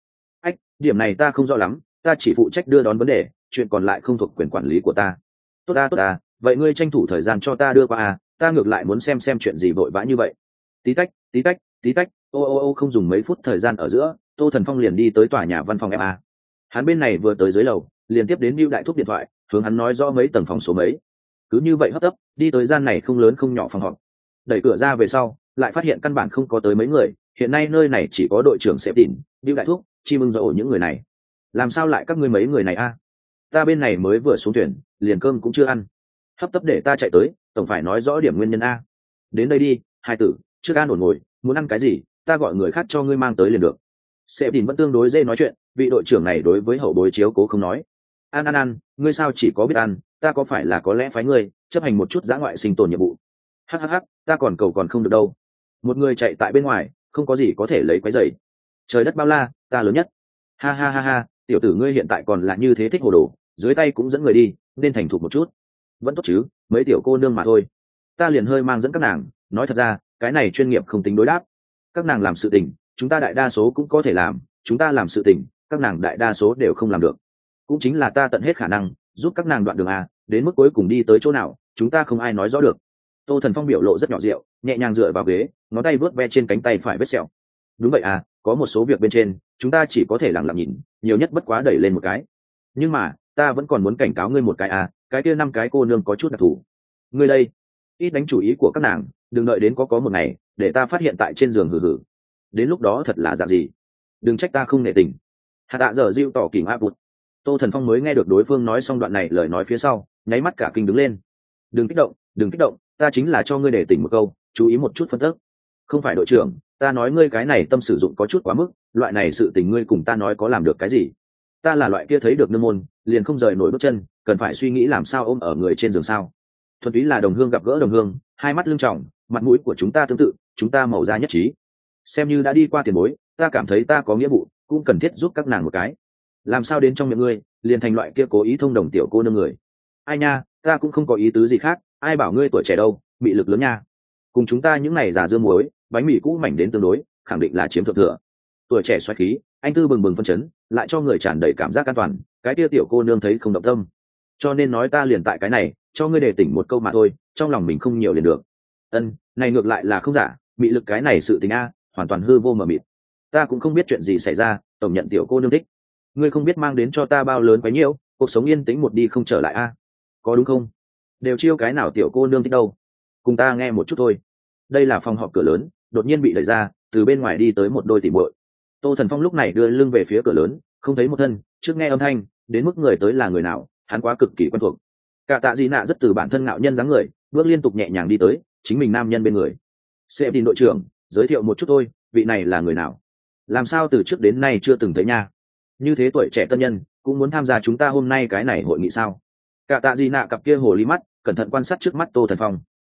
S1: Ách, điểm này ta không rõ lắm, ta chỉ phụ trách đưa đón vấn đề, chuyện còn lại không thuộc quyền quản lý của ta. Tốt ta tốt ta, vậy ngươi tranh thủ thời gian cho ta đưa qua à, ta ngược lại muốn xem xem chuyện gì vội vã như vậy. Tí tách tí tách tí tách, ô ô ô không dùng mấy phút thời gian ở giữa, Tô Thần Phong liền đi tới tòa nhà văn phòng ép a. Hắn bên này vừa tới dưới lầu, liền tiếp đến Bưu Đại Thúc điện thoại, hướng hắn nói rõ mấy tầng phòng số mấy. Cứ như vậy hấp tấp đi tới gian này không lớn không nhỏ phòng họp. Đẩy cửa ra về sau, lại phát hiện căn bản không có tới mấy người, hiện nay nơi này chỉ có đội trưởng Sếp Đỉnh, Bưu Đại Thúc, Chi Mưng Dậu những người này. Làm sao lại các ngươi mấy người này a? Ta bên này mới vừa xuống tuyển, liền cơm cũng chưa ăn. Hấp tấp để ta chạy tới, tổng phải nói rõ điểm nguyên nhân a. Đến đây đi, hai tử, trước ăn ổn ngồi, muốn ăn cái gì, ta gọi người khác cho ngươi mang tới liền được. Sếp Đỉnh vẫn tương đối dễ nói chuyện, vị đội trưởng này đối với hậu bối chiếu cố không nói. Ăn ăn ăn, ngươi sao chỉ có biết ăn, ta có phải là có lẽ phái ngươi chấp hành một chút dã ngoại sinh tồn nhiệm vụ? Hắc hắc hắc, ta còn cầu còn không được đâu. Một người chạy tại bên ngoài, không có gì có thể lấy quái dày. Trời đất bao la, ta lớn nhất. Ha ha ha ha, tiểu tử ngươi hiện tại còn là như thế thích hồ đồ, dưới tay cũng dẫn người đi, nên thành thục một chút. Vẫn tốt chứ, mấy tiểu cô nương mà thôi. Ta liền hơi mang dẫn các nàng, nói thật ra, cái này chuyên nghiệp không tính đối đáp. Các nàng làm sự tình, chúng ta đại đa số cũng có thể làm, chúng ta làm sự tình, các nàng đại đa số đều không làm được. Cũng chính là ta tận hết khả năng giúp các nàng đoạn đường a, đến mức cuối cùng đi tới chỗ nào, chúng ta không ai nói rõ được. Tô Thần Phong biểu lộ rất nhỏ rượu, nhẹ nhàng dựa vào ghế, ngón tay vớt ve trên cánh tay phải vết sẹo. Đúng vậy à, có một số việc bên trên, chúng ta chỉ có thể lặng lặng nhìn, nhiều nhất bất quá đẩy lên một cái. Nhưng mà, ta vẫn còn muốn cảnh cáo ngươi một cái à, cái kia năm cái cô nương có chút đặc thù. Ngươi đây, ít đánh chủ ý của các nàng, đừng đợi đến có có một ngày, để ta phát hiện tại trên giường hử hử. Đến lúc đó thật là dạng gì? Đừng trách ta không nể tình. Hạ tạ giờ diêu tỏ kỉnh áp bụt. Tô Thần Phong mới nghe được đối phương nói xong đoạn này lời nói phía sau, nháy mắt cả kinh đứng lên. Đừng kích động, đừng kích động, ta chính là cho ngươi để tỉnh một câu, chú ý một chút phân tích. Không phải đội trưởng, ta nói ngươi cái này tâm sử dụng có chút quá mức, loại này sự tình ngươi cùng ta nói có làm được cái gì? Ta là loại kia thấy được nương môn, liền không rời nổi bước chân, cần phải suy nghĩ làm sao ôm ở người trên giường sao? Thuần túy là đồng hương gặp gỡ đồng hương, hai mắt lưng trọng, mặt mũi của chúng ta tương tự, chúng ta màu da nhất trí. Xem như đã đi qua tiền bối, ta cảm thấy ta có nghĩa vụ, cũng cần thiết giúp các nàng một cái. Làm sao đến trong miệng ngươi, liền thành loại kia cố ý thông đồng tiểu cô nương người? Ai nha, ta cũng không có ý tứ gì khác, ai bảo ngươi tuổi trẻ đâu, mị lực lớn nha. Cùng chúng ta những này già dưa muối, bánh mì cũ mảnh đến tương đối, khẳng định là chiếm thượng thừa. Tuổi trẻ xoáy khí, anh tư bừng bừng phân chấn, lại cho người tràn đầy cảm giác an toàn, cái kia tiểu cô nương thấy không động tâm. Cho nên nói ta liền tại cái này, cho ngươi đề tỉnh một câu mà thôi, trong lòng mình không nhiều liền được. Ân, này ngược lại là không giả, mị lực cái này sự tình a, hoàn toàn hư vô mờ mịt. Ta cũng không biết chuyện gì xảy ra, tổng nhận tiểu cô nương thích. Ngươi không biết mang đến cho ta bao lớn quá nhiêu, cuộc sống yên tĩnh một đi không trở lại a. Có đúng không? Đều chiêu cái nào tiểu cô nương thích đâu. Cùng ta nghe một chút thôi. Đây là phòng họp cửa lớn, đột nhiên bị đẩy ra, từ bên ngoài đi tới một đôi tỉ muội. Tô Thần Phong lúc này đưa lưng về phía cửa lớn, không thấy một thân, trước nghe âm thanh, đến mức người tới là người nào, hắn quá cực kỳ quen thuộc. Cả Tạ Dị Nạ rất từ bản thân ngạo nhân dáng người, bước liên tục nhẹ nhàng đi tới, chính mình nam nhân bên người. Sếp Đỉnh đội trưởng, giới thiệu một chút thôi, vị này là người nào? Làm sao từ trước đến nay chưa từng thấy nha? Như thế tuổi trẻ tân nhân, cũng muốn tham gia chúng ta hôm nay cái này hội nghị sao? Cả Tạ Dị Nạ cặp kia hồ ly mắt, cẩn thận quan sát trước mắt Tô Thần Phong.